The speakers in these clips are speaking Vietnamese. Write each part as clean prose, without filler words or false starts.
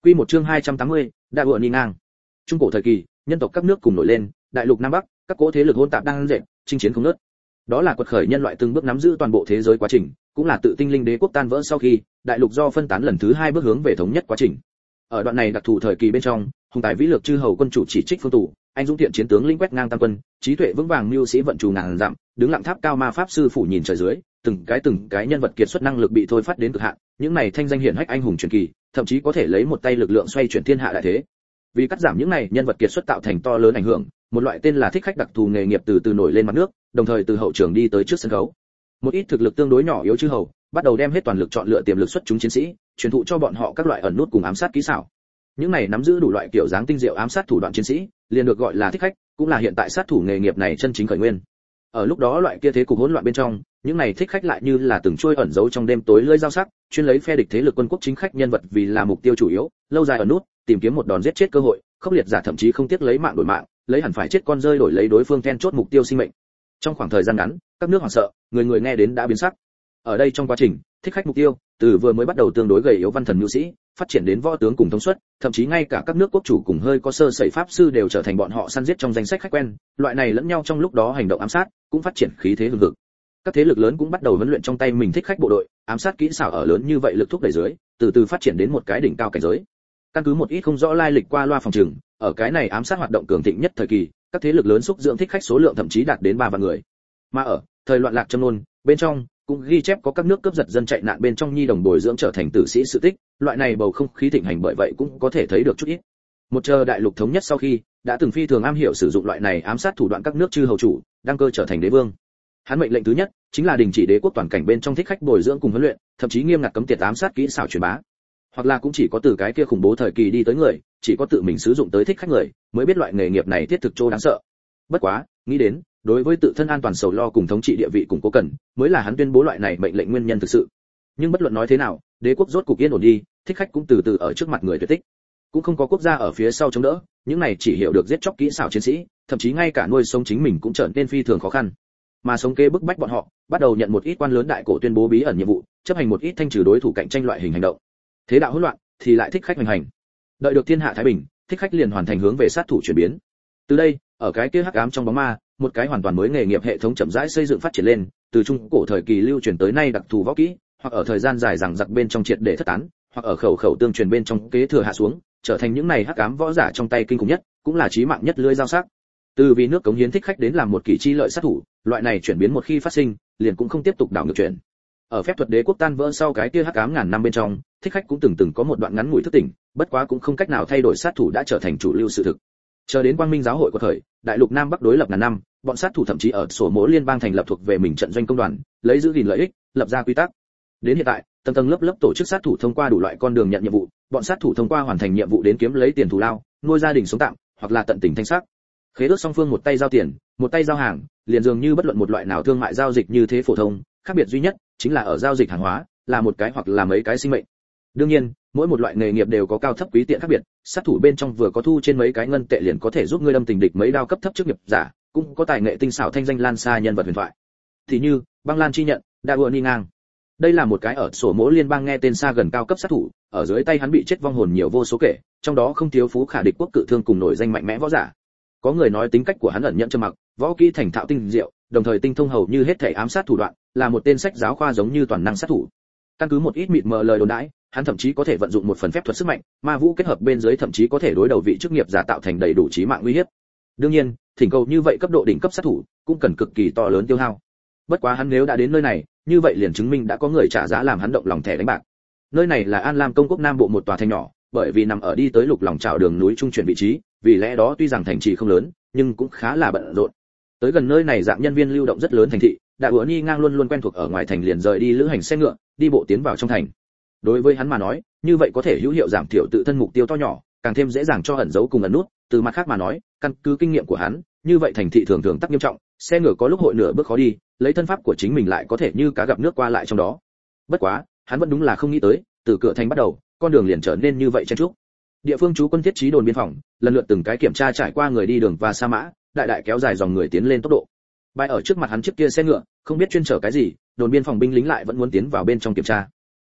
Quy một chương 280, Đại vựa ni ngang. Trung cổ thời kỳ, nhân tộc các nước cùng nổi lên, đại lục nam bắc, các cỗ thế lực hỗn tạp đang dệt, chinh chiến không ngớt. Đó là quật khởi nhân loại từng bước nắm giữ toàn bộ thế giới quá trình, cũng là tự tinh linh đế quốc tan vỡ sau khi, đại lục do phân tán lần thứ 2 bước hướng về thống nhất quá trình. Ở đoạn này đặc thù thời kỳ bên trong, hùng tài vĩ lược chư hầu quân chủ chỉ trích phương tù, anh dũng thiện chiến tướng linh quét ngang tam quân, trí tuệ vững vàng mưu sĩ vận chủ ngàn dặm, đứng lặng tháp cao ma pháp sư phủ nhìn trời dưới, từng cái nhân vật kiệt xuất năng lực bị thôi phát đến cực hạn, những này thanh danh hiển hách anh hùng truyền kỳ, thậm chí có thể lấy một tay lực lượng xoay chuyển thiên hạ đại thế. Vì cắt giảm những này nhân vật kiệt xuất tạo thành to lớn ảnh hưởng, một loại tên là thích khách đặc thù nghề nghiệp từ từ nổi lên mặt nước, đồng thời từ hậu trường đi tới trước sân khấu. Một ít thực lực tương đối nhỏ yếu chư hầu, bắt đầu đem hết toàn lực chọn lựa tiềm lực xuất chúng chiến sĩ, truyền thụ cho bọn họ các loại ẩn nút cùng ám sát kỹ xảo. Những này nắm giữ đủ loại kiểu dáng tinh diệu ám sát thủ đoạn chiến sĩ, liền được gọi là thích khách, cũng là hiện tại sát thủ nghề nghiệp này chân chính khởi nguyên. Ở lúc đó loại kia thế cục hỗn loạn bên trong, những này thích khách lại như là từng trôi ẩn giấu trong đêm tối lưỡi dao sắc, chuyên lấy phe địch thế lực quân quốc chính khách nhân vật vì là mục tiêu chủ yếu, lâu dài ẩn nút, tìm kiếm một đòn giết chết cơ hội, khốc liệt giả thậm chí không tiếc lấy mạng đổi mạng, lấy hẳn phải chết con rơi đổi lấy đối phương then chốt mục tiêu sinh mệnh. Trong khoảng thời gian ngắn, các nước hoảng sợ, người người nghe đến đã biến sắc. Ở đây trong quá trình, thích khách mục tiêu, từ vừa mới bắt đầu tương đối gầy yếu văn thần nhu sĩ, phát triển đến võ tướng cùng thông suất, thậm chí ngay cả các nước quốc chủ cùng hơi có sơ sẩy pháp sư đều trở thành bọn họ săn giết trong danh sách khách quen, loại này lẫn nhau trong lúc đó hành động ám sát, cũng phát triển khí thế hùng hực. Các thế lực lớn cũng bắt đầu huấn luyện trong tay mình thích khách bộ đội, ám sát kỹ xảo ở lớn như vậy lực thúc đẩy dưới, từ từ phát triển đến một cái đỉnh cao cảnh giới. Căn cứ một ít không rõ lai lịch qua loa phòng trừng, ở cái này ám sát hoạt động cường thịnh nhất thời kỳ, các thế lực lớn xúc dưỡng thích khách số lượng thậm chí đạt đến 3 vạn người. Mà ở thời loạn lạc châm nôn, bên trong cũng ghi chép có các nước cướp giật dân chạy nạn bên trong nhi đồng bồi dưỡng trở thành tử sĩ sự tích, loại này bầu không khí thịnh hành bởi vậy cũng có thể thấy được chút ít. Một chờ đại lục thống nhất sau khi, đã từng phi thường am hiểu sử dụng loại này ám sát thủ đoạn các nước chư hầu chủ, đăng cơ trở thành đế vương. Hắn mệnh lệnh thứ nhất chính là đình chỉ đế quốc toàn cảnh bên trong thích khách bồi dưỡng cùng huấn luyện, thậm chí nghiêm ngặt cấm tiệt ám sát kỹ xảo truyền bá. Hoặc là cũng chỉ có từ cái kia khủng bố thời kỳ đi tới người, chỉ có tự mình sử dụng tới thích khách người, mới biết loại nghề nghiệp này thiết thực trô đáng sợ. Bất quá, nghĩ đến, đối với tự thân an toàn sầu lo cùng thống trị địa vị cùng cố cần, mới là hắn tuyên bố loại này mệnh lệnh nguyên nhân thực sự. Nhưng bất luận nói thế nào, đế quốc rốt cục yên ổn đi, thích khách cũng từ từ ở trước mặt người tuyệt tích. Cũng không có quốc gia ở phía sau chống đỡ, những này chỉ hiểu được giết chóc kỹ xảo chiến sĩ, thậm chí ngay cả nuôi sống chính mình cũng trở nên phi thường khó khăn. Mà sống kế bức bách bọn họ, bắt đầu nhận một ít quan lớn đại cổ tuyên bố bí ẩn nhiệm vụ, chấp hành một ít thanh trừ đối thủ cạnh tranh loại hình hành động. Thế đạo hỗn loạn, thì lại thích khách hoành hành. Đợi được thiên hạ thái bình, thích khách liền hoàn thành hướng về sát thủ chuyển biến. Từ đây, ở cái kia hắc ám trong bóng ma, một cái hoàn toàn mới nghề nghiệp hệ thống chậm rãi xây dựng phát triển lên, từ trung cổ thời kỳ lưu truyền tới nay đặc thù võ kỹ, hoặc ở thời gian dài rằng giặc bên trong triệt để thất tán, hoặc ở khẩu khẩu tương truyền bên trong kế thừa hạ xuống, trở thành những này hắc ám võ giả trong tay kinh khủng nhất, cũng là chí mạng nhất lưỡi dao sắc. Từ vì nước cống hiến thích khách đến làm một kỳ chi lợi sát thủ, loại này chuyển biến một khi phát sinh, liền cũng không tiếp tục đảo ngược chuyển. Ở phép thuật đế quốc tan vỡ sau cái kia hắc ám ngàn năm bên trong, thích khách cũng từng có một đoạn ngắn ngủi thức tỉnh, bất quá cũng không cách nào thay đổi sát thủ đã trở thành chủ lưu sự thực. Chờ đến quang minh giáo hội của thời, đại lục nam bắc đối lập ngàn năm, bọn sát thủ thậm chí ở sổ mỗ liên bang thành lập thuộc về mình trận doanh công đoàn, lấy giữ gìn lợi ích, lập ra quy tắc. Đến hiện tại, tầng tầng lớp lớp tổ chức sát thủ thông qua đủ loại con đường nhận nhiệm vụ, bọn sát thủ thông qua hoàn thành nhiệm vụ đến kiếm lấy tiền thù lao, nuôi gia đình sống tạm, hoặc là tận tình thanh sắc. Khế ước song phương một tay giao tiền, một tay giao hàng, liền dường như bất luận một loại nào thương mại giao dịch như thế phổ thông, khác biệt duy nhất chính là ở giao dịch hàng hóa, là một cái hoặc là mấy cái sinh mệnh. Đương nhiên, mỗi một loại nghề nghiệp đều có cao thấp quý tiện khác biệt, sát thủ bên trong vừa có thu trên mấy cái ngân tệ liền có thể giúp ngươi đâm tình địch mấy đao cấp thấp trước nghiệp giả, cũng có tài nghệ tinh xảo thanh danh lan xa nhân vật huyền thoại. Thì như, Băng Lan chi nhận, Đa Vua Ni ngang. Đây là một cái ở sổ mỗ liên bang nghe tên xa gần cao cấp sát thủ, ở dưới tay hắn bị chết vong hồn nhiều vô số kể, trong đó không thiếu phú khả địch quốc cự thương cùng nổi danh mạnh mẽ võ giả. Có người nói tính cách của hắn ẩn nhẫn trầm mặc, võ kỹ thành thạo tinh diệu, đồng thời tinh thông hầu như hết thảy ám sát thủ đoạn, là một tên sách giáo khoa giống như toàn năng sát thủ. Căn cứ một ít mịt mờ lời đồn đãi, hắn thậm chí có thể vận dụng một phần phép thuật sức mạnh, ma vũ kết hợp bên dưới thậm chí có thể đối đầu vị chức nghiệp giả tạo thành đầy đủ chí mạng nguy hiểm. Đương nhiên, thỉnh cầu như vậy cấp độ đỉnh cấp sát thủ cũng cần cực kỳ to lớn tiêu hao. Bất quá hắn nếu đã đến nơi này, như vậy liền chứng minh đã có người trả giá làm hắn động lòng thẻ đánh bạc. Nơi này là An Lam công quốc nam bộ một tòa thành nhỏ, bởi vì nằm ở đi tới lục lòng trào đường núi trung chuyển vị trí, vì lẽ đó tuy rằng thành trì không lớn, nhưng cũng khá là bận rộn. Tới gần nơi này dạng nhân viên lưu động rất lớn thành thị, Đại Vua Ni ngang luôn luôn quen thuộc ở ngoài thành liền rời đi lữ hành xe ngựa, đi bộ tiến vào trong thành. Đối với hắn mà nói, như vậy có thể hữu hiệu giảm thiểu tự thân mục tiêu to nhỏ, càng thêm dễ dàng cho ẩn giấu cùng ẩn nút. Từ mặt khác mà nói, căn cứ kinh nghiệm của hắn, như vậy thành thị thường thường tắc nghiêm trọng, xe ngựa có lúc hội nửa bước khó đi, lấy thân pháp của chính mình lại có thể như cá gặp nước qua lại trong đó. Bất quá, hắn vẫn đúng là không nghĩ tới, từ cửa thành bắt đầu, con đường liền trở nên như vậy chen chúc. Địa phương chú quân thiết trí đồn biên phòng, lần lượt từng cái kiểm tra trải qua người đi đường và sa mã, đại đại kéo dài dòng người tiến lên tốc độ. Bay ở trước mặt hắn chiếc kia xe ngựa, không biết chuyên chở cái gì, đồn biên phòng binh lính lại vẫn muốn tiến vào bên trong kiểm tra.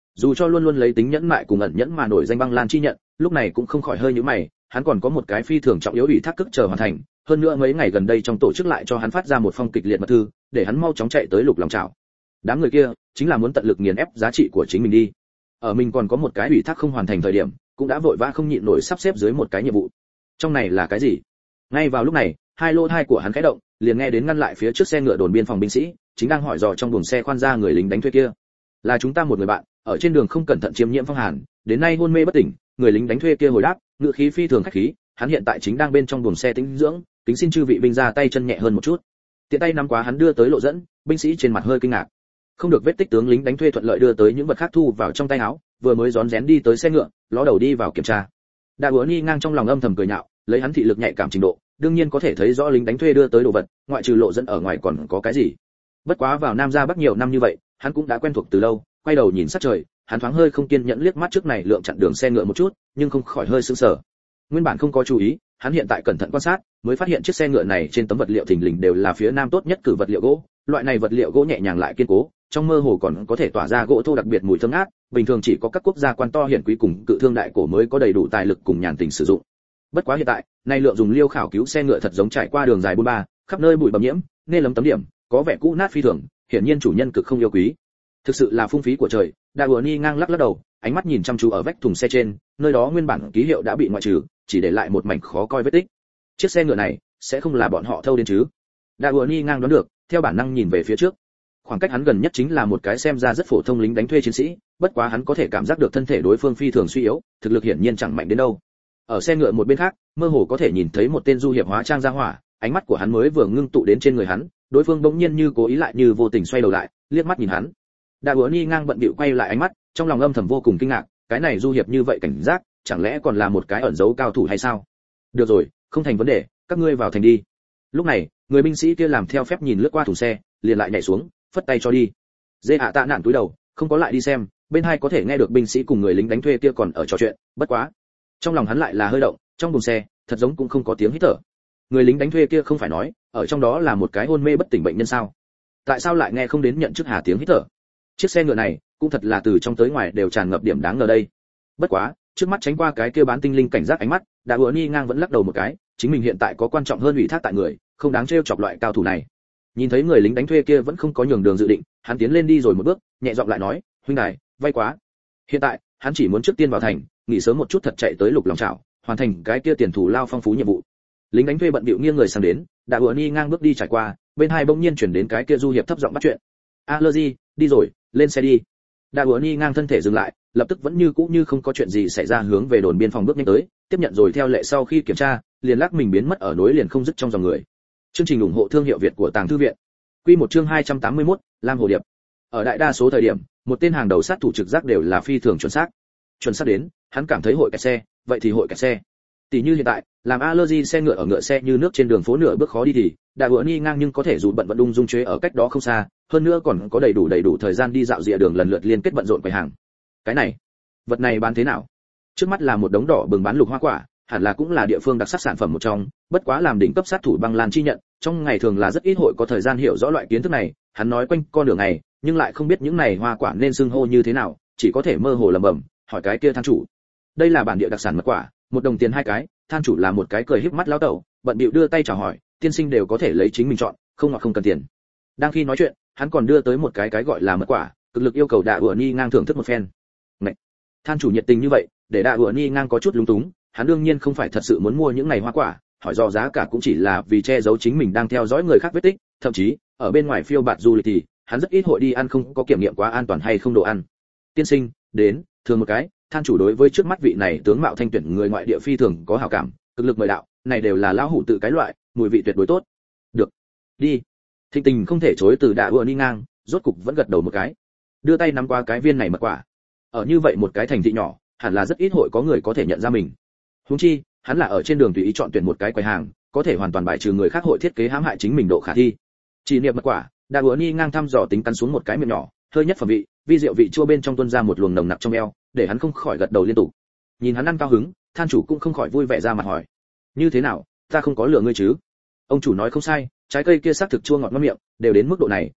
Dù cho luôn luôn lấy tính nhẫn mại cùng ẩn nhẫn mà nổi danh Băng Lan chi nhận, lúc này cũng không khỏi hơi nhíu mày, hắn còn có một cái phi thường trọng yếu ủy thác cức chờ hoàn thành, hơn nữa mấy ngày gần đây trong tổ chức lại cho hắn phát ra một phong kịch liệt mật thư, để hắn mau chóng chạy tới Lục Lòng Trảo. Đám người kia chính là muốn tận lực nghiền ép giá trị của chính mình đi. Ở mình còn có một cái ủy thác không hoàn thành thời điểm, cũng đã vội vã không nhịn nổi sắp xếp dưới một cái nhiệm vụ. Trong này là cái gì? Ngay vào lúc này, hai lỗ tai của hắn khẽ động, liền nghe đến ngăn lại phía trước xe ngựa đồn biên phòng binh sĩ, chính đang hỏi dò trong buồng xe khoan ra người lính đánh thuê kia. Là chúng ta một người bạn, ở trên đường không cẩn thận chiếm nhiễm phong hàn, đến nay hôn mê bất tỉnh. Người lính đánh thuê kia hồi đáp, ngựa khí phi thường khách khí, hắn hiện tại chính đang bên trong buồng xe tĩnh dưỡng, kính xin chư vị binh ra tay chân nhẹ hơn một chút. Tiện tay nắm quá hắn đưa tới lộ dẫn, binh sĩ trên mặt hơi kinh ngạc. Không được vết tích tướng lính đánh thuê thuận lợi đưa tới những vật khác thu vào trong tay áo, vừa mới rón rén đi tới xe ngựa, ló đầu đi vào kiểm tra. Đa Búa Ni ngang trong lòng âm thầm cười nhạo, lấy hắn thị lực nhạy cảm trình độ, đương nhiên có thể thấy rõ lính đánh thuê đưa tới đồ vật, ngoại trừ lộ dẫn ở ngoài còn có cái gì. Bất quá vào Nam ra Bắc nhiều năm như vậy, hắn cũng đã quen thuộc từ lâu, quay đầu nhìn sát trời, hắn thoáng hơi không kiên nhẫn liếc mắt trước này lượng chặn đường xe ngựa một chút, nhưng không khỏi hơi sững sờ. Nguyên bản không có chú ý, hắn hiện tại cẩn thận quan sát, mới phát hiện chiếc xe ngựa này trên tấm vật liệu thình lình đều là phía Nam tốt nhất cử vật liệu gỗ, loại này vật liệu gỗ nhẹ nhàng lại kiên cố, trong mơ hồ còn có thể tỏa ra gỗ thô đặc biệt mùi thơm ngát, bình thường chỉ có các quốc gia quan to hiển quý cùng cự thương đại cổ mới có đầy đủ tài lực cùng nhàn tình sử dụng. Bất quá hiện tại, nay lượng dùng liêu khảo cứu xe ngựa thật giống trải qua đường dài 43, khắp nơi bụi bặm nhiễm, nên lấm tấm điểm, có vẻ cũ nát phi thường, hiển nhiên chủ nhân cực không yêu quý. Thực sự là phung phí của trời. Đa Búa Ni ngang lắc lắc đầu, ánh mắt nhìn chăm chú ở vách thùng xe trên, nơi đó nguyên bản ký hiệu đã bị ngoại trừ, chỉ để lại một mảnh khó coi vết tích. Chiếc xe ngựa này sẽ không là bọn họ thâu đến chứ? Đa Búa Ni ngang đoán được, theo bản năng nhìn về phía trước. Khoảng cách hắn gần nhất chính là một cái xem ra rất phổ thông lính đánh thuê chiến sĩ, bất quá hắn có thể cảm giác được thân thể đối phương phi thường suy yếu, thực lực hiển nhiên chẳng mạnh đến đâu. Ở xe ngựa một bên khác, mơ hồ có thể nhìn thấy một tên du hiệp hóa trang ra hỏa, ánh mắt của hắn mới vừa ngưng tụ đến trên người hắn, đối phương bỗng nhiên như cố ý lại như vô tình xoay đầu lại, liếc mắt nhìn hắn. Đa Búa Ni ngang bận bịu quay lại ánh mắt, trong lòng âm thầm vô cùng kinh ngạc, cái này du hiệp như vậy cảnh giác, chẳng lẽ còn là một cái ẩn giấu cao thủ hay sao? Được rồi, không thành vấn đề, các ngươi vào thành đi. Lúc này, người binh sĩ kia làm theo phép nhìn lướt qua thùng xe, liền lại nhảy xuống, phất tay cho đi. Dê hạ tạ nạn túi đầu, không có lại đi xem, bên hai có thể nghe được binh sĩ cùng người lính đánh thuê kia còn ở trò chuyện, bất quá, trong lòng hắn lại là hơi động, trong buồng xe, thật giống cũng không có tiếng hít thở. Người lính đánh thuê kia không phải nói, ở trong đó là một cái hôn mê bất tỉnh bệnh nhân sao? Tại sao lại nghe không đến nhận chức hà tiếng hít thở? Chiếc xe ngựa này, cũng thật là từ trong tới ngoài đều tràn ngập điểm đáng ngờ đây. Bất quá, trước mắt tránh qua cái kia bán tinh linh cảnh giác ánh mắt, Đa Búa Ni ngang vẫn lắc đầu một cái, chính mình hiện tại có quan trọng hơn ủy thác tại người, không đáng trêu chọc loại cao thủ này. Nhìn thấy người lính đánh thuê kia vẫn không có nhường đường dự định, hắn tiến lên đi rồi một bước, nhẹ giọng lại nói, huynh đài, vay quá. Hiện tại, hắn chỉ muốn trước tiên vào thành, nghỉ sớm một chút thật chạy tới Lục Lòng Trảo, hoàn thành cái kia tiền thù lao phong phú nhiệm vụ. Lính đánh thuê bận bịu nghiêng người sang đến, Đa Búa Ni ngang bước đi trải qua, bên hai bỗng nhiên chuyển đến cái kia du hiệp thấp giọng bắt chuyện. Allergy, đi rồi, lên xe đi. Đa Búa Ni ngang thân thể dừng lại, lập tức vẫn như cũ như không có chuyện gì xảy ra hướng về đồn biên phòng bước nhanh tới, tiếp nhận rồi theo lệ sau khi kiểm tra, liền lắc mình biến mất ở nối liền không dứt trong dòng người. Chương trình ủng hộ thương hiệu Việt của Tàng Thư viện. Quy một chương 281, Lam Hồ Điệp. Ở đại đa số thời điểm, một tên hàng đầu sát thủ trực giác đều là phi thường chuẩn xác. Chuẩn xác đến, hắn cảm thấy hội kẹt xe, vậy thì hội kẹt xe. Tỷ như hiện tại, làm allergy xe ngựa ở ngựa xe như nước trên đường phố nửa bước khó đi thì, Đa Búa Ni ngang nhưng có thể dù bận vận ung dung chế ở cách đó không xa, hơn nữa còn có đầy đủ thời gian đi dạo dịa đường lần lượt liên kết bận rộn quầy hàng. Cái này, vật này bán thế nào? Trước mắt là một đống đỏ bừng bán lục hoa quả, hẳn là cũng là địa phương đặc sắc sản phẩm một trong, bất quá làm đỉnh cấp sát thủ Băng Lan chi nhận, trong ngày thường là rất ít hội có thời gian hiểu rõ loại kiến thức này, hắn nói quanh con đường này, nhưng lại không biết những này hoa quả nên xưng hô như thế nào, chỉ có thể mơ hồ lẩm bẩm, hỏi cái kia than chủ. Đây là bản địa đặc sản mật quả, 1 đồng tiền 2 cái, than chủ là một cái cười híp mắt lão tẩu, bận bịu đưa tay chào hỏi, tiên sinh đều có thể lấy chính mình chọn, không ngọt không cần tiền. Đang khi nói chuyện, hắn còn đưa tới một cái gọi là mật quả, cực lực yêu cầu Đa Búa Ni ngang thưởng thức một phen. Này, than chủ nhiệt tình như vậy, để Đa Búa Ni ngang có chút lúng túng, hắn đương nhiên không phải thật sự muốn mua những này hoa quả, hỏi do giá cả cũng chỉ là vì che giấu chính mình đang theo dõi người khác vết tích, thậm chí ở bên ngoài phiêu bạt du lịch thì hắn rất ít hội đi ăn không có kiểm nghiệm quá an toàn hay không đồ ăn. Tiên sinh, đến, thường một cái, than chủ đối với trước mắt vị này tướng mạo thanh tuyển người ngoại địa phi thường có hảo cảm, cực lực mời đạo, này đều là lão hủ tự cái loại, mùi vị tuyệt đối tốt. Được, đi. Thịnh tình không thể chối từ Đa Búa Ni ngang, rốt cục vẫn gật đầu một cái, đưa tay nắm qua cái viên này mật quả. Ở như vậy một cái thành thị nhỏ, hẳn là rất ít hội có người có thể nhận ra mình. Huống chi, hắn là ở trên đường tùy ý chọn tuyển một cái quầy hàng, có thể hoàn toàn bài trừ người khác hội thiết kế hãm hại chính mình độ khả thi. Chỉ niệm mật quả, Đa Búa Ni ngang thăm dò tính cắn xuống một cái miệng nhỏ, hơi nhất phẩm vị, vi rượu vị chua bên trong tuôn ra một luồng nồng nặc trong eo, để hắn không khỏi gật đầu liên tục. Nhìn hắn ăn cao hứng, than chủ cũng không khỏi vui vẻ ra mặt hỏi: "Như thế nào, ta không có lừa ngươi chứ?" Ông chủ nói không sai, trái cây kia xác thực chua ngọt ngon miệng, đều đến mức độ này,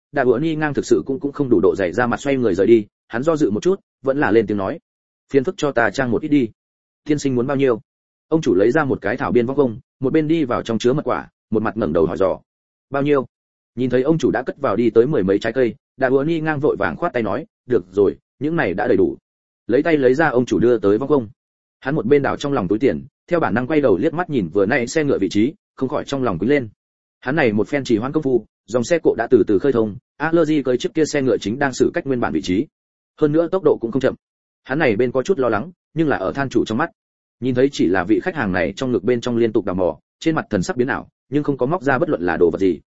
Đạ Ủa Ni ngang thực sự cũng không đủ độ dày ra mặt xoay người rời đi, hắn do dự một chút, vẫn là lên tiếng nói, phiền phức cho ta trang một ít đi. Tiên sinh muốn bao nhiêu? Ông chủ lấy ra một cái thảo biên vóc vông, một bên đi vào trong chứa mật quả, một mặt ngẩng đầu hỏi dò. Bao nhiêu? Nhìn thấy ông chủ đã cất vào đi tới mười mấy trái cây, Đạ Ủa Ni ngang vội vàng khoát tay nói, được rồi, những này đã đầy đủ. Lấy tay lấy ra ông chủ đưa tới vóc vông. Hắn một bên đảo trong lòng túi tiền, theo bản năng quay đầu liếc mắt nhìn vừa nãy xe ngựa vị trí, không khỏi trong lòng quýnh lên. Hắn này một phen chỉ hoãn công phu, dòng xe cộ đã từ từ khơi thông, Allergy cưỡi chiếc kia xe ngựa chính đang xử cách nguyên bản vị trí. Hơn nữa tốc độ cũng không chậm. Hắn này bên có chút lo lắng, nhưng là ở than chủ trong mắt. Nhìn thấy chỉ là vị khách hàng này trong ngực bên trong liên tục đào mò, trên mặt thần sắc biến ảo, nhưng không có móc ra bất luận là đồ vật gì.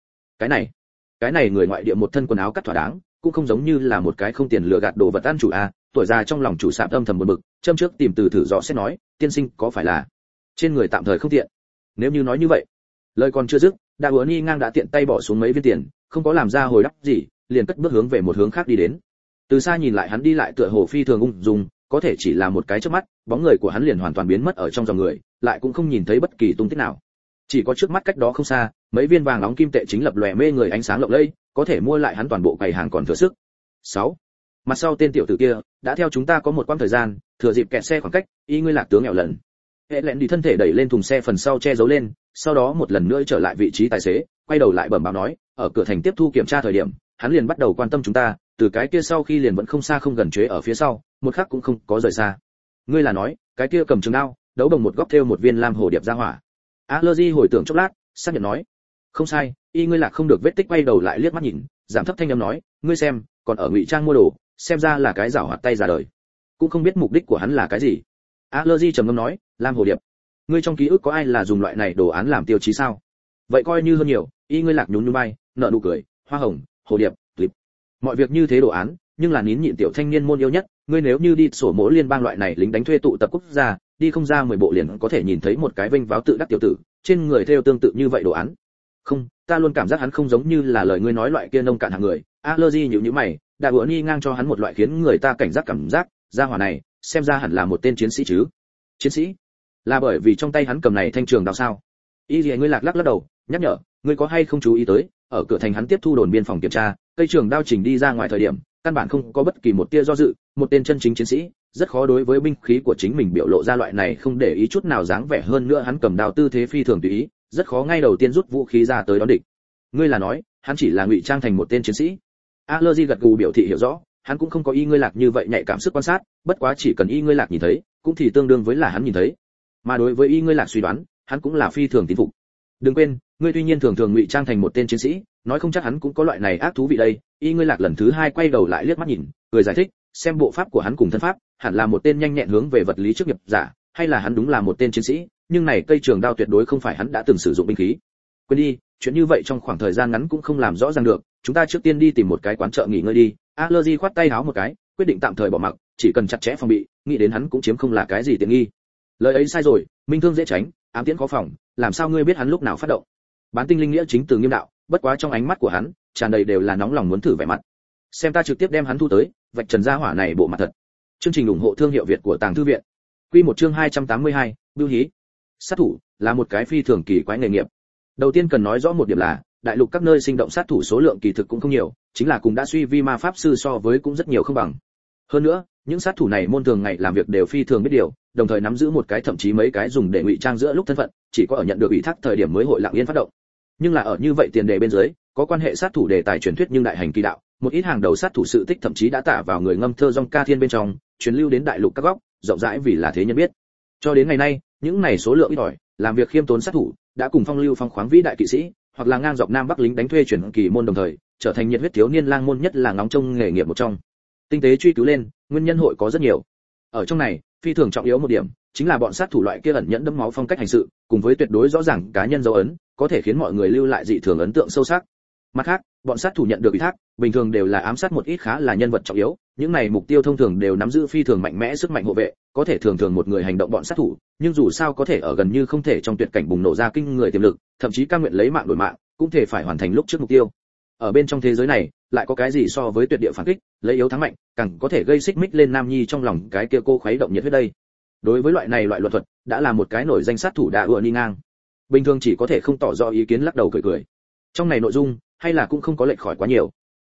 Cái này người ngoại địa một thân quần áo cắt thỏa đáng, cũng không giống như là một cái không tiền lừa gạt đồ vật ăn chủ a. Tuổi già trong lòng chủ sạp âm thầm buồn bực, châm trước tìm từ thử dò xét nói, tiên sinh có phải là trên người tạm thời không tiện? Nếu như nói như vậy, lời còn chưa dứt, Đạ Ủa Ni ngang đã tiện tay bỏ xuống mấy viên tiền, không có làm ra hồi đáp gì, liền cất bước hướng về một hướng khác đi đến. Từ xa nhìn lại hắn đi lại tựa hồ phi thường ung dung, có thể chỉ là một cái chớp mắt, bóng người của hắn liền hoàn toàn biến mất ở trong dòng người, lại cũng không nhìn thấy bất kỳ tung tích nào. Chỉ có trước mắt cách đó không xa, mấy viên vàng nóng kim tệ chính lập lòe mê người ánh sáng lộng lẫy, có thể mua lại hắn toàn bộ quầy hàng còn thừa sức. 6. Mặt sau tên tiểu tử kia đã theo chúng ta có một quãng thời gian, thừa dịp kẹt xe khoảng cách, y ngươi lạc tướng nghèo lần. Hệ lẹn đi thân thể đẩy lên thùng xe phần sau che giấu lên, sau đó một lần nữa trở lại vị trí tài xế, quay đầu lại bẩm báo nói, ở cửa thành tiếp thu kiểm tra thời điểm, hắn liền bắt đầu quan tâm chúng ta, từ cái kia sau khi liền vẫn không xa không gần chế ở phía sau, một khắc cũng không có rời xa. Ngươi là nói, cái kia cầm trường đao, đấu bằng một góc thêu một viên lam hồ điệp ra hỏa. Allergy hồi tưởng chốc lát, xác nhận nói, không sai, y ngươi lạc không được vết tích, quay đầu lại liếc mắt nhìn, giảm thấp thanh âm nói, ngươi xem, còn ở ngụy trang mua đồ, xem ra là cái giảo hoạt tay ra đời, cũng không biết mục đích của hắn là cái gì. Allergy trầm ngâm nói, lam hồ điệp, ngươi trong ký ức có ai là dùng loại này đồ án làm tiêu chí sao? Vậy coi như hơn nhiều. Y ngươi lạc nhún nhún vai, nợ nụ cười, hoa hồng, hồ điệp, clip, mọi việc như thế đồ án, nhưng là nín nhịn tiểu thanh niên môn yêu nhất. Ngươi nếu như đi sổ mỗ liên bang loại này lính đánh thuê tụ tập quốc gia, đi không ra 10 bộ liền có thể nhìn thấy một cái vênh váo tự đắc tiểu tử, trên người thêu tương tự như vậy đồ án. Không, ta luôn cảm giác hắn không giống như là lời ngươi nói loại kia nông cạn hạng người. Allergy nhíu nhíu mày, Đạ Ủa Ni ngang cho hắn một loại khiến người ta cảnh giác cảm giác, gia hỏa này, xem ra hẳn là một tên chiến sĩ chứ. Chiến sĩ? Là bởi vì trong tay hắn cầm này thanh trường đao sao? Y Lìa ngươi lạc lắc đầu, nhắc nhở, ngươi có hay không chú ý tới, ở cửa thành hắn tiếp thu đồn biên phòng kiểm tra, cây trường đao chỉnh đi ra ngoài thời điểm, căn bản không có bất kỳ một tia do dự, một tên chân chính chiến sĩ, rất khó đối với binh khí của chính mình biểu lộ ra loại này không để ý chút nào dáng vẻ, hơn nữa hắn cầm đao tư thế phi thường tùy ý, rất khó ngay đầu tiên rút vũ khí ra tới đón địch. Ngươi là nói, hắn chỉ là ngụy trang thành một tên chiến sĩ? Allergy gật gù biểu thị hiểu rõ, hắn cũng không có y ngươi lạc như vậy nhạy cảm sức quan sát, bất quá chỉ cần y ngươi lạc nhìn thấy, cũng thì tương đương với là hắn nhìn thấy. Mà đối với y ngươi lạc suy đoán, hắn cũng là phi thường tín phục. Đừng quên, ngươi tuy nhiên thường thường ngụy trang thành một tên chiến sĩ, nói không chắc hắn cũng có loại này ác thú vị đây. Y ngươi lạc lần thứ hai quay đầu lại liếc mắt nhìn, cười giải thích, xem bộ pháp của hắn cùng thân pháp, hẳn là một tên nhanh nhẹn hướng về vật lý chức nghiệp giả, hay là hắn đúng là một tên chiến sĩ, nhưng này cây trường đao tuyệt đối không phải hắn đã từng sử dụng binh khí. Quên đi, chuyện như vậy trong khoảng thời gian ngắn cũng không làm rõ ràng được, chúng ta trước tiên đi tìm một cái quán chợ nghỉ ngơi đi. Allergy khoát tay háo một cái, quyết định tạm thời bỏ mặc, chỉ cần chặt chẽ phòng bị, nghĩ đến hắn cũng chiếm không là cái gì tiện nghi. Lời ấy sai rồi, minh thương dễ tránh, ám tiễn khó phòng, làm sao ngươi biết hắn lúc nào phát động? Bán tinh linh nghĩa chính từ nghiêm đạo, bất quá trong ánh mắt của hắn tràn đầy đều là nóng lòng muốn thử vẻ mặt. Xem ta trực tiếp đem hắn thu tới, vạch trần gia hỏa này bộ mặt thật. Chương trình ủng hộ thương hiệu Việt của Tàng Thư viện. Quy một chương 282, bưu hí. Sát thủ là một cái phi thường kỳ quái nghề nghiệp. Đầu tiên cần nói rõ một điểm là, đại lục các nơi sinh động sát thủ số lượng kỳ thực cũng không nhiều, chính là cùng đã suy vi ma pháp sư so với cũng rất nhiều không bằng. Hơn nữa, những sát thủ này môn thường ngày làm việc đều phi thường biết điều, đồng thời nắm giữ một cái thậm chí mấy cái dùng để ngụy trang giữa lúc thân phận, chỉ có ở nhận được ủy thác thời điểm mới hội lặng yên phát động. Nhưng là ở như vậy tiền đề bên dưới, có quan hệ sát thủ đề tài truyền thuyết nhưng đại hành kỳ đạo, một ít hàng đầu sát thủ sự tích thậm chí đã tả vào người ngâm thơ dòng ca thiên bên trong, truyền lưu đến đại lục các góc, rộng rãi vì là thế nhân biết. Cho đến ngày nay, những này số lượng ít ỏi, làm việc khiêm tốn sát thủ, đã cùng phong lưu phong khoáng vĩ đại kỵ sĩ, hoặc là ngang dọc nam bắc lính đánh thuê chuyển kỳ môn đồng thời, trở thành nhiệt huyết thiếu niên lang môn nhất là ngóng trông nghề nghiệp một trong. Tinh tế truy cứu lên, nguyên nhân hội có rất nhiều. Ở trong này, phi thường trọng yếu một điểm, chính là bọn sát thủ loại kia ẩn nhẫn đẫm máu phong cách hành sự, cùng với tuyệt đối rõ ràng cá nhân dấu ấn, có thể khiến mọi người lưu lại dị thường ấn tượng sâu sắc. Mặt khác, bọn sát thủ nhận được ủy thác, bình thường đều là ám sát một ít khá là nhân vật trọng yếu, những này mục tiêu thông thường đều nắm giữ phi thường mạnh mẽ sức mạnh hộ vệ, có thể thường thường một người hành động bọn sát thủ, nhưng dù sao có thể ở gần như không thể trong tuyệt cảnh bùng nổ ra kinh người tiềm lực, thậm chí cam nguyện lấy mạng đổi mạng, cũng thể phải hoàn thành lúc trước mục tiêu. Ở bên trong thế giới này, lại có cái gì so với tuyệt địa phản kích, lấy yếu thắng mạnh, càng có thể gây xích mích lên nam nhi trong lòng cái kia cô khuấy động nhiệt huyết đây. Đối với loại này loại luật thuật, đã là một cái nổi danh sát thủ Đạ Ủa Ni ngang. Bình thường chỉ có thể không tỏ rõ ý kiến lắc đầu cười cười. Trong này nội dung, hay là cũng không có lệch khỏi quá nhiều.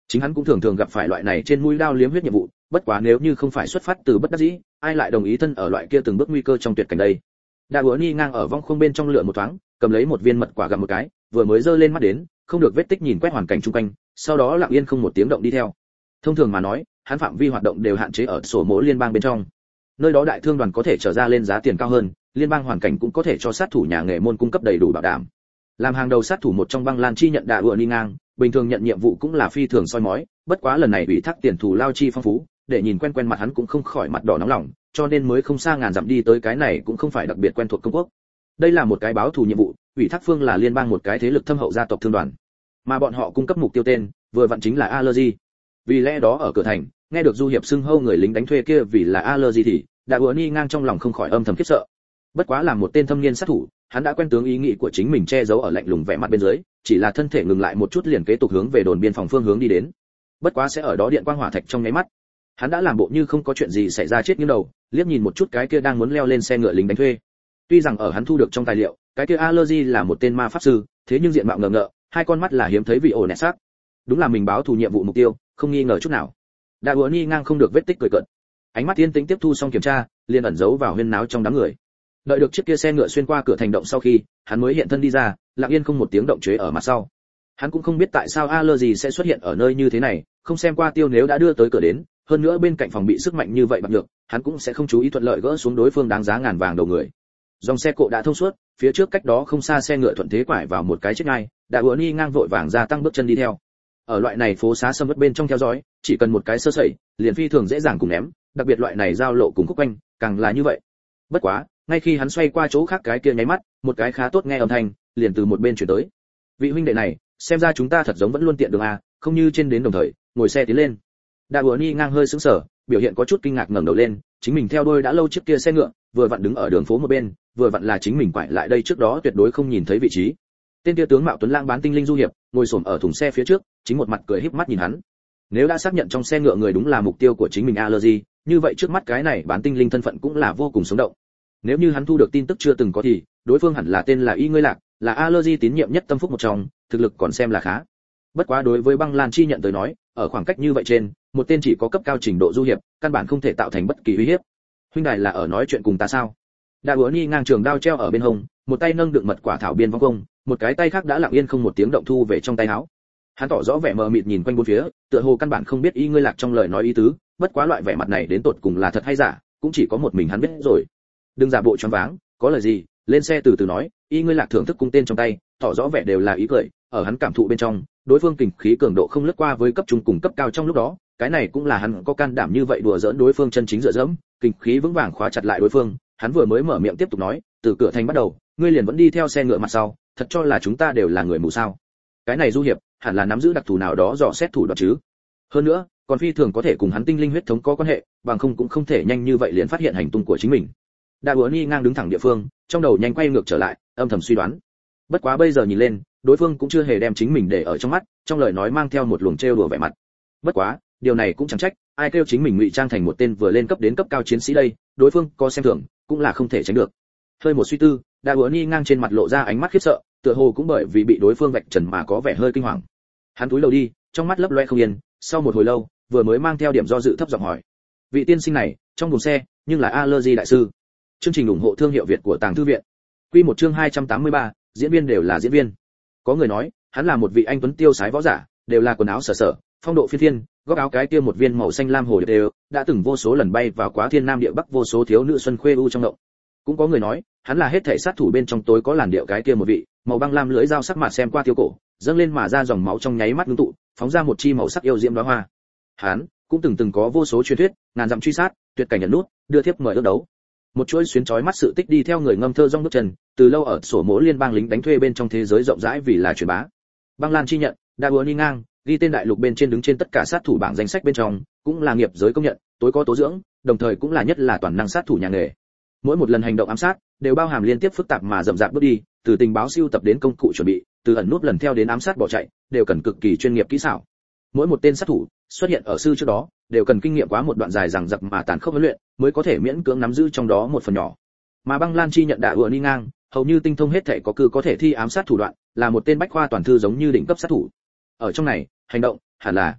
Chính hắn cũng thường thường gặp phải loại này trên mũi đao liếm huyết nhiệm vụ, bất quá nếu như không phải xuất phát từ bất đắc dĩ, ai lại đồng ý thân ở loại kia từng bước nguy cơ trong tuyệt cảnh đây. Đa Búa Ni ngang ở vong khung bên trong lửa một thoáng, cầm lấy một viên mật quả gặm một cái, vừa mới giơ lên mắt đến, không được vết tích nhìn quét hoàn cảnh xung quanh, sau đó lặng yên không một tiếng động đi theo. Thông thường mà nói, hắn phạm vi hoạt động đều hạn chế ở sổ mỗ liên bang bên trong. Nơi đó đại thương đoàn có thể trở ra lên giá tiền cao hơn, liên bang hoàn cảnh cũng có thể cho sát thủ nhà nghề môn cung cấp đầy đủ bảo đảm. Làm hàng đầu sát thủ một trong băng lan chi nhận Đa Búa Ni ngang, bình thường nhận nhiệm vụ cũng là phi thường soi mói, bất quá lần này ủy thác tiền thù lao chi phong phú, để nhìn quen quen mặt hắn cũng không khỏi mặt đỏ nóng lòng, cho nên mới không xa ngàn dặm đi tới cái này cũng không phải đặc biệt quen thuộc công quốc. Đây là một cái báo thù nhiệm vụ, ủy thác phương là liên bang một cái thế lực thâm hậu gia tộc thương đoàn, mà bọn họ cung cấp mục tiêu tên, vừa vặn chính là Allergy. Vì lẽ đó ở cửa thành, nghe được du hiệp xưng hô người lính đánh thuê kia vì là Allergy thì Đa Búa Ni ngang trong lòng không khỏi âm thầm khiếp sợ. Bất quá là một tên thâm niên sát thủ, hắn đã quen tướng ý nghĩ của chính mình che giấu ở lạnh lùng vẻ mặt bên dưới, chỉ là thân thể ngừng lại một chút liền kế tục hướng về đồn biên phòng phương hướng đi đến. Bất quá sẽ ở đó điện quang hỏa thạch trong nháy mắt, hắn đã làm bộ như không có chuyện gì xảy ra chết nghiêng đầu, liếc nhìn một chút cái kia đang muốn leo lên xe ngựa lính đánh thuê. Tuy rằng ở hắn thu được trong tài liệu, cái kia Allergy là một tên ma pháp sư, thế nhưng diện mạo ngờ ngợ, hai con mắt là hiếm thấy vị ổ nẹt sắc. Đúng là mình báo thù nhiệm vụ mục tiêu, không nghi ngờ chút nào. Đa Búa Ni ngang không được vết tích cười cợt. Ánh mắt yên tĩnh tiếp thu xong kiểm tra, liền ẩn giấu vào huyên náo trong đám người. Đợi được chiếc kia xe ngựa xuyên qua cửa thành động sau khi, hắn mới hiện thân đi ra, lặng yên không một tiếng động chế ở mặt sau. Hắn cũng không biết tại sao Allergy sẽ xuất hiện ở nơi như thế này, không xem qua tiêu nếu đã đưa tới cửa đến, hơn nữa bên cạnh phòng bị sức mạnh như vậy bạc được, hắn cũng sẽ không chú ý thuận lợi gỡ xuống đối phương đáng giá ngàn vàng đầu người. Dòng xe cộ đã thông suốt, phía trước cách đó không xa xe ngựa thuận thế quải vào một cái chiếc ngai, Đa Búa Ni ngang vội vàng ra tăng bước chân đi theo. Ở loại này phố xá sầm uất bên trong theo dõi, chỉ cần một cái sơ sẩy, liền phi thường dễ dàng cùng ném, đặc biệt loại này giao lộ cùng khúc quanh, càng là như vậy. Bất quá, ngay khi hắn xoay qua chỗ khác cái kia nháy mắt, một cái khá tốt nghe âm thanh, liền từ một bên truyền tới. Vị huynh đệ này, xem ra chúng ta thật giống vẫn luôn tiện đường a, không như trên đến đồng thời, ngồi xe tiến lên. Đa Búa Ni ngang hơi sững sờ, biểu hiện có chút kinh ngạc ngẩng đầu lên, chính mình theo đuôi đã lâu chiếc kia xe ngựa, vừa vặn đứng ở đường phố một bên, vừa vặn là chính mình quải lại đây trước đó tuyệt đối không nhìn thấy vị trí. Tên kia tướng mạo tuấn lãng bán tinh linh du hiệp, ngồi xổm ở thùng xe phía trước, chính một mặt cười híp mắt nhìn hắn. Nếu đã xác nhận trong xe ngựa người đúng là mục tiêu của chính mình Allergy, như vậy trước mắt cái này bán tinh linh thân phận cũng là vô cùng sống động. Nếu như hắn thu được tin tức chưa từng có thì, đối phương hẳn là tên là Y Ngươi Lạc, là Allergy tín nhiệm nhất tâm phúc một trong, thực lực còn xem là khá. Bất quá đối với Băng Lan chi nhận tới nói, ở khoảng cách như vậy trên, một tên chỉ có cấp cao trình độ du hiệp, căn bản không thể tạo thành bất kỳ uy hiếp. Huynh đài là ở nói chuyện cùng ta sao? Đa Búa Ni ngang trường đao treo ở bên hông, một tay nâng đựng mật quả thảo biên vong công, một cái tay khác đã lặng yên không một tiếng động thu về trong tay áo. Hắn tỏ rõ vẻ mờ mịt nhìn quanh bốn phía, tựa hồ căn bản không biết Y Ngươi Lạc trong lời nói ý tứ, bất quá loại vẻ mặt này đến tột cùng là thật hay giả, cũng chỉ có một mình hắn biết rồi. Đừng giả bộ choáng váng, có lời gì, lên xe từ từ nói. Y Ngươi Lạc thưởng thức cung tên trong tay, tỏ rõ vẻ đều là ý cười, ở hắn cảm thụ bên trong, đối phương kình khí cường độ không lướt qua với cấp trung cùng cấp cao trong lúc đó, cái này cũng là hắn có can đảm như vậy đùa giỡn đối phương chân chính dựa dẫm, kình khí vững vàng khóa chặt lại đối phương. Hắn vừa mới mở miệng tiếp tục nói, từ cửa thành bắt đầu, ngươi liền vẫn đi theo xe ngựa mặt sau, thật cho là chúng ta đều là người mù sao? Cái này du hiệp, hẳn là nắm giữ đặc thù nào đó dò xét thủ đoạn chứ? Hơn nữa, còn phi thường có thể cùng hắn tinh linh huyết thống có quan hệ, bằng không cũng không thể nhanh như vậy liền phát hiện hành tung của chính mình. Đa Búa Ni ngang đứng thẳng địa phương, trong đầu nhanh quay ngược trở lại, âm thầm suy đoán. Bất quá bây giờ nhìn lên, đối phương cũng chưa hề đem chính mình để ở trong mắt, trong lời nói mang theo một luồng trêu đùa vẻ mặt. Bất quá, điều này cũng chẳng trách, ai kêu chính mình ngụy trang thành một tên vừa lên cấp đến cấp cao chiến sĩ đây, đối phương có xem thường, cũng là không thể tránh được. Hơi một suy tư, Đa Búa Ni ngang trên mặt lộ ra ánh mắt khiếp sợ, tựa hồ cũng bởi vì bị đối phương vạch trần mà có vẻ hơi kinh hoàng. Hắn cúi đầu đi, trong mắt lấp loe không yên, sau một hồi lâu, vừa mới mang theo điểm do dự thấp giọng hỏi: vị tiên sinh này, trong buồng xe, nhưng là Allergy đại sư. Chương trình ủng hộ thương hiệu Việt của Tàng Thư viện. Quy một chương 283, diễn viên đều là diễn viên. Có người nói, hắn là một vị anh tuấn tiêu sái võ giả, đều là quần áo sở sở, phong độ phiên phiên, góc áo cái kia một viên màu xanh lam hồ điệp đều, đã từng vô số lần bay vào quá thiên nam địa bắc vô số thiếu nữ xuân khuê u trong động. Cũng có người nói, hắn là hết thảy sát thủ bên trong tối có làn điệu cái kia một vị, màu băng lam lưỡi dao sắc mặt xem qua tiêu cổ, dâng lên mà ra dòng máu trong nháy mắt ngưng tụ, phóng ra một chi màu sắc yêu diễm đóa hoa. Hắn cũng từng có vô số truyền thuyết, ngàn dặm truy sát, tuyệt cảnh nhận nút, đưa thiếp mời ước đấu. Một chuỗi xuyến chói mắt sự tích đi theo người ngâm thơ rong bước chân, từ lâu ở sổ mỗ liên bang lính đánh thuê bên trong thế giới rộng rãi vì là truyền bá. Băng Lan chi nhận, Đa Búa Ni ngang, ghi tên đại lục bên trên đứng trên tất cả sát thủ bảng danh sách bên trong, cũng là nghiệp giới công nhận, tối có tố dưỡng, đồng thời cũng là nhất là toàn năng sát thủ nhà nghề. Mỗi một lần hành động ám sát đều bao hàm liên tiếp phức tạp mà rậm rạp bước đi, từ tình báo siêu tập đến công cụ chuẩn bị, từ ẩn nút lần theo đến ám sát bỏ chạy, đều cần cực kỳ chuyên nghiệp kỹ xảo. Mỗi một tên sát thủ xuất hiện ở sư trước đó, đều cần kinh nghiệm quá một đoạn dài dằng dặc mà tàn khốc huấn luyện, mới có thể miễn cưỡng nắm giữ trong đó một phần nhỏ. Mà Băng Lan chi nhận Đa Búa Ni ngang, hầu như tinh thông hết thể có thể thi ám sát thủ đoạn, là một tên bách khoa toàn thư giống như đỉnh cấp sát thủ. Ở trong này, hành động hẳn là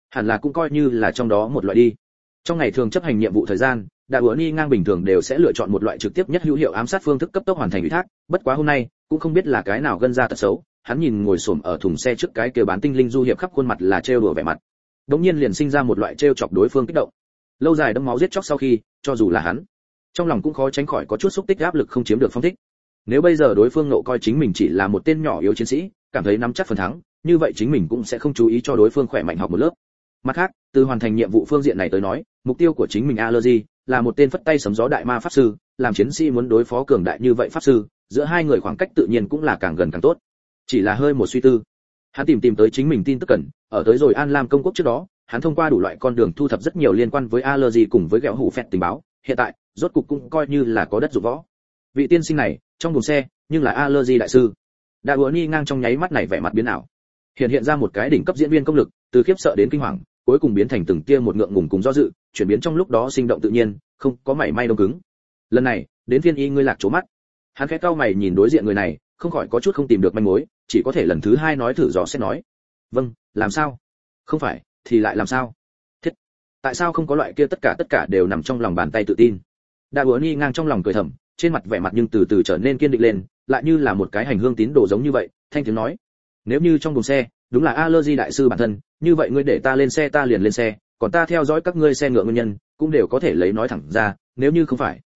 hẳn là cũng coi như là trong đó một loại đi. Trong ngày thường chấp hành nhiệm vụ thời gian, Đạ Bữa Ni ngang bình thường đều sẽ lựa chọn một loại trực tiếp nhất hữu hiệu ám sát phương thức cấp tốc hoàn thành ủy thác, bất quá hôm nay cũng không biết là cái nào gân ra tật xấu, hắn nhìn ngồi xổm ở thùng xe trước cái kia bán tinh linh du hiệp khắp khuôn mặt là trêu đùa vẻ mặt, đống nhiên liền sinh ra một loại trêu chọc đối phương kích động. Lâu dài đẫm máu giết chóc sau khi, cho dù là hắn, trong lòng cũng khó tránh khỏi có chút xúc tích áp lực không chiếm được phong thích. Nếu bây giờ đối phương nộ coi chính mình chỉ là một tên nhỏ yếu chiến sĩ, cảm thấy nắm chắc phần thắng, như vậy chính mình cũng sẽ không chú ý cho đối phương khỏe mạnh học một lớp. Mặt khác, từ hoàn thành nhiệm vụ phương diện này tới nói, mục tiêu của chính mình Allergy là một tên phất tay sấm gió đại ma pháp sư, làm chiến sĩ muốn đối phó cường đại như vậy pháp sư, giữa hai người khoảng cách tự nhiên cũng là càng gần càng tốt. Chỉ là hơi một suy tư, hắn tìm tới chính mình tin tức cần, ở tới rồi An Lam công quốc trước đó, hắn thông qua đủ loại con đường thu thập rất nhiều liên quan với Allergy cùng với Gẹo Hủ Phẹt tình báo, hiện tại, rốt cục cũng coi như là có đất dụng võ. Vị tiên sinh này, trong buồng xe, nhưng là Allergy đại sư. Đạ Bữa Ni ngang trong nháy mắt này vẻ mặt biến ảo. Hiện ra một cái đỉnh cấp diễn viên công lực, từ khiếp sợ đến kinh hoàng, cuối cùng biến thành từng tia một ngượng ngùng cùng do dự, chuyển biến trong lúc đó sinh động tự nhiên, không có mảy may đông cứng. Lần này, đến phiên y ngươi lạc chố mắt. Hắn khẽ cau mày nhìn đối diện người này, không khỏi có chút không tìm được manh mối, chỉ có thể lần thứ hai nói thử dò xét nói. Vâng, làm sao? Không phải, thì lại làm sao? Thiết, tại sao không có loại kia tất cả đều nằm trong lòng bàn tay tự tin? Đạ Bữa Ni ngang trong lòng cười thầm, trên mặt vẻ mặt nhưng từ từ trở nên kiên định lên, lại như là một cái hành hương tín đồ giống như vậy, thanh tiếng nói. Nếu như trong buồng xe, đúng là Allergy đại sư bản thân, như vậy ngươi để ta lên xe ta liền lên xe, còn ta theo dõi các ngươi xe ngựa nguyên nhân, cũng đều có thể lấy nói thẳng ra, nếu như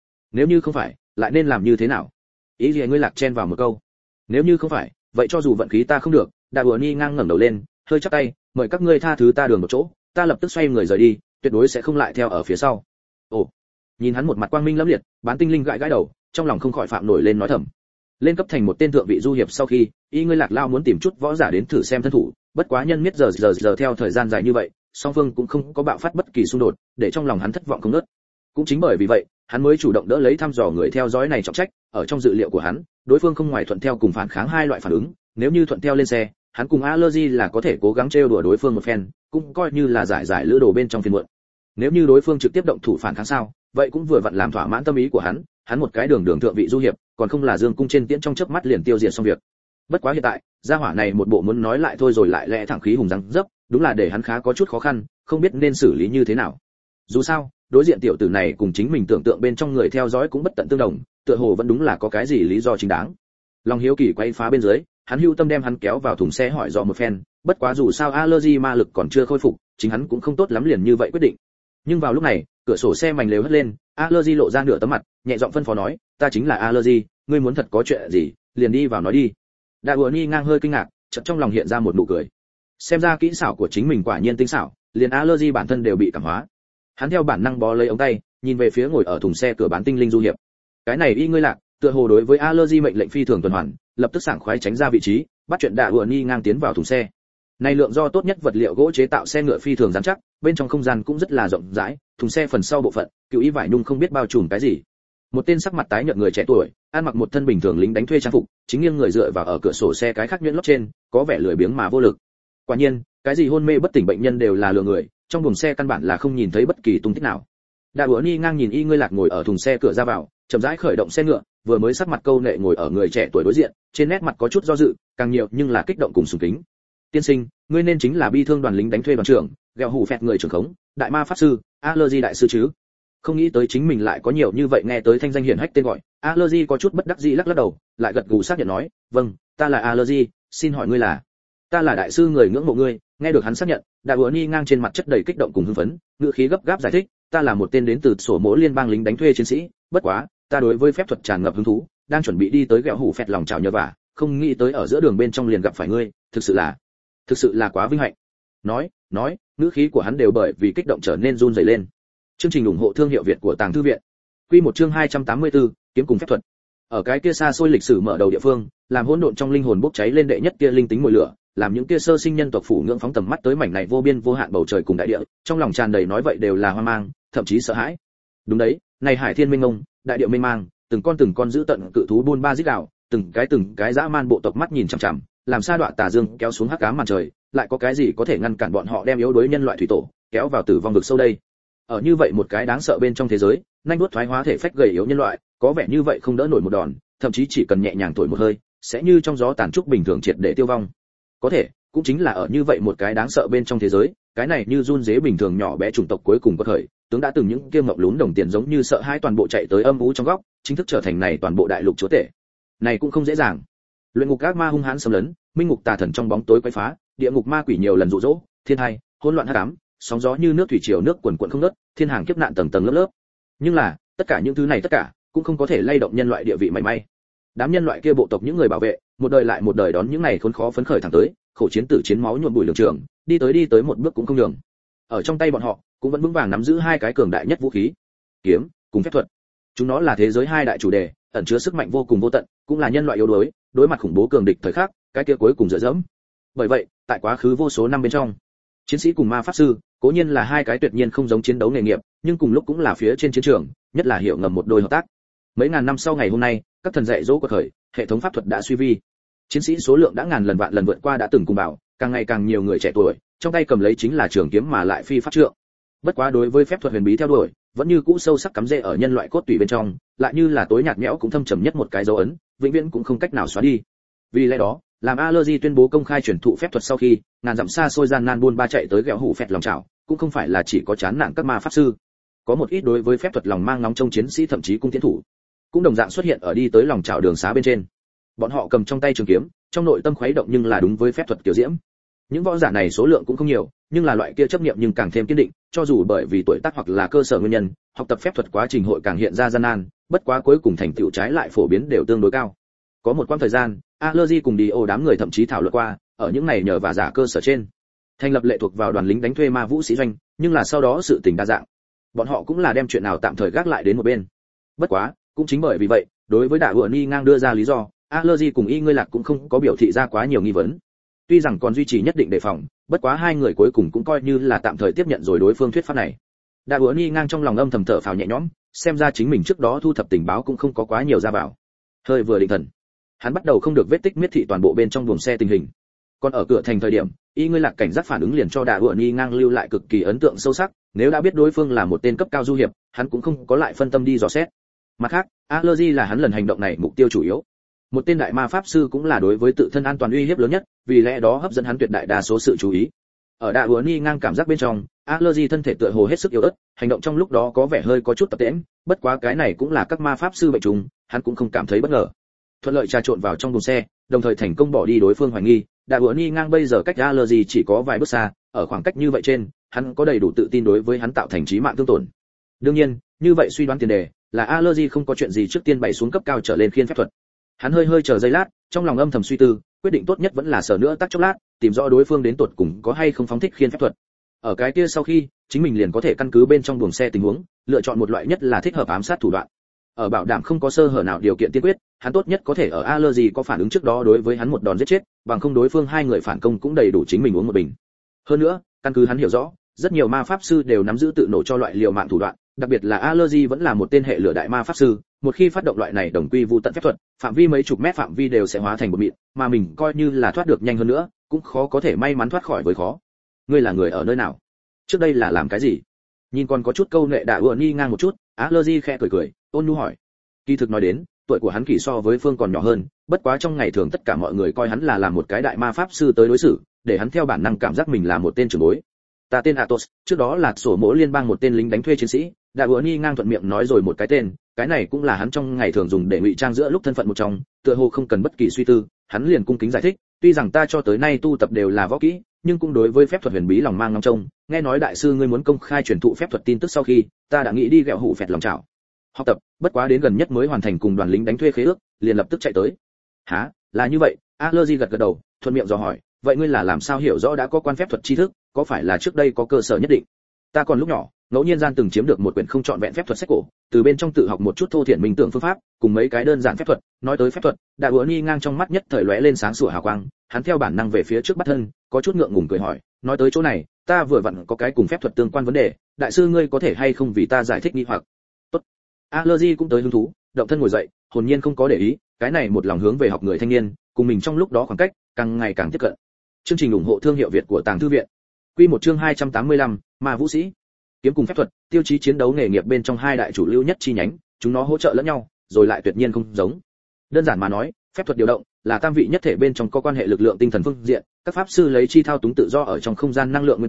không phải, lại nên làm như thế nào? Ý gì ngươi lạc chen vào một câu. Nếu như không phải, vậy cho dù vận khí ta không được, Đạ Bữa Ni ngang ngẩng đầu lên, hơi chắp tay, mời các ngươi tha thứ ta đường một chỗ, ta lập tức xoay người rời đi, tuyệt đối sẽ không lại theo ở phía sau. Ồ, nhìn hắn một mặt quang minh lẫm liệt, bán tinh linh gãi gãi đầu, trong lòng không khỏi phạm nổi lên nói thầm. Lên cấp thành một tên thượng vị du hiệp sau khi, y ngươi lạc lao muốn tìm chút võ giả đến thử xem thân thủ, bất quá nhân miết giờ theo thời gian dài như vậy, song phương cũng không có bạo phát bất kỳ xung đột, để trong lòng hắn thất vọng không ngớt. Cũng chính bởi vì vậy, hắn mới chủ động đỡ lấy thăm dò người theo dõi này trọng trách, ở trong dự liệu của hắn, đối phương không ngoài thuận theo cùng phản kháng hai loại phản ứng, nếu như thuận theo lên xe, hắn cùng Allergy là có thể cố gắng trêu đùa đối phương một phen, cũng coi như là giải lữ đồ bên trong phiền muộn. Nếu như đối phương trực tiếp động thủ phản kháng sao, vậy cũng vừa vặn làm thỏa mãn tâm ý của hắn một cái đường thượng vị du hiệp, còn không là dương cung trên tiễn trong chớp mắt liền tiêu diệt xong việc. Bất quá hiện tại, gia hỏa này một bộ muốn nói lại thôi rồi lại lẽ thẳng khí hùng răng dấp, đúng là để hắn khá có chút khó khăn, không biết nên xử lý như thế nào. Dù sao, đối diện tiểu tử này cùng chính mình tưởng tượng bên trong người theo dõi cũng bất tận tương đồng, tựa hồ vẫn đúng là có cái gì lý do chính đáng. Lòng hiếu kỳ quay phá bên dưới, hắn hưu tâm đem hắn kéo vào thùng xe hỏi dò một phen, bất quá dù sao Allergy ma lực còn chưa khôi phục, chính hắn cũng không tốt lắm liền như vậy quyết định. Nhưng vào lúc này, cửa sổ xe mảnh lều hất lên, Allergy lộ ra nửa tấm mặt, nhẹ giọng phân phó nói, ta chính là Allergy, ngươi muốn thật có chuyện gì, liền đi vào nói đi. Đạ Bữa Ni ngang hơi kinh ngạc, chợt trong lòng hiện ra một nụ cười. Xem ra kỹ xảo của chính mình quả nhiên tinh xảo, liền Allergy bản thân đều bị cảm hóa. Hắn theo bản năng bó lấy ống tay, nhìn về phía ngồi ở thùng xe cửa bán tinh linh du hiệp. Cái này y ngươi lạc, tựa hồ đối với Allergy mệnh lệnh phi thường tuần hoàn, lập tức sảng khoái tránh ra vị trí, bắt chuyện Đạ Bữa Ni ngang tiến vào thùng xe. Này lượng do tốt nhất vật liệu gỗ chế tạo xe ngựa phi thường rắn chắc, bên trong không gian cũng rất là rộng rãi, thùng xe phần sau bộ phận, cựu y vải nhung không biết bao trùm cái gì. Một tên sắc mặt tái nhợt người trẻ tuổi, ăn mặc một thân bình thường lính đánh thuê trang phục, chính nghiêng người dựa vào ở cửa sổ xe cái khác nhuyễn lót trên, có vẻ lười biếng mà vô lực. Quả nhiên, cái gì hôn mê bất tỉnh bệnh nhân đều là lừa người, trong buồng xe căn bản là không nhìn thấy bất kỳ tung tích nào. Đạ Bữa Ni ngang nhìn y ngươi lạc ngồi ở thùng xe cửa ra vào, chậm rãi khởi động xe ngựa, vừa mới sắc mặt câu nệ ngồi ở người trẻ tuổi đối diện, trên nét mặt có chút do dự, càng nhiều nhưng là kích động cùng sùng kính. Tiên sinh, ngươi nên chính là bi thương đoàn lính đánh thuê đoàn trưởng, Gẹo Hủ Phẹt người trưởng khống, đại ma pháp sư, Allergy đại sư chứ? Không nghĩ tới chính mình lại có nhiều như vậy nghe tới thanh danh hiển hách tên gọi. Allergy có chút bất đắc dĩ lắc đầu, lại gật gù xác nhận nói, vâng, ta là Allergy, xin hỏi ngươi là? Ta là đại sư người ngưỡng mộ ngươi. Nghe được hắn xác nhận, Đạ Bữa Ni ngang trên mặt chất đầy kích động cùng hưng phấn, ngữ khí gấp gáp giải thích, ta là một tên đến từ sổ mỗ liên bang lính đánh thuê chiến sĩ, bất quá, ta đối với phép thuật tràn ngập hứng thú, đang chuẩn bị đi tới Gẹo Hủ Phẹt lòng chào nhờ vả, không nghĩ tới ở giữa đường bên trong liền gặp phải ngươi, thực sự là quá vinh hạnh. Nói, ngữ khí của hắn đều bởi vì kích động trở nên run rẩy lên. Chương trình ủng hộ thương hiệu Việt của Tàng Thư viện. Quy một chương 284, kiếm cùng phép thuật. Ở cái kia xa xôi lịch sử mở đầu địa phương, làm hỗn độn trong linh hồn bốc cháy lên đệ nhất kia linh tính mùi lửa, làm những kia sơ sinh nhân tộc phủ ngưỡng phóng tầm mắt tới mảnh này vô biên vô hạn bầu trời cùng đại địa, trong lòng tràn đầy nói vậy đều là hoang mang, thậm chí sợ hãi. Đúng đấy, này hải thiên mênh mông, đại địa mênh mang, từng con giữ tận cự thú buôn ba rít gào, từng cái dã man bộ tộc mắt nhìn chằm chằm, làm sa đọa tà dương kéo xuống hắc ám màn trời, lại có cái gì có thể ngăn cản bọn họ đem yếu đuối nhân loại thủy tổ kéo vào tử vong vực sâu đây? Ở như vậy một cái đáng sợ bên trong thế giới, nhanh đuốt thoái hóa thể phách gầy yếu nhân loại, có vẻ như vậy không đỡ nổi một đòn, thậm chí chỉ cần nhẹ nhàng thổi một hơi, sẽ như trong gió tàn trúc bình thường triệt để tiêu vong. Có thể, cũng chính là ở như vậy một cái đáng sợ bên trong thế giới, cái này như run dế bình thường nhỏ bé chủng tộc cuối cùng có thời, tướng đã từng những kia mộng lún đồng tiền giống như sợ hãi toàn bộ chạy tới âm u trong góc, chính thức trở thành này toàn bộ đại lục chúa tể. Này cũng không dễ dàng. Luyện ngục ác ma hung hãn xâm lấn, minh ngục tà thần trong bóng tối quấy phá, địa ngục ma quỷ nhiều lần dụ dỗ, thiên hai, hỗn loạn hắc ám, sóng gió như nước thủy triều nước cuồn cuộn không ngớt, thiên hàng kiếp nạn tầng tầng lớp lớp. Nhưng là, tất cả những thứ này tất cả cũng không có thể lay động nhân loại địa vị mảy may. Đám nhân loại kia bộ tộc những người bảo vệ, một đời lại một đời đón những này khốn khó phấn khởi thẳng tới, khổ chiến tử chiến máu nhuộm bụi lường trường, đi tới một bước cũng không nhường. Ở trong tay bọn họ, cũng vẫn vững vàng nắm giữ hai cái cường đại nhất vũ khí, kiếm cùng phép thuật. Chúng nó là thế giới hai đại chủ đề, ẩn chứa sức mạnh vô cùng vô tận, cũng là nhân loại yếu đuối, đối mặt khủng bố cường địch thời khắc, cái kia cuối cùng dựa dẫm. Bởi vậy, tại quá khứ vô số năm bên trong, chiến sĩ cùng ma pháp sư, cố nhiên là hai cái tuyệt nhiên không giống chiến đấu nghề nghiệp, nhưng cùng lúc cũng là phía trên chiến trường, nhất là hiểu ngầm một đôi hợp tác. Mấy ngàn năm sau ngày hôm nay, các thần dạy dỗ của thời, hệ thống pháp thuật đã suy vi. Chiến sĩ số lượng đã ngàn lần vạn lần vượt qua đã từng cùng bảo, càng ngày càng nhiều người trẻ tuổi, trong tay cầm lấy chính là trường kiếm mà lại phi pháp trượng. Bất quá đối với phép thuật huyền bí theo đuổi, vẫn như cũ sâu sắc cắm rễ ở nhân loại cốt tủy bên trong, lại như là tối nhạt nhẽo cũng thâm trầm nhất một cái dấu ấn, vĩnh viễn cũng không cách nào xóa đi. Vì lẽ đó, làm Allergy tuyên bố công khai truyền thụ phép thuật sau khi, ngàn dặm xa xôi gian nan buôn ba chạy tới ghẹo hủ phẹt lòng chảo, cũng không phải là chỉ có chán nản các ma pháp sư. Có một ít đối với phép thuật lòng mang nóng trong chiến sĩ thậm chí cung tiến thủ, cũng đồng dạng xuất hiện ở đi tới lòng chảo đường xá bên trên. Bọn họ cầm trong tay trường kiếm, trong nội tâm khuấy động nhưng là đúng với phép thuật kiểu diễm. Những võ giả này số lượng cũng không nhiều, nhưng là loại kia chấp niệm nhưng càng thêm kiên định, cho dù bởi vì tuổi tác hoặc là cơ sở nguyên nhân, học tập phép thuật quá trình hội càng hiện ra gian nan, bất quá cuối cùng thành tựu trái lại phổ biến đều tương đối cao. Có một quãng thời gian, Allergy cùng Dio đám người thậm chí thảo luận qua, ở những này nhờ và giả cơ sở trên, thành lập lệ thuộc vào đoàn lính đánh thuê ma vũ sĩ doanh, nhưng là sau đó sự tình đa dạng. Bọn họ cũng là đem chuyện nào tạm thời gác lại đến một bên. Bất quá, cũng chính bởi vì vậy, đối với Đạ Vừa Ni ngang đưa ra lý do, Allergy cùng Y Ngươi Lạc cũng không có biểu thị ra quá nhiều nghi vấn. Tuy rằng còn duy trì nhất định đề phòng, bất quá hai người cuối cùng cũng coi như là tạm thời tiếp nhận rồi đối phương thuyết pháp này. Đạ Vừa Ni ngang trong lòng âm thầm thở phào nhẹ nhõm, xem ra chính mình trước đó thu thập tình báo cũng không có quá nhiều ra vào. Hơi vừa định thần, hắn bắt đầu không được vết tích miết thị toàn bộ bên trong buồng xe tình hình. Còn ở cửa thành thời điểm, Y Ngươi Lạc cảnh giác phản ứng liền cho Đạ Vừa Ni ngang lưu lại cực kỳ ấn tượng sâu sắc, nếu đã biết đối phương là một tên cấp cao du hiệp, hắn cũng không có lại phân tâm đi dò xét. Mặt khác, Allergy là hắn lần hành động này mục tiêu chủ yếu. Một tên đại ma pháp sư cũng là đối với tự thân an toàn uy hiếp lớn nhất, vì lẽ đó hấp dẫn hắn tuyệt đại đa số sự chú ý. Ở Đạ Vừa Ni ngang cảm giác bên trong, Allergy thân thể tựa hồ hết sức yếu ớt, hành động trong lúc đó có vẻ hơi có chút tập tễnh, bất quá cái này cũng là các ma pháp sư bệnh trùng, hắn cũng không cảm thấy bất ngờ. Thuận lợi trà trộn vào trong buồng xe, đồng thời thành công bỏ đi đối phương hoài nghi. Đạ Vừa Ni ngang bây giờ cách Allergy chỉ có vài bước xa, ở khoảng cách như vậy trên, hắn có đầy đủ tự tin đối với hắn tạo thành chí mạng thương tổn. Đương nhiên, như vậy suy đoán tiền đề là Allergy không có chuyện gì trước tiên bày xuống cấp cao trở lên khiên phép thuật. Hắn hơi chờ giây lát, trong lòng âm thầm suy tư, quyết định tốt nhất vẫn là sở nữa tắc chốc lát, tìm rõ đối phương đến tột cùng có hay không phóng thích khiên phép thuật. Ở cái kia sau khi, chính mình liền có thể căn cứ bên trong buồng xe tình huống, lựa chọn một loại nhất là thích hợp ám sát thủ đoạn. Ở bảo đảm không có sơ hở nào điều kiện tiên quyết, hắn tốt nhất có thể ở Allergy có phản ứng trước đó đối với hắn một đòn giết chết, bằng không đối phương hai người phản công cũng đầy đủ chính mình uống một bình. Hơn nữa, căn cứ hắn hiểu rõ, rất nhiều ma pháp sư đều nắm giữ tự nổ cho loại liều mạng thủ đoạn, đặc biệt là Allergy vẫn là một tên hệ lửa đại ma pháp sư, một khi phát động loại này đồng quy vu tận phép thuật, phạm vi mấy chục mét phạm vi đều sẽ hóa thành một mịn, mà mình coi như là thoát được nhanh hơn nữa, cũng khó có thể may mắn thoát khỏi với khó. Ngươi là người ở nơi nào? Trước đây là làm cái gì? Nhìn còn có chút câu nệ Đạ Vừa Ni ngang một chút, Allergy khẽ cười, ôn nhu hỏi. Kỳ thực nói đến, tuổi của hắn kỳ so với Phương còn nhỏ hơn, bất quá trong ngày thường tất cả mọi người coi hắn là một cái đại ma pháp sư tới đối xử, để hắn theo bản năng cảm giác mình là một tên trưởng bối. Ta tên Athos, trước đó là sổ mỗ liên bang một tên lính đánh thuê chiến sĩ. Đạ Vừa Ni ngang thuận miệng nói rồi một cái tên, cái này cũng là hắn trong ngày thường dùng để ngụy trang giữa lúc thân phận một trong, tựa hồ không cần bất kỳ suy tư, hắn liền cung kính giải thích, tuy rằng ta cho tới nay tu tập đều là võ kỹ, nhưng cũng đối với phép thuật huyền bí lòng mang ngóng trông, nghe nói đại sư ngươi muốn công khai truyền thụ phép thuật tin tức sau khi, ta đã nghĩ đi ghẹo hủ phẹt lòng chảo. Học tập, bất quá đến gần nhất mới hoàn thành cùng đoàn lính đánh thuê khế ước, liền lập tức chạy tới. Hả, là như vậy? Allergy gật đầu, thuận miệng dò hỏi, vậy ngươi là làm sao hiểu rõ đã có quan phép thuật tri thức, có phải là trước đây có cơ sở nhất định? Ta còn lúc nhỏ, ngẫu nhiên gian từng chiếm được một quyển không trọn vẹn phép thuật sách cổ, từ bên trong tự học một chút thô thiển minh tưởng phương pháp, cùng mấy cái đơn giản phép thuật. Nói tới phép thuật, Đạ Vừa Ni ngang trong mắt nhất thời lóe lên sáng sủa hào quang, hắn theo bản năng về phía trước bắt thân, có chút ngượng ngùng cười hỏi, nói tới chỗ này, ta vừa vặn có cái cùng phép thuật tương quan vấn đề, đại sư ngươi có thể hay không vì ta giải thích nghi hoặc? Tốt. Allergy cũng tới hứng thú, động thân ngồi dậy, hồn nhiên không có để ý, cái này một lòng hướng về học người thanh niên, cùng mình trong lúc đó khoảng cách càng ngày càng tiếp cận. Chương trình ủng hộ thương hiệu Việt của Tàng Thư viện. Quy một chương 285, Ma vũ sĩ. Kiếm cùng phép thuật, tiêu chí chiến đấu nghề nghiệp bên trong hai đại chủ lưu nhất chi nhánh, chúng nó hỗ trợ lẫn nhau, rồi lại tuyệt nhiên không giống. Đơn giản mà nói, phép thuật điều động là tam vị nhất thể bên trong có quan hệ lực lượng tinh thần phương diện, các pháp sư lấy chi thao túng tự do ở trong không gian năng lượng nguyên tố,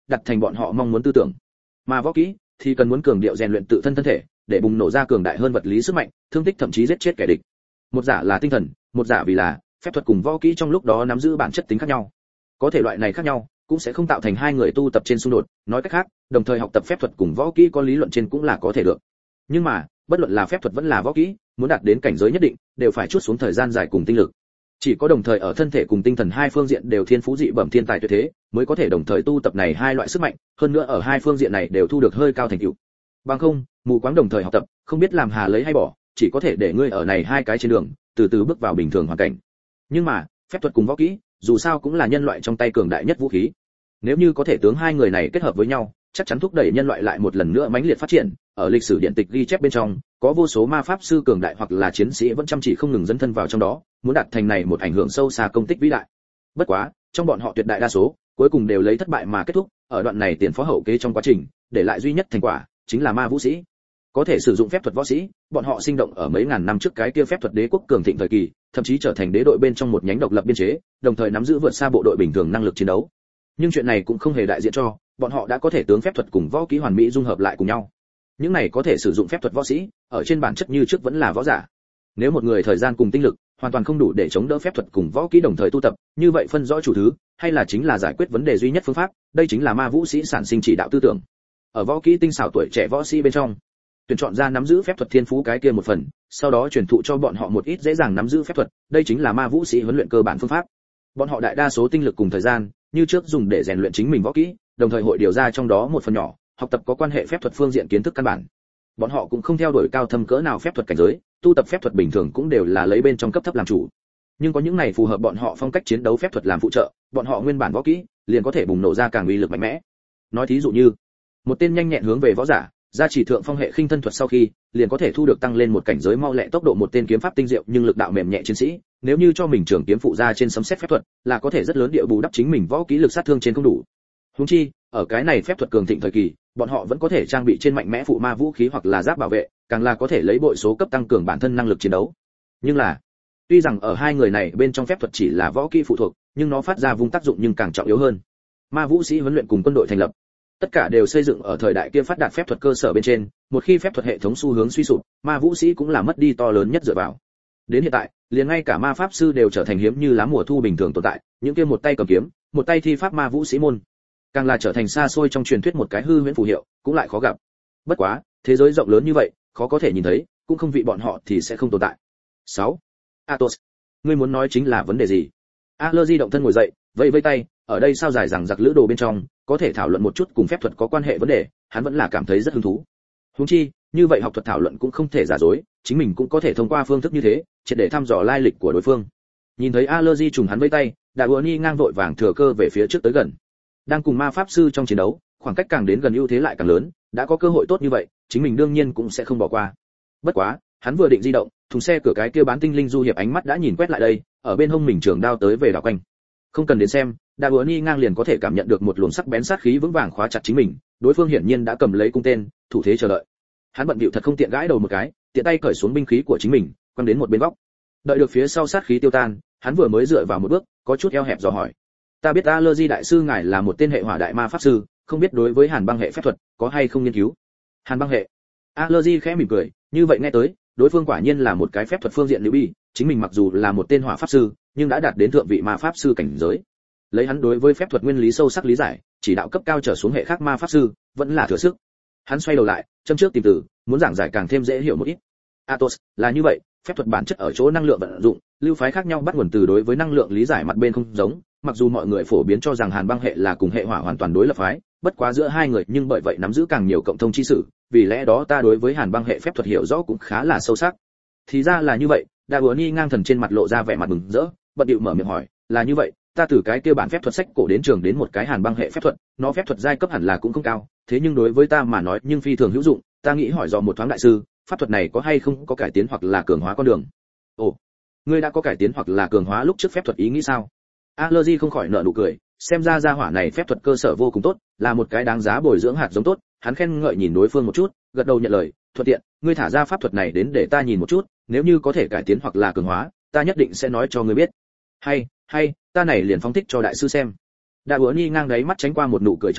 đặt thành bọn họ mong muốn tư tưởng. Mà võ kỹ thì cần muốn cường điệu rèn luyện tự thân thân thể, để bùng nổ ra cường đại hơn vật lý sức mạnh, thương tích thậm chí giết chết kẻ địch. Một giả là tinh thần, một giả vì là phép thuật cùng võ kỹ trong lúc đó nắm giữ bản chất tính khác nhau. Có thể loại này khác nhau cũng sẽ không tạo thành hai người tu tập trên xung đột, nói cách khác, đồng thời học tập phép thuật cùng võ kỹ có lý luận trên cũng là có thể được. Nhưng mà, bất luận là phép thuật vẫn là võ kỹ, muốn đạt đến cảnh giới nhất định, đều phải chuốt xuống thời gian dài cùng tinh lực. Chỉ có đồng thời ở thân thể cùng tinh thần hai phương diện đều thiên phú dị bẩm thiên tài tuyệt thế, mới có thể đồng thời tu tập này hai loại sức mạnh, hơn nữa ở hai phương diện này đều thu được hơi cao thành tựu. Bằng không, mù quáng đồng thời học tập, không biết làm hà lấy hay bỏ, chỉ có thể để ngươi ở này hai cái trên đường, từ từ bước vào bình thường hoàn cảnh. Nhưng mà, phép thuật cùng võ kỹ, dù sao cũng là nhân loại trong tay cường đại nhất vũ khí. Nếu như có thể tướng hai người này kết hợp với nhau, chắc chắn thúc đẩy nhân loại lại một lần nữa mãnh liệt phát triển. Ở lịch sử điện tịch ghi chép bên trong, có vô số ma pháp sư cường đại hoặc là chiến sĩ vẫn chăm chỉ không ngừng dấn thân vào trong đó, muốn đạt thành này một ảnh hưởng sâu xa công tích vĩ đại. Bất quá, trong bọn họ tuyệt đại đa số, cuối cùng đều lấy thất bại mà kết thúc. Ở đoạn này tiền phó hậu kế trong quá trình, để lại duy nhất thành quả chính là ma vũ sĩ. Có thể sử dụng phép thuật võ sĩ, bọn họ sinh động ở mấy ngàn năm trước cái kia phép thuật đế quốc cường thịnh thời kỳ, thậm chí trở thành đế đội bên trong một nhánh độc lập biên chế, đồng thời nắm giữ vượt xa bộ đội bình thường năng lực chiến đấu. Nhưng chuyện này cũng không hề đại diện cho bọn họ đã có thể tướng phép thuật cùng võ kỹ hoàn mỹ dung hợp lại cùng nhau. Những này có thể sử dụng phép thuật võ sĩ, ở trên bản chất như trước vẫn là võ giả. Nếu một người thời gian cùng tinh lực hoàn toàn không đủ để chống đỡ phép thuật cùng võ kỹ đồng thời tu tập, như vậy phân rõ chủ thứ, hay là chính là giải quyết vấn đề duy nhất phương pháp, đây chính là ma vũ sĩ sản sinh chỉ đạo tư tưởng. Ở võ kỹ tinh xảo tuổi trẻ võ sĩ bên trong, tuyển chọn ra nắm giữ phép thuật thiên phú cái kia một phần, sau đó truyền thụ cho bọn họ một ít dễ dàng nắm giữ phép thuật, đây chính là ma vũ sĩ huấn luyện cơ bản phương pháp. Bọn họ đại đa số tinh lực cùng thời gian, như trước dùng để rèn luyện chính mình võ kỹ, đồng thời hội điều ra trong đó một phần nhỏ, học tập có quan hệ phép thuật phương diện kiến thức căn bản. Bọn họ cũng không theo đuổi cao thâm cỡ nào phép thuật cảnh giới, tu tập phép thuật bình thường cũng đều là lấy bên trong cấp thấp làm chủ. Nhưng có những này phù hợp bọn họ phong cách chiến đấu phép thuật làm phụ trợ, bọn họ nguyên bản võ kỹ liền có thể bùng nổ ra càng uy lực mạnh mẽ. Nói thí dụ như, một tên nhanh nhẹn hướng về võ giả, gia chỉ thượng phong hệ khinh thân thuật sau khi, liền có thể thu được tăng lên một cảnh giới mau lẹ tốc độ một tên kiếm pháp tinh diệu nhưng lực đạo mềm nhẹ chiến sĩ, nếu như cho mình trường kiếm phụ ra trên sấm sét phép thuật, là có thể rất lớn địa bù đắp chính mình võ kỹ lực sát thương trên không đủ. Huống chi, ở cái này phép thuật cường thịnh thời kỳ, bọn họ vẫn có thể trang bị trên mạnh mẽ phụ ma vũ khí hoặc là giáp bảo vệ, càng là có thể lấy bội số cấp tăng cường bản thân năng lực chiến đấu. Nhưng là, tuy rằng ở hai người này bên trong phép thuật chỉ là võ kỹ phụ thuộc, nhưng nó phát ra vùng tác dụng nhưng càng trọng yếu hơn. Ma vũ sĩ huấn luyện cùng quân đội thành lập, tất cả đều xây dựng ở thời đại kia phát đạt phép thuật cơ sở bên trên, một khi phép thuật hệ thống xu hướng suy sụp, ma vũ sĩ cũng là mất đi to lớn nhất dựa vào. Đến hiện tại, liền ngay cả ma pháp sư đều trở thành hiếm như lá mùa thu bình thường tồn tại, những kia một tay cầm kiếm, một tay thi pháp ma vũ sĩ môn, càng là trở thành xa xôi trong truyền thuyết một cái hư huyễn phù hiệu, cũng lại khó gặp. Bất quá, thế giới rộng lớn như vậy, khó có thể nhìn thấy, cũng không vị bọn họ thì sẽ không tồn tại. 6. Athos, ngươi muốn nói chính là vấn đề gì? Allergy động thân ngồi dậy, vẫy vẫy tay, ở đây sao dài rằng giặc lữ đồ bên trong, có thể thảo luận một chút cùng phép thuật có quan hệ vấn đề, hắn vẫn là cảm thấy rất hứng thú. Huống chi, như vậy học thuật thảo luận cũng không thể giả dối, chính mình cũng có thể thông qua phương thức như thế, triệt để thăm dò lai lịch của đối phương. Nhìn thấy Allergy trùng hắn vẫy tay, Daguerre ngang vội vàng thừa cơ về phía trước tới gần. Đang cùng ma pháp sư trong chiến đấu, khoảng cách càng đến gần ưu thế lại càng lớn, đã có cơ hội tốt như vậy, chính mình đương nhiên cũng sẽ không bỏ qua. Bất quá, hắn vừa định di động, thùng xe cửa cái kia bán tinh linh du hiệp ánh mắt đã nhìn quét lại đây, ở bên hông mình trường đao tới về đảo quanh. Không cần đến xem, Daguerre ngang liền có thể cảm nhận được một luồng sắc bén sát khí vững vàng khóa chặt chính mình, đối phương hiển nhiên đã cầm lấy cung tên, thủ thế chờ đợi. Hắn bận bịu thật không tiện gãi đầu một cái, tiện tay cởi xuống binh khí của chính mình, quăng đến một bên góc. Đợi được phía sau sát khí tiêu tan, hắn vừa mới dựa vào một bước, có chút eo hẹp dò hỏi: "Ta biết Allergy đại sư ngài là một tên hệ hỏa đại ma pháp sư, không biết đối với Hàn băng hệ phép thuật có hay không nghiên cứu?" Hàn băng hệ? Allergy khẽ mỉm cười, như vậy nghe tới, đối phương quả nhiên là một cái phép thuật phương diện lưu bi, chính mình mặc dù là một tên hỏa pháp sư, nhưng đã đạt đến thượng vị ma pháp sư cảnh giới. Lấy hắn đối với phép thuật nguyên lý sâu sắc lý giải, chỉ đạo cấp cao trở xuống hệ khác ma pháp sư, vẫn là thừa sức. Hắn xoay đầu lại, châm trước tìm từ, muốn giảng giải càng thêm dễ hiểu một ít. Athos, là như vậy, phép thuật bản chất ở chỗ năng lượng vận dụng, lưu phái khác nhau bắt nguồn từ đối với năng lượng lý giải mặt bên không giống, mặc dù mọi người phổ biến cho rằng Hàn băng hệ là cùng hệ hỏa hoàn toàn đối lập phái, bất quá giữa hai người nhưng bởi vậy nắm giữ càng nhiều cộng thông chi sử, vì lẽ đó ta đối với Hàn băng hệ phép thuật hiểu rõ cũng khá là sâu sắc. Thì ra là như vậy, Daguerre ngang thần trên mặt lộ ra vẻ mặt mừng rỡ, bận điệu mở miệng hỏi, là như vậy, ta từ cái kia bản phép thuật sách cổ đến trường đến một cái Hàn băng hệ phép thuật, nó phép thuật giai cấp hẳn là cũng không cao, thế nhưng đối với ta mà nói nhưng phi thường hữu dụng, ta nghĩ hỏi dò một thoáng đại sư, pháp thuật này có hay không có cải tiến hoặc là cường hóa con đường? Ồ, ngươi đã có cải tiến hoặc là cường hóa lúc trước phép thuật ý nghĩ sao? Allergy không khỏi nở nụ cười, xem ra gia hỏa này phép thuật cơ sở vô cùng tốt, là một cái đáng giá bồi dưỡng hạt giống tốt. Hắn khen ngợi nhìn đối phương một chút, gật đầu nhận lời, thuận tiện, ngươi thả ra pháp thuật này đến để ta nhìn một chút, nếu như có thể cải tiến hoặc là cường hóa, ta nhất định sẽ nói cho ngươi biết. Hay, ta này liền phóng thích cho đại sư xem. Daguerre ngang đấy mắt tránh qua một nụ cười trào phúng,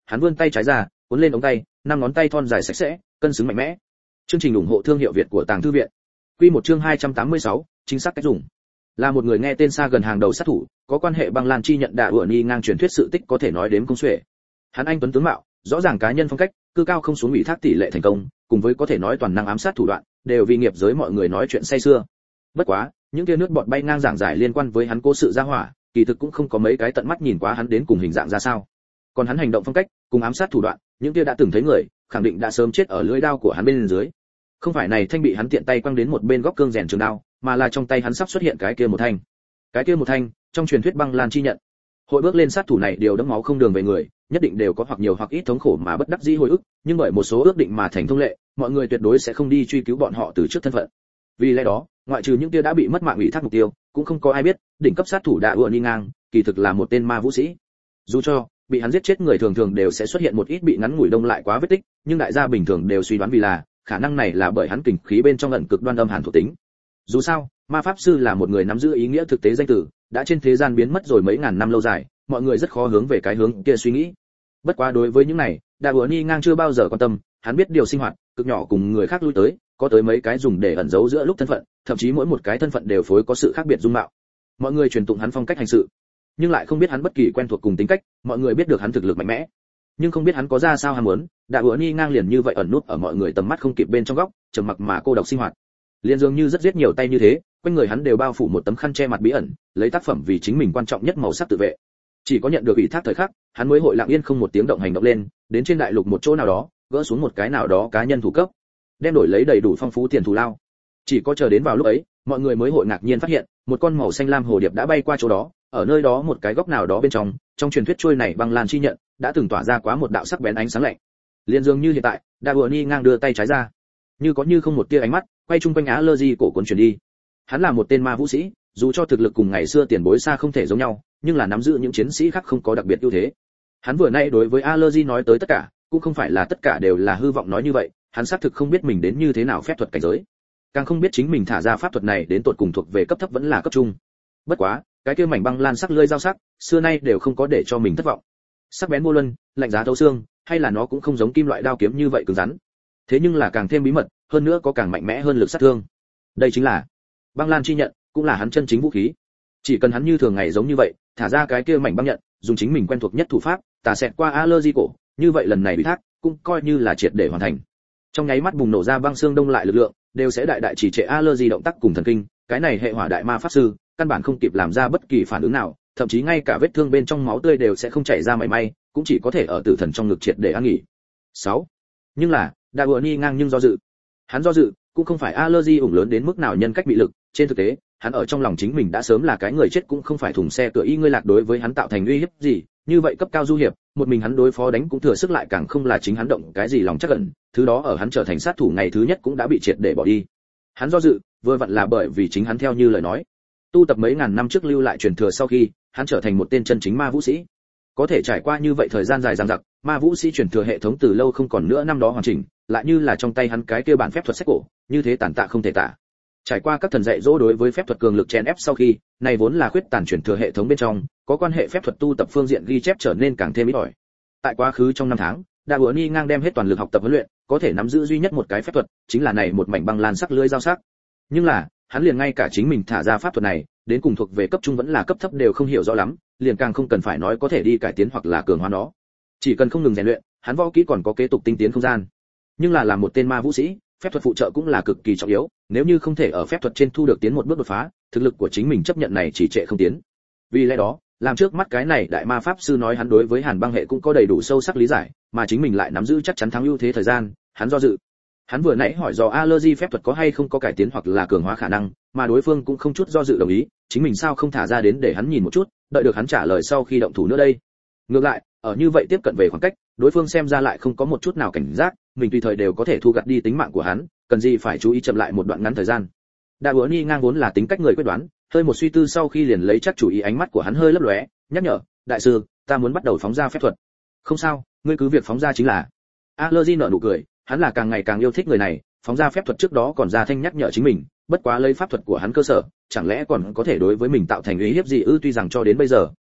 hắn vươn tay trái ra, cuốn lên ống tay, năm ngón tay thon dài sạch sẽ, cân xứng mạnh mẽ. Chương trình ủng hộ thương hiệu Việt của Tàng Thư viện. Quy một chương 286, chính xác cách dùng. Là một người nghe tên xa gần hàng đầu sát thủ, có quan hệ băng lan chi nhận Đạ Ủa Ni ngang truyền thuyết sự tích có thể nói đếm không xuể. Hắn anh tuấn tướng mạo, rõ ràng cá nhân phong cách, cư cao không xuống ủy thác tỷ lệ thành công, cùng với có thể nói toàn năng ám sát thủ đoạn, đều vì nghiệp giới mọi người nói chuyện say xưa. Bất quá, những kia nước bọt bay ngang giảng giải liên quan với hắn cố sự gia hỏa, kỳ thực cũng không có mấy cái tận mắt nhìn quá hắn đến cùng hình dạng ra sao. Còn hắn hành động phong cách, cùng ám sát thủ đoạn, những kia đã từng thấy người, khẳng định đã sớm chết ở lưỡi đao của hắn bên dưới. Không phải này thanh bị hắn tiện tay quăng đến một bên góc cương rèn trường đao, mà là trong tay hắn sắp xuất hiện cái kia một thanh. Cái kia một thanh, trong truyền thuyết băng lan chi nhận. Hội bước lên sát thủ này đều đẫm máu không đường về người, nhất định đều có hoặc nhiều hoặc ít thống khổ mà bất đắc dĩ hồi ức, nhưng bởi một số ước định mà thành thông lệ, mọi người tuyệt đối sẽ không đi truy cứu bọn họ từ trước thân phận. Vì lẽ đó, ngoại trừ những kia đã bị mất mạng ủy thác mục tiêu, cũng không có ai biết, đỉnh cấp sát thủ Đạ Ủa Ni ngang, kỳ thực là một tên ma vũ sĩ. Dù cho bị hắn giết chết người thường thường đều sẽ xuất hiện một ít bị ngắn ngủi đông lại quá vết tích, nhưng đại gia bình thường đều suy đoán vì là khả năng này là bởi hắn kình khí bên trong ẩn cực đoan âm hàn thuộc tính. Dù sao, ma pháp sư là một người nắm giữ ý nghĩa thực tế danh từ, đã trên thế gian biến mất rồi mấy ngàn năm lâu dài, mọi người rất khó hướng về cái hướng kia suy nghĩ. Bất quá đối với những này, Đạ Ủa Ni ngang chưa bao giờ quan tâm, hắn biết điều sinh hoạt, cực nhỏ cùng người khác lui tới, có tới mấy cái dùng để ẩn giấu giữa lúc thân phận, thậm chí mỗi một cái thân phận đều phối có sự khác biệt dung mạo. Mọi người truyền tụng hắn phong cách hành sự, nhưng lại không biết hắn bất kỳ quen thuộc cùng tính cách, mọi người biết được hắn thực lực mạnh mẽ, nhưng không biết hắn có ra sao ham muốn. Đạ Ủa Ni ngang liền như vậy ẩn nút ở mọi người tầm mắt không kịp bên trong góc, trầm mặc mà cô độc sinh hoạt. Liên dường như rất giết nhiều tay như thế, quanh người hắn đều bao phủ một tấm khăn che mặt bí ẩn, lấy tác phẩm vì chính mình quan trọng nhất màu sắc tự vệ. Chỉ có nhận được ủy thác thời khắc, hắn mới hội lặng yên không một tiếng động hành động lên, đến trên đại lục một chỗ nào đó, gỡ xuống một cái nào đó cá nhân thủ cấp, đem đổi lấy đầy đủ phong phú tiền thù lao. Chỉ có chờ đến vào lúc ấy, mọi người mới hội ngạc nhiên phát hiện, một con màu xanh lam hồ điệp đã bay qua chỗ đó, ở nơi đó một cái góc nào đó bên trong, trong truyền thuyết trôi này băng lan chi nhận, đã từng tỏa ra quá một đạo sắc bén ánh sáng lạnh. Liên dường như hiện tại, Đạ Ủa Ni ngang đưa tay trái ra, như có như không một tia ánh mắt, quay chung quanh Allergy cổ cuốn chuyển đi. Hắn là một tên ma vũ sĩ, dù cho thực lực cùng ngày xưa tiền bối xa không thể giống nhau, nhưng là nắm giữ những chiến sĩ khác không có đặc biệt ưu thế. Hắn vừa nay đối với Allergy nói tới tất cả, cũng không phải là tất cả đều là hư vọng nói như vậy, hắn xác thực không biết mình đến như thế nào phép thuật cảnh giới, càng không biết chính mình thả ra pháp thuật này đến tột cùng thuộc về cấp thấp vẫn là cấp trung. Bất quá, cái kia mảnh băng lan sắc lưỡi dao sắc, xưa nay đều không có để cho mình thất vọng. Sắc bén vô luân, lạnh giá thấu xương, hay là nó cũng không giống kim loại đao kiếm như vậy cứng rắn. Thế nhưng là càng thêm bí mật, hơn nữa có càng mạnh mẽ hơn lực sát thương. Đây chính là băng lan chi nhận, cũng là hắn chân chính vũ khí. Chỉ cần hắn như thường ngày giống như vậy, thả ra cái kia mảnh băng nhận, dùng chính mình quen thuộc nhất thủ pháp, tà xẹt qua Allergy cổ, như vậy lần này bị thác, cũng coi như là triệt để hoàn thành. Trong nháy mắt bùng nổ ra băng xương đông lại lực lượng, đều sẽ đại đại chỉ trệ Allergy động tác cùng thần kinh, cái này hệ hỏa đại ma pháp sư, căn bản không kịp làm ra bất kỳ phản ứng nào, thậm chí ngay cả vết thương bên trong máu tươi đều sẽ không chảy ra mảy may, cũng chỉ có thể ở tử thần trong ngực triệt để an nghỉ. 6. Nhưng là, Đạ Ủa Ni ngang nhưng do dự. Hắn do dự, cũng không phải Allergy ủng lớn đến mức nào nhân cách bị lực, trên thực tế, hắn ở trong lòng chính mình đã sớm là cái người chết cũng không phải thùng xe cửa y ngươi lạc đối với hắn tạo thành uy hiếp gì, như vậy cấp cao du hiệp, một mình hắn đối phó đánh cũng thừa sức lại càng không là chính hắn động cái gì lòng chắc ẩn, thứ đó ở hắn trở thành sát thủ ngày thứ nhất cũng đã bị triệt để bỏ đi. Hắn do dự, vừa vặn là bởi vì chính hắn theo như lời nói, tu tập mấy ngàn năm trước lưu lại truyền thừa sau khi, hắn trở thành một tên chân chính ma vũ sĩ. Có thể trải qua như vậy thời gian dài dằng dặc, ma vũ sĩ truyền thừa hệ thống từ lâu không còn nữa năm đó hoàn chỉnh, lại như là trong tay hắn cái kia bản phép thuật sách cổ, như thế tàn tạ không thể tả. Trải qua các thần dạy dỗ đối với phép thuật cường lực chèn ép sau khi, này vốn là khuyết tàn truyền thừa hệ thống bên trong, có quan hệ phép thuật tu tập phương diện ghi chép trở nên càng thêm ít ỏi. Tại quá khứ trong năm tháng, Đạ Ủa Ni ngang đem hết toàn lực học tập huấn luyện, có thể nắm giữ duy nhất một cái phép thuật, chính là này một mảnh băng lan sắc lưỡi dao sắc. Nhưng là, hắn liền ngay cả chính mình thả ra pháp thuật này, đến cùng thuộc về cấp trung vẫn là cấp thấp đều không hiểu rõ lắm, liền càng không cần phải nói có thể đi cải tiến hoặc là cường hóa nó. Chỉ cần không ngừng rèn luyện, hắn võ kỹ còn có kế tục tinh tiến không gian. Nhưng là làm một tên ma vũ sĩ, phép thuật phụ trợ cũng là cực kỳ trọng yếu, nếu như không thể ở phép thuật trên thu được tiến một bước đột phá, thực lực của chính mình chấp nhận này chỉ trệ không tiến. Vì lẽ đó, làm trước mắt cái này đại ma pháp sư nói hắn đối với Hàn băng hệ cũng có đầy đủ sâu sắc lý giải, mà chính mình lại nắm giữ chắc chắn thắng ưu thế thời gian, hắn do dự. Hắn vừa nãy hỏi do Allergy phép thuật có hay không có cải tiến hoặc là cường hóa khả năng, mà đối phương cũng không chút do dự đồng ý, chính mình sao không thả ra đến để hắn nhìn một chút, đợi được hắn trả lời sau khi động thủ nữa đây. Ngược lại, ở như vậy tiếp cận về khoảng cách, đối phương xem ra lại không có một chút nào cảnh giác, mình tùy thời đều có thể thu gặt đi tính mạng của hắn, cần gì phải chú ý chậm lại một đoạn ngắn thời gian. Đạ Ủa Ni ngang vốn là tính cách người quyết đoán, hơi một suy tư sau khi liền lấy chắc chủ ý, ánh mắt của hắn hơi lấp lóe, nhắc nhở, đại sư, ta muốn bắt đầu phóng ra phép thuật. Không sao, ngươi cứ việc phóng ra chính là. Allergy nở nụ cười, hắn là càng ngày càng yêu thích người này, phóng ra phép thuật trước đó còn ra thanh nhắc nhở chính mình, bất quá lấy pháp thuật của hắn cơ sở, chẳng lẽ còn có thể đối với mình tạo thành uy hiếp gì ư? Tuy rằng cho đến bây giờ,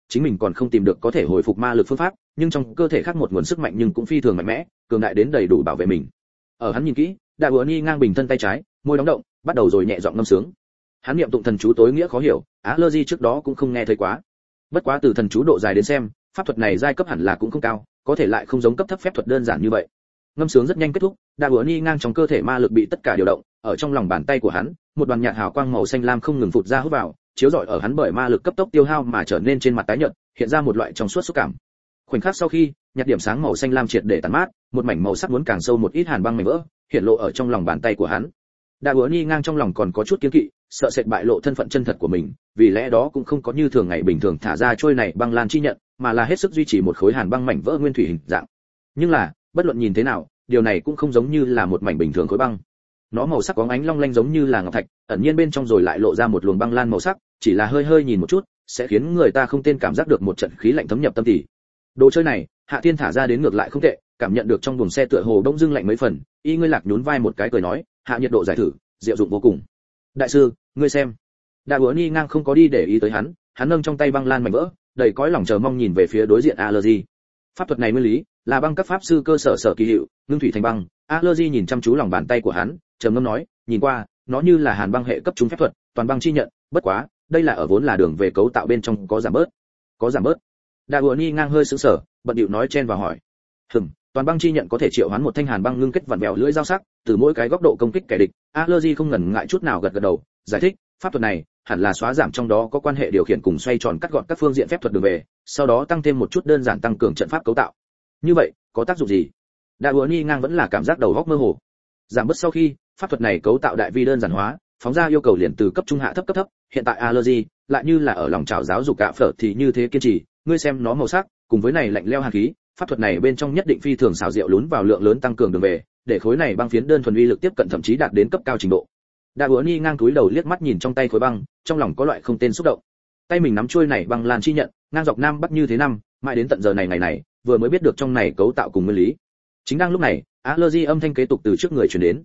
chính mình còn không tìm được có thể hồi phục ma lực phương pháp, nhưng trong cơ thể khác một nguồn sức mạnh nhưng cũng phi thường mạnh mẽ, cường đại đến đầy đủ bảo vệ mình. Ở hắn nhìn kỹ, Đạ Búa Ni ngang bình thân tay trái, môi đóng động, bắt đầu rồi nhẹ giọng ngâm sướng. Hắn niệm tụng thần chú tối nghĩa khó hiểu, Allergy trước đó cũng không nghe thấy quá. Bất quá từ thần chú độ dài đến xem, pháp thuật này giai cấp hẳn là cũng không cao, có thể lại không giống cấp thấp phép thuật đơn giản như vậy. Ngâm sướng rất nhanh kết thúc, Đạ Búa Ni ngang trong cơ thể ma lực bị tất cả điều động, ở trong lòng bàn tay của hắn, một đoàn nhạt hào quang màu xanh lam không ngừng phụt ra hút vào, chiếu rọi ở hắn bởi ma lực cấp tốc tiêu hao mà trở nên trên mặt tái nhợt, hiện ra một loại trong suốt xúc cảm. Khoảnh khắc sau khi, nhạt điểm sáng màu xanh lam triệt để tàn mát, một mảnh màu sắc muốn càng sâu một ít hàn băng mảnh vỡ, hiện lộ ở trong lòng bàn tay của hắn. Đạ Búa Ni ngang trong lòng còn có chút kiêng kỵ, sợ sệt bại lộ thân phận chân thật của mình, vì lẽ đó cũng không có như thường ngày bình thường thả ra trôi này băng lan chi nhận, mà là hết sức duy trì một khối hàn băng mảnh vỡ nguyên thủy hình dạng. Nhưng là, bất luận nhìn thế nào, điều này cũng không giống như là một mảnh bình thường khối băng. Nó màu sắc có ánh long lanh giống như là ngọc thạch, ẩn nhiên bên trong rồi lại lộ ra một luồng băng lan màu sắc, chỉ là hơi hơi nhìn một chút, sẽ khiến người ta không tên cảm giác được một trận khí lạnh thấm nhập tâm tỳ. Đồ chơi này, Hạ Thiên thả ra đến ngược lại không tệ, cảm nhận được trong buồng xe tựa hồ đông dưng lạnh mấy phần, y ngươi lạc nhún vai một cái cười nói, hạ nhiệt độ giải thử, diệu dụng vô cùng. Đại sư, ngươi xem. Đạ Búa Ni ngang không có đi để ý tới hắn, hắn nâng trong tay băng lan mảnh vỡ, đầy cõi lòng chờ mong nhìn về phía đối diện Allergy. Pháp thuật này nguyên lý là băng các pháp sư cơ sở sở kỳ hiệu, ngưng thủy thành băng. Allergy nhìn chăm chú lòng bàn tay của hắn, trầm ngâm nói, nhìn qua, nó như là hàn băng hệ cấp trung phép thuật, toàn băng chi nhận, bất quá, đây là ở vốn là đường về cấu tạo bên trong có giảm bớt. Có giảm bớt. Đạ Búa Ni ngang hơi sững sờ, bận điệu nói chen vào hỏi. Toàn băng chi nhận có thể triệu hoán một thanh hàn băng ngưng kết vặn vẹo lưỡi dao sắc, từ mỗi cái góc độ công kích kẻ địch. Allergy không ngần ngại chút nào gật gật đầu, giải thích, pháp thuật này hẳn là xóa giảm trong đó có quan hệ điều khiển cùng xoay tròn cắt gọn các phương diện phép thuật đường về, sau đó tăng thêm một chút đơn giản tăng cường trận pháp cấu tạo. Như vậy, có tác dụng gì? Đạ Búa Ni ngang vẫn là cảm giác đầu óc mơ hồ. Giảm bớt sau khi, pháp thuật này cấu tạo đại vi đơn giản hóa, phóng ra yêu cầu liền từ cấp trung hạ thấp cấp thấp, hiện tại Allergy lại như là ở lòng trào giáo dục cả phở thì như thế kiên trì, ngươi xem nó màu sắc, cùng với này lạnh lẽo hàn khí, pháp thuật này bên trong nhất định phi thường xảo diệu lún vào lượng lớn tăng cường đường về, để khối này băng phiến đơn thuần uy lực tiếp cận thậm chí đạt đến cấp cao trình độ. Đạ Búa Ni ngang túi đầu liếc mắt nhìn trong tay khối băng, trong lòng có loại không tên xúc động. Tay mình nắm chuôi này băng lan chi nhận, ngang dọc nam bắc như thế năm, mãi đến tận giờ này ngày này, vừa mới biết được trong này cấu tạo cùng nguyên lý. Chính đang lúc này, Allergy âm thanh kế tục từ trước người truyền đến.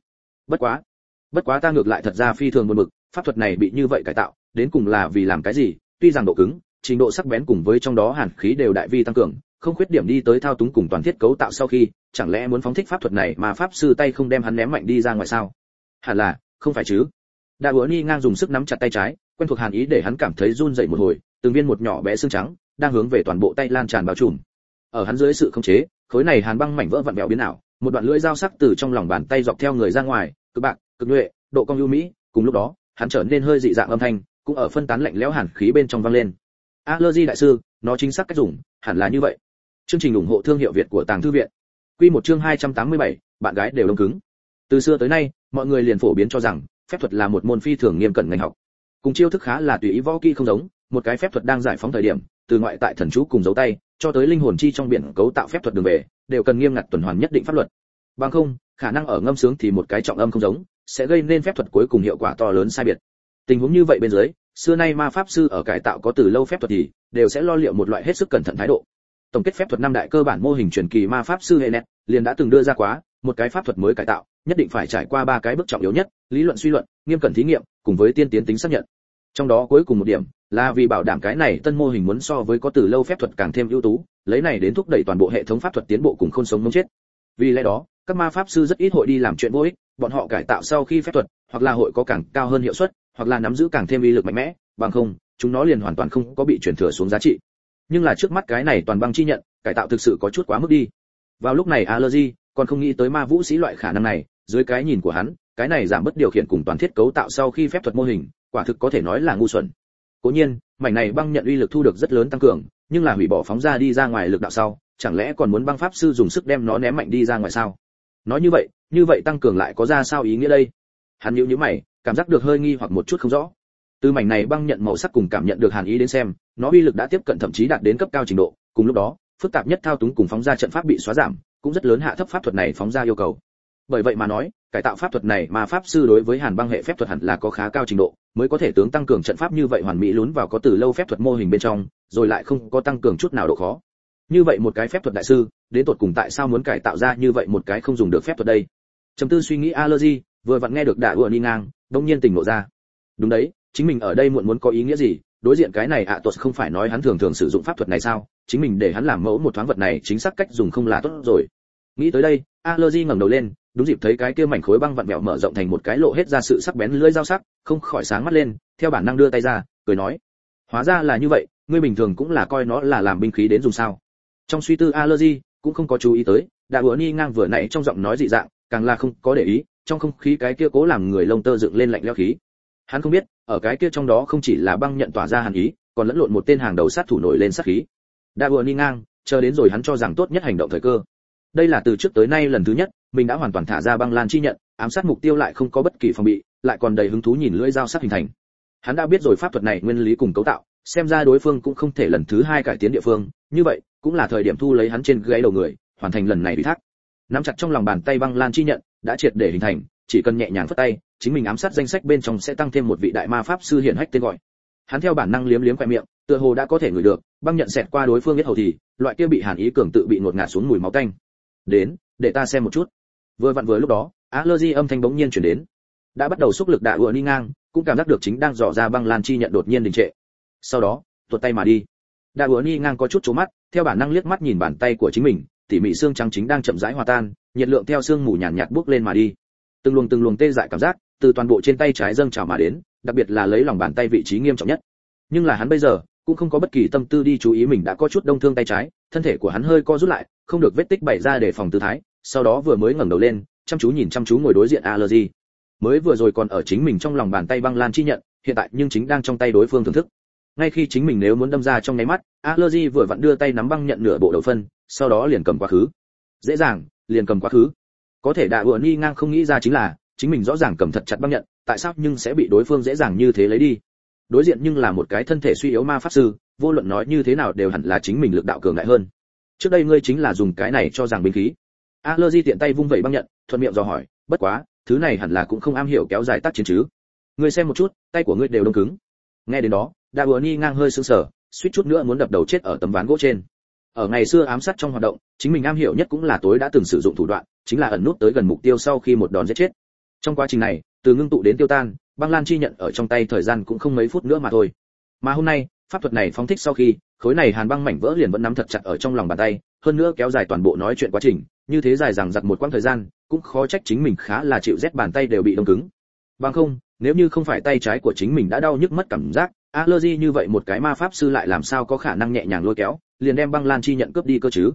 Bất quá ta ngược lại thật ra phi thường buồn bực, pháp thuật này bị như vậy cải tạo, đến cùng là vì làm cái gì? Tuy rằng độ cứng, trình độ sắc bén cùng với trong đó hàn khí đều đại vi tăng cường, không khuyết điểm đi tới thao túng cùng toàn thiết cấu tạo sau khi, chẳng lẽ muốn phóng thích pháp thuật này mà pháp sư tay không đem hắn ném mạnh đi ra ngoài sao? Hẳn là, không phải chứ? Đạ Búa Ni ngang dùng sức nắm chặt tay trái, quen thuộc hàn ý để hắn cảm thấy run rẩy một hồi, từng viên một nhỏ bé xương trắng đang hướng về toàn bộ tay lan tràn bao trùm. Ở hắn dưới sự khống chế, khối này hàn băng mảnh vỡ vặn vẹo biến ảo, một đoạn lưỡi dao sắc từ trong lòng bàn tay dọc theo người ra ngoài, cực bạc, cực nhuệ, độ cong ưu mỹ, cùng lúc đó, hắn trở nên hơi dị dạng âm thanh, cũng ở phân tán lạnh lẽo hàn khí bên trong vang lên. Allergy đại sư, nó chính xác cách dùng, hẳn là như vậy. Chương trình ủng hộ thương hiệu Việt của Tàng Thư viện. Quy một chương 287, bạn gái đều đông cứng. Từ xưa tới nay, mọi người liền phổ biến cho rằng, phép thuật là một môn phi thường nghiêm cẩn ngành học. Cùng chiêu thức khá là tùy ý võ kỹ không giống, một cái phép thuật đang giải phóng thời điểm, từ ngoại tại thần chú cùng dấu tay, cho tới linh hồn chi trong biển cấu tạo phép thuật đường về, đều cần nghiêm ngặt tuần hoàn nhất định pháp luật. Bằng không, khả năng ở ngâm sướng thì một cái trọng âm không giống, sẽ gây nên phép thuật cuối cùng hiệu quả to lớn sai biệt. Tình huống như vậy bên dưới, xưa nay ma pháp sư ở cải tạo có từ lâu phép thuật thì đều sẽ lo liệu một loại hết sức cẩn thận thái độ. Tổng kết phép thuật năm đại cơ bản mô hình truyền kỳ ma pháp sư Henet liền đã từng đưa ra quá, một cái pháp thuật mới cải tạo, nhất định phải trải qua ba cái bước trọng yếu nhất, lý luận suy luận, nghiêm cẩn thí nghiệm, cùng với tiên tiến tính xác nhận. Trong đó cuối cùng một điểm là vì bảo đảm cái này tân mô hình muốn so với có từ lâu phép thuật càng thêm ưu tú, lấy này đến thúc đẩy toàn bộ hệ thống pháp thuật tiến bộ cùng không sống mống chết. Vì lẽ đó, các ma pháp sư rất ít hội đi làm chuyện vô ích, bọn họ cải tạo sau khi phép thuật, hoặc là hội có càng cao hơn hiệu suất, hoặc là nắm giữ càng thêm uy lực mạnh mẽ, bằng không, chúng nó liền hoàn toàn không có bị truyền thừa xuống giá trị. Nhưng là trước mắt cái này toàn băng chi nhận, cải tạo thực sự có chút quá mức đi. Vào lúc này Allergy còn không nghĩ tới ma vũ sĩ loại khả năng này, dưới cái nhìn của hắn, cái này giảm bớt điều khiển cùng toàn thiết cấu tạo sau khi phép thuật mô hình, quả thực có thể nói là ngu xuẩn. Cố nhiên, mảnh này băng nhận uy lực thu được rất lớn tăng cường, nhưng là hủy bỏ phóng ra đi ra ngoài lực đạo sau, chẳng lẽ còn muốn băng pháp sư dùng sức đem nó ném mạnh đi ra ngoài sao? Nói như vậy tăng cường lại có ra sao ý nghĩa đây? Hắn nhíu mày, cảm giác được hơi nghi hoặc một chút không rõ. Từ mảnh này băng nhận màu sắc cùng cảm nhận được hàn ý đến xem, nó uy lực đã tiếp cận thậm chí đạt đến cấp cao trình độ, cùng lúc đó, phức tạp nhất thao túng cùng phóng ra trận pháp bị xóa giảm, cũng rất lớn hạ thấp pháp thuật này phóng ra yêu cầu. Bởi vậy mà nói, cải tạo pháp thuật này mà pháp sư đối với hàn băng hệ phép thuật hẳn là có khá cao trình độ, mới có thể tướng tăng cường trận pháp như vậy hoàn mỹ lún vào có từ lâu phép thuật mô hình bên trong, rồi lại không có tăng cường chút nào độ khó. Như vậy một cái phép thuật đại sư, đến tột cùng tại sao muốn cải tạo ra như vậy một cái không dùng được phép thuật đây? Trầm tư suy nghĩ Allergy, vừa vặn nghe được Đạ Ua Ni ngang, đột nhiên tỉnh ngộ ra. Đúng đấy, chính mình ở đây muốn có ý nghĩa gì, đối diện cái này tuột không phải nói hắn thường thường sử dụng pháp thuật này sao, chính mình để hắn làm mẫu một thoáng vật này chính xác cách dùng không là tốt rồi. Nghĩ tới đây, Allergy ngẩng đầu lên, đúng dịp thấy cái kia mảnh khối băng vặn vẹo mở rộng thành một cái lỗ hết ra sự sắc bén lưỡi dao sắc, không khỏi sáng mắt lên, theo bản năng đưa tay ra, cười nói: "Hóa ra là như vậy, ngươi bình thường cũng là coi nó là làm binh khí đến dùng sao?" Trong suy tư Allergy cũng không có chú ý tới, Đạ Búa Ni ngang vừa nãy trong giọng nói dị dạng, càng là không có để ý, trong không khí cái kia cố làm người lông tơ dựng lên lạnh lẽo khí. Hắn không biết, ở cái kia trong đó không chỉ là băng nhận tỏa ra hàn ý, còn lẫn lộn một tên hàng đầu sát thủ nổi lên sát khí. Đạ Búa Ni ngang, chờ đến rồi hắn cho rằng tốt nhất hành động thời cơ. Đây là từ trước tới nay lần thứ nhất, mình đã hoàn toàn thả ra băng lan chi nhận, ám sát mục tiêu lại không có bất kỳ phòng bị, lại còn đầy hứng thú nhìn lưỡi dao sắc hình thành. Hắn đã biết rồi pháp thuật này nguyên lý cùng cấu tạo, xem ra đối phương cũng không thể lần thứ hai cải tiến địa phương, như vậy cũng là thời điểm thu lấy hắn trên gáy đầu người, hoàn thành lần này ủy thác. Nắm chặt trong lòng bàn tay băng lan chi nhận đã triệt để hình thành, chỉ cần nhẹ nhàng phất tay, chính mình ám sát danh sách bên trong sẽ tăng thêm một vị đại ma pháp sư hiển hách tên gọi. Hắn theo bản năng liếm liếm khóe miệng, tựa hồ đã có thể ngửi được băng nhận xẹt qua đối phương biết hầu thì, loại kia bị hàn ý cường tự bị ngột ngạt xuống mùi máu tanh. Đến, để ta xem một chút. Vừa vặn vừa lúc đó, Allergy âm thanh bỗng nhiên truyền đến. Đã bắt đầu xúc lực Đạ Búa Ni ngang, cũng cảm giác được chính đang dò ra băng lan chi nhận đột nhiên đình trệ. Sau đó, tuột tay mà đi. Đạ Búa Ni ngang có chút chố mắt, theo bản năng liếc mắt nhìn bàn tay của chính mình, tỉ mỉ xương trắng chính đang chậm rãi hòa tan, nhiệt lượng theo xương mù nhàn nhạt bốc lên mà đi. Từng luồng tê dại cảm giác từ toàn bộ trên tay trái dâng trào mà đến, đặc biệt là lấy lòng bàn tay vị trí nghiêm trọng nhất. Nhưng là hắn bây giờ cũng không có bất kỳ tâm tư đi chú ý mình đã có chút đông thương tay trái, thân thể của hắn hơi co rút lại, không được vết tích bày ra để phòng tư thái, sau đó vừa mới ngẩng đầu lên, chăm chú ngồi đối diện Allergy. Mới vừa rồi còn ở chính mình trong lòng bàn tay băng lan chi nhận, hiện tại nhưng chính đang trong tay đối phương thưởng thức. Ngay khi chính mình nếu muốn đâm ra trong nháy mắt, Allergy vừa vặn đưa tay nắm băng nhận nửa bộ đầu phân, sau đó liền cầm quá khứ. Dễ dàng, liền cầm quá khứ. Có thể Đạ Búa Ni ngang không nghĩ ra chính là, chính mình rõ ràng cầm thật chặt băng nhận, tại sao nhưng sẽ bị đối phương dễ dàng như thế lấy đi. Đối diện nhưng là một cái thân thể suy yếu ma pháp sư, vô luận nói như thế nào đều hẳn là chính mình lực đạo cường đại hơn. Trước đây ngươi chính là dùng cái này cho rằng binh khí. Allergy tiện tay vung vẩy băng nhận, thuận miệng dò hỏi, bất quá, thứ này hẳn là cũng không am hiểu kéo dài tác chiến chứ. Ngươi xem một chút, tay của ngươi đều đông cứng. Nghe đến đó, Đạ Búa Ni ngang hơi sững sờ, suýt chút nữa muốn đập đầu chết ở tấm ván gỗ trên. Ở ngày xưa ám sát trong hoạt động, chính mình am hiểu nhất cũng là tối đã từng sử dụng thủ đoạn, chính là ẩn nút tới gần mục tiêu sau khi một đòn giết chết. Trong quá trình này, từ ngưng tụ đến tiêu tan, băng lan chi nhận ở trong tay thời gian cũng không mấy phút nữa mà thôi. Mà hôm nay, pháp thuật này phóng thích sau khi, khối này hàn băng mảnh vỡ liền vẫn nắm thật chặt ở trong lòng bàn tay, hơn nữa kéo dài toàn bộ nói chuyện quá trình, như thế dài dằng dặc một quãng thời gian, cũng khó trách chính mình khá là chịu rét, bàn tay đều bị đông cứng. Bằng không, nếu như không phải tay trái của chính mình đã đau nhức mất cảm giác, Allergy như vậy một cái ma pháp sư lại làm sao có khả năng nhẹ nhàng lôi kéo, liền đem băng lan chi nhận cướp đi cơ chứ?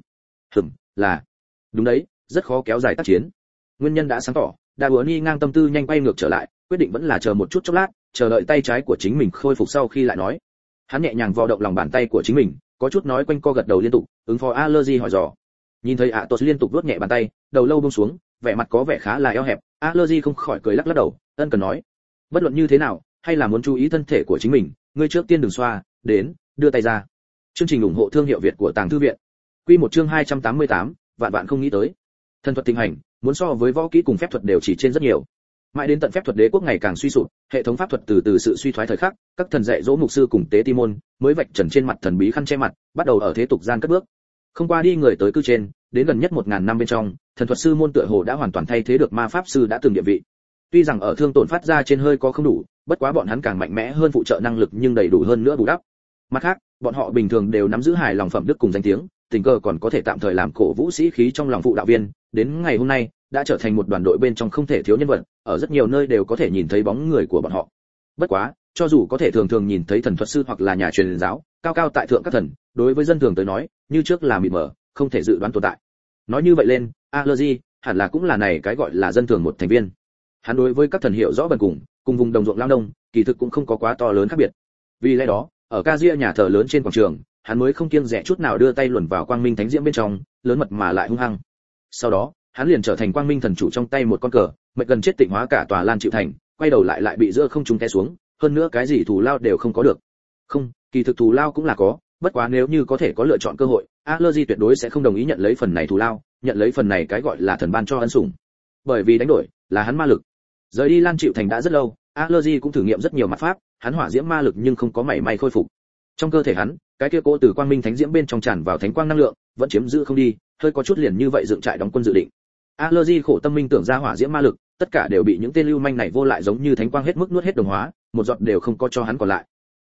Là đúng đấy, rất khó kéo dài tác chiến. Nguyên nhân đã sáng tỏ, Đạ Búa Ni ngang tâm tư nhanh quay ngược trở lại, quyết định vẫn là chờ một chút chốc lát, chờ đợi tay trái của chính mình khôi phục sau khi lại nói. Hắn nhẹ nhàng vò động lòng bàn tay của chính mình, có chút nói quanh co gật đầu liên tục, ứng phó Allergy hỏi dò. Nhìn thấy Athos liên tục vuốt nhẹ bàn tay, đầu lâu buông xuống, vẻ mặt có vẻ khá là eo hẹp, Allergy không khỏi cười lắc lắc đầu, ân cần nói, bất luận như thế nào, hay là muốn chú ý thân thể của chính mình, ngươi trước tiên đừng xoa, đến, đưa tay ra. Chương trình ủng hộ thương hiệu Việt của Tàng Thư viện. Quy một chương 288, vạn vạn không nghĩ tới. Thân thuật tinh hành, muốn so với võ kỹ cùng phép thuật đều chỉ trên rất nhiều. Mãi đến tận phép thuật đế quốc ngày càng suy sụp, hệ thống pháp thuật từ từ sự suy thoái thời khắc, các thần dạy dỗ mục sư cùng tế ti môn mới vạch trần trên mặt thần bí khăn che mặt, bắt đầu ở thế tục gian cất bước. Không qua đi người tới cư trên, đến gần nhất 1000 năm bên trong, thần thuật sư môn tựa hồ đã hoàn toàn thay thế được ma pháp sư đã từng địa vị. Tuy rằng ở thương tổn phát ra trên hơi có không đủ, bất quá bọn hắn càng mạnh mẽ hơn phụ trợ năng lực nhưng đầy đủ hơn nữa bù đắp. Mặt khác, bọn họ bình thường đều nắm giữ hài lòng phẩm đức cùng danh tiếng, tình cờ còn có thể tạm thời làm cổ vũ sĩ khí trong lòng phụ đạo viên, đến ngày hôm nay đã trở thành một đoàn đội bên trong không thể thiếu nhân vật, ở rất nhiều nơi đều có thể nhìn thấy bóng người của bọn họ. Bất quá, cho dù có thể thường thường nhìn thấy thần thuật sư hoặc là nhà truyền giáo, cao cao tại thượng các thần, đối với dân thường tới nói, như trước là mịt mờ, không thể dự đoán tồn tại. Nói như vậy lên, Allergy hẳn là cũng là này cái gọi là dân thường một thành viên. Hắn đối với các thần hiệu rõ bần cùng vùng đồng ruộng lao nông, kỳ thực cũng không có quá to lớn khác biệt. Vì lẽ đó, ở Cagia nhà thờ lớn trên quảng trường, hắn mới không kiêng dè chút nào đưa tay luồn vào quang minh thánh diễm bên trong, lớn mật mà lại hung hăng. Sau đó, hắn liền trở thành quang minh thần chủ trong tay một con cờ, mệt gần chết tịnh hóa cả tòa Lan Chịu Thành, quay đầu lại bị giữa không trung té xuống, hơn nữa cái gì thù lao đều không có được. Không, kỳ thực thù lao cũng là có, bất quá nếu như có thể có lựa chọn cơ hội, Allergy tuyệt đối sẽ không đồng ý nhận lấy phần này thù lao, nhận lấy phần này cái gọi là thần ban cho ân sủng. Bởi vì đánh đổi là hắn ma lực. Rời đi Lan Chịu Thành đã rất lâu, Allergy cũng thử nghiệm rất nhiều mặt pháp, hắn hỏa diễm ma lực nhưng không có mảy may khôi phục. Trong cơ thể hắn, cái kia cỗ từ quang minh thánh diễm bên trong tràn vào thánh quang năng lượng, vẫn chiếm giữ không đi, hơi có chút liền như vậy dựng trại đóng quân dự định. Allergy khổ tâm minh tưởng ra hỏa diễm ma lực, tất cả đều bị những tên lưu manh này vô lại giống như thánh quang hết mức nuốt hết đồng hóa, một giọt đều không có cho hắn còn lại.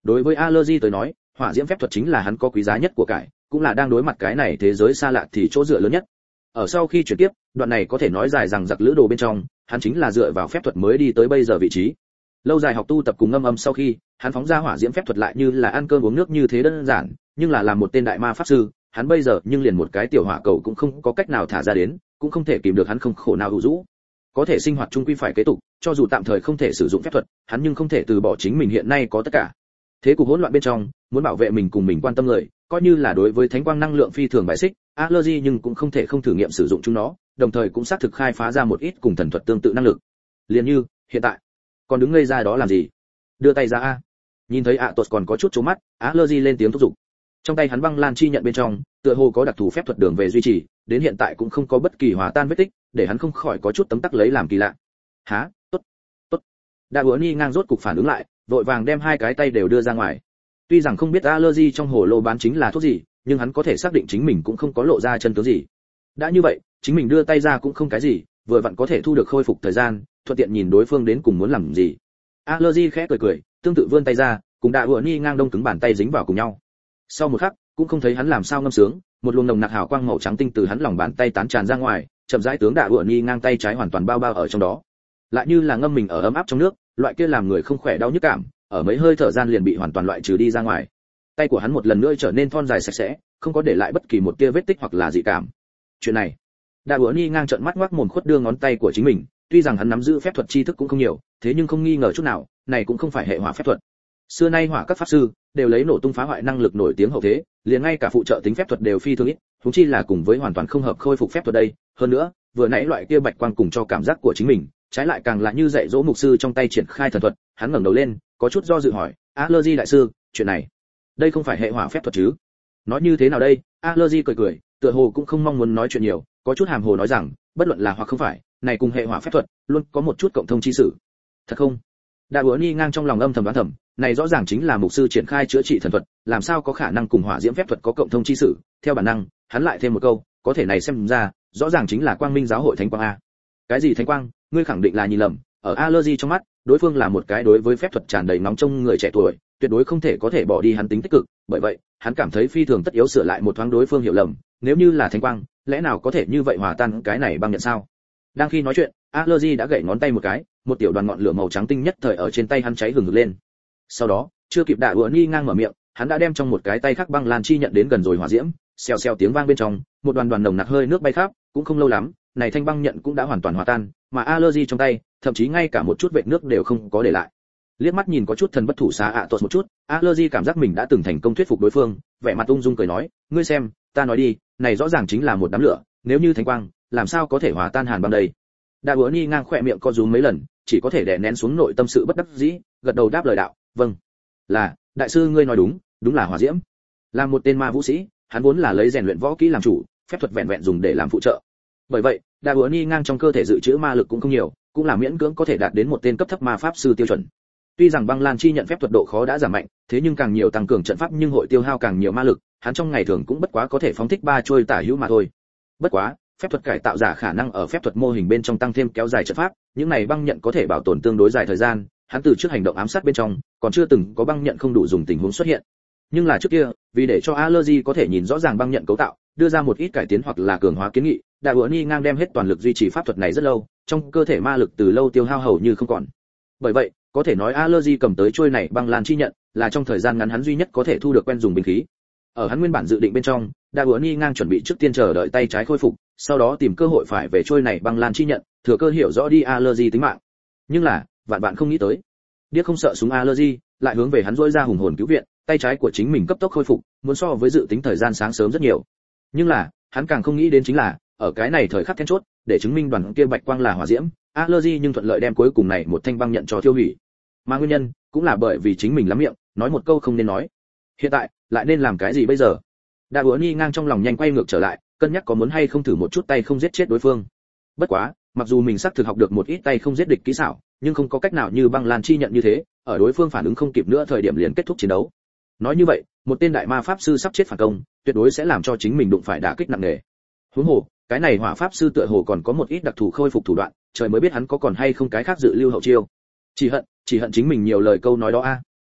Đối với Allergy tới nói, hỏa diễm phép thuật chính là hắn có quý giá nhất của cải, cũng là đang đối mặt cái này thế giới xa lạ thì chỗ dựa lớn nhất. Ở sau khi chuyển tiếp, đoạn này có thể nói dài rằng giặc lữ đồ bên trong, hắn chính là dựa vào phép thuật mới đi tới bây giờ vị trí. Lâu dài học tu tập cùng ngâm âm sau khi, hắn phóng ra hỏa diễm phép thuật lại như là ăn cơm uống nước như thế đơn giản, nhưng là làm một tên đại ma pháp sư, hắn bây giờ nhưng liền một cái tiểu hỏa cầu cũng không có cách nào thả ra đến, cũng không thể kìm được hắn không khổ nào hữu dũ. Có thể sinh hoạt chung quy phải kế tục, cho dù tạm thời không thể sử dụng phép thuật, hắn nhưng không thể từ bỏ chính mình hiện nay có tất cả. Thế cục hỗn loạn bên trong, muốn bảo vệ mình cùng mình quan tâm người, coi như là đối với thánh quang năng lượng phi thường bại xích, Allergy nhưng cũng không thể không thử nghiệm sử dụng chúng nó, đồng thời cũng xác thực khai phá ra một ít cùng thần thuật tương tự năng lực. Liền như, hiện tại, còn đứng ngây ra đó làm gì? Đưa tay ra a. Nhìn thấy Atos còn có chút chố mắt, Allergy lên tiếng thúc giục. Trong tay hắn băng lan chi nhận bên trong, tựa hồ có đặc thù phép thuật đường về duy trì, đến hiện tại cũng không có bất kỳ hòa tan vết tích, để hắn không khỏi có chút tấm tắc lấy làm kỳ lạ. Hả? Tốt, tốt. Đa Búa Ni ngang rốt cục phản ứng lại, vội vàng đem hai cái tay đều đưa ra ngoài. Tuy rằng không biết Allergy trong hồ lô bán chính là thuốc gì, nhưng hắn có thể xác định chính mình cũng không có lộ ra chân tướng gì. Đã như vậy, chính mình đưa tay ra cũng không cái gì, vừa vặn có thể thu được khôi phục thời gian, thuận tiện nhìn đối phương đến cùng muốn làm gì. Allergy khẽ cười cười, tương tự vươn tay ra, cùng Đa Búa Ni ngang đông cứng bàn tay dính vào cùng nhau. Sau một khắc, cũng không thấy hắn làm sao ngâm sướng, một luồng nồng nặc hào quang màu trắng tinh từ hắn lòng bàn tay tán tràn ra ngoài, chậm rãi tướng Đa Búa Ni ngang tay trái hoàn toàn bao bao ở trong đó. Lại như là ngâm mình ở ấm áp trong nước, loại kia làm người không khỏe đau nhức cảm, ở mấy hơi thở gian liền bị hoàn toàn loại trừ đi ra ngoài. Tay của hắn một lần nữa trở nên thon dài sạch sẽ, không có để lại bất kỳ một tia vết tích hoặc là dị cảm. Chuyện này, Đa Búa Ni ngang trợn mắt ngoác mồm khuất đưa ngón tay của chính mình, tuy rằng hắn nắm giữ phép thuật tri thức cũng không nhiều, thế nhưng không nghi ngờ chút nào, này cũng không phải hệ hỏa phép thuật. Xưa nay hỏa các pháp sư đều lấy nổ tung phá hoại năng lực nổi tiếng hậu thế, liền ngay cả phụ trợ tính phép thuật đều phi thường ít, huống chi là cùng với hoàn toàn không hợp khôi phục phép thuật đây. Hơn nữa, vừa nãy loại kia bạch quang cùng cho cảm giác của chính mình, trái lại càng là như dạy dỗ mục sư trong tay triển khai thần thuật. Hắn ngẩng đầu lên, có chút do dự hỏi, Allergy đại sư, chuyện này, đây không phải hệ hỏa phép thuật chứ? Nói như thế nào đây? Allergy cười cười, tựa hồ cũng không mong muốn nói chuyện nhiều, có chút hàm hồ nói rằng, bất luận là hoặc không phải, này cùng hệ hỏa phép thuật luôn có một chút cộng thông chi sự. Thật không? Đa Búa Ni ngang trong lòng âm thầm đoán thầm, này rõ ràng chính là mục sư triển khai chữa trị thần thuật, làm sao có khả năng cùng hỏa diễm phép thuật có cộng thông chi sự? Theo bản năng, hắn lại thêm một câu, có thể này xem ra, rõ ràng chính là Quang Minh giáo hội thánh quang a. Cái gì thánh quang? Ngươi khẳng định là nhìn lầm, ở Allergy trong mắt, đối phương là một cái đối với phép thuật tràn đầy nóng trong người trẻ tuổi, tuyệt đối không thể có thể bỏ đi hắn tính tích cực, bởi vậy, hắn cảm thấy phi thường tất yếu sửa lại một thoáng đối phương hiểu lầm, nếu như là thánh quang, lẽ nào có thể như vậy hòa tan cái này băng nhận sao? Đang khi nói chuyện, Allergy đã gậy ngón tay một cái, một tiểu đoàn ngọn lửa màu trắng tinh nhất thời ở trên tay hắn cháy hừng hực lên. Sau đó, chưa kịp Đa Búa Ni ngang mở miệng, hắn đã đem trong một cái tay khác băng lan chi nhận đến gần rồi hỏa diễm, xèo xèo tiếng vang bên trong, một đoàn đoàn nồng nặc hơi nước bay khắp, cũng không lâu lắm, này thanh băng nhận cũng đã hoàn toàn hòa tan, mà Allergy trong tay, thậm chí ngay cả một chút vệt nước đều không có để lại. Liếc mắt nhìn có chút thần bất thủ xá Atos một chút, Allergy cảm giác mình đã từng thành công thuyết phục đối phương, vẻ mặt ung dung cười nói, ngươi xem, ta nói đi, này rõ ràng chính là một đám lửa, nếu như thánh quang, làm sao có thể hòa tan hàn băng đây? Đa Búa Ni ngang khỏe miệng co rúm mấy lần, chỉ có thể đè nén xuống nội tâm sự bất đắc dĩ, gật đầu đáp lời đạo, vâng, là, đại sư ngươi nói đúng, đúng là hỏa diễm. Là một tên ma vũ sĩ, hắn vốn là lấy rèn luyện võ kỹ làm chủ, phép thuật vẹn vẹn dùng để làm phụ trợ. Bởi vậy, Đa Búa Ni ngang trong cơ thể dự trữ ma lực cũng không nhiều, cũng là miễn cưỡng có thể đạt đến một tên cấp thấp ma pháp sư tiêu chuẩn. Tuy rằng băng lan chi nhận phép thuật độ khó đã giảm mạnh, thế nhưng càng nhiều tăng cường trận pháp nhưng hội tiêu hao càng nhiều ma lực, hắn trong ngày thường cũng bất quá có thể phóng thích 3 trôi tả hữu mà thôi. Bất quá, phép thuật cải tạo giả khả năng ở phép thuật mô hình bên trong tăng thêm kéo dài trận pháp, những này băng nhận có thể bảo tồn tương đối dài thời gian, hắn từ trước hành động ám sát bên trong, còn chưa từng có băng nhận không đủ dùng tình huống xuất hiện. Nhưng là trước kia, vì để cho Allergy có thể nhìn rõ ràng băng nhận cấu tạo, đưa ra một ít cải tiến hoặc là cường hóa kiến nghị, Đa Búa Ni ngang đem hết toàn lực duy trì pháp thuật này rất lâu, trong cơ thể ma lực từ lâu tiêu hao hầu như không còn. Bởi vậy, có thể nói Allergy cầm tới trôi này băng lan chi nhận, là trong thời gian ngắn hắn duy nhất có thể thu được quen dùng binh khí. Ở hắn nguyên bản dự định bên trong, Đa Búa Ni ngang chuẩn bị trước tiên chờ đợi tay trái khôi phục, sau đó tìm cơ hội phải về trôi này băng lan chi nhận, thừa cơ hiểu rõ đi Allergy tính mạng. Nhưng là, vạn bạn không nghĩ tới, điếc không sợ súng Allergy lại hướng về hắn rỗi ra hùng hồn cứu viện, tay trái của chính mình cấp tốc khôi phục, muốn so với dự tính thời gian sáng sớm rất nhiều. Nhưng là, hắn càng không nghĩ đến chính là, ở cái này thời khắc then chốt, để chứng minh đoàn kia bạch quang là hỏa diễm, Allergy nhưng thuận lợi đem cuối cùng này một thanh băng nhận cho tiêu hủy. Mà nguyên nhân cũng là bởi vì chính mình lắm miệng, nói một câu không nên nói. Hiện tại, lại nên làm cái gì bây giờ? Đa Búa Ni ngang trong lòng nhanh quay ngược trở lại, cân nhắc có muốn hay không thử một chút tay không giết chết đối phương. Bất quá, mặc dù mình xác thực học được một ít tay không giết địch kỹ xảo, nhưng không có cách nào như băng lan chi nhận như thế, ở đối phương phản ứng không kịp nữa thời điểm liền kết thúc chiến đấu. Nói như vậy, một tên đại ma pháp sư sắp chết phản công, tuyệt đối sẽ làm cho chính mình đụng phải đả kích nặng nề. Huống hồ, cái này hỏa pháp sư tựa hồ còn có một ít đặc thù khôi phục thủ đoạn, trời mới biết hắn có còn hay không cái khác dự lưu hậu chiêu. Chỉ hận chính mình nhiều lời câu nói đó a.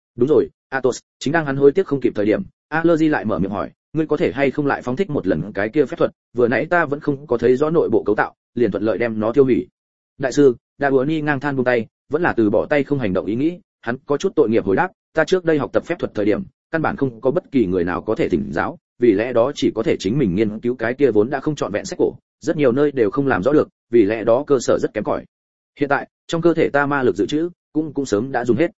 Đúng rồi, Athos, chính đang hắn hối tiếc không kịp thời điểm, Allergy lại mở miệng hỏi, ngươi có thể hay không lại phóng thích một lần cái kia phép thuật, vừa nãy ta vẫn không có thấy rõ nội bộ cấu tạo, liền thuận lợi đem nó tiêu hủy. Đại sư, Daguerre ngang than buông tay, vẫn là từ bỏ tay không hành động ý nghĩ, hắn có chút tội nghiệp hồi đáp, ta trước đây học tập phép thuật thời điểm, căn bản không có bất kỳ người nào có thể thỉnh giáo, vì lẽ đó chỉ có thể chính mình nghiên cứu cái kia vốn đã không trọn vẹn sách cổ, rất nhiều nơi đều không làm rõ được, vì lẽ đó cơ sở rất kém cỏi. Hiện tại, trong cơ thể ta ma lực dự trữ cũng sớm đã dùng hết.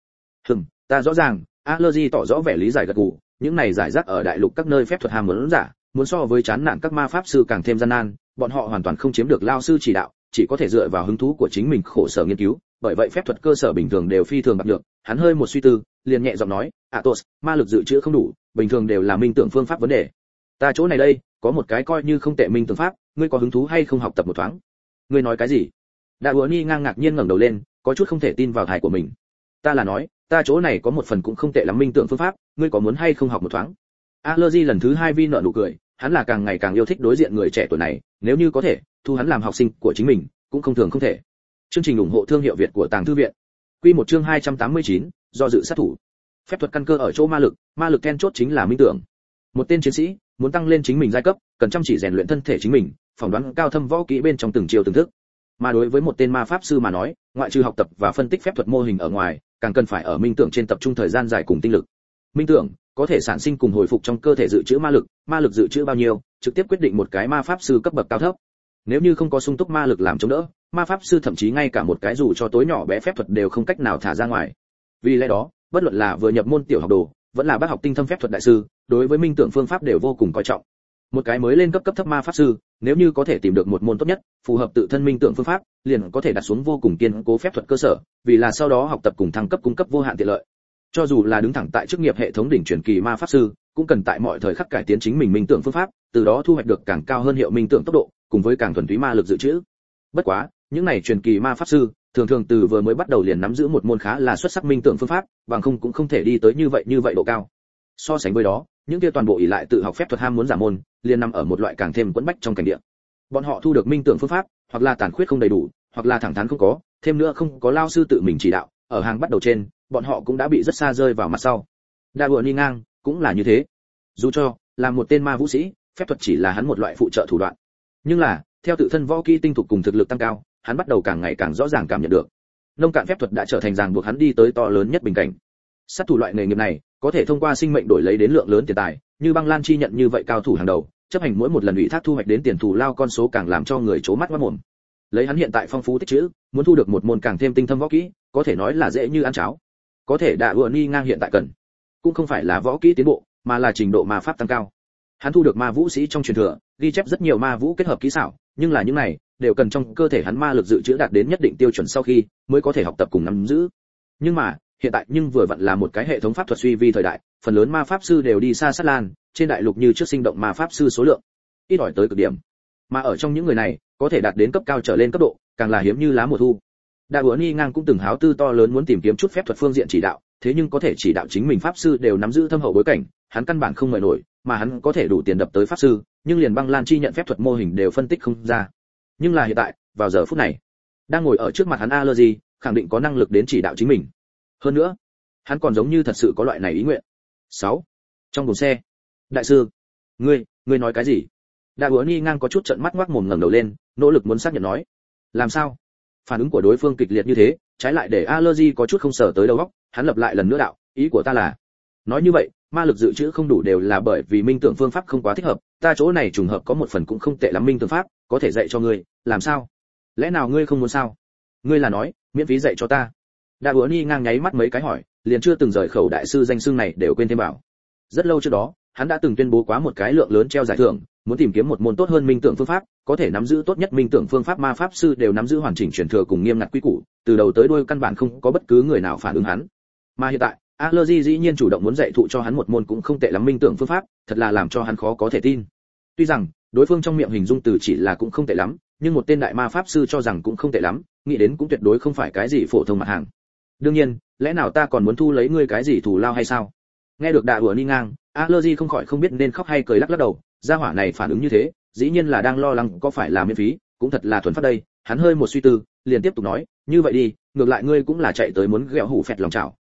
Ta rõ ràng, Allergy tỏ rõ vẻ lý giải gật gù, những này giải rác ở đại lục các nơi phép thuật ham muốn giả, muốn so với chán nản các ma pháp sư càng thêm gian nan, bọn họ hoàn toàn không chiếm được lao sư chỉ đạo, chỉ có thể dựa vào hứng thú của chính mình khổ sở nghiên cứu, bởi vậy phép thuật cơ sở bình thường đều phi thường bạc được. Hắn hơi một suy tư, liền nhẹ giọng nói, Athos, ma lực dự trữ không đủ, bình thường đều là minh tưởng phương pháp vấn đề. Ta chỗ này đây, có một cái coi như không tệ minh tưởng pháp, ngươi có hứng thú hay không học tập một thoáng? Ngươi nói cái gì? Daguerre ngang ngạc nhiên ngẩng đầu lên, có chút không thể tin vào tai của mình. Ta là nói, ta chỗ này có một phần cũng không tệ lắm minh tưởng phương pháp, ngươi có muốn hay không học một thoáng? Allergy lần thứ 2 vi nợ nụ cười, hắn là càng ngày càng yêu thích đối diện người trẻ tuổi này, nếu như có thể, thu hắn làm học sinh của chính mình, cũng không thường không thể. Chương trình ủng hộ thương hiệu Việt của Tàng Thư viện. Quy một chương 289, do dự sát thủ. Phép thuật căn cơ ở chỗ ma lực then chốt chính là minh tưởng. Một tên chiến sĩ muốn tăng lên chính mình giai cấp, cần chăm chỉ rèn luyện thân thể chính mình, phỏng đoán cao thâm võ kỹ bên trong từng chiều từng thức. Mà đối với một tên ma pháp sư mà nói, ngoại trừ học tập và phân tích phép thuật mô hình ở ngoài, càng cần phải ở minh tưởng trên tập trung thời gian dài cùng tinh lực. Minh tưởng có thể sản sinh cùng hồi phục trong cơ thể dự trữ ma lực dự trữ bao nhiêu, trực tiếp quyết định một cái ma pháp sư cấp bậc cao thấp. Nếu như không có sung túc ma lực làm chống đỡ, ma pháp sư thậm chí ngay cả một cái dù cho tối nhỏ bé phép thuật đều không cách nào thả ra ngoài. Vì lẽ đó, bất luận là vừa nhập môn tiểu học đồ, vẫn là bác học tinh thâm phép thuật đại sư, đối với minh tưởng phương pháp đều vô cùng coi trọng. Một cái mới lên cấp thấp ma pháp sư, nếu như có thể tìm được một môn tốt nhất, phù hợp tự thân minh tưởng phương pháp, liền có thể đặt xuống vô cùng kiên cố phép thuật cơ sở, vì là sau đó học tập cùng thăng cấp cung cấp vô hạn tiện lợi. Cho dù là đứng thẳng tại chức nghiệp hệ thống đỉnh truyền kỳ ma pháp sư, cũng cần tại mọi thời khắc cải tiến chính mình minh tưởng phương pháp, từ đó thu hoạch được càng cao hơn hiệu minh tưởng tốc độ, cùng với càng thuần túy ma lực dự trữ. Bất quá, những này truyền kỳ ma pháp sư, thường thường từ vừa mới bắt đầu liền nắm giữ một môn khá là xuất sắc minh tưởng phương pháp, bằng không cũng không thể đi tới như vậy độ cao. So sánh với đó, những kia toàn bộ ỷ lại tự học phép thuật ham muốn giả môn, liền nằm ở một loại càng thêm quẫn bách trong cảnh địa. Bọn họ thu được minh tưởng phương pháp, hoặc là tàn khuyết không đầy đủ, hoặc là thẳng thắn không có, thêm nữa không có lao sư tự mình chỉ đạo, ở hàng bắt đầu trên, bọn họ cũng đã bị rất xa rơi vào mặt sau. Daguerre ngang cũng là như thế. Dù cho là một tên ma vũ sĩ, phép thuật chỉ là hắn một loại phụ trợ thủ đoạn. Nhưng là, theo tự thân võ kỹ tinh thục cùng thực lực tăng cao, hắn bắt đầu càng ngày càng rõ ràng cảm nhận được, nông cạn phép thuật đã trở thành ràng buộc hắn đi tới to lớn nhất bình cảnh. Sát thủ loại nghề nghiệp này, có thể thông qua sinh mệnh đổi lấy đến lượng lớn tiền tài, như Băng Lan chi nhận như vậy cao thủ hàng đầu, chấp hành mỗi một lần ủy thác thu hoạch đến tiền thù lao con số càng làm cho người chố mắt ngoác mồm. Lấy hắn hiện tại phong phú tích trữ, muốn thu được một môn càng thêm tinh thâm võ kỹ, có thể nói là dễ như ăn cháo. Có thể Daguerre ngang hiện tại cần, cũng không phải là võ kỹ tiến bộ, mà là trình độ ma pháp tăng cao. Hắn thu được ma vũ sĩ trong truyền thừa, ghi chép rất nhiều ma vũ kết hợp kỹ xảo, nhưng là những này đều cần trong cơ thể hắn ma lực dự trữ đạt đến nhất định tiêu chuẩn sau khi mới có thể học tập cùng nắm giữ. Nhưng mà, hiện tại vừa vặn là một cái hệ thống pháp thuật suy vi thời đại, phần lớn ma pháp sư đều đi xa sát lan, trên đại lục như trước sinh động ma pháp sư số lượng ít ỏi tới cực điểm. Mà ở trong những người này, có thể đạt đến cấp cao trở lên cấp độ, càng là hiếm như lá mùa thu. Daguerre ngang cũng từng háo tư to lớn muốn tìm kiếm chút phép thuật phương diện chỉ đạo, thế nhưng có thể chỉ đạo chính mình pháp sư đều nắm giữ thâm hậu bối cảnh, hắn căn bản không mời nổi, mà hắn có thể đủ tiền đập tới pháp sư, nhưng liền Băng Lan chi nhận phép thuật mô hình đều phân tích không ra. Nhưng là hiện tại, vào giờ phút này, đang ngồi ở trước mặt hắn Allergy, khẳng định có năng lực đến chỉ đạo chính mình. Hơn nữa, hắn còn giống như thật sự có loại này ý nguyện. 6. Trong buồng xe. Đại sư, ngươi nói cái gì? Daguerre ngang có chút trợn mắt ngoác mồm ngẩng đầu lên, nỗ lực muốn xác nhận nói. Làm sao? Phản ứng của đối phương kịch liệt như thế, trái lại để Allergy có chút không sở tới đầu óc, hắn lặp lại lần nữa đạo, ý của ta là, nói như vậy, ma lực dự trữ không đủ đều là bởi vì minh tưởng phương pháp không quá thích hợp, ta chỗ này trùng hợp có một phần cũng không tệ lắm minh tưởng pháp, có thể dạy cho ngươi, làm sao? Lẽ nào ngươi không muốn sao? Ngươi là nói, miễn phí dạy cho ta? Daguerre ngang nháy mắt mấy cái hỏi, liền chưa từng rời khẩu đại sư danh xưng này đều quên thêm bảo. Rất lâu trước đó, hắn đã từng tuyên bố quá một cái lượng lớn treo giải thưởng, muốn tìm kiếm một môn tốt hơn minh tưởng phương pháp, có thể nắm giữ tốt nhất minh tưởng phương pháp ma pháp sư đều nắm giữ hoàn chỉnh truyền thừa cùng nghiêm ngặt quy củ, từ đầu tới đuôi căn bản không có bất cứ người nào phản ứng hắn. Mà hiện tại, Allergy dĩ nhiên chủ động muốn dạy thụ cho hắn một môn cũng không tệ lắm minh tưởng phương pháp, thật là làm cho hắn khó có thể tin. Tuy rằng, đối phương trong miệng hình dung từ chỉ là cũng không tệ lắm, nhưng một tên đại ma pháp sư cho rằng cũng không tệ lắm, nghĩ đến cũng tuyệt đối không phải cái gì phổ thông mặt hàng. Đương nhiên, lẽ nào ta còn muốn thu lấy ngươi cái gì thù lao hay sao? Nghe được Daguerre ngang, Allergy không khỏi không biết nên khóc hay cười lắc đầu, gia hỏa này phản ứng như thế, dĩ nhiên là đang lo lắng có phải là miễn phí, cũng thật là thuần phát đây. Hắn hơi một suy tư, liền tiếp tục nói, như vậy đi, ngược lại ngươi cũng là chạy tới muốn ghẹo hủ phẹt lòng chảo,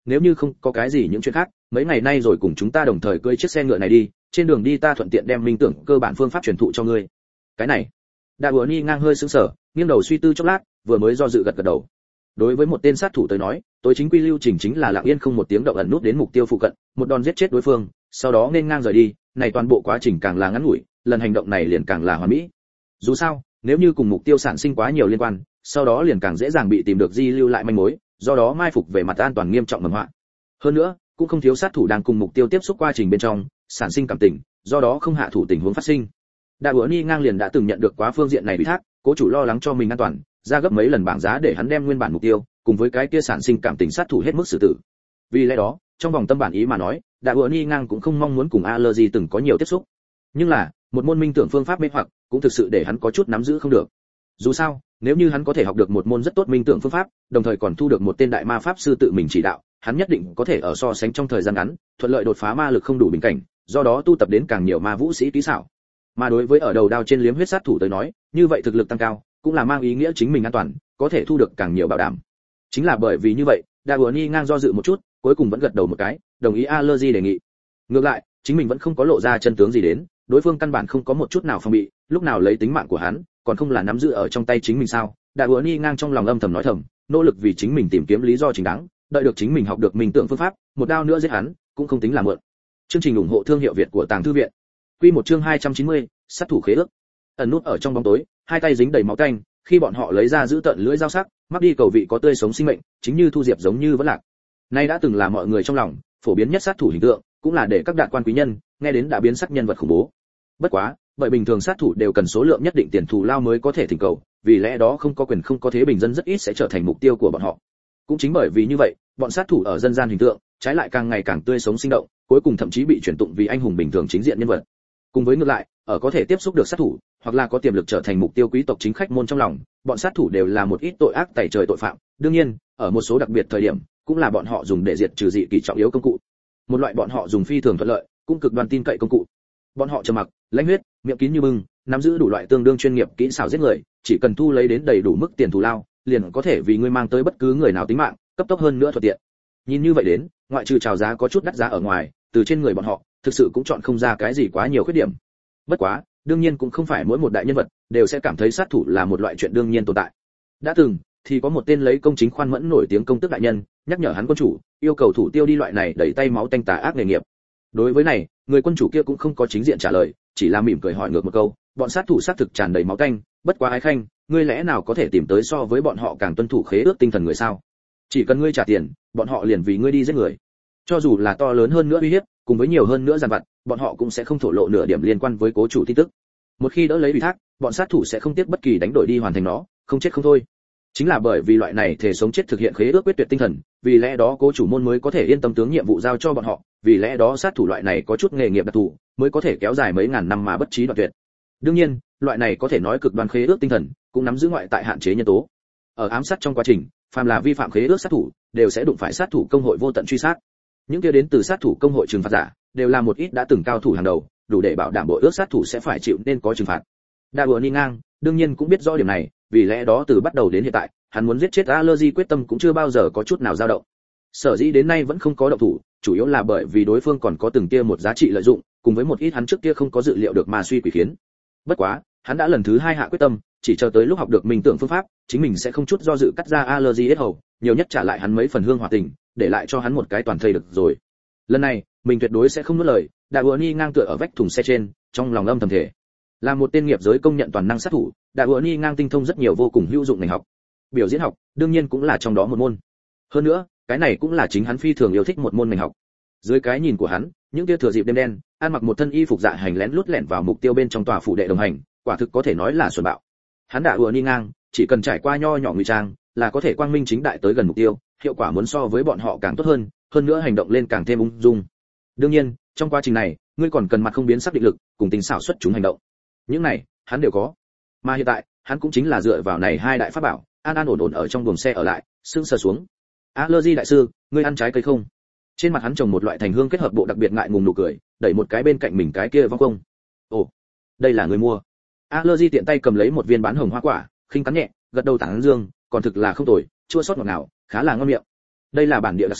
nếu như không có cái gì những chuyện khác, mấy ngày nay rồi cùng chúng ta đồng thời cưỡi chiếc xe ngựa này đi, trên đường đi ta thuận tiện đem minh tưởng cơ bản phương pháp truyền thụ cho ngươi. Cái này, Đạ Bùa Ni ngang hơi sững sờ, nghiêng đầu suy tư chốc lát, vừa mới do dự gật gật đầu. Đối với một tên sát thủ tới nói, tối chính quy lưu trình chính là lặng yên không một tiếng động ẩn nút đến mục tiêu phụ cận, một đòn giết chết đối phương, sau đó nên ngang rời đi, này toàn bộ quá trình càng là ngắn ngủi, lần hành động này liền càng là hoàn mỹ. Dù sao, nếu như cùng mục tiêu sản sinh quá nhiều liên quan, sau đó liền càng dễ dàng bị tìm được di lưu lại manh mối, do đó mai phục về mặt an toàn nghiêm trọng mầm họa. Hơn nữa, cũng không thiếu sát thủ đang cùng mục tiêu tiếp xúc quá trình bên trong, sản sinh cảm tình, do đó không hạ thủ tình huống phát sinh. Đạ Bùa Ni ngang liền đã từng nhận được quá phương diện này ủy thác, cố chủ lo lắng cho mình an toàn, ra gấp mấy lần bảng giá để hắn đem nguyên bản mục tiêu cùng với cái kia sản sinh cảm tình sát thủ hết mức xử tử. Vì lẽ đó, trong vòng tâm bản ý mà nói, Đạ Bùa Ni ngang cũng không mong muốn cùng Allergy từng có nhiều tiếp xúc. Nhưng là, một môn minh tưởng phương pháp mê hoặc, cũng thực sự để hắn có chút nắm giữ không được. Dù sao, nếu như hắn có thể học được một môn rất tốt minh tưởng phương pháp, đồng thời còn thu được một tên đại ma pháp sư tự mình chỉ đạo, hắn nhất định có thể ở so sánh trong thời gian ngắn, thuận lợi đột phá ma lực không đủ bình cảnh, do đó tu tập đến càng nhiều ma vũ sĩ kỹ xảo. Mà đối với ở đầu đao trên liếm huyết sát thủ tới nói, như vậy thực lực tăng cao, cũng là mang ý nghĩa chính mình an toàn, có thể thu được càng nhiều bảo đảm. Chính là bởi vì như vậy, Đạ Bùa Ni ngang do dự một chút, cuối cùng vẫn gật đầu một cái, đồng ý Allergy đề nghị. Ngược lại, chính mình vẫn không có lộ ra chân tướng gì đến, đối phương căn bản không có một chút nào phòng bị, lúc nào lấy tính mạng của hắn, còn không là nắm giữ ở trong tay chính mình sao? Đạ Bùa Ni ngang trong lòng âm thầm nói thầm, nỗ lực vì chính mình tìm kiếm lý do chính đáng, đợi được chính mình học được minh tưởng phương pháp, một đao nữa giết hắn, cũng không tính là mượn. Chương trình ủng hộ thương hiệu Việt của Tàng Thư viện. Quy một chương 290, sát thủ khế ước. Ẩn nút ở trong bóng tối, hai tay dính đầy máu tanh, khi bọn họ lấy ra giữ tận lưỡi dao sắc, mắc đi cầu vị có tươi sống sinh mệnh, chính như thu diệp giống như vẫn lạc. Nay đã từng là mọi người trong lòng phổ biến nhất sát thủ hình tượng, cũng là để các đạt quan quý nhân nghe đến đã biến sắc nhân vật khủng bố. Bất quá, bởi bình thường sát thủ đều cần số lượng nhất định tiền thù lao mới có thể thỉnh cầu, vì lẽ đó không có quyền không có thế bình dân rất ít sẽ trở thành mục tiêu của bọn họ. Cũng chính bởi vì như vậy, bọn sát thủ ở dân gian hình tượng trái lại càng ngày càng tươi sống sinh động, cuối cùng thậm chí bị truyền tụng vì anh hùng bình thường chính diện nhân vật. Cùng với ngược lại, ở có thể tiếp xúc được sát thủ, hoặc là có tiềm lực trở thành mục tiêu quý tộc chính khách môn trong lòng, bọn sát thủ đều là một ít tội ác tày trời tội phạm, đương nhiên, ở một số đặc biệt thời điểm, cũng là bọn họ dùng để diệt trừ dị kỳ trọng yếu công cụ. Một loại bọn họ dùng phi thường thuận lợi, cũng cực đoan tin cậy công cụ. Bọn họ trầm mặc, lãnh huyết, miệng kín như bưng, nắm giữ đủ loại tương đương chuyên nghiệp kỹ xảo giết người, chỉ cần thu lấy đến đầy đủ mức tiền thù lao, liền có thể vì ngươi mang tới bất cứ người nào tính mạng, cấp tốc hơn nữa thuận tiện. Nhìn như vậy đến, ngoại trừ chào giá có chút đắt giá ở ngoài, từ trên người bọn họ, thực sự cũng chọn không ra cái gì quá nhiều khuyết điểm. Bất quá, đương nhiên cũng không phải mỗi một đại nhân vật đều sẽ cảm thấy sát thủ là một loại chuyện đương nhiên tồn tại. Đã từng thì có một tên lấy công chính khoan mẫn nổi tiếng công tước đại nhân, nhắc nhở hắn quân chủ, yêu cầu thủ tiêu đi loại này đẩy tay máu tanh tà ác nghề nghiệp. Đối với này, người quân chủ kia cũng không có chính diện trả lời, chỉ là mỉm cười hỏi ngược một câu, bọn sát thủ xác thực tràn đầy máu tanh, bất quá ái khanh, ngươi lẽ nào có thể tìm tới so với bọn họ càng tuân thủ khế ước tinh thần người sao? Chỉ cần ngươi trả tiền, bọn họ liền vì ngươi đi giết người. Cho dù là to lớn hơn nữa uy hiếp, cùng với nhiều hơn nữa giàn vặt, bọn họ cũng sẽ không thổ lộ nửa điểm liên quan với cố chủ tin tức. Một khi đỡ lấy ủy thác, bọn sát thủ sẽ không tiếc bất kỳ đánh đổi đi hoàn thành nó, không chết không thôi. Chính là bởi vì loại này thể sống chết thực hiện khế ước quyết tuyệt tinh thần, vì lẽ đó cố chủ môn mới có thể yên tâm tướng nhiệm vụ giao cho bọn họ, vì lẽ đó sát thủ loại này có chút nghề nghiệp đặc thù, mới có thể kéo dài mấy ngàn năm mà bất chí đoạn tuyệt. Đương nhiên, loại này có thể nói cực đoan khế ước tinh thần, cũng nắm giữ ngoại tại hạn chế nhân tố. Ở ám sát trong quá trình, phàm là vi phạm khế ước sát thủ, đều sẽ đụng phải sát thủ công hội vô tận truy sát. Những kia đến từ sát thủ công hội trừng phạt giả, đều là một ít đã từng cao thủ hàng đầu, đủ để bảo đảm bộ ước sát thủ sẽ phải chịu nên có trừng phạt. Đạ Bùa Ni ngang, đương nhiên cũng biết rõ điểm này, vì lẽ đó từ bắt đầu đến hiện tại, hắn muốn giết chết Allergy quyết tâm cũng chưa bao giờ có chút nào dao động. Sở dĩ đến nay vẫn không có động thủ, chủ yếu là bởi vì đối phương còn có từng kia một giá trị lợi dụng, cùng với một ít hắn trước kia không có dự liệu được mà suy quỷ khiến. Bất quá, hắn đã lần thứ hai hạ quyết tâm, chỉ chờ tới lúc học được minh tưởng phương pháp, chính mình sẽ không chút do dự cắt ra Allergy hết hầu, nhiều nhất trả lại hắn mấy phần hương hòa tình, để lại cho hắn một cái toàn thây được rồi. Lần này, mình tuyệt đối sẽ không nuốt lời. Đạ Bùa Ni ngang tựa ở vách thùng xe trên, trong lòng âm thầm thể. Là một tên nghiệp giới công nhận toàn năng sát thủ, Đạ Bùa Ni ngang tinh thông rất nhiều vô cùng hữu dụng ngành học. Biểu diễn học, đương nhiên cũng là trong đó một môn. Hơn nữa, cái này cũng là chính hắn phi thường yêu thích một môn ngành học. Dưới cái nhìn của hắn, những kia thừa dịp đêm đen, ăn mặc một thân y phục dạ hành lén lút lẻn vào mục tiêu bên trong tòa phủ đệ đồng hành, quả thực có thể nói là xuẩn bạo. Hắn Đạ Bùa Ni ngang, chỉ cần trải qua nho nhỏ ngụy trang, là có thể quang minh chính đại tới gần mục tiêu, hiệu quả muốn so với bọn họ càng tốt hơn nữa hành động lên càng thêm ung dung. Đương nhiên, trong quá trình này, ngươi còn cần mặt không biến sắc định lực, cùng tính xảo xuất chúng hành động. Những này, hắn đều có. Mà hiện tại, hắn cũng chính là dựa vào này hai đại pháp bảo, an an ổn ổn ở trong buồng xe ở lại, sững sờ xuống. Allergy đại sư, ngươi ăn trái cây không? Trên mặt hắn trồng một loại thành hương kết hợp bộ đặc biệt ngại ngùng nụ cười, đẩy một cái bên cạnh mình cái kia vong công. Ồ, đây là người mua. Allergy tiện tay cầm lấy một viên bán hồng hoa quả, khinh cắn nhẹ, gật đầu tán dương, còn thực là không tồi, chua xót ngọt ngào, khá là ngon miệng. Đây là bản địa đặc sản,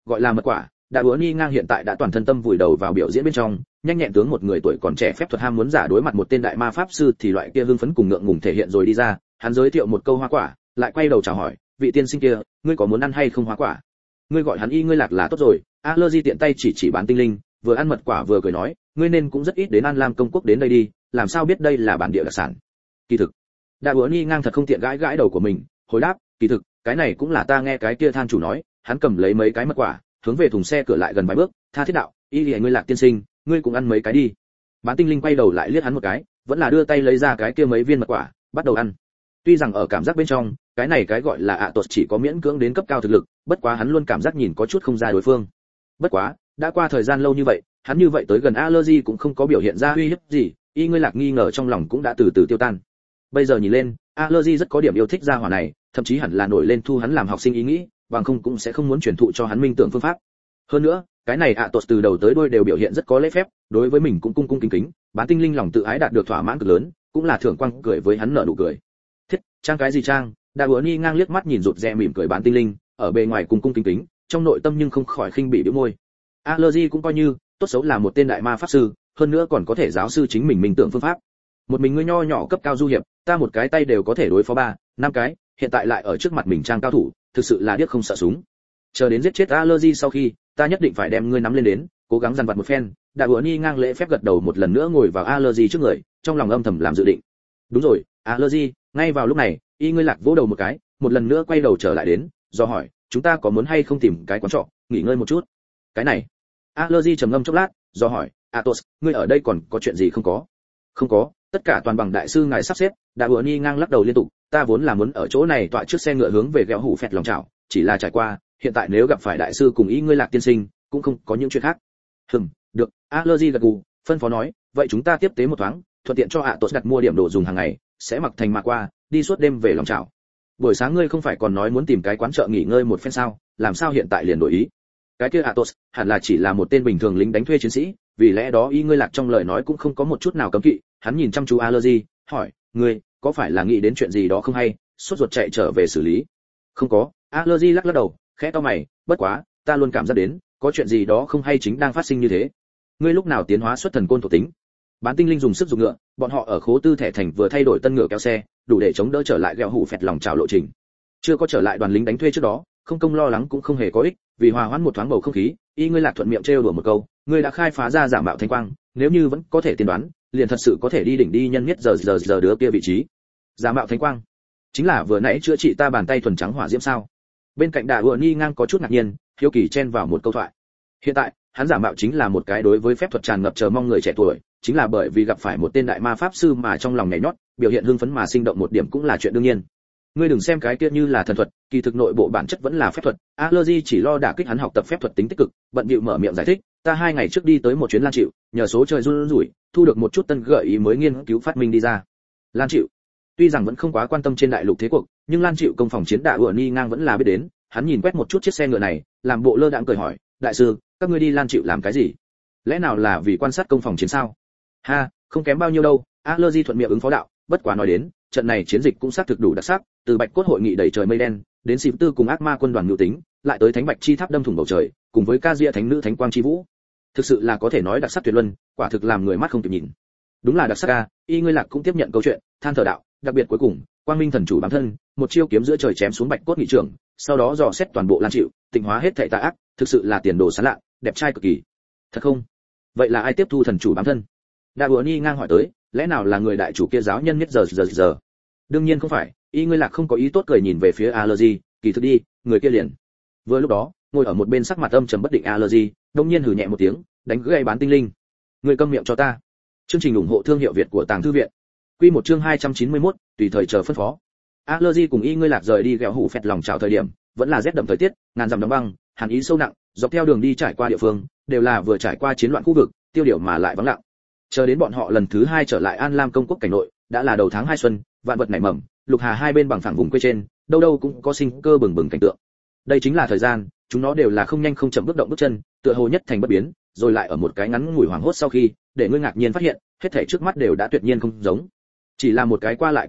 gọi là mật quả. Đạ Búa Ni ngang hiện tại đã toàn thân tâm vùi đầu vào biểu diễn bên trong, nhanh nhẹn tướng một người tuổi còn trẻ phép thuật ham muốn giả đối mặt một tên đại ma pháp sư thì loại kia hưng phấn cùng ngượng ngùng thể hiện rồi đi ra. Hắn giới thiệu một câu hoa quả, lại quay đầu chào hỏi, vị tiên sinh kia, ngươi có muốn ăn hay không hoa quả? Ngươi gọi hắn Y Ngươi Lạc là tốt rồi. Allergy tiện tay chỉ Bán Tinh Linh, vừa ăn mật quả vừa cười nói, ngươi nên cũng rất ít đến An Lam công quốc đến đây đi, làm sao biết đây là bản địa đặc sản? Kỳ thực, Đạ Búa Ni ngang thật không tiện gãi đầu của mình, hồi đáp, kỳ thực, cái này cũng là ta nghe cái kia than chủ nói. Hắn cầm lấy mấy cái mật quả, hướng về thùng xe cửa lại gần vài bước, tha thiết đạo, Y Ngươi Lạc tiên sinh, ngươi cũng ăn mấy cái đi. Bán Tinh Linh quay đầu lại liếc hắn một cái, vẫn là đưa tay lấy ra cái kia mấy viên mật quả, bắt đầu ăn. Tuy rằng ở cảm giác bên trong, cái này cái gọi là Atos chỉ có miễn cưỡng đến cấp cao thực lực, bất quá hắn luôn cảm giác nhìn có chút không ra đối phương. Bất quá, đã qua thời gian lâu như vậy, hắn như vậy tới gần Allergy cũng không có biểu hiện ra uy hiếp gì, Y Ngươi Lạc nghi ngờ trong lòng cũng đã từ từ tiêu tan. Bây giờ nhìn lên, Allergy rất có điểm yêu thích gia hỏa này, thậm chí hẳn là nổi lên thu hắn làm học sinh ý nghĩ, bằng không cũng sẽ không muốn truyền thụ cho hắn minh tưởng phương pháp. Hơn nữa, cái này Atos từ đầu tới đuôi đều biểu hiện rất có lễ phép, đối với mình cũng cung cung kính kính, Bán Tinh Linh lòng tự ái đạt được thỏa mãn cực lớn, cũng là thưởng quang cười với hắn nở nụ cười. Thiết, trang cái gì trang? Đạ Búa Ni ngang liếc mắt nhìn rụt rè mỉm cười Bán Tinh Linh, ở bề ngoài cung cung kính kính, trong nội tâm nhưng không khỏi khinh bỉ bĩu môi. Allergy cũng coi như tốt xấu là một tên đại ma pháp sư, hơn nữa còn có thể giáo sư chính mình minh tưởng phương pháp. Một mình ngươi nho nhỏ cấp cao du hiệp, ta một cái tay đều có thể đối phó 3-5 cái, hiện tại lại ở trước mặt mình trang cao thủ, thực sự là điếc không sợ súng. Chờ đến giết chết Allergy sau khi, ta nhất định phải đem ngươi nắm lên đến, cố gắng dằn vặt một phen. Đạ Búa Ni ngang lễ phép gật đầu một lần nữa ngồi vào Allergy trước người, trong lòng âm thầm làm dự định. Đúng rồi, Allergy, ngay vào lúc này, Y Ngươi Lạc vỗ đầu một cái, một lần nữa quay đầu trở lại đến, do hỏi, chúng ta có muốn hay không tìm cái quán trọ, nghỉ ngơi một chút. Cái này. Allergy trầm ngâm chốc lát, do hỏi, Atos, ngươi ở đây còn có chuyện gì không có? Không có, tất cả toàn bằng đại sư ngài sắp xếp. Đạ Búa Ni ngang lắc đầu liên tục, ta vốn là muốn ở chỗ này tọa trước xe ngựa hướng về ghẹo hủ phẹt lòng chảo, chỉ là trải qua, hiện tại nếu gặp phải đại sư cùng Y Ngươi Lạc tiên sinh, cũng không có những chuyện khác. Được. Allergy gật gù, phân phó nói, vậy chúng ta tiếp tế một thoáng, thuận tiện cho Atos đặt mua điểm đồ dùng hàng ngày, sẽ mặc thành mà qua, đi suốt đêm về lòng chảo. Buổi sáng ngươi không phải còn nói muốn tìm cái quán chợ nghỉ ngơi một phen sao, làm sao hiện tại liền đổi ý? Cái kia Atos hẳn là chỉ là một tên bình thường lính đánh thuê chiến sĩ, vì lẽ đó Y Ngươi Lạc trong lời nói cũng không có một chút nào cấm kỵ. Hắn nhìn chăm chú Allergy, hỏi, ngươi có phải là nghĩ đến chuyện gì đó không hay, sốt ruột chạy trở về xử lý? Không có. Allergy lắc đầu, khẽ cau mày, bất quá, ta luôn cảm giác đến, có chuyện gì đó không hay chính đang phát sinh như thế. Ngươi lúc nào tiến hóa xuất thần côn thuộc tính? Bán Tinh Linh dùng sức giục ngựa, bọn họ ở Khố Tư Thẻ Thành vừa thay đổi tân ngựa kéo xe, đủ để chống đỡ trở lại ghẹo hủ phẹt lòng chảo lộ trình. Chưa có trở lại đoàn lính đánh thuê trước đó, không công lo lắng cũng không hề có ích, vì hòa hoãn một thoáng bầu không khí, Y Ngươi Lạc thuận miệng trêu đùa một câu, ngươi đã khai phá ra giả mạo thanh quang, nếu như vẫn có thể tiên đoán, liền thật sự có thể đi đỉnh đi nhân nhất giờ đứa kia vị trí. Giả mạo thanh quang, chính là vừa nãy chữa trị ta bàn tay thuần trắng hỏa diễm sao? Bên cạnh Đạ Búa Ni ngang có chút ngạc nhiên, hiếu kỳ chen vào một câu thoại. Hiện tại, hắn giả mạo chính là một cái đối với phép thuật tràn ngập chờ mong người trẻ tuổi, chính là bởi vì gặp phải một tên đại ma pháp sư mà trong lòng nhảy nhót, biểu hiện hưng phấn mà sinh động một điểm cũng là chuyện đương nhiên. Ngươi đừng xem cái kia như là thần thuật, kỳ thực nội bộ bản chất vẫn là phép thuật. Allergy chỉ lo đả kích hắn học tập phép thuật tính tích cực, bận bịu mở miệng giải thích, ta 2 ngày trước đi tới một chuyến Lan Chịu, nhờ số trời run rủi, thu được một chút tân gợi ý mới nghiên cứu phát minh đi ra. Lan Chịu, tuy rằng vẫn không quá quan tâm trên đại lục thế cuộc, nhưng Lan Chịu công phòng chiến Đạ Búa Ni ngang vẫn là biết đến. Hắn nhìn quét một chút chiếc xe ngựa này, làm bộ lơ đãng cười hỏi, đại sư, các ngươi đi Lan Chịu làm cái gì? Lẽ nào là vì quan sát công phòng chiến sao? Ha, không kém bao nhiêu đâu. Allergy thuận miệng ứng phó đạo, bất quá nói đến, trận này chiến dịch cũng xác thực đủ đặc sắc, từ Bạch Cốt hội nghị đầy trời mây đen, đến Xịp Tư cùng ác ma quân đoàn nhu tính, lại tới Thánh Bạch chi tháp đâm thủng bầu trời, cùng với Ca Diệ thánh nữ thánh quang chi vũ. Thực sự là có thể nói đặc sắc tuyệt luân, quả thực làm người mắt không kịp nhìn. Đúng là đặc sắc a. Y Ngươi Lạc cũng tiếp nhận câu chuyện, than thở đạo, đặc biệt cuối cùng, Quang Minh thần chủ bám thân, một chiêu kiếm giữa trời chém xuống Bạch Cốt nghị trưởng, sau đó dò xét toàn bộ Lan Chịu, tịnh hóa hết thảy tà ác, thực sự là tiền đồ sáng lạ, đẹp trai cực kỳ. Thật không? Vậy là ai tiếp thu thần chủ bám thân? Đạ Búa Ni ngang hỏi tới, lẽ nào là người đại chủ kia giáo nhân nhất giờ? Đương nhiên không phải. Y Ngươi Lạc không có ý tốt cười nhìn về phía Allergy, kỳ thực đi, người kia liền. Vừa lúc đó, ngồi ở một bên sắc mặt âm trầm bất định Allergy, đột nhiên hừ nhẹ một tiếng, đánh gãy Bán Tinh Linh. Người câm miệng cho ta. Chương trình ủng hộ thương hiệu Việt của Tàng Thư viện. Quy một chương 291, tùy thời chờ phân phó. Allergy cùng Y Ngươi Lạc rời đi ghẹo hủ phẹt lòng chảo thời điểm, vẫn là rét đậm thời tiết, ngàn dặm đóng băng, hàn ý sâu nặng, dọc theo đường đi trải qua địa phương, đều là vừa trải qua chiến loạn khu vực, tiêu điều mà lại vắng lặng. Chờ đến bọn họ lần thứ 2 trở lại An Lam công quốc cảnh nội, đã là đầu tháng 2 xuân, vạn vật nảy mầm, lục hà hai bên bằng phẳng vùng quê trên, đâu đâu cũng có sinh cơ bừng bừng cảnh tượng. Đây chính là thời gian, chúng nó đều là không nhanh không chậm bước động bước chân, tựa hồ nhất thành bất biến, rồi lại ở một cái ngắn ngủi hoảng hốt sau khi, để ngươi ngạc nhiên phát hiện, hết thảy trước mắt đều đã tuyệt nhiên không giống. Chỉ là một cái qua lại công phu,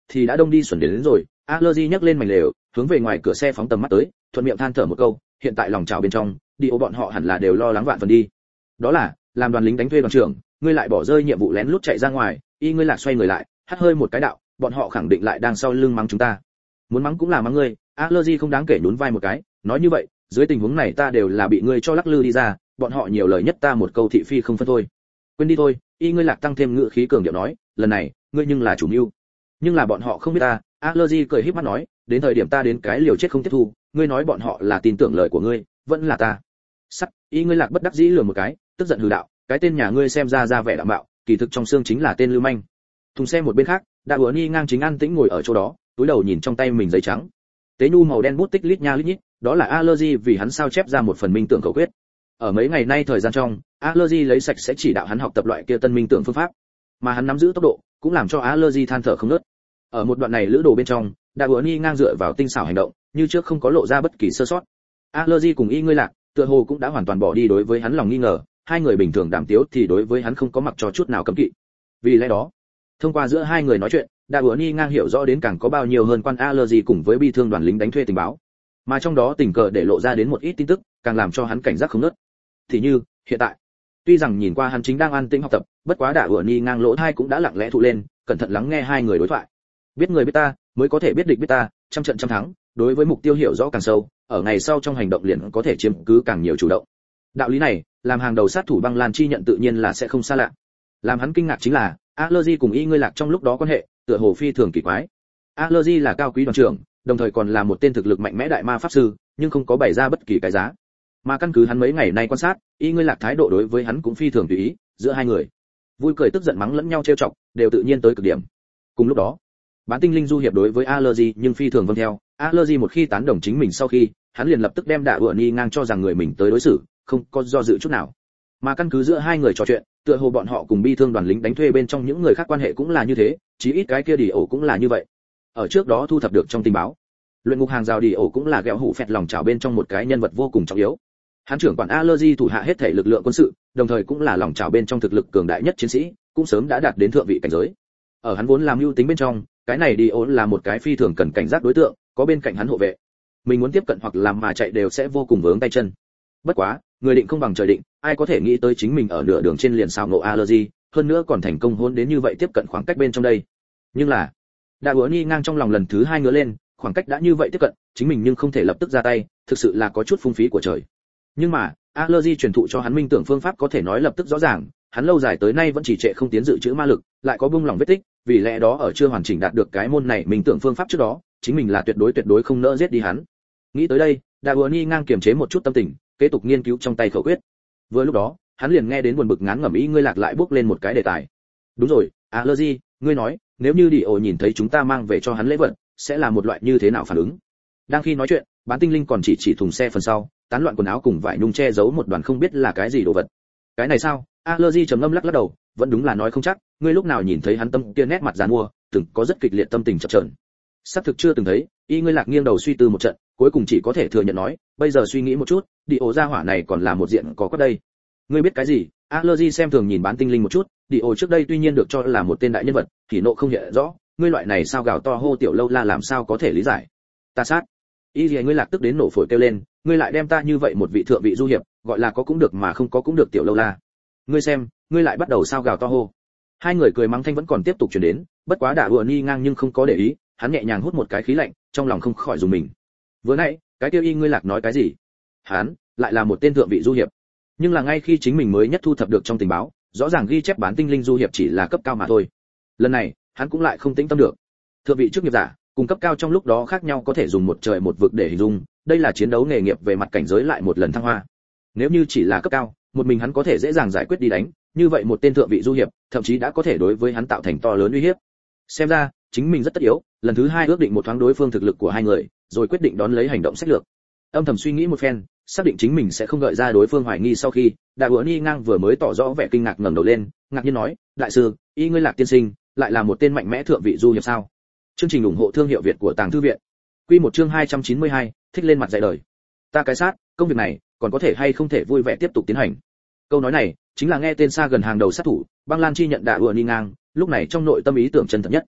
thì đã đông đi xuẩn đến rồi. Allergy nhấc lên mảnh lều, hướng về ngoài cửa xe phóng tầm mắt tới, thuận miệng than thở một câu, hiện tại lòng chảo bên trong, đi ô bọn họ hẳn là đều lo lắng vạn phần đi. Đó là, làm đoàn lính đánh thuê đoàn trưởng, ngươi lại bỏ rơi nhiệm vụ lén lút chạy ra ngoài, y ngươi lạc xoay người lại, hắt hơi một cái đạo, bọn họ khẳng định lại đang sau lưng mắng chúng ta. Muốn mắng cũng là mắng ngươi. Allergy không đáng kể nhún vai một cái, nói như vậy, dưới tình huống này ta đều là bị ngươi cho lắc lư đi ra, bọn họ nhiều lời nhất ta một câu thị phi không phân thôi. Quên đi thôi, y ngươi lạc tăng thêm ngữ khí cường điệu nói, lần này, ngươi nhưng là chủ mưu. Nhưng là bọn họ không biết ta. Allergy cười híp mắt nói, đến thời điểm ta đến cái liều chết không tiếp thu, ngươi nói bọn họ là tin tưởng lời của ngươi, vẫn là ta. Sắc, y ngươi lạc bất đắc dĩ lườm một cái, tức giận hừ đạo, cái tên nhà ngươi xem ra vẻ đạm bạo, kỳ thực trong xương chính là tên lưu manh. Thùng xe một bên khác, Đạ Ủa Ni ngang chính an tĩnh ngồi ở chỗ đó, túi đầu nhìn trong tay mình giấy trắng. Tế nhu màu đen bút tích lít nha lít nhít, đó là Allergy vì hắn sao chép ra một phần minh tưởng khẩu quyết. Ở mấy ngày nay thời gian trong, Allergy lấy sạch sẽ chỉ đạo hắn học tập loại kia tân minh tưởng phương pháp, mà hắn nắm giữ tốc độ, cũng làm cho Allergy than thở không ngớt. Ở một đoạn này lữ đồ bên trong, Đạ Ủa Ni ngang dựa vào tinh xảo hành động, như trước không có lộ ra bất kỳ sơ sót. Allergy cùng y ngươi lạc, tựa hồ cũng đã hoàn toàn bỏ đi đối với hắn lòng nghi ngờ, hai người bình thường đàm tiếu thì đối với hắn không có mặc cho chút nào cấm kỵ. Vì lẽ đó, thông qua giữa hai người nói chuyện, Đạ Ủa Ni ngang hiểu rõ đến càng có bao nhiêu hơn quan Allergy cùng với bi thương đoàn lính đánh thuê tình báo, mà trong đó tình cờ để lộ ra đến một ít tin tức, càng làm cho hắn cảnh giác không ngớt. Thì như, hiện tại, tuy rằng nhìn qua hắn chính đang an tĩnh học tập, bất quá Đạ Ủa Ni ngang lỗ tai cũng đã lặng lẽ thụ lên, cẩn thận lắng nghe hai người đối thoại. Biết người biết ta, mới có thể biết địch biết ta, trăm trận trăm thắng, đối với mục tiêu hiểu rõ càng sâu, ở ngày sau trong hành động liền có thể chiếm cứ càng nhiều chủ động. Đạo lý này, làm hàng đầu sát thủ Băng Lan chi nhận tự nhiên là sẽ không xa lạ. Làm hắn kinh ngạc chính là, Allergy cùng y ngươi lạc trong lúc đó quan hệ, tựa hồ phi thường kỳ quái. Allergy là cao quý đoàn trưởng, đồng thời còn là một tên thực lực mạnh mẽ đại ma pháp sư, nhưng không có bày ra bất kỳ cái giá. Mà căn cứ hắn mấy ngày nay quan sát, y ngươi lạc thái độ đối với hắn cũng phi thường tùy ý, giữa hai người vui cười tức giận mắng lẫn nhau trêu chọc, đều tự nhiên tới cực điểm. Cùng lúc đó, Bán Tinh Linh du hiệp đối với Allergy nhưng phi thường vâng theo, Allergy một khi tán đồng chính mình sau khi, hắn liền lập tức đem Đạ Ủa Ni ngang cho rằng người mình tới đối xử, không có do dự chút nào. Mà căn cứ giữa hai người trò chuyện, tựa hồ bọn họ cùng bi thương đoàn lính đánh thuê bên trong những người khác quan hệ cũng là như thế, chí ít cái kia đi ổ cũng là như vậy. Ở trước đó thu thập được trong tình báo, luyện ngục hàng rào đi ổ cũng là gẹo hủ phẹt lòng chảo bên trong một cái nhân vật vô cùng trọng yếu. Hắn trưởng quản Allergy thủ hạ hết thể lực lượng quân sự, đồng thời cũng là lòng chảo bên trong thực lực cường đại nhất chiến sĩ, cũng sớm đã đạt đến thượng vị cảnh giới. Ở hắn vốn làm mưu tính bên trong, cái này đi ổ là một cái phi thường cần cảnh giác đối tượng, có bên cạnh hắn hộ vệ. Mình muốn tiếp cận hoặc làm mà chạy đều sẽ vô cùng vướng tay chân. Bất quá, người định không bằng trời định, ai có thể nghĩ tới chính mình ở nửa đường trên liền xào ngộ Allergy, hơn nữa còn thành công hôn đến như vậy tiếp cận khoảng cách bên trong đây. Nhưng là, Đạ Ủa Ni ngang trong lòng lần thứ hai ngứa lên, khoảng cách đã như vậy tiếp cận, chính mình nhưng không thể lập tức ra tay, thực sự là có chút phung phí của trời. Nhưng mà, Allergy truyền thụ cho hắn minh tưởng phương pháp có thể nói lập tức rõ ràng, hắn lâu dài tới nay vẫn chỉ trệ không tiến dự trữ ma lực, lại có bung lòng vết tích, vì lẽ đó ở chưa hoàn chỉnh đạt được cái môn này minh tưởng phương pháp trước đó, chính mình là tuyệt đối không nỡ giết đi hắn. Nghĩ tới đây, Đạ Ủa Ni ngang kiềm chế một chút tâm tình, kế tục nghiên cứu trong tay khẩu quyết. Vừa lúc đó, hắn liền nghe đến buồn bực ngán ngẩm ý ngươi lạc lại bước lên một cái đề tài. Đúng rồi, Allergy, ngươi nói, nếu như đi ổ nhìn thấy chúng ta mang về cho hắn lễ vật, sẽ là một loại như thế nào phản ứng? Đang khi nói chuyện, Bán Tinh Linh còn chỉ thùng xe phần sau, tán loạn quần áo cùng vải nhung che giấu một đoàn không biết là cái gì đồ vật. Cái này sao? Allergy trầm ngâm lắc đầu, vẫn đúng là nói không chắc, ngươi lúc nào nhìn thấy hắn tâm kia nét mặt giàn mua, từng có rất kịch liệt tâm tình chập chờn. Sắp thực chưa từng thấy, y ngươi lạc nghiêng đầu suy tư một trận, cuối cùng chỉ có thể thừa nhận nói, bây giờ suy nghĩ một chút, đi ổ gia hỏa này còn là một diện có quất đây. Ngươi biết cái gì? Allergy xem thường nhìn Bán Tinh Linh một chút, đi ổ trước đây tuy nhiên được cho là một tên đại nhân vật, thì nộ không hiện rõ, ngươi loại này sao gào to hô tiểu lâu la làm sao có thể lý giải? Ta sát. Y gì ngươi lạc tức đến nổ phổi kêu lên, ngươi lại đem ta như vậy một vị thượng vị du hiệp, gọi là có cũng được mà không có cũng được tiểu lâu la. Ngươi xem, ngươi lại bắt đầu sao gào to hô. Hai người cười mắng thanh vẫn còn tiếp tục truyền đến, bất quá Đạ Ủa Ni ngang nhưng không có để ý, hắn nhẹ nhàng hút một cái khí lạnh, trong lòng không khỏi dùng mình. Vừa nãy, cái tiêu y ngươi lạc nói cái gì? Hắn lại là một tên thượng vị du hiệp. Nhưng là ngay khi chính mình mới nhất thu thập được trong tình báo, rõ ràng ghi chép Bán Tinh Linh du hiệp chỉ là cấp cao mà thôi. Lần này, hắn cũng lại không tĩnh tâm được. Thượng vị chức nghiệp giả, cùng cấp cao trong lúc đó khác nhau có thể dùng một trời một vực để hình dung, đây là chiến đấu nghề nghiệp về mặt cảnh giới lại một lần thăng hoa. Nếu như chỉ là cấp cao, một mình hắn có thể dễ dàng giải quyết đi đánh, như vậy một tên thượng vị du hiệp, thậm chí đã có thể đối với hắn tạo thành to lớn uy hiếp. Xem ra, chính mình rất tất yếu, lần thứ hai ước định một thoáng đối phương thực lực của hai người, rồi quyết định đón lấy hành động sách lược. Âm thầm suy nghĩ một phen, xác định chính mình sẽ không gợi ra đối phương hoài nghi sau khi, Đạ Ủa Ni ngang vừa mới tỏ rõ vẻ kinh ngạc ngẩng đầu lên, ngạc nhiên nói, đại sư, y ngươi lạc tiên sinh, lại là một tên mạnh mẽ thượng vị du hiệp sao? Chương trình ủng hộ thương hiệu Việt của Tàng Thư viện. Quy một chương 292, thích lên mặt dạy đời. Ta cái sát, công việc này còn có thể hay không thể vui vẻ tiếp tục tiến hành. Câu nói này chính là nghe tên xa gần hàng đầu sát thủ, Băng Lan chi nhận Đạ Ủa Ni ngang, lúc này trong nội tâm ý tưởng chân thật nhất.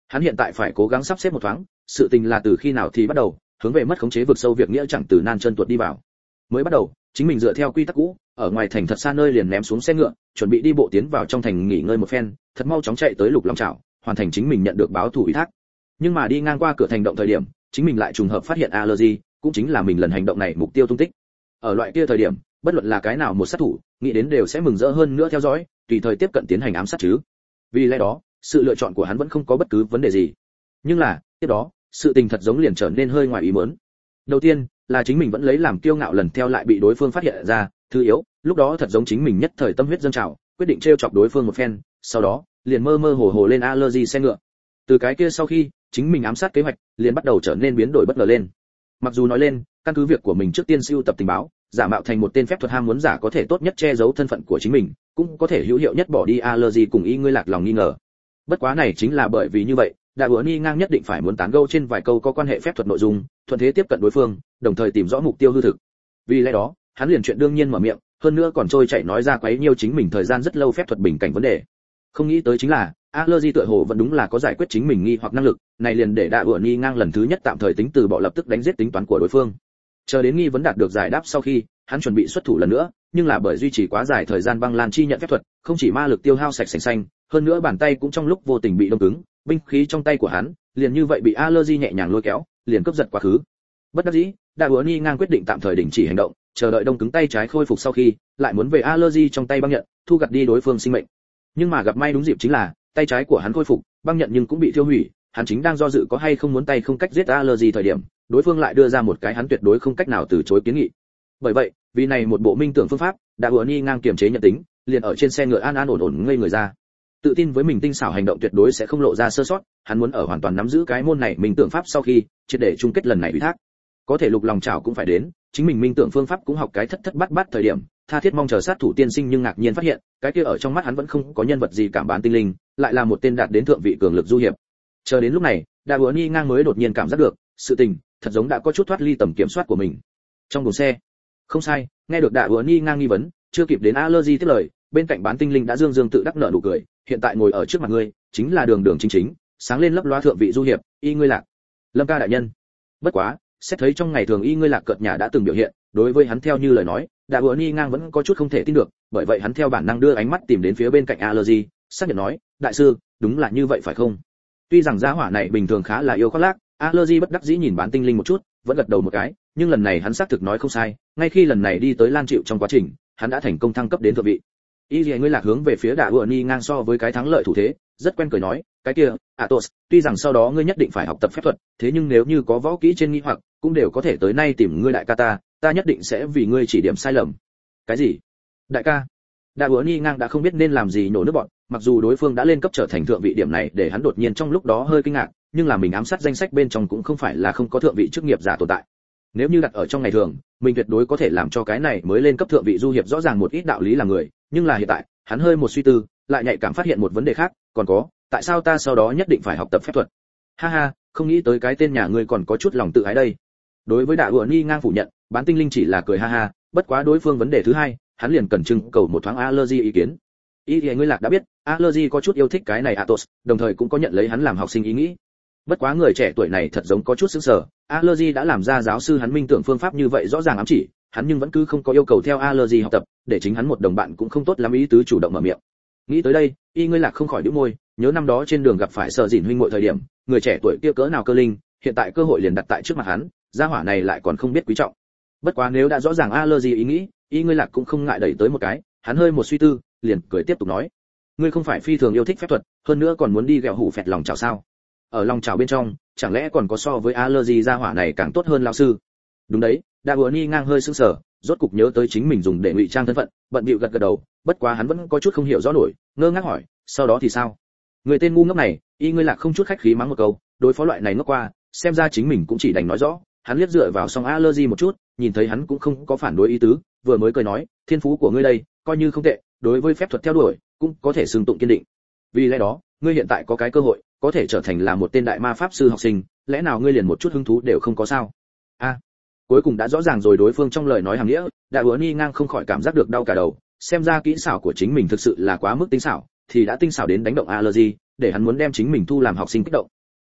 Hắn hiện tại phải cố gắng sắp xếp một thoáng, sự tình là từ khi nào thì bắt đầu, hướng về mất khống chế vực sâu việc nghĩa chẳng từ nan chân tuột đi vào. Mới bắt đầu, chính mình dựa theo quy tắc cũ, ở ngoài thành thật xa nơi liền ném xuống xe ngựa, chuẩn bị đi bộ tiến vào trong thành nghỉ ngơi một phen, thật mau chóng chạy tới Lục Long Trảo, hoàn thành chính mình nhận được báo thủ ủy thác. Nhưng mà đi ngang qua cửa thành động thời điểm, chính mình lại trùng hợp phát hiện allergy, cũng chính là mình lần hành động này mục tiêu tung tích. Ở loại kia thời điểm, bất luận là cái nào một sát thủ, nghĩ đến đều sẽ mừng rỡ hơn nữa theo dõi, tùy thời tiếp cận tiến hành ám sát chứ. Vì lẽ đó, sự lựa chọn của hắn vẫn không có bất cứ vấn đề gì. Nhưng là, tiếp đó, sự tình thật giống liền trở nên hơi ngoài ý muốn. Đầu tiên, là chính mình vẫn lấy làm kiêu ngạo lần theo lại bị đối phương phát hiện ra, thứ yếu, lúc đó thật giống chính mình nhất thời tâm huyết dâng trào, quyết định trêu chọc đối phương một phen, sau đó, liền mơ mơ hồ hồ lên allergy xe ngựa. Từ cái kia sau khi, chính mình ám sát kế hoạch liền bắt đầu trở nên biến đổi bất ngờ lên. Mặc dù nói lên, căn cứ việc của mình trước tiên sưu tập tình báo, giả mạo thành một tên phép thuật ham muốn giả có thể tốt nhất che giấu thân phận của chính mình, cũng có thể hữu hiệu nhất bỏ đi allergy cùng y ngươi lạc lòng nghi ngờ. Bất quá này chính là bởi vì như vậy, Đại Búa Ni ngang nhất định phải muốn tán gẫu trên vài câu có quan hệ phép thuật nội dung, thuận thế tiếp cận đối phương, đồng thời tìm rõ mục tiêu hư thực. Vì lẽ đó, hắn liền chuyện đương nhiên mở miệng, hơn nữa còn trôi chảy nói ra quấy nhiêu chính mình thời gian rất lâu phép thuật bình cảnh vấn đề. Không nghĩ tới chính là, allergy tựa hồ vẫn đúng là có giải quyết chính mình nghi hoặc năng lực, này liền để Đại Búa Ni ngang lần thứ nhất tạm thời tính từ bỏ lập tức đánh giết tính toán của đối phương. Chờ đến nghi vấn đạt được giải đáp sau khi, hắn chuẩn bị xuất thủ lần nữa, nhưng là bởi duy trì quá dài thời gian băng lan chi nhận phép thuật, không chỉ ma lực tiêu hao sạch sành xanh, hơn nữa bàn tay cũng trong lúc vô tình bị đông cứng, binh khí trong tay của hắn liền như vậy bị allergy nhẹ nhàng lôi kéo, liền cướp giật quá khứ. Bất đắc dĩ, Đại Búa Ni ngang quyết định tạm thời đình chỉ hành động, chờ đợi đông cứng tay trái khôi phục sau khi, lại muốn về allergy trong tay băng nhận, thu gặt đi đối phương sinh mệnh. Nhưng mà gặp may đúng dịp chính là, tay trái của hắn khôi phục, băng nhận nhưng cũng bị tiêu hủy, hắn chính đang do dự có hay không muốn tay không cách giết allergy thời điểm, đối phương lại đưa ra một cái hắn tuyệt đối không cách nào từ chối kiến nghị. Bởi vậy, vì này một bộ minh tưởng phương pháp, Đại Búa Ni ngang kiềm chế nhận tính, liền ở trên xe ngựa an an ổn ổn ngây người ra. Tự tin với mình tinh xảo hành động tuyệt đối sẽ không lộ ra sơ sót, hắn muốn ở hoàn toàn nắm giữ cái môn này minh tưởng pháp sau khi, triệt để chung kết lần này ủy thác. Có thể Lục Lòng Trảo cũng phải đến, chính mình minh tưởng phương pháp cũng học cái thất thất bát bát thời điểm, tha thiết mong chờ sát thủ tiên sinh nhưng ngạc nhiên phát hiện, cái kia ở trong mắt hắn vẫn không có nhân vật gì cảm bán tinh linh, lại là một tên đạt đến thượng vị cường lực du hiệp. Chờ đến lúc này, Đại Búa Ni ngang mới đột nhiên cảm giác được, sự tình thật giống đã có chút thoát ly tầm kiểm soát của mình. Trong buồng xe, không sai, nghe được Đại Búa Ni ngang nghi vấn, chưa kịp đến allergy tiếp lời, bên cạnh bán tinh linh đã dương dương tự đắc nở nụ cười, hiện tại ngồi ở trước mặt ngươi, chính là đường đường chính chính, sáng lên lấp loa thượng vị du hiệp, y ngươi lạc. Lâm ca đại nhân. Bất quá, xét thấy trong ngày thường y ngươi lạc cợt nhả đã từng biểu hiện, đối với hắn theo như lời nói, Đại Búa Ni ngang vẫn có chút không thể tin được, bởi vậy hắn theo bản năng đưa ánh mắt tìm đến phía bên cạnh allergy, xác nhận nói, đại sư, đúng là như vậy phải không? Tuy rằng gia hỏa này bình thường khá là yêu khoác lác, allergy bất đắc dĩ nhìn bán tinh linh một chút, vẫn gật đầu một cái, nhưng lần này hắn xác thực nói không sai, ngay khi lần này đi tới Lan Triệu trong quá trình, hắn đã thành công thăng cấp đến thượng vị. Y Lìa ngươi lạc hướng về phía Đại Búa Ni ngang so với cái thắng lợi thủ thế, rất quen cười nói, cái kia, Athos, tuy rằng sau đó ngươi nhất định phải học tập phép thuật, thế nhưng nếu như có võ kỹ trên nghi hoặc, cũng đều có thể tới nay tìm ngươi đại ca ta nhất định sẽ vì ngươi chỉ điểm sai lầm. Cái gì? Đại ca? Đại Búa Ni ngang đã không biết nên làm gì nổ nước bọn, mặc dù đối phương đã lên cấp trở thành thượng vị điểm này để hắn đột nhiên trong lúc đó hơi kinh ngạc, nhưng là mình ám sát danh sách bên trong cũng không phải là không có thượng vị chức nghiệp giả tồn tại. Nếu như đặt ở trong ngày thường, mình tuyệt đối có thể làm cho cái này mới lên cấp thượng vị du hiệp rõ ràng một ít đạo lý là người, nhưng là hiện tại, hắn hơi một suy tư, lại nhạy cảm phát hiện một vấn đề khác, còn có, tại sao ta sau đó nhất định phải học tập phép thuật? Ha ha, không nghĩ tới cái tên nhà ngươi còn có chút lòng tự ái đây. Đối với Đại Búa Ni ngang phủ nhận, bán tinh linh chỉ là cười ha ha, bất quá đối phương vấn đề thứ hai, hắn liền cần trưng cầu một thoáng allergy ý kiến. Ý thì ngươi lạc đã biết, allergy có chút yêu thích cái này Athos, đồng thời cũng có nhận lấy hắn làm học sinh ý nghĩ. Bất quá người trẻ tuổi này thật giống có chút sững sờ, allergy đã làm ra giáo sư hắn minh tưởng phương pháp như vậy rõ ràng ám chỉ, hắn nhưng vẫn cứ không có yêu cầu theo allergy học tập, để chính hắn một đồng bạn cũng không tốt lắm ý tứ chủ động mở miệng. Nghĩ tới đây, y ngươi lạc không khỏi nhíu môi, nhớ năm đó trên đường gặp phải Sở Dĩn huynh muội thời điểm, người trẻ tuổi kia cỡ nào cơ linh, hiện tại cơ hội liền đặt tại trước mặt hắn, gia hỏa này lại còn không biết quý trọng. Bất quá nếu đã rõ ràng allergy ý nghĩ, y ngươi lạc cũng không ngại đẩy tới một cái, hắn hơi một suy tư, liền cười tiếp tục nói, ngươi không phải phi thường yêu thích phép thuật, hơn nữa còn muốn đi ghẹo hủ phẹt lòng chảo sao? Ở lòng chảo bên trong, chẳng lẽ còn có so với allergy gia hỏa này càng tốt hơn lão sư? Đúng đấy, Đại Búa Ni ngang hơi sững sờ, rốt cục nhớ tới chính mình dùng để ngụy trang thân phận, bận bịu gật gật đầu, bất quá hắn vẫn có chút không hiểu rõ nổi, ngơ ngác hỏi, sau đó thì sao? Người tên ngu ngốc này, y ngươi lạc không chút khách khí mắng một câu, đối phó loại này ngốc qua, xem ra chính mình cũng chỉ đành nói rõ, hắn liếc dựa vào song allergy một chút, nhìn thấy hắn cũng không có phản đối ý tứ, vừa mới cười nói, thiên phú của ngươi đây, coi như không tệ, đối với phép thuật theo đuổi, cũng có thể xưng tụng kiên định. Vì lẽ đó, ngươi hiện tại có cái cơ hội, có thể trở thành là một tên đại ma pháp sư học sinh, lẽ nào ngươi liền một chút hứng thú đều không có sao? A, cuối cùng đã rõ ràng rồi đối phương trong lời nói hàm nghĩa, Đại Búa Ni ngang không khỏi cảm giác được đau cả đầu, xem ra kỹ xảo của chính mình thực sự là quá mức tinh xảo, thì đã tinh xảo đến đánh động allergy, để hắn muốn đem chính mình thu làm học sinh kích động.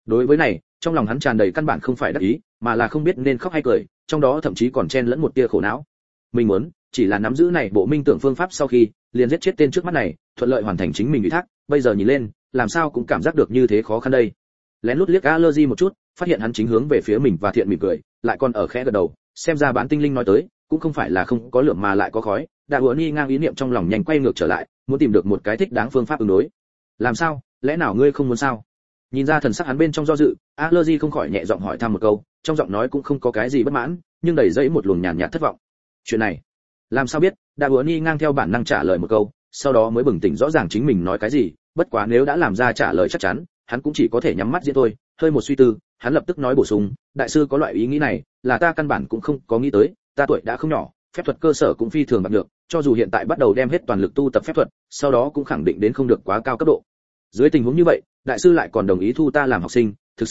Đối với này, trong lòng hắn tràn đầy căn bản không phải đắc ý, mà là không biết nên khóc hay cười, trong đó thậm chí còn chen lẫn một tia khổ não. Mình muốn chỉ là nắm giữ này bộ minh tưởng phương pháp sau khi liền giết chết tên trước mắt này, thuận lợi hoàn thành chính mình ủy thác, bây giờ nhìn lên, làm sao cũng cảm giác được như thế khó khăn đây. Lén lút liếc Allergy một chút, phát hiện hắn chính hướng về phía mình và thiện mỉm cười, lại còn ở khẽ gật đầu, xem ra bán tinh linh nói tới, cũng không phải là không có lửa mà lại có khói. Đạ Hứa Ni ngang ý niệm trong lòng nhanh quay ngược trở lại, muốn tìm được một cái thích đáng phương pháp ứng đối. Làm sao, lẽ nào ngươi không muốn sao? Nhìn ra thần sắc hắn bên trong do dự, Allergy không khỏi nhẹ giọng hỏi thăm một câu, trong giọng nói cũng không có cái gì bất mãn, nhưng đầy dẫy một luồng nhàn nhạt thất vọng. Chuyện này, làm sao biết? Đạ Hứa Ni ngang theo bản năng trả lời một câu, sau đó mới bừng tỉnh rõ ràng chính mình nói cái gì, bất quá nếu đã làm ra trả lời chắc chắn, hắn cũng chỉ có thể nhắm mắt diễn thôi. Hơi một suy tư, hắn lập tức nói bổ sung, đại sư có loại ý nghĩ này, là ta căn bản cũng không có nghĩ tới, ta tuổi đã không nhỏ, phép thuật cơ sở cũng phi thường bạc được, cho dù hiện tại bắt đầu đem hết toàn lực tu tập phép thuật, sau đó cũng khẳng định đến không được quá cao cấp độ. Dưới tình huống như vậy, đại sư lại còn đồng ý thu ta làm học sinh, thực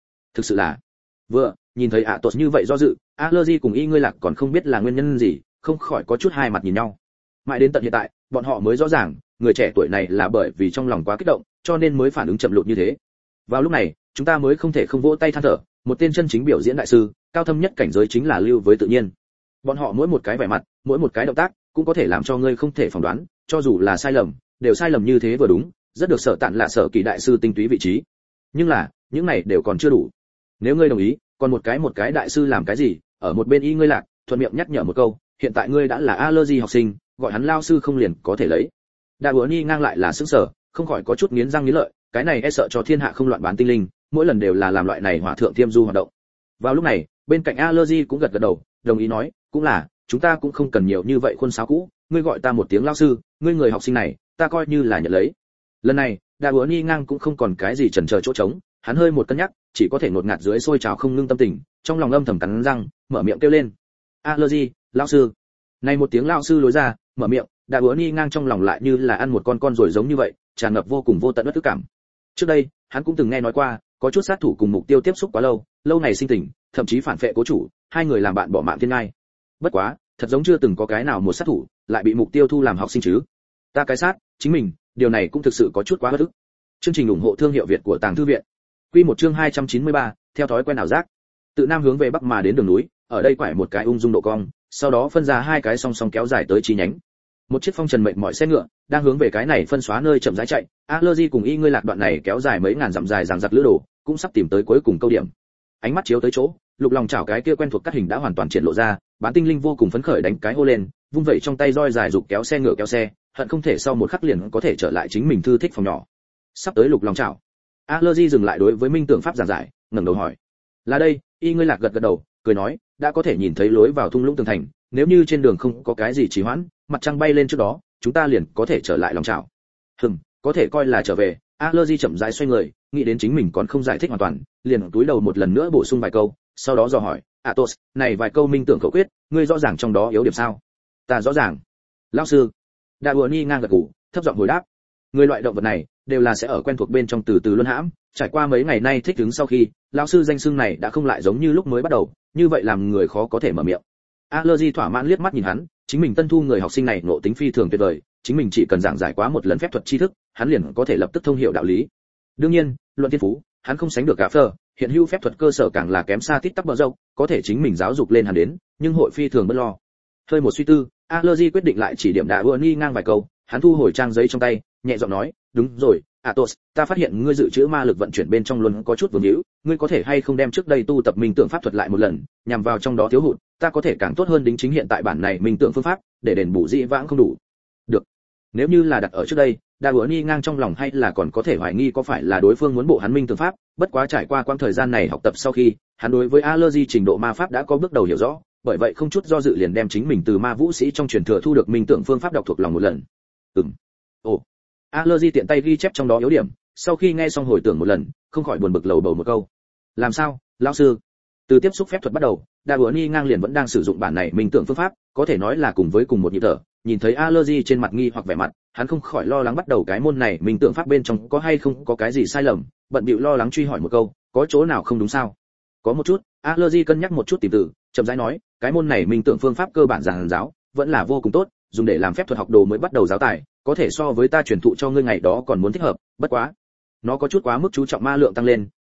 sự là. Vừa nhìn thấy Atos như vậy do dự, Allergy cùng Y Ngươi Lạc còn không biết là nguyên nhân gì, không khỏi có chút hai mặt nhìn nhau. Mãi đến tận hiện tại, bọn họ mới rõ ràng, người trẻ tuổi này là bởi vì trong lòng quá kích động, cho nên mới phản ứng chậm lụt như thế. Vào lúc này, chúng ta mới không thể không vỗ tay than thở, một tên chân chính biểu diễn đại sư, cao thâm nhất cảnh giới chính là lưu với tự nhiên. Bọn họ mỗi một cái vẻ mặt, mỗi một cái động tác, cũng có thể làm cho ngươi không thể phỏng đoán, cho dù là sai lầm, đều sai lầm như thế vừa đúng, rất được Sở Tạn là Sở Kỳ đại sư tinh túy vị trí. Nhưng là, những này đều còn chưa đủ. Nếu ngươi đồng ý, còn một cái đại sư làm cái gì? Ở một bên Y Ngươi Lạc, thuận miệng nhắc nhở một câu, hiện tại ngươi đã là Allergy học sinh, gọi hắn lao sư không liền có thể lấy. Đạ Hứa Ni ngang lại là sững sờ, không khỏi có chút nghiến răng nghiến lợi, cái này e sợ cho thiên hạ không loạn bán tinh linh, mỗi lần đều là làm loại này hỏa thượng tiêm du hoạt động. Vào lúc này, bên cạnh Allergy cũng gật gật đầu, đồng ý nói, cũng là, chúng ta cũng không cần nhiều như vậy khuôn sáo cũ, ngươi gọi ta một tiếng lao sư, ngươi người học sinh này, ta coi như là nhận lấy. Lần này, Đạ Hứa Ni ngang cũng không còn cái gì chần chờ chỗ trống, hắn hơi một cân nhắc, chỉ có thể ngột ngạt dưới sôi trào không ngưng tâm tình, trong lòng âm thầm cắn răng, mở miệng kêu lên. Allergy, lao sư. Này một tiếng lao sư lối ra, mở miệng, Đạ Hứa Ni ngang trong lòng lại như là ăn một con rồi giống như vậy, tràn ngập vô cùng vô tận uất ức cảm. Trước đây, hắn cũng từng nghe nói qua, có chút sát thủ cùng mục tiêu tiếp xúc quá lâu, lâu ngày sinh tình, thậm chí phản phệ cố chủ, hai người làm bạn bỏ mạng thiên ngai. Bất quá, thật giống chưa từng có cái nào một sát thủ lại bị mục tiêu thu làm học sinh chứ. Ta cái sát, chính mình, điều này cũng thực sự có chút quá bất ức. Chương trình ủng hộ thương hiệu Việt của Tàng Thư viện. Quy một chương 293, theo thói quen ảo giác. Tự nam hướng về bắc mà đến đường núi, ở đây quải một cái ung dung độ cong, sau đó phân ra hai cái song song kéo dài tới chi nhánh. Một chiếc phong trần mệt mỏi xe ngựa đang hướng về cái này phân xóa nơi chậm rãi chạy. Allergy cùng Y Ngươi Lạc đoạn này kéo dài mấy ngàn dặm dài dằng dặc lữ đồ, cũng sắp tìm tới cuối cùng câu điểm. Ánh mắt chiếu tới chỗ, lục lòng chảo cái kia quen thuộc cắt hình đã hoàn toàn triển lộ ra, bán tinh linh vô cùng phấn khởi đánh cái hô lên, vung vẩy trong tay roi dài dục kéo xe ngựa kéo xe, hận không thể sau một khắc liền có thể trở lại chính mình thư thích phòng nhỏ. Sắp tới lục lòng chảo. Allergy dừng lại đối với minh tưởng pháp giảng giải, ngẩng đầu hỏi. Là đây, Y Ngươi Lạc gật gật đầu, cười nói, đã có thể nhìn thấy lối vào thung lũng tường thành, nếu như trên đường không có cái gì trì hoãn, mặt trăng bay lên trước đó, chúng ta liền có thể trở lại lòng chảo. Có thể coi là trở về. Allergy chậm rãi xoay người, nghĩ đến chính mình còn không giải thích hoàn toàn, liền túi đầu một lần nữa bổ sung vài câu, sau đó dò hỏi, Atos, này vài câu minh tưởng khẩu quyết, ngươi rõ ràng trong đó yếu điểm sao? Ta rõ ràng. Lão sư. Đạ Hứa Ni ngang gật gù, thấp giọng hồi đáp. Người loại động vật này đều là sẽ ở quen thuộc bên trong từ từ luân hãm, trải qua mấy ngày nay thích ứng sau khi, lão sư danh xưng này đã không lại giống như lúc mới bắt đầu, như vậy làm người khó có thể mở miệng. Allergy thỏa mãn liếc mắt nhìn hắn, chính mình tân thu người học sinh này ngộ tính phi thường tuyệt vời, chính mình chỉ cần giảng giải quá một lần phép thuật tri thức, hắn liền có thể lập tức thông hiểu đạo lý. Đương nhiên, luận thiên phú, hắn không sánh được Gaffer, hiện hữu phép thuật cơ sở càng là kém xa tít tắp bờ dâu, có thể chính mình giáo dục lên hắn đến, nhưng hội phi thường bất lo. Hơi một suy tư, Allergy quyết định lại chỉ điểm Đạ Hứa Ni ngang vài câu, hắn thu hồi trang giấy trong tay, nhẹ giọng nói, đúng rồi, Atos, ta phát hiện ngươi dự trữ ma lực vận chuyển bên trong luôn có chút vương hữu, ngươi có thể hay không đem trước đây tu tập minh tưởng pháp thuật lại một lần, nhằm vào trong đó thiếu hụt, ta có thể càng tốt hơn đính chính hiện tại bản này minh tưởng phương pháp, để đền bù dĩ vãng không đủ. Được. Nếu như là đặt ở trước đây, Đạ Hứa Ni ngang trong lòng hay là còn có thể hoài nghi có phải là đối phương muốn bộ hắn minh tưởng pháp, bất quá trải qua quãng thời gian này học tập sau khi, hắn đối với Allergy trình độ ma pháp đã có bước đầu hiểu rõ, bởi vậy không chút do dự liền đem chính mình từ ma vũ sĩ trong truyền thừa thu được minh tưởng phương pháp đọc thuộc lòng một lần. Ồ. Allergy tiện tay ghi chép trong đó yếu điểm, sau khi nghe xong hồi tưởng một lần, không khỏi buồn bực lầu bầu một câu. Làm sao, lão sư? Từ tiếp xúc phép thuật bắt đầu, Đạ Hứa Ni ngang liền vẫn đang sử dụng bản này minh tưởng phương pháp, có thể nói là cùng một nhịp thở. Nhìn thấy Allergy trên mặt nghi hoặc vẻ mặt, hắn không khỏi lo lắng bắt đầu cái môn này minh tưởng pháp bên trong có hay không có cái gì sai lầm, bận bịu lo lắng truy hỏi một câu, có chỗ nào không đúng sao? Có một chút. Allergy cân nhắc một chút tìm từ, chậm rãi nói, cái môn này minh tưởng phương pháp cơ bản giản giáo, vẫn là vô cùng tốt, dùng để làm phép thuật học đồ mới bắt đầu giáo tài, có thể so với ta truyền thụ cho ngươi ngày đó còn muốn thích hợp, bất quá, nó có chút quá mức chú trọng ma lượng tăng lên,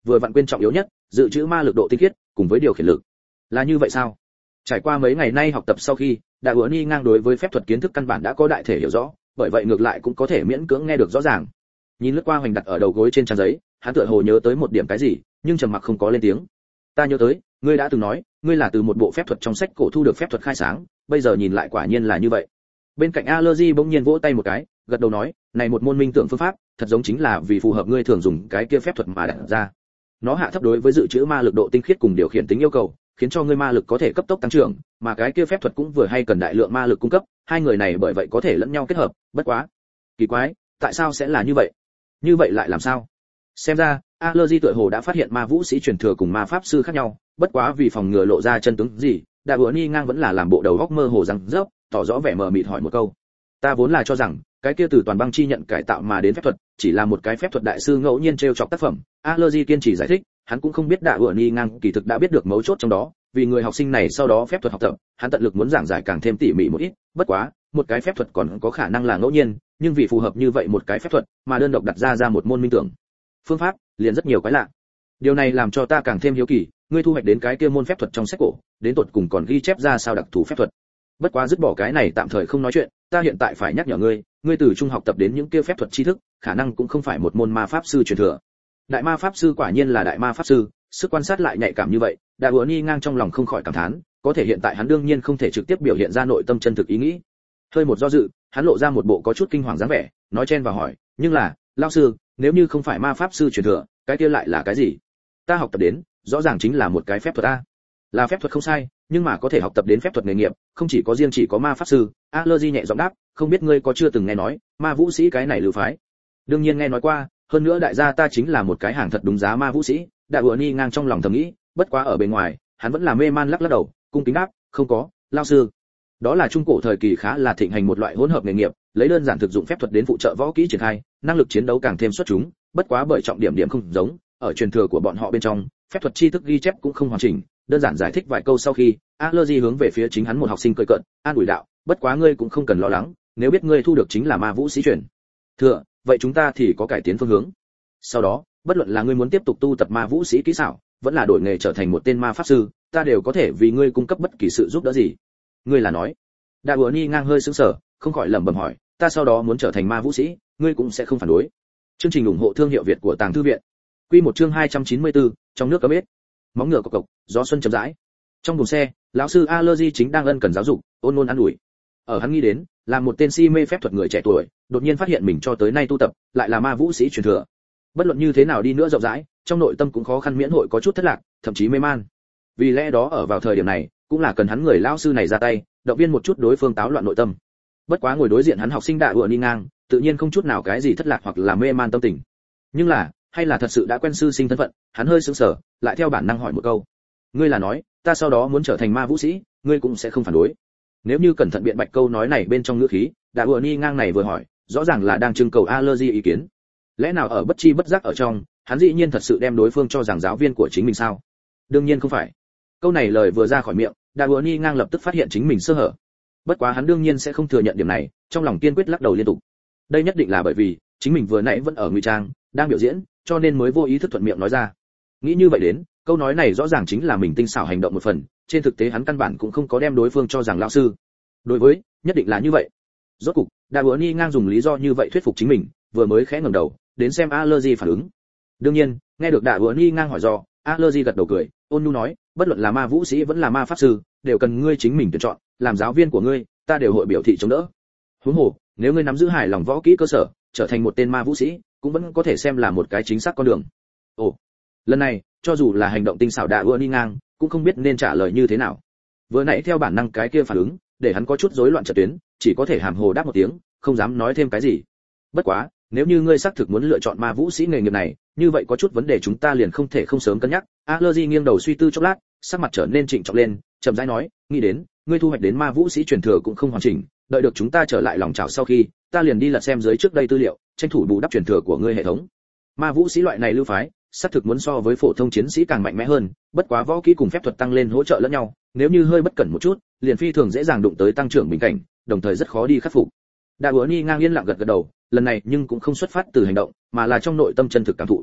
vừa vặn quên trọng yếu nhất, dự trữ ma lực độ tinh khiết cùng với điều khiển lực. Là như vậy sao? Trải qua mấy ngày nay học tập sau khi, Đạ Hứa Ni ngang đối với phép thuật kiến thức căn bản đã có đại thể hiểu rõ, bởi vậy ngược lại cũng có thể miễn cưỡng nghe được rõ ràng. Nhìn lướt qua hoành đặt ở đầu gối trên trang giấy, hắn tựa hồ nhớ tới một điểm cái gì, nhưng trầm mặc không có lên tiếng. Ta nhớ tới, ngươi đã từng nói, ngươi là từ một bộ phép thuật trong sách cổ thu được phép thuật khai sáng, bây giờ nhìn lại quả nhiên là như vậy. Bên cạnh Allergy bỗng nhiên vỗ tay một cái, gật đầu nói, này một môn minh tưởng phương pháp, thật giống chính là vì phù hợp ngươi thường dùng cái kia phép thuật mà đặt ra. Nó hạ thấp đối với dự trữ ma lực độ tinh khiết cùng điều khiển tính yêu cầu, khiến cho ngươi ma lực có thể cấp tốc tăng trưởng, mà cái kia phép thuật cũng vừa hay cần đại lượng ma lực cung cấp, hai người này bởi vậy có thể lẫn nhau kết hợp, bất quá. Kỳ quái, tại sao sẽ là như vậy? Như vậy lại làm sao? Xem ra, Allergy tựa hồ đã phát hiện ma vũ sĩ truyền thừa cùng ma pháp sư khác nhau, bất quá vì phòng ngừa lộ ra chân tướng gì, Đạ Hứa Ni ngang vẫn là làm bộ đầu óc mơ hồ rằng dốc, tỏ rõ vẻ mờ mịt hỏi một câu. Ta vốn là cho rằng, cái kia từ toàn băng chi nhận cải tạo mà đến phép thuật, chỉ là một cái phép thuật đại sư ngẫu nhiên trêu chọc tác phẩm. Allergy kiên trì giải thích, hắn cũng không biết Đạ Hứa Ni ngang kỳ thực đã biết được mấu chốt trong đó, vì người học sinh này sau đó phép thuật học tập, hắn tận lực muốn giảng giải càng thêm tỉ mỉ một ít, bất quá, một cái phép thuật còn có khả năng là ngẫu nhiên, nhưng vì phù hợp như vậy một cái phép thuật, mà đơn độc đặt ra một môn minh tưởng phương pháp, liền rất nhiều quái lạ. Điều này làm cho ta càng thêm hiếu kỳ, ngươi thu hoạch đến cái kia môn phép thuật trong sách cổ, đến tột cùng còn ghi chép ra sao đặc thù phép thuật. Bất quá dứt bỏ cái này tạm thời không nói chuyện, ta hiện tại phải nhắc nhở ngươi, ngươi từ trung học tập đến những kia phép thuật tri thức, khả năng cũng không phải một môn ma pháp sư truyền thừa. Đại ma pháp sư quả nhiên là đại ma pháp sư, sức quan sát lại nhạy cảm như vậy, Đạ Hứa Ni ngang trong lòng không khỏi cảm thán, có thể hiện tại hắn đương nhiên không thể trực tiếp biểu hiện ra nội tâm chân thực ý nghĩ. Hơi một do dự, hắn lộ ra một bộ có chút kinh hoàng dáng vẻ, nói chen vào hỏi, nhưng là, lão sư, nếu như không phải ma pháp sư truyền thừa, cái kia lại là cái gì? Ta học tập đến, rõ ràng chính là một cái phép thuật a. Là phép thuật không sai, nhưng mà có thể học tập đến phép thuật nghề nghiệp, không chỉ có riêng chỉ có ma pháp sư. Allergy nhẹ giọng đáp, không biết ngươi có chưa từng nghe nói, ma vũ sĩ cái này lưu phái? Đương nhiên nghe nói qua, hơn nữa đại gia ta chính là một cái hàng thật đúng giá ma vũ sĩ. Đạ Hứa Ni ngang trong lòng thầm nghĩ, bất quá ở bên ngoài, hắn vẫn là mê man lắc lắc đầu, cung kính đáp, không có, lão sư. Đó là trung cổ thời kỳ khá là thịnh hành một loại hỗn hợp nghề nghiệp, lấy đơn giản thực dụng phép thuật đến phụ trợ võ kỹ triển khai, năng lực chiến đấu càng thêm xuất chúng, bất quá bởi trọng điểm không giống, ở truyền thừa của bọn họ bên trong, phép thuật tri thức ghi chép cũng không hoàn chỉnh, đơn giản giải thích vài câu sau khi, Allergy hướng về phía chính hắn một học sinh cười cợt, an ủi đạo, bất quá ngươi cũng không cần lo lắng, nếu biết ngươi thu được chính là ma vũ sĩ truyền thừa, vậy chúng ta thì có cải tiến phương hướng. Sau đó, bất luận là ngươi muốn tiếp tục tu tập ma vũ sĩ kỹ xảo, vẫn là đổi nghề trở thành một tên ma pháp sư, ta đều có thể vì ngươi cung cấp bất kỳ sự giúp đỡ gì. Ngươi là nói? Đạ Hứa Ni ngang hơi sững sờ, không khỏi lẩm bẩm hỏi, ta sau đó muốn trở thành ma vũ sĩ, ngươi cũng sẽ không phản đối. Chương trình ủng hộ thương hiệu Việt của Tàng Thư viện. Quy một chương 294, trong nước có biết. Móng ngựa cộc cộc, gió xuân chậm rãi. Trong buồng xe, lão sư Allergy chính đang ân cần giáo dục, ôn ôn ăn ủi. Ở hắn nghĩ đến, là một tên si mê phép thuật người trẻ tuổi, đột nhiên phát hiện mình cho tới nay tu tập, lại là ma vũ sĩ truyền thừa. Bất luận như thế nào đi nữa rộng rãi, trong nội tâm cũng khó khăn miễn hội có chút thất lạc, thậm chí mê man. Vì lẽ đó ở vào thời điểm này, cũng là cần hắn người lão sư này ra tay, động viên một chút đối phương táo loạn nội tâm. Bất quá ngồi đối diện hắn học sinh Đạ Hứa Ni ngang, tự nhiên không chút nào cái gì thất lạc hoặc là mê man tâm tình. Nhưng là, hay là thật sự đã quen sư sinh thân phận, hắn hơi sững sờ, lại theo bản năng hỏi một câu. Ngươi là nói, ta sau đó muốn trở thành ma vũ sĩ, ngươi cũng sẽ không phản đối? Nếu như cẩn thận biện bạch câu nói này bên trong ngữ khí, Đạ Hứa Ni ngang này vừa hỏi, rõ ràng là đang trưng cầu Allergy ý kiến. Lẽ nào ở bất chi bất giác ở trong, hắn dĩ nhiên thật sự đem đối phương cho rằng giáo viên của chính mình sao? Đương nhiên không phải. Câu này lời vừa ra khỏi miệng, Đạ Hứa Ni ngang lập tức phát hiện chính mình sơ hở. Bất quá hắn đương nhiên sẽ không thừa nhận điểm này, trong lòng kiên quyết lắc đầu liên tục. Đây nhất định là bởi vì chính mình vừa nãy vẫn ở ngụy trang, đang biểu diễn, cho nên mới vô ý thức thuận miệng nói ra. Nghĩ như vậy đến, câu nói này rõ ràng chính là mình tinh xảo hành động một phần, trên thực tế hắn căn bản cũng không có đem đối phương cho rằng lão sư. Đối với, nhất định là như vậy. Rốt cục, Đạ Hứa Ni ngang dùng lý do như vậy thuyết phục chính mình, vừa mới khẽ ngẩng đầu, đến xem Allergy phản ứng. Đương nhiên, nghe được Đạ Hứa Ni ngang hỏi do, Allergy gật đầu cười, ôn nhu nói, bất luận là ma vũ sĩ vẫn là ma pháp sư, đều cần ngươi chính mình tuyển chọn, làm giáo viên của ngươi, ta đều hội biểu thị chống đỡ. Huống hồ, nếu ngươi nắm giữ hài lòng võ kỹ cơ sở, trở thành một tên ma vũ sĩ, cũng vẫn có thể xem là một cái chính xác con đường. Ồ, lần này, cho dù là hành động tinh xảo Đạ Hứa Ni ngang, cũng không biết nên trả lời như thế nào. Vừa nãy theo bản năng cái kia phản ứng, để hắn có chút rối loạn trận tuyến, chỉ có thể hàm hồ đáp một tiếng, không dám nói thêm cái gì. Bất quá, nếu như ngươi xác thực muốn lựa chọn ma vũ sĩ nghề nghiệp này, như vậy có chút vấn đề chúng ta liền không thể không sớm cân nhắc. Allergy nghiêng đầu suy tư chốc lát, sắc mặt trở nên trịnh trọng lên, chậm rãi nói, nghĩ đến, ngươi thu hoạch đến ma vũ sĩ truyền thừa cũng không hoàn chỉnh, đợi được chúng ta trở lại lòng chảo sau khi, ta liền đi lật xem dưới trước đây tư liệu, tranh thủ bù đắp truyền thừa của ngươi hệ thống. Ma vũ sĩ loại này lưu phái, xác thực muốn so với phổ thông chiến sĩ càng mạnh mẽ hơn, bất quá võ kỹ cùng phép thuật tăng lên hỗ trợ lẫn nhau, nếu như hơi bất cẩn một chút, liền phi thường dễ dàng đụng tới tăng trưởng bình cảnh, đồng thời rất khó đi khắc phục. Đạ Hứa Ni ngang yên lặng gật gật đầu, lần này nhưng cũng không xuất phát từ hành động, mà là trong nội tâm chân thực cảm thụ.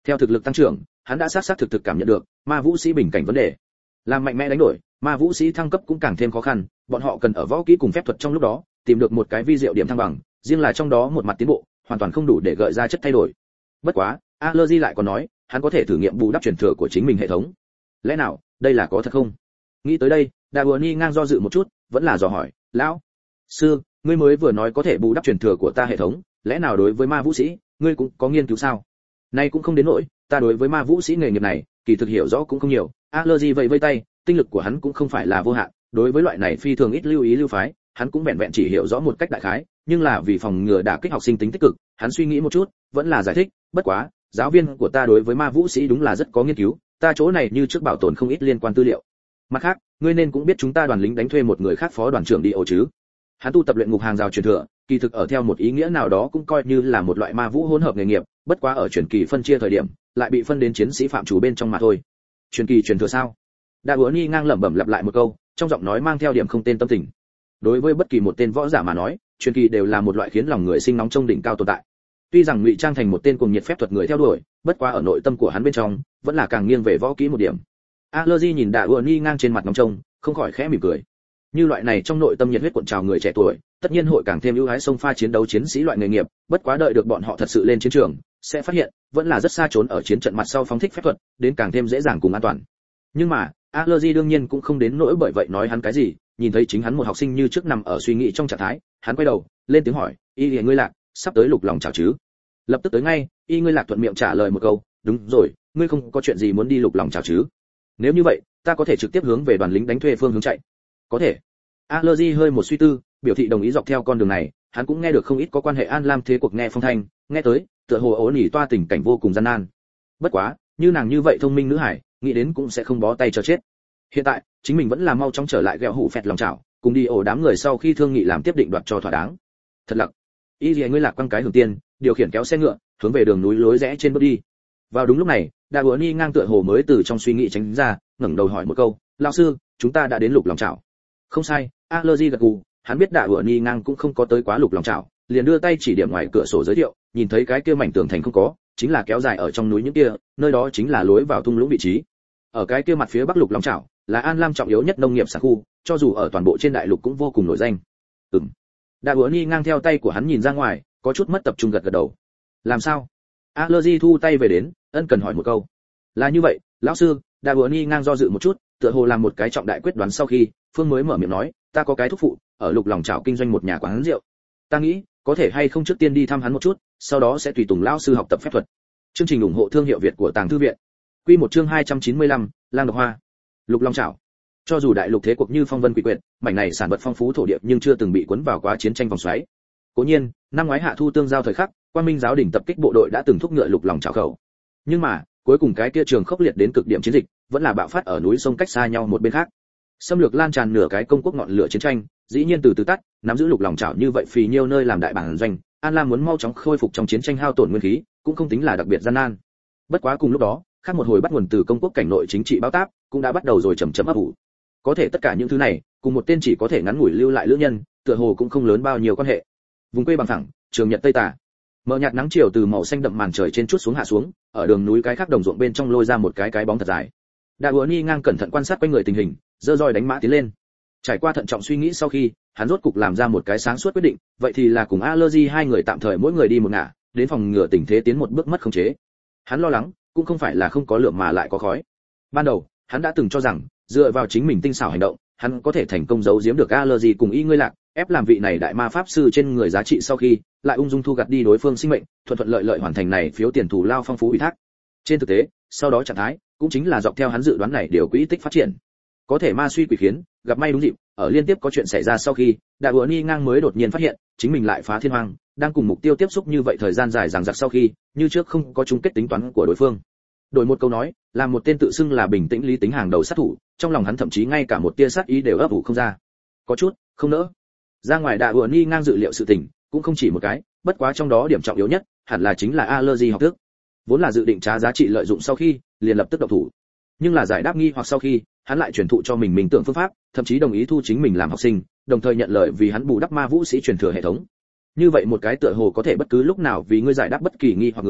Theo thực lực tăng trưởng, hắn đã xác thực cảm nhận được ma vũ sĩ bình cảnh vấn đề. Làm mạnh mẽ đánh đổi, ma vũ sĩ thăng cấp cũng càng thêm khó khăn, bọn họ cần ở võ kỹ cùng phép thuật trong lúc đó tìm được một cái vi diệu điểm thăng bằng, riêng là trong đó một mặt tiến bộ, hoàn toàn không đủ để gợi ra chất thay đổi. Bất quá, Allergy lại còn nói, hắn có thể thử nghiệm bù đắp truyền thừa của chính mình hệ thống. Lẽ nào, đây là có thật không? Nghĩ tới đây, Daguerre ngang do dự một chút, vẫn là dò hỏi, lão sư, ngươi mới vừa nói có thể bù đắp truyền thừa của ta hệ thống, lẽ nào đối với ma vũ sĩ, ngươi cũng có nghiên cứu sao? Nay cũng không đến nỗi, ta đối với ma vũ sĩ nghề nghiệp này, kỳ thực hiểu rõ cũng không nhiều. Allergy vẫy vẫy tay, tinh lực của hắn cũng không phải là vô hạn, đối với loại này phi thường ít lưu ý lưu phái, hắn cũng vẹn vẹn chỉ hiểu rõ một cách đại khái, nhưng là vì phòng ngừa đả kích học sinh tính tích cực, hắn suy nghĩ một chút, vẫn là giải thích, bất quá, giáo viên của ta đối với ma vũ sĩ đúng là rất có nghiên cứu, ta chỗ này như trước bảo tồn không ít liên quan tư liệu. Mặt khác, ngươi nên cũng biết chúng ta đoàn lính đánh thuê một người khác phó đoàn trưởng đi ổ chứ. Hắn tu tập luyện ngục hàng rào truyền thừa, kỳ thực ở theo một ý nghĩa nào đó cũng coi như là một loại ma vũ hỗn hợp nghề nghiệp, bất quá ở truyền kỳ phân chia thời điểm, lại bị phân đến chiến sĩ phạm chủ bên trong mà thôi. Truyền kỳ truyền thừa sao? Daguerre ngang lẩm bẩm lặp lại một câu, trong giọng nói mang theo điểm không tên tâm tình. Đối với bất kỳ một tên võ giả mà nói, truyền kỳ đều là một loại khiến lòng người sinh nóng trong đỉnh cao tồn tại. Tuy rằng ngụy trang thành một tên cuồng nhiệt phép thuật người theo đuổi, bất quá ở nội tâm của hắn bên trong, vẫn là càng nghiêng về võ kỹ một điểm. Allergy nhìn Daguerre ngang trên mặt nóng trông, không khỏi khẽ mỉm cười. Như loại này trong nội tâm nhiệt huyết cuộn trào người trẻ tuổi, tất nhiên hội càng thêm ưu ái xông pha chiến đấu chiến sĩ loại nghề nghiệp, bất quá đợi được bọn họ thật sự lên chiến trường, sẽ phát hiện, vẫn là rất xa trốn ở chiến trận mặt sau phóng thích phép thuật, đến càng thêm dễ dàng cùng an toàn. Nhưng mà, Allergy đương nhiên cũng không đến nỗi bởi vậy nói hắn cái gì, nhìn thấy chính hắn một học sinh như trước nằm ở suy nghĩ trong trạng thái, hắn quay đầu, lên tiếng hỏi, "Y ngươi Lạc, sắp tới lục lòng chào chứ?" Lập tức tới ngay, Y ngươi Lạc thuận miệng trả lời một câu, "Đúng rồi, ngươi không có chuyện gì muốn đi lục lòng chào chứ? Nếu như vậy, ta có thể trực tiếp hướng về đoàn lính đánh thuê phương hướng chạy." "Có thể." Allergy hơi một suy tư, biểu thị đồng ý dọc theo con đường này, hắn cũng nghe được không ít có quan hệ An Lam thế cuộc nghe phong thanh, nghe tới, tựa hồ ổn ỉ toa tình cảnh vô cùng gian nan. Bất quá, như nàng như vậy thông minh nữ hải, nghĩ đến cũng sẽ không bó tay chờ chết. Hiện tại, chính mình vẫn là mau chóng trở lại ghẹo hủ phẹt lòng chảo, cùng đi ổ đám người sau khi thương nghị làm tiếp định đoạt cho thỏa đáng. Thật lặc. Y Liễu ngươi Lạc quăng cái hưởng tiên, điều khiển kéo xe ngựa, hướng về đường núi lối rẽ trên bước đi. Vào đúng lúc này, Daguerre ngang tựa hồ mới từ trong suy nghĩ tránh ra, ngẩng đầu hỏi một câu, "Lão sư, chúng ta đã đến lục lòng chảo?" "Không sai." Allergy gật gù, hắn biết Daguerre ngang cũng không có tới quá lục lòng chảo, liền đưa tay chỉ điểm ngoài cửa sổ giới thiệu, nhìn thấy cái kia mảnh tường thành không có, chính là kéo dài ở trong núi những kia, nơi đó chính là lối vào thung lũng vị trí. Ở cái kia mặt phía bắc lục long chảo, là An Lam trọng yếu nhất nông nghiệp sản khu, cho dù ở toàn bộ trên đại lục cũng vô cùng nổi danh. Daguerre ngang theo tay của hắn nhìn ra ngoài, có chút mất tập trung gật gật đầu. Làm sao? Allergy thu tay về đến, ân cần hỏi một câu. Là như vậy, lão sư. Daguerre ngang do dự một chút, tựa hồ làm một cái trọng đại quyết đoán sau khi, Phương mới mở miệng nói, ta có cái thúc phụ, ở lục lòng chảo kinh doanh một nhà quán rượu. Ta nghĩ, có thể hay không trước tiên đi thăm hắn một chút, sau đó sẽ tùy tùng lão sư học tập phép thuật. Chương trình ủng hộ thương hiệu Việt của Tàng Thư viện. Quy một chương 295, Lang độc hoa. Lục long chảo. Cho dù đại lục thế cuộc như phong vân quỷ quyệt, mảnh này sản vật phong phú thổ địa nhưng chưa từng bị cuốn vào quá chiến tranh vòng xoáy. Cố nhiên, năm ngoái hạ thu tương giao thời khắc, Quang Minh giáo đỉnh tập kích bộ đội đã từng thúc ngựa lục lòng chảo khẩu. Nhưng mà, cuối cùng cái kia trường khốc liệt đến cực điểm chiến dịch, vẫn là bạo phát ở núi sông cách xa nhau một bên khác. Xâm lược lan tràn nửa cái công quốc ngọn lửa chiến tranh, dĩ nhiên từ từ tắt, nắm giữ lục lòng chảo như vậy phì nhiêu nơi làm đại bản doanh, An Lam muốn mau chóng khôi phục trong chiến tranh hao tổn nguyên khí, cũng không tính là đặc biệt gian nan. Bất quá cùng lúc đó, khác một hồi bắt nguồn từ công quốc cảnh nội chính trị báo táp, cũng đã bắt đầu rồi chậm chậm ấp ủ. Có thể tất cả những thứ này, cùng một tên chỉ có thể ngắn ngủi lưu lại lữ nhân, tựa hồ cũng không lớn bao nhiêu quan hệ. Vùng quê bằng phẳng, trường nhật tây tà. Mờ nhạt nắng chiều từ màu xanh đậm màn trời trên chút xuống hạ xuống, ở đường núi cái khác đồng ruộng bên trong lôi ra một cái bóng thật dài. Daguerre ngang cẩn thận quan sát quanh người tình hình, giơ roi đánh mã tiến lên. Trải qua thận trọng suy nghĩ sau khi, hắn rốt cục làm ra một cái sáng suốt quyết định, vậy thì là cùng Allergy hai người tạm thời mỗi người đi một ngả, đến phòng ngừa tình thế tiến một bước mất khống chế. Hắn lo lắng, cũng không phải là không có lửa mà lại có khói. Ban đầu, hắn đã từng cho rằng, dựa vào chính mình tinh xảo hành động, hắn có thể thành công giấu giếm được Allergy cùng Y ngươi Lạc, ép làm vị này đại ma pháp sư trên người giá trị sau khi, lại ung dung thu gặt đi đối phương sinh mệnh, thuận thuận lợi lợi hoàn thành này phiếu tiền thù lao phong phú ủy thác. Trên thực tế, sau đó trạng thái cũng chính là dọc theo hắn dự đoán này điều quỹ tích phát triển. Có thể ma suy quỷ khiến, gặp may đúng dịp, ở liên tiếp có chuyện xảy ra sau khi, Daguerre ngang mới đột nhiên phát hiện, chính mình lại phá thiên hoang, đang cùng mục tiêu tiếp xúc như vậy thời gian dài dằng dặc sau khi, như trước không có chung kết tính toán của đối phương. Đổi một câu nói, là một tên tự xưng là bình tĩnh lý tính hàng đầu sát thủ, trong lòng hắn thậm chí ngay cả một tia sát ý đều ấp ủ không ra. Có chút, không nỡ. Ra ngoài Daguerre ngang dự liệu sự tình, cũng không chỉ một cái, bất quá trong đó điểm trọng yếu nhất, hẳn là chính là Allergy học thức. Vốn là dự định trả giá trị lợi dụng sau khi, liền lập tức động thủ. Nhưng là giải đáp nghi hoặc sau khi, hắn lại truyền thụ cho mình minh tưởng phương pháp, thậm chí đồng ý thu chính mình làm học sinh, đồng thời nhận lời vì hắn bù đắp ma vũ sĩ truyền thừa hệ thống. Như vậy một cái tựa hồ có thể bất cứ lúc nào vì ngươi giải đáp bất kỳ nghi hoặc người,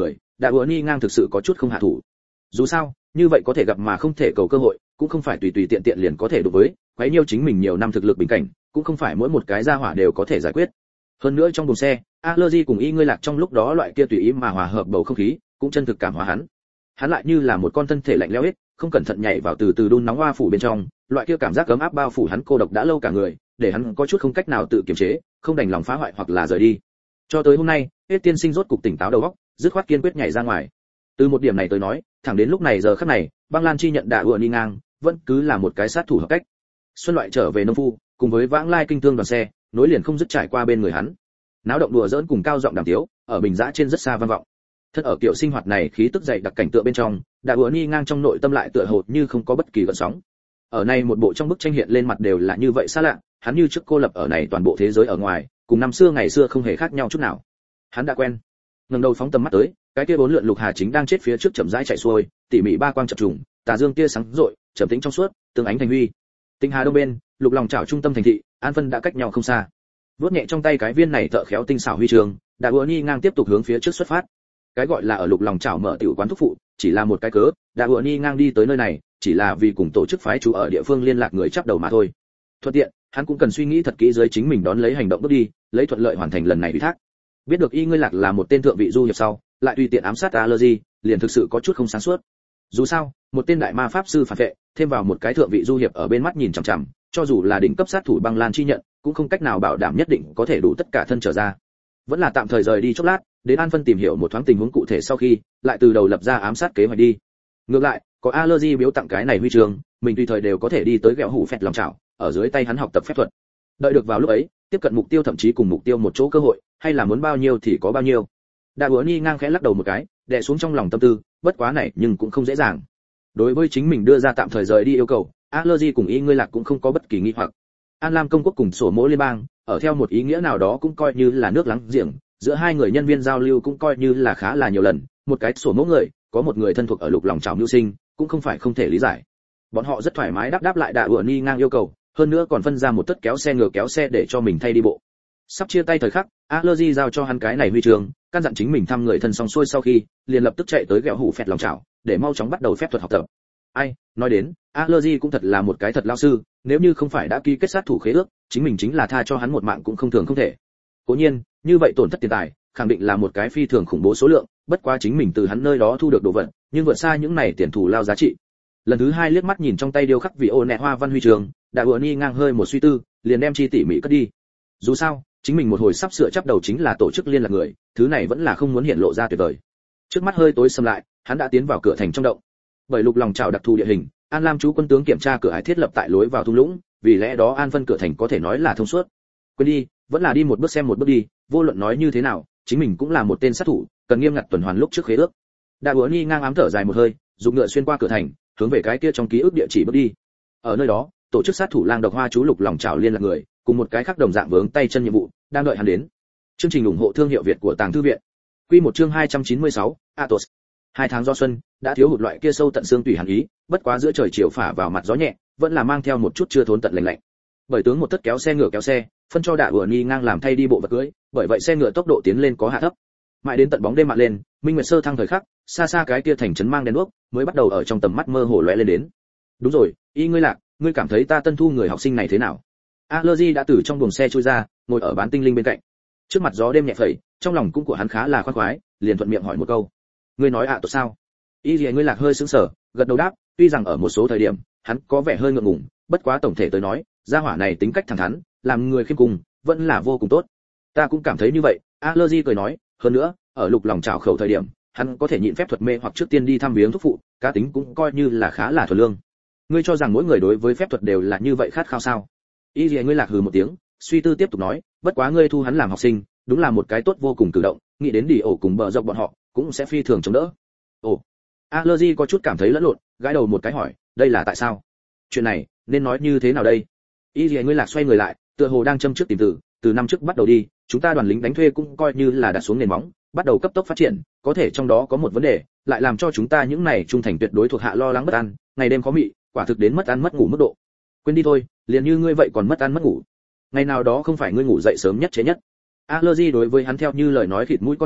Đạ Ủa Ni ngang thực sự có chút không hạ thủ. Dù sao, như vậy có thể gặp mà không thể cầu cơ hội, cũng không phải tùy tùy tiện tiện liền có thể đối với, quấy nhiêu chính mình nhiều năm thực lực bình cảnh, cũng không phải mỗi một cái gia hỏa đều có thể giải quyết. Hơn nữa trong buồng xe, Allergy cùng Y Ngươi Lạc trong lúc đó loại kia tùy ý mà hòa hợp bầu không khí, cũng chân thực cảm hóa hắn. Hắn lại như là một con thân thể lạnh lẽo hết, không cẩn thận nhảy vào từ từ đun nóng hoa phủ bên trong, loại kia cảm giác ấm áp bao phủ hắn cô độc đã lâu cả người, để hắn có chút không cách nào tự kiềm chế, không đành lòng phá hoại hoặc là rời đi. Cho tới hôm nay, hết tiên sinh rốt cục tỉnh táo đầu óc, dứt khoát kiên quyết nhảy ra ngoài. Từ một điểm này tới nói, thẳng đến lúc này giờ khắc này, Băng Lan chi nhận Đạ Ủa Ni ngang, vẫn cứ là một cái sát thủ hợp cách. Xuân loại trở về nông phu, cùng với vãng lai kinh thương đoàn xe, nối liền không dứt trải qua bên người hắn. Náo động đùa giỡn cùng cao giọng đàm tiếu, ở bình dã trên rất xa vang vọng. Thân ở kiểu sinh hoạt này khí tức dậy đặc cảnh tượng bên trong, Đạ Ủa Ni ngang trong nội tâm lại tựa hồ như không có bất kỳ gợn sóng. Ở này một bộ trong bức tranh hiện lên mặt đều là như vậy xa lạ, hắn như trước cô lập ở này toàn bộ thế giới ở ngoài, cùng năm xưa ngày xưa không hề khác nhau chút nào. Hắn đã quen. Ngẩng đầu phóng tầm mắt tới, cái kia bốn lượn lục hà chính đang chết phía trước chậm rãi chạy xuôi, tỉ mỉ ba quang chập trùng, tà dương tia sáng rọi, trầm tĩnh trong suốt, tương ánh thành huy. Tinh hà đông bên, lục lòng chảo trung tâm thành thị, An Phân đã cách nhau không xa. Vuốt nhẹ trong tay cái viên này thợ khéo tinh xảo huy chương, Đạ Ủa Ni ngang tiếp tục hướng phía trước xuất phát. Cái gọi là ở lục lòng chảo mở tiểu quán thuốc phụ, chỉ là một cái cớ, Đạ Ủa Ni ngang đi tới nơi này, chỉ là vì cùng tổ chức phái chủ ở địa phương liên lạc người chấp đầu mà thôi. Thuận tiện, hắn cũng cần suy nghĩ thật kỹ dưới chính mình đón lấy hành động bước đi, lấy thuận lợi hoàn thành lần này ủy thác. Biết được Y Ngươi Lạc là một tên thượng vị du hiệp sau, lại tùy tiện ám sát Allergy, liền thực sự có chút không sáng suốt. Dù sao, một tên đại ma pháp sư phản vệ, thêm vào một cái thượng vị du hiệp ở bên mắt nhìn chằm chằm, cho dù là đỉnh cấp sát thủ Băng Lan chi nhận, cũng không cách nào bảo đảm nhất định có thể đủ tất cả thân trở ra. Vẫn là tạm thời rời đi chốc lát, đến An Phân tìm hiểu một thoáng tình huống cụ thể sau khi, lại từ đầu lập ra ám sát kế hoạch đi. Ngược lại, có Allergy biếu tặng cái này huy chương, mình tùy thời đều có thể đi tới ghẹo hủ phẹt lòng chảo, ở dưới tay hắn học tập phép thuật. Đợi được vào lúc ấy, tiếp cận mục tiêu thậm chí cùng mục tiêu một chỗ cơ hội, hay là muốn bao nhiêu thì có bao nhiêu. Đạ Ủa Ni ngang khẽ lắc đầu một cái, đè xuống trong lòng tâm tư, bất quá này nhưng cũng không dễ dàng. Đối với chính mình đưa ra tạm thời rời đi yêu cầu, Allergy cùng Y Ngươi Lạc cũng không có bất kỳ nghi hoặc. An Lam công quốc cùng sổ mỗ liên bang, ở theo một ý nghĩa nào đó cũng coi như là nước láng giềng, giữa hai người nhân viên giao lưu cũng coi như là khá là nhiều lần, một cái sổ mỗ người, có một người thân thuộc ở lục lòng chảo mưu sinh, cũng không phải không thể lý giải. Bọn họ rất thoải mái đáp lại Đạ Ủa Ni ngang yêu cầu, hơn nữa còn phân ra một tất kéo xe ngựa kéo xe để cho mình thay đi bộ. Sắp chia tay thời khắc, Allergy giao cho hắn cái này huy chương, căn dặn chính mình thăm người thân xong xuôi sau khi, liền lập tức chạy tới ghẹo hủ phẹt lòng chảo, để mau chóng bắt đầu phép thuật học tập. Ai, nói đến, Allergy cũng thật là một cái thật lao sư, nếu như không phải đã ký kết sát thủ khế ước, chính mình chính là tha cho hắn một mạng cũng không thường không thể. Cố nhiên, như vậy tổn thất tiền tài, khẳng định là một cái phi thường khủng bố số lượng, bất quá chính mình từ hắn nơi đó thu được đồ vật, nhưng vượt xa những này tiền thù lao giá trị. Lần thứ hai liếc mắt nhìn trong tay điêu khắc vì ô nẹt hoa văn huy chương, Đạ Ủa Ni ngang hơi một suy tư, liền đem chi tỉ mỉ cất đi. Dù sao, chính mình một hồi sắp sửa chắp đầu chính là tổ chức liên lạc người, thứ này vẫn là không muốn hiện lộ ra tuyệt vời. Trước mắt hơi tối sầm lại, hắn đã tiến vào cửa thành trong động. Bởi lục lòng chảo đặc thù địa hình, An Lam chú quân tướng kiểm tra cửa ải thiết lập tại lối vào thung lũng, vì lẽ đó An Phân cửa thành có thể nói là thông suốt. Quên đi, vẫn là đi một bước xem một bước đi, vô luận nói như thế nào, chính mình cũng là một tên sát thủ, cần nghiêm ngặt tuần hoàn lúc trước khế ước. Đạ Ủa Ni ngang ám thở dài một hơi, dùng ngựa xuyên qua cửa thành, hướng về cái kia trong ký ức địa chỉ bước đi. Ở nơi đó, tổ chức sát thủ lang độc hoa chú lục lòng chảo liên lạc người, cùng một cái khác đồng dạng vướng tay chân nhiệm vụ, đang đợi hắn đến. Chương trình ủng hộ thương hiệu Việt của Tàng Thư viện. Quy một chương 296, Athos. 2 tháng do xuân, đã thiếu hụt loại kia sâu tận xương tủy hàn ý, bất quá giữa trời chiều phả vào mặt gió nhẹ, vẫn là mang theo một chút chưa thốn tận lạnh lạnh. Bởi tướng một tất kéo xe ngựa kéo xe, phân cho Đạ Ủa Ni ngang làm thay đi bộ vật cưỡi, bởi vậy xe ngựa tốc độ tiến lên có hạ thấp. Mãi đến tận bóng đêm mạn lên, minh nguyệt sơ thăng thời khắc, xa xa cái kia thành trấn mang đèn đuốc, mới bắt đầu ở trong tầm mắt mơ hồ lóe lên đến. Đúng rồi, Y Ngươi Lạc, ngươi cảm thấy ta tân thu người học sinh này thế nào? Allergy đã từ trong buồng xe chui ra, ngồi ở bán tinh linh bên cạnh. Trước mặt gió đêm nhẹ phẩy, trong lòng cũng của hắn khá là khoan khoái, liền thuận miệng hỏi một câu. Ngươi nói tốt sao? Y Ngươi Lạc hơi sững sờ, gật đầu đáp, tuy rằng ở một số thời điểm, hắn có vẻ hơi ngượng ngùng, bất quá tổng thể tới nói, gia hỏa này tính cách thẳng thắn, làm người khiêm cung, vẫn là vô cùng tốt. Ta cũng cảm thấy như vậy, Allergy cười nói, hơn nữa, ở lục lòng chảo khẩu thời điểm, hắn có thể nhịn phép thuật mê hoặc trước tiên đi thăm viếng thuốc phụ, cá tính cũng coi như là khá là thuần lương. Ngươi cho rằng mỗi người đối với phép thuật đều là như vậy khát khao sao? Y Ngươi Lạc hừ một tiếng, suy tư tiếp tục nói, bất quá ngươi thu hắn làm học sinh, đúng là một cái tốt vô cùng cử động, nghĩ đến đi ổ cùng bờ dọc bọn họ, cũng sẽ phi thường chống đỡ. Ồ. Allergy có chút cảm thấy lẫn lộn, gãi đầu một cái hỏi, đây là tại sao? Chuyện này, nên nói như thế nào đây? Y Ngươi Lạc xoay người lại, tựa hồ đang châm trước tìm từ năm trước bắt đầu đi, chúng ta đoàn lính đánh thuê cũng coi như là đặt xuống nền móng, bắt đầu cấp tốc phát triển, có thể trong đó có một vấn đề, lại làm cho chúng ta những này trung thành tuyệt đối thuộc hạ lo lắng bất an, ngày đêm khó mị, quả thực đến mất ăn mất ngủ mức độ. Quên đi thôi, liền như ngươi vậy còn mất ăn mất ngủ. Ngày nào đó không phải ngươi ngủ dậy sớm nhất chế nhất. Allergy đối với hắn theo như lời nói thịt mũi con thường,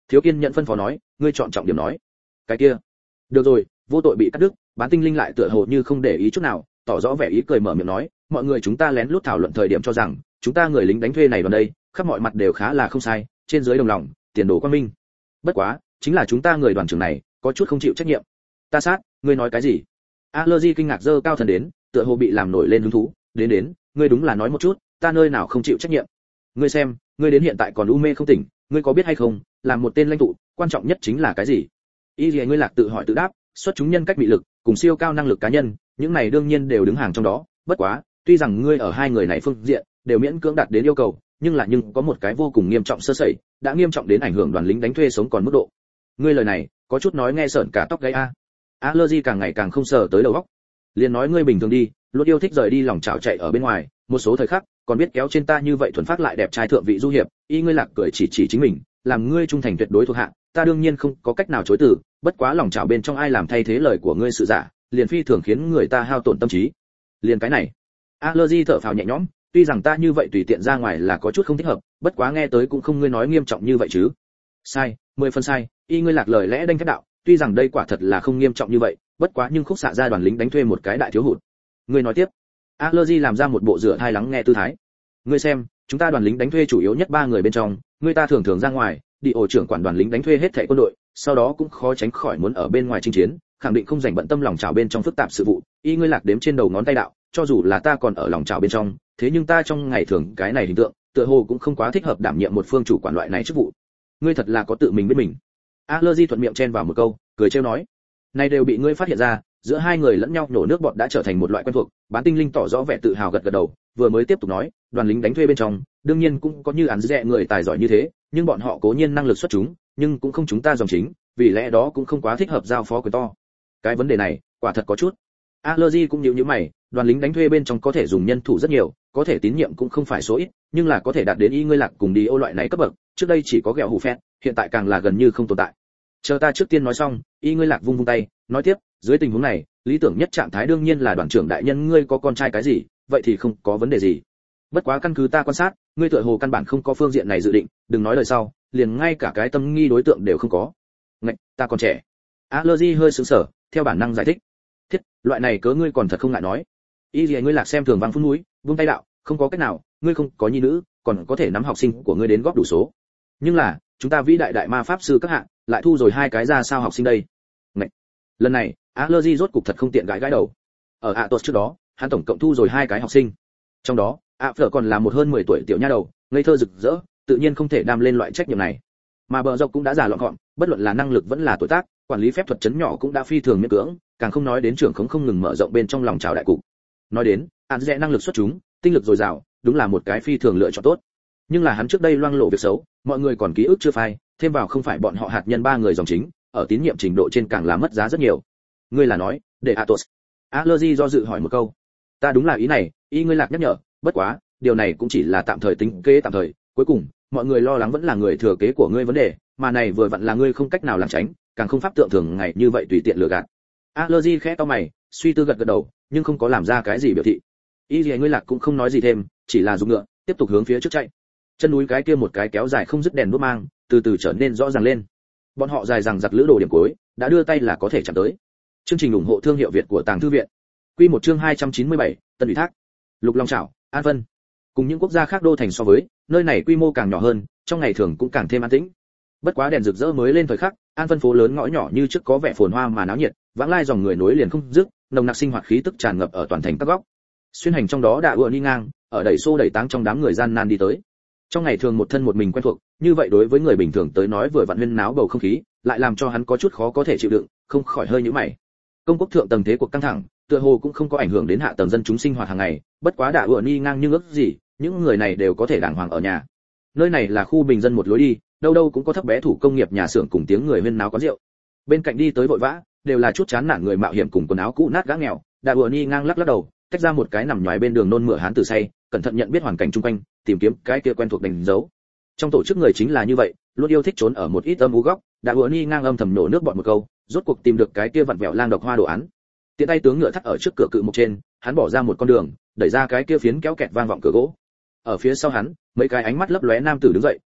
thiếu kiên nhẫn phân phó nói, ngươi chọn trọng điểm nói. Cái kia, được rồi. Vô tội bị cắt đứt, Bán Tinh Linh lại tựa hồ như không để ý chút nào, tỏ rõ vẻ ý cười mở miệng nói, mọi người chúng ta lén lút thảo luận thời điểm cho rằng chúng ta người lính đánh thuê này vào đây khắp mọi mặt đều khá là không sai, trên dưới đồng lòng, tiền đồ quang minh. Bất quá chính là chúng ta người đoàn trưởng này có chút không chịu trách nhiệm. Ta sát, ngươi nói cái gì? Allergy kinh ngạc giơ cao thần đến, tựa hồ bị làm nổi lên hứng thú. Đến, ngươi đúng là nói một chút, ta nơi nào không chịu trách nhiệm? Ngươi xem, ngươi đến hiện tại còn u mê không tỉnh, ngươi có biết hay không, làm một tên lãnh tụ, quan trọng nhất chính là cái gì? Y Lìa ngươi Lạc tự hỏi tự đáp, xuất chúng nhân cách bị lực, cùng siêu cao năng lực cá nhân, những này đương nhiên đều đứng hàng trong đó. Bất quá, tuy rằng ngươi ở hai người này phương diện đều miễn cưỡng đạt đến yêu cầu, nhưng có một cái vô cùng nghiêm trọng sơ sẩy, đã nghiêm trọng đến ảnh hưởng đoàn lính đánh thuê sống còn mức độ. Ngươi lời này, có chút nói nghe sởn cả tóc gáy a. Allergy càng ngày càng không sờ tới đầu óc. Liền nói ngươi bình thường đi, luôn yêu thích rời đi lòng chảo chạy ở bên ngoài, một số thời khắc còn biết kéo trên ta như vậy thuần phát lại đẹp trai thượng vị du hiệp. Y ngươi Lạc cười chỉ chính mình, làm ngươi trung thành tuyệt đối thuộc hạ, ta đương nhiên không có cách nào chối từ, bất quá lòng chảo bên trong ai làm thay thế lời của ngươi sự giả, liền phi thường khiến người ta hao tổn tâm trí. Liền cái này. Allergy thở phào nhẹ nhõm, tuy rằng ta như vậy tùy tiện ra ngoài là có chút không thích hợp, bất quá nghe tới cũng không ngươi nói nghiêm trọng như vậy chứ. Sai, 10 phần sai. Y ngươi Lạc lời lẽ đanh thép đạo, tuy rằng đây quả thật là không nghiêm trọng như vậy, bất quá nhưng khúc xạ ra đoàn lính đánh thuê một cái đại thiếu hụt. Ngươi nói tiếp. Allergy làm ra một bộ rửa thai lắng nghe tư thái. Ngươi xem, chúng ta đoàn lính đánh thuê chủ yếu nhất 3 người bên trong, người ta thường thường ra ngoài, đi ổ trưởng quản đoàn lính đánh thuê hết thảy quân đội, sau đó cũng khó tránh khỏi muốn ở bên ngoài chinh chiến, khẳng định không dành bận tâm lòng chảo bên trong phức tạp sự vụ. Y ngươi Lạc đếm trên đầu ngón tay đạo, cho dù là ta còn ở lòng chảo bên trong, thế nhưng ta trong ngày thường cái này hình tượng, tựa hồ cũng không quá thích hợp đảm nhiệm một phương chủ quản loại này chức vụ. Ngươi thật là có tự mình biết mình. Allergy thuận miệng chen vào một câu, cười trêu nói, này đều bị ngươi phát hiện ra. Giữa hai người lẫn nhau nổ nước bọt đã trở thành một loại quen thuộc. Bán Tinh Linh tỏ rõ vẻ tự hào gật gật đầu, vừa mới tiếp tục nói, đoàn lính đánh thuê bên trong, đương nhiên cũng có như án dẹ người tài giỏi như thế, nhưng bọn họ cố nhiên năng lực xuất chúng, nhưng cũng không chúng ta dòng chính, vì lẽ đó cũng không quá thích hợp giao phó quyền to. Cái vấn đề này, quả thật có chút. Allergy cũng nhíu mày, đoàn lính đánh thuê bên trong có thể dùng nhân thủ rất nhiều, có thể tín nhiệm cũng không phải số ít, nhưng là có thể đạt đến Y ngươi Lạc cùng đi ô loại này cấp bậc, trước đây chỉ có ghẹo hủ phét, hiện tại càng là gần như không tồn tại. Chờ ta trước tiên nói xong, Y ngươi Lạc vung vung tay, nói tiếp, dưới tình huống này, lý tưởng nhất trạng thái đương nhiên là đoàn trưởng đại nhân ngươi có con trai cái gì, vậy thì không có vấn đề gì. Bất quá căn cứ ta quan sát, ngươi tựa hồ căn bản không có phương diện này dự định, đừng nói lời sau, liền ngay cả cái tâm nghi đối tượng đều không có. Ngạch, ta còn trẻ. Allergy hơi sững sờ, theo bản năng giải thích. Thiết, loại này cớ ngươi còn thật không ngại nói. Y Lìa ngươi Lạc xem thường vang phun núi, vung tay đạo, không có cách nào, ngươi không có nhi nữ, còn có thể nắm học sinh của ngươi đến góp đủ số. Nhưng là, chúng ta vĩ đại đại ma pháp sư các hạng, lại thu rồi 2 cái ra sao học sinh đây. Ngạch. Lần này, Allergy rốt cục thật không tiện gãi đầu. Ở Atos trước đó, hắn tổng cộng thu rồi 2 cái học sinh. Trong đó, Phở còn là một hơn 10 tuổi tiểu nha đầu, ngây thơ rực rỡ, tự nhiên không thể đam lên loại trách nhiệm này. Mà bờ dọc cũng đã già lọn gọn, bất luận là năng lực vẫn là tuổi tác, quản lý phép thuật chấn nhỏ cũng đã phi thường miễn cưỡng, càng không nói đến trưởng không ngừng mở rộng bên trong lòng trào đại cục. Nói đến, án dẹ năng lực xuất chúng, tinh lực dồi dào, đúng là một cái phi thường lựa chọn tốt. Nhưng là hắn trước đây loang lộ việc xấu, mọi người còn ký ức chưa phai, thêm vào không phải bọn họ hạt nhân 3 người dòng chính, ở tín nhiệm trình độ trên càng là mất giá rất nhiều. Ngươi là nói, để Atos. Allergy do dự hỏi một câu. Ta đúng là ý này, Y ngươi Lạc nhắc nhở, bất quá, điều này cũng chỉ là tạm thời tính kế tạm thời, cuối cùng, mọi người lo lắng vẫn là người thừa kế của ngươi vấn đề, mà này vừa vặn là ngươi không cách nào làm tránh, càng không pháp tượng thường ngày như vậy tùy tiện lừa gạt. Allergy khẽ cau mày, suy tư gật gật đầu, nhưng không có làm ra cái gì biểu thị. Y Lìa ngươi Lạc cũng không nói gì thêm, chỉ là dùng ngựa, tiếp tục hướng phía trước chạy. Chân núi cái kia một cái kéo dài không dứt đèn đuốc mang, từ từ trở nên rõ ràng lên. Bọn họ dài rằng giặc lữ đồ điểm cuối, đã đưa tay là có thể chạm tới. Chương trình ủng hộ thương hiệu Việt của Tàng Thư viện. Quy một chương 297, Tân ủy thác. Lục Long Trảo, An Vân. Cùng những quốc gia khác đô thành so với, nơi này quy mô càng nhỏ hơn, trong ngày thường cũng càng thêm an tĩnh. Bất quá đèn rực rỡ mới lên thời khắc, An Vân phố lớn ngõ nhỏ như trước có vẻ phồn hoa mà náo nhiệt, vãng lai dòng người nối liền không dứt, nồng nặc sinh hoạt khí tức tràn ngập ở toàn thành các góc. Xuyên hành trong đó đã ùa đi ngang, ở đẩy xô đẩy táng trong đám người gian nan đi tới. Trong ngày thường một thân một mình quen thuộc, như vậy đối với người bình thường tới nói vừa vặn huyên náo bầu không khí, lại làm cho hắn có chút khó có thể chịu đựng, không khỏi hơi nhíu mày. Công quốc thượng tầng thế cuộc căng thẳng, tựa hồ cũng không có ảnh hưởng đến hạ tầng dân chúng sinh hoạt hàng ngày, bất quá đã ùa đi ngang nhưng ước gì, những người này đều có thể đàng hoàng ở nhà. Nơi này là khu bình dân một lối đi, đâu đâu cũng có thấp bé thủ công nghiệp nhà xưởng cùng tiếng người huyên náo quán rượu. Bên cạnh đi tới vội vã, đều là chút chán nản người mạo hiểm cùng quần áo cũ nát gã nghèo. Đã ùa đi ngang lắc lắc đầu, tách ra một cái nằm nhoài bên đường nôn mửa hán tử say, cẩn thận nhận biết hoàn cảnh chung quanh, tìm kiếm cái kia quen thuộc đánh dấu. Trong tổ chức người chính là như vậy, luôn yêu thích trốn ở một ít âm u góc. Đã ùa đi ngang âm thầm nổ nước bọt một câu, rốt cuộc tìm được cái kia vặn vẹo lang độc hoa đồ án. Tiện tay tướng ngựa thắt ở trước cửa cự mục trên, hắn bỏ ra một con đường, đẩy ra cái kia phiến kéo kẹt vang vọng cửa gỗ. Ở phía sau hắn, mấy cái ánh mắt lấp lóe nam tử đứng dậy,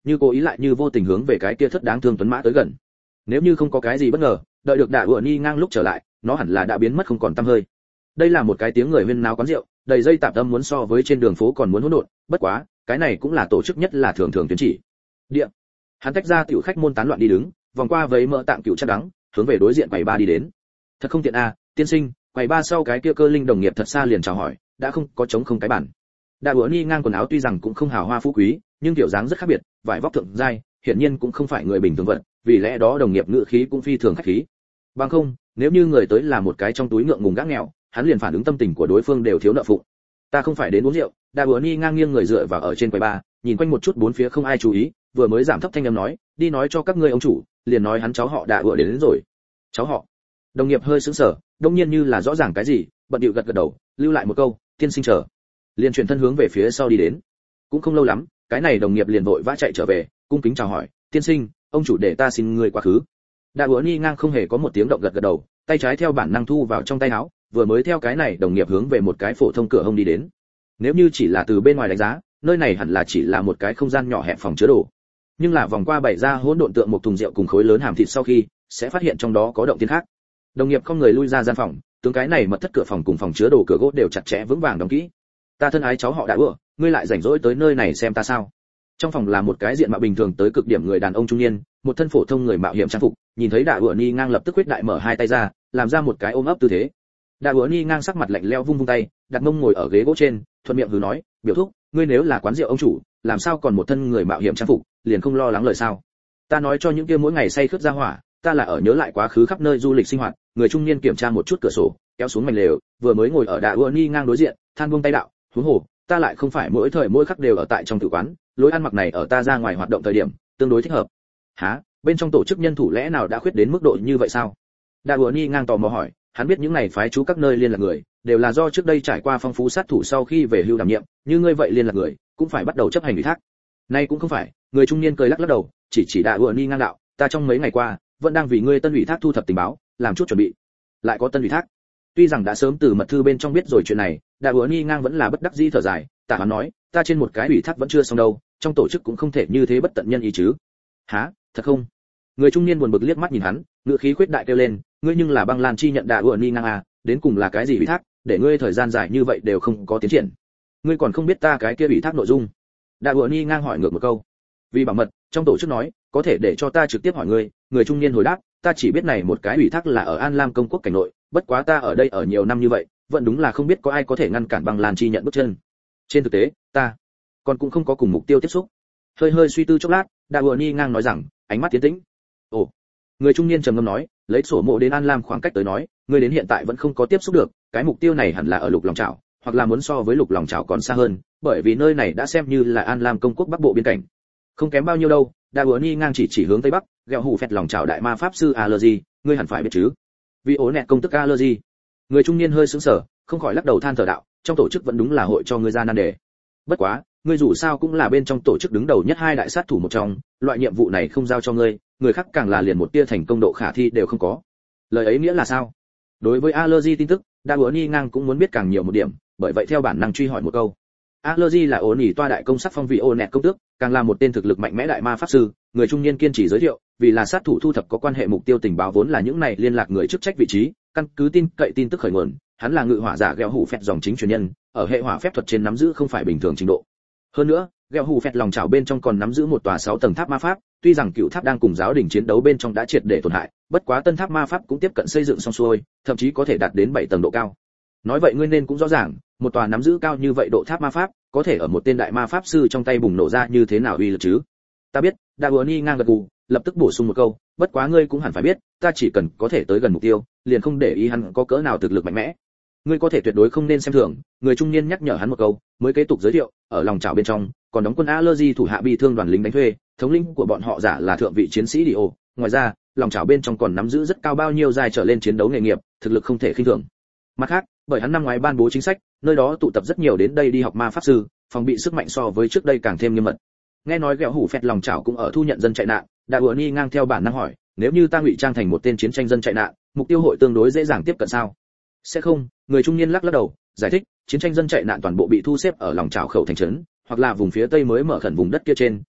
như cố ý lại như vô tình hướng về cái kia thất đáng thương tuấn mã tới gần. Nếu như không có cái gì bất ngờ, đợi được Đạ Ủa Ni ngang lúc trở lại, nó hẳn là đã biến mất không còn tăm hơi. Đây là một cái tiếng người huyên náo quán rượu, đầy dây tạp âm muốn so với trên đường phố còn muốn hỗn độn, bất quá, cái này cũng là tổ chức nhất là thường tuyến chỉ. Địa. Hắn tách ra tiểu khách môn tán loạn đi đứng, vòng qua vấy mỡ tạm cựu chắc đắng, hướng về đối diện quầy ba đi đến. Thật không tiện a, tiên sinh, quầy ba sau cái kia cơ linh đồng nghiệp thật xa liền chào hỏi, đã không có trống không cái bản. Đạ Ủa Ni ngang quần áo tuy rằng cũng không hào hoa phú quý, nhưng kiểu dáng rất khác biệt, vải vóc thượng giai, hiển nhiên cũng không phải người bình thường vật, vì lẽ đó đồng nghiệp ngữ khí cũng phi thường khách khí. Bằng không, nếu như người tới là một cái trong túi ngượng ngùng gác nghèo, hắn liền phản ứng tâm tình của đối phương đều thiếu nợ phụ. Ta không phải đến uống rượu. Đạ Ủa Ni ngang nghiêng người dựa vào ở trên quầy bar, nhìn quanh một chút bốn phía không ai chú ý, vừa mới giảm thấp thanh âm nói, đi nói cho các ngươi ông chủ, liền nói hắn cháu họ Đạ Ủa đến rồi. Cháu họ? Đồng nghiệp hơi sững sờ, đông nhiên như là rõ ràng cái gì, bận điệu gật gật đầu, lưu lại một câu, tiên sinh chờ. Liền chuyển thân hướng về phía sau đi đến. Cũng không lâu lắm, cái này đồng nghiệp liền vội vã chạy trở về, cung kính chào hỏi, tiên sinh, ông chủ để ta xin người quá khứ. Đạ Ủa Ni ngang không hề có một tiếng động gật gật đầu, tay trái theo bản năng thu vào trong tay áo, vừa mới theo cái này đồng nghiệp hướng về một cái phổ thông cửa hông đi đến. Nếu như chỉ là từ bên ngoài đánh giá, nơi này hẳn là chỉ là một cái không gian nhỏ hẹp phòng chứa đồ. Nhưng là vòng qua bày ra hỗn độn tượng một thùng rượu cùng khối lớn hàm thịt sau khi, sẽ phát hiện trong đó có động thiên khác. Đồng nghiệp không người lui ra gian phòng, tướng cái này mật thất cửa phòng cùng phòng chứa đồ cửa gỗ đều chặt chẽ vững vàng đóng kỹ. Ta thân ái cháu họ Đạ Ủa, ngươi lại rảnh rỗi tới nơi này xem ta sao? Trong phòng là một cái diện mạo bình thường tới cực điểm người đàn ông trung niên, một thân phổ thông người mạo hiểm trang phục, nhìn thấy Đạ Ủa Ni ngang lập tức quyết đại mở hai tay ra, làm ra một cái ôm ấp tư thế. Đạ Ủa Ni ngang sắc mặt lạnh lẽo vung vung tay, đặt mông ngồi ở ghế gỗ trên, thuận miệng hừ nói, biểu thúc, ngươi nếu là quán rượu ông chủ, làm sao còn một thân người mạo hiểm trang phục, liền không lo lắng lời sao? Ta nói cho những kia mỗi ngày say khướt ra hỏa, ta là ở nhớ lại quá khứ khắp nơi du lịch sinh hoạt. Người trung niên kiểm tra một chút cửa sổ, kéo xuống mảnh lều, vừa mới ngồi ở Đạ Ủa Ni ngang đối diện, than buông tay đạo, huống hồ, ta lại không phải mỗi thời mỗi khắc đều ở tại trong tử quán, lối ăn mặc này ở ta ra ngoài hoạt động thời điểm, tương đối thích hợp. Hả? Bên trong tổ chức nhân thủ lẽ nào đã khuyết đến mức độ như vậy sao? Đạ Ủa Ni ngang tò mò hỏi, hắn biết những này phái chú các nơi liên lạc người, đều là do trước đây trải qua phong phú sát thủ sau khi về hưu đảm nhiệm, như ngươi vậy liên lạc người, cũng phải bắt đầu chấp hành ủy thác. Nay cũng không phải, người trung niên cười lắc lắc đầu, chỉ Đạ Ủa Ni ngang đạo, ta trong mấy ngày qua, vẫn đang vì ngươi tân ủy thác thu thập tình báo, làm chút chuẩn bị. Lại có tân ủy thác? Tuy rằng đã sớm từ mật thư bên trong biết rồi chuyện này, Đạ Ủa Ni ngang vẫn là bất đắc dĩ thở dài, tả hắn nói, ta trên một cái ủy thác vẫn chưa xong đâu, trong tổ chức cũng không thể như thế bất tận nhân ý chứ. Hả? Thật không? Người trung niên buồn bực liếc mắt nhìn hắn, ngữ khí khuyết đại kêu lên, ngươi nhưng là băng lan chi nhận Đạ Ủa Ni ngang à, đến cùng là cái gì ủy thác, để ngươi thời gian dài như vậy đều không có tiến triển. Ngươi còn không biết ta cái kia ủy thác nội dung? Đạ Ủa Ni ngang hỏi ngược một câu. Vì bảo mật, trong tổ chức nói, có thể để cho ta trực tiếp hỏi ngươi. Người trung niên hồi đáp, ta chỉ biết này một cái ủy thác là ở An Lam công quốc cảnh nội, bất quá ta ở đây ở nhiều năm như vậy, vẫn đúng là không biết có ai có thể ngăn cản băng lan chi nhận bước chân. Trên thực tế, ta còn cũng không có cùng mục tiêu tiếp xúc. Hơi suy tư chốc lát, Đạ Ủa Ni ngang nói rằng, ánh mắt tiến tĩnh. Ồ. Người trung niên trầm ngâm nói, lấy sổ mộ đến An Lam khoảng cách tới nói, ngươi đến hiện tại vẫn không có tiếp xúc được, cái mục tiêu này hẳn là ở Lục Lòng Chảo, hoặc là muốn so với Lục Lòng Chảo còn xa hơn, bởi vì nơi này đã xem như là An Lam công quốc bắc bộ biên cảnh. Không kém bao nhiêu đâu. Đạ Ủa Ni ngang chỉ hướng tây bắc, ghẹo hủ phẹt lòng Chảo đại ma pháp sư Allergy, ngươi hẳn phải biết chứ? Vì ố nẹt công tức Allergy. Người trung niên hơi sững sờ, không khỏi lắc đầu than thở đạo, trong tổ chức vẫn đúng là hội cho ngươi ra nan đề. Bất quá, ngươi dù sao cũng là bên trong tổ chức đứng đầu nhất hai đại sát thủ một trong, loại nhiệm vụ này không giao cho ngươi, người khác càng là liền một tia thành công độ khả thi đều không có. Lời ấy nghĩa là sao? Đối với Allergy tin tức, Đạ Ủa Ni ngang cũng muốn biết càng nhiều một điểm, bởi vậy theo bản năng truy hỏi một câu. Allergy là ổn ỉ toa đại công sắc phong vị ôn nẹt công tước, càng là một tên thực lực mạnh mẽ đại ma pháp sư. Người trung niên kiên trì giới thiệu, vì là sát thủ thu thập có quan hệ mục tiêu tình báo vốn là những này liên lạc người chức trách vị trí, căn cứ tin cậy tin tức khởi nguồn, hắn là ngự hỏa giả ghẹo hủ phẹt dòng chính truyền nhân, ở hệ hỏa phép thuật trên nắm giữ không phải bình thường trình độ. Hơn nữa, ghẹo hủ phẹt lòng chảo bên trong còn nắm giữ một tòa 6 tầng tháp ma pháp, tuy rằng cựu tháp đang cùng giáo đình chiến đấu bên trong đã triệt để tổn hại, bất quá tân tháp ma pháp cũng tiếp cận xây dựng xong xuôi, thậm chí có thể đạt đến 7 tầng độ cao. Nói vậy ngươi nên cũng rõ ràng, một tòa nắm giữ cao như vậy độ tháp ma pháp, có thể ở một tên đại ma pháp sư trong tay bùng nổ ra như thế nào uy lực chứ? Ta biết. Đạ Ủa Ni ngang gật gù, lập tức bổ sung một câu, bất quá ngươi cũng hẳn phải biết, ta chỉ cần có thể tới gần mục tiêu, liền không để ý hắn có cỡ nào thực lực mạnh mẽ. Ngươi có thể tuyệt đối không nên xem thường. Người trung niên nhắc nhở hắn một câu, mới kế tục giới thiệu, ở lòng chảo bên trong, còn đóng quân Allergy thủ hạ bị thương đoàn lính đánh thuê, thống lĩnh của bọn họ giả là thượng vị chiến sĩ Dio. Ngoài ra, lòng chảo bên trong còn nắm giữ rất cao bao nhiêu giai trở lên chiến đấu nghề nghiệp, thực lực không thể khinh thường. Mặt khác, bởi hắn năm ngoái ban bố chính sách, nơi đó tụ tập rất nhiều đến đây đi học ma pháp sư, phòng bị sức mạnh so với trước đây càng thêm nghiêm mật. Nghe nói ghẹo hủ phẹt lòng chảo cũng ở thu nhận dân chạy nạn, Đạ Ủa Ni ngang theo bản năng hỏi, nếu như ta ngụy trang thành một tên chiến tranh dân chạy nạn, mục tiêu hội tương đối dễ dàng tiếp cận sao? Sẽ không. Người trung niên lắc lắc đầu, giải thích, chiến tranh dân chạy nạn toàn bộ bị thu xếp ở lòng chảo khẩu thành trấn, hoặc là vùng phía tây mới mở khẩn vùng đất kia trên,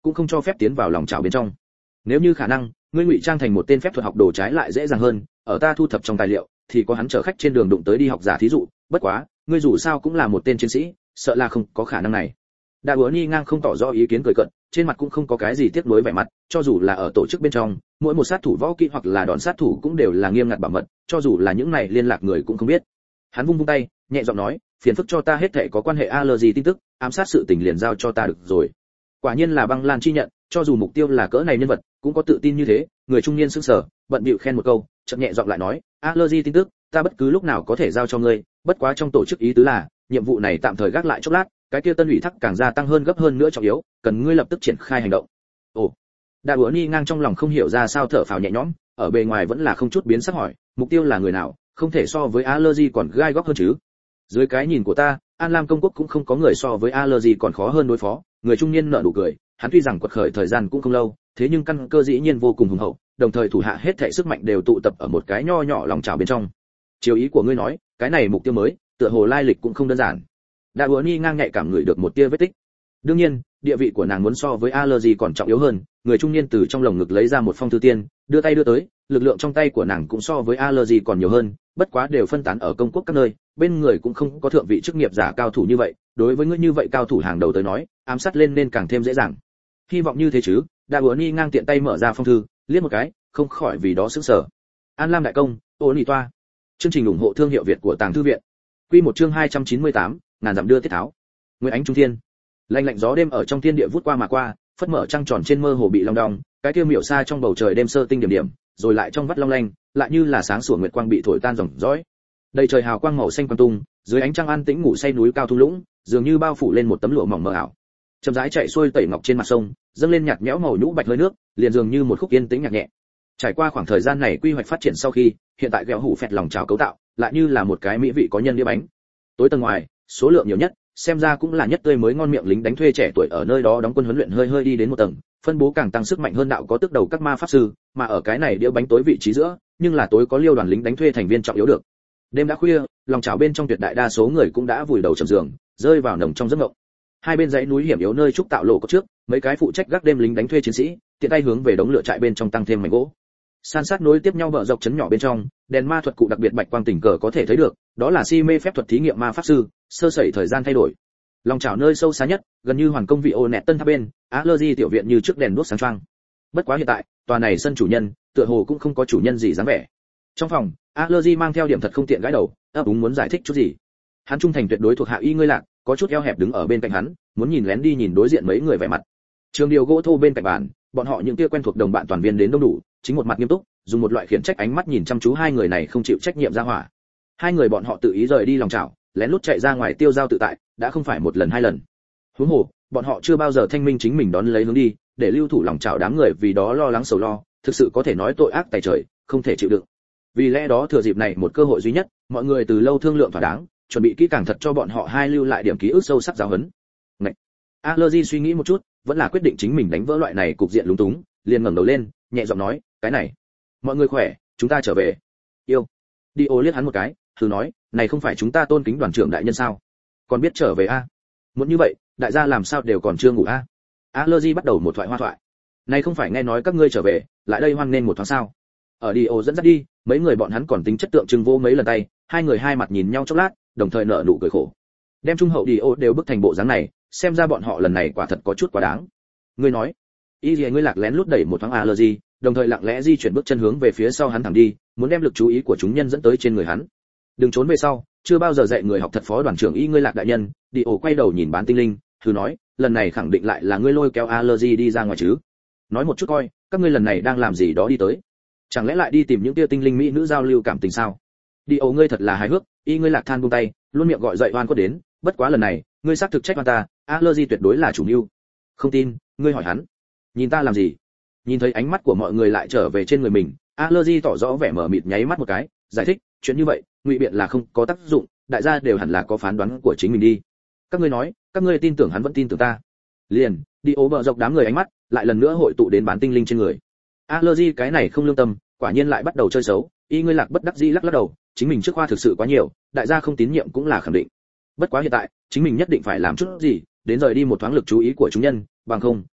cũng không cho phép tiến vào lòng chảo bên trong. Nếu như khả năng, ngươi ngụy trang thành một tên phép thuật học đồ trái lại dễ dàng hơn, ở ta thu thập trong tài liệu thì có hắn chở khách trên đường đụng tới đi học giả thí dụ, bất quá, ngươi dù sao cũng là một tên chiến sĩ, sợ là không có khả năng này. Đa Búa Ni ngang không tỏ rõ ý kiến cười cợt, trên mặt cũng không có cái gì tiếc nuối vẻ mặt, cho dù là ở tổ chức bên trong, mỗi một sát thủ võ kỹ hoặc là đòn sát thủ cũng đều là nghiêm ngặt bảo mật, cho dù là những này liên lạc người cũng không biết. Hắn vung vung tay, nhẹ giọng nói, phiền phức cho ta hết thảy có quan hệ allergy tin tức, ám sát sự tình liền giao cho ta được rồi. Quả nhiên là Băng Lan chi nhận, cho dù mục tiêu là cỡ này nhân vật, cũng có tự tin như thế. Người trung niên sững sờ, bận bịu khen một câu, chậm nhẹ giọng lại nói, allergy tin tức, ta bất cứ lúc nào có thể giao cho ngươi, bất quá trong tổ chức ý tứ là, nhiệm vụ này tạm thời gác lại chốc lát, cái kia tân ủy thác càng gia tăng hơn gấp hơn nữa trọng yếu, cần ngươi lập tức triển khai hành động. Ồ. Đa Búa Ni ngang trong lòng không hiểu ra sao thở phào nhẹ nhõm, ở bề ngoài vẫn là không chút biến sắc hỏi, mục tiêu là người nào, không thể so với allergy còn gai góc hơn chứ? Dưới cái nhìn của ta, An Lam công quốc cũng không có người so với allergy còn khó hơn đối phó. Người trung niên nở nụ cười, hắn tuy rằng quật khởi thời gian cũng không lâu, thế nhưng căn cơ dĩ nhiên vô cùng hùng hậu, đồng thời thủ hạ hết thảy sức mạnh đều tụ tập ở một cái nho nhỏ lòng chảo bên trong. Chiếu ý của ngươi nói, cái này mục tiêu mới, tựa hồ lai lịch cũng không đơn giản. Đa Búa Ni ngang nhạy cảm ngửi được một tia vết tích. Đương nhiên, địa vị của nàng muốn so với allergy còn trọng yếu hơn. Người trung niên từ trong lồng ngực lấy ra một phong thư tiên, đưa tay đưa tới, lực lượng trong tay của nàng cũng so với allergy còn nhiều hơn, bất quá đều phân tán ở công quốc các nơi, bên người cũng không có thượng vị chức nghiệp giả cao thủ như vậy, đối với ngươi như vậy cao thủ hàng đầu tới nói, ám sát lên nên càng thêm dễ dàng. Hy vọng như thế chứ. Đa Búa Ni ngang tiện tay mở ra phong thư, liếc một cái, không khỏi vì đó sững sờ. An Lam đại công, ôn nhị toa. Chương trình ủng hộ thương hiệu Việt của Tàng Thư viện. Quy một chương 298, ngàn dặm đưa tiết tháo. Nguyệt ánh trung thiên. Lạnh lạnh gió đêm ở trong thiên địa vút qua mà qua, phất mở trăng tròn trên mơ hồ bị long đong, cái kia miểu xa trong bầu trời đêm sơ tinh điểm điểm, rồi lại trong vắt long lanh, lại như là sáng sủa nguyệt quang bị thổi tan ròng rõi. Đầy trời hào quang màu xanh quang tung, dưới ánh trăng an tĩnh ngủ say núi cao thung lũng, dường như bao phủ lên một tấm lụa mỏng mờ ảo. Chậm rãi chạy xuôi tẩy ngọc trên mặt sông, dâng lên nhạt nhẽo màu nhũ bạch hơi nước, liền dường như một khúc yên tĩnh nhạc nhẹ. Trải qua khoảng thời gian này quy hoạch phát triển sau khi, hiện tại ghẹo hủ phẹt lòng chảo cấu tạo, lại như là một cái mỹ vị có nhân đĩa bánh. Tối tầng ngoài, số lượng nhiều nhất, xem ra cũng là nhất tươi mới ngon miệng lính đánh thuê trẻ tuổi ở nơi đó đóng quân huấn luyện hơi đi đến một tầng, phân bố càng tăng sức mạnh hơn đạo có tức đầu các ma pháp sư, mà ở cái này đĩa bánh tối vị trí giữa, nhưng là tối có liêu đoàn lính đánh thuê thành viên trọng yếu được. Đêm đã khuya, lòng chảo bên trong tuyệt đại đa số người cũng đã vùi đầu trầm giường, rơi vào nồng trong giấc mộng. Hai bên dãy núi hiểm yếu nơi trúc tạo lộ có trước, mấy cái phụ trách gác đêm lính đánh thuê chiến sĩ, tiện tay hướng về đống lửa trại bên trong tăng thêm mảnh gỗ. San sát nối tiếp nhau bờ dọc chấn nhỏ bên trong, đèn ma thuật cụ đặc biệt bạch quang tình cờ có thể thấy được, đó là si mê phép thuật thí nghiệm ma pháp sư, sơ sẩy thời gian thay đổi. Lòng chảo nơi sâu xa nhất, gần như hoàn công vị ô nẹt tân tháp bên, allergy tiểu viện như trước đèn đuốc sáng choang. Bất quá hiện tại, tòa này sân chủ nhân, tựa hồ cũng không có chủ nhân gì dáng vẻ. Trong phòng, allergy mang theo điểm thật không tiện gãi đầu, ấp úng muốn giải thích chút gì. Hắn trung thành tuyệt đối thuộc hạ y ngươi lạc, có chút eo hẹp đứng ở bên cạnh hắn, muốn nhìn lén đi nhìn đối diện mấy người vẻ mặt. Trường điều gỗ thô bên cạnh bàn, bọn họ những kia quen thuộc đồng bạn toàn viên đến đông đủ, chính một mặt nghiêm túc, dùng một loại khiển trách ánh mắt nhìn chăm chú hai người này không chịu trách nhiệm ra hỏa. Hai người bọn họ tự ý rời đi lòng chảo, lén lút chạy ra ngoài tiêu giao tự tại, đã không phải một lần hai lần. Huống hồ, bọn họ chưa bao giờ thanh minh chính mình đón lấy hướng đi, để lưu thủ lòng chảo đám người vì đó lo lắng sầu lo, thực sự có thể nói tội ác tày trời, không thể chịu đựng. Vì lẽ đó thừa dịp này một cơ hội duy nhất, mọi người từ lâu thương lượng thỏa đáng, chuẩn bị kỹ càng thật cho bọn họ hai lưu lại điểm ký ức sâu sắc giáo huấn. Ngậy. Allergy suy nghĩ một chút, vẫn là quyết định chính mình đánh vỡ loại này cục diện lúng túng, liền ngẩng đầu lên, nhẹ giọng nói, cái này, mọi người khỏe, chúng ta trở về. Yêu. Dio liếc hắn một cái, thử nói, này không phải chúng ta tôn kính đoàn trưởng đại nhân sao? Còn biết trở về a? Muốn như vậy, đại gia làm sao đều còn chưa ngủ a? Allergy bắt đầu một thoại hoa thoại. Này không phải nghe nói các ngươi trở về, lại đây hoan nên một thoáng sao? Ở Dio dẫn dắt đi, mấy người bọn hắn còn tính chất tượng trưng vô mấy lần tay, hai người hai mặt nhìn nhau chốc lát, đồng thời nở nụ cười khổ. Đem trung hậu Dio đều bức thành bộ dáng này, xem ra bọn họ lần này quả thật có chút quá đáng. Ngươi nói, y gì ngươi lạc lén lút đẩy một thoáng Allergy, đồng thời lặng lẽ di chuyển bước chân hướng về phía sau hắn thẳng đi, muốn đem lực chú ý của chúng nhân dẫn tới trên người hắn. Đừng trốn về sau, chưa bao giờ dạy người học thật phó đoàn trưởng y ngươi lạc đại nhân. Dio quay đầu nhìn Bán Tinh Linh, thử nói, lần này khẳng định lại là ngươi lôi kéo Allergy đi ra ngoài chứ? Nói một chút coi, các ngươi lần này đang làm gì đó đi tới? Chẳng lẽ lại đi tìm những tia tinh linh mỹ nữ giao lưu cảm tình sao? Dio ngươi thật là hài hước, y ngươi lạc than buông tay, luôn miệng gọi dậy oan quất đến, bất quá lần này, ngươi xác thực trách oan ta, Allergy tuyệt đối là chủ mưu. Không tin, ngươi hỏi hắn. Nhìn ta làm gì? Nhìn thấy ánh mắt của mọi người lại trở về trên người mình, Allergy tỏ rõ vẻ mở mịt nháy mắt một cái, giải thích, chuyện như vậy, ngụy biện là không có tác dụng, đại gia đều hẳn là có phán đoán của chính mình đi. Các ngươi nói, các ngươi tin tưởng hắn vẫn tin tưởng ta. Liền, Dio bờ dọc đám người ánh mắt, lại lần nữa hội tụ đến Bán Tinh Linh trên người. Allergy cái này không lương tâm, quả nhiên lại bắt đầu chơi xấu, y ngươi lạc bất đắc dĩ lắc lắc đầu, chính mình trước khoa thực sự quá nhiều, đại gia không tín nhiệm cũng là khẳng định. Bất quá hiện tại, chính mình nhất định phải làm chút gì, đến rời đi một thoáng lực chú ý của chúng nhân, bằng không,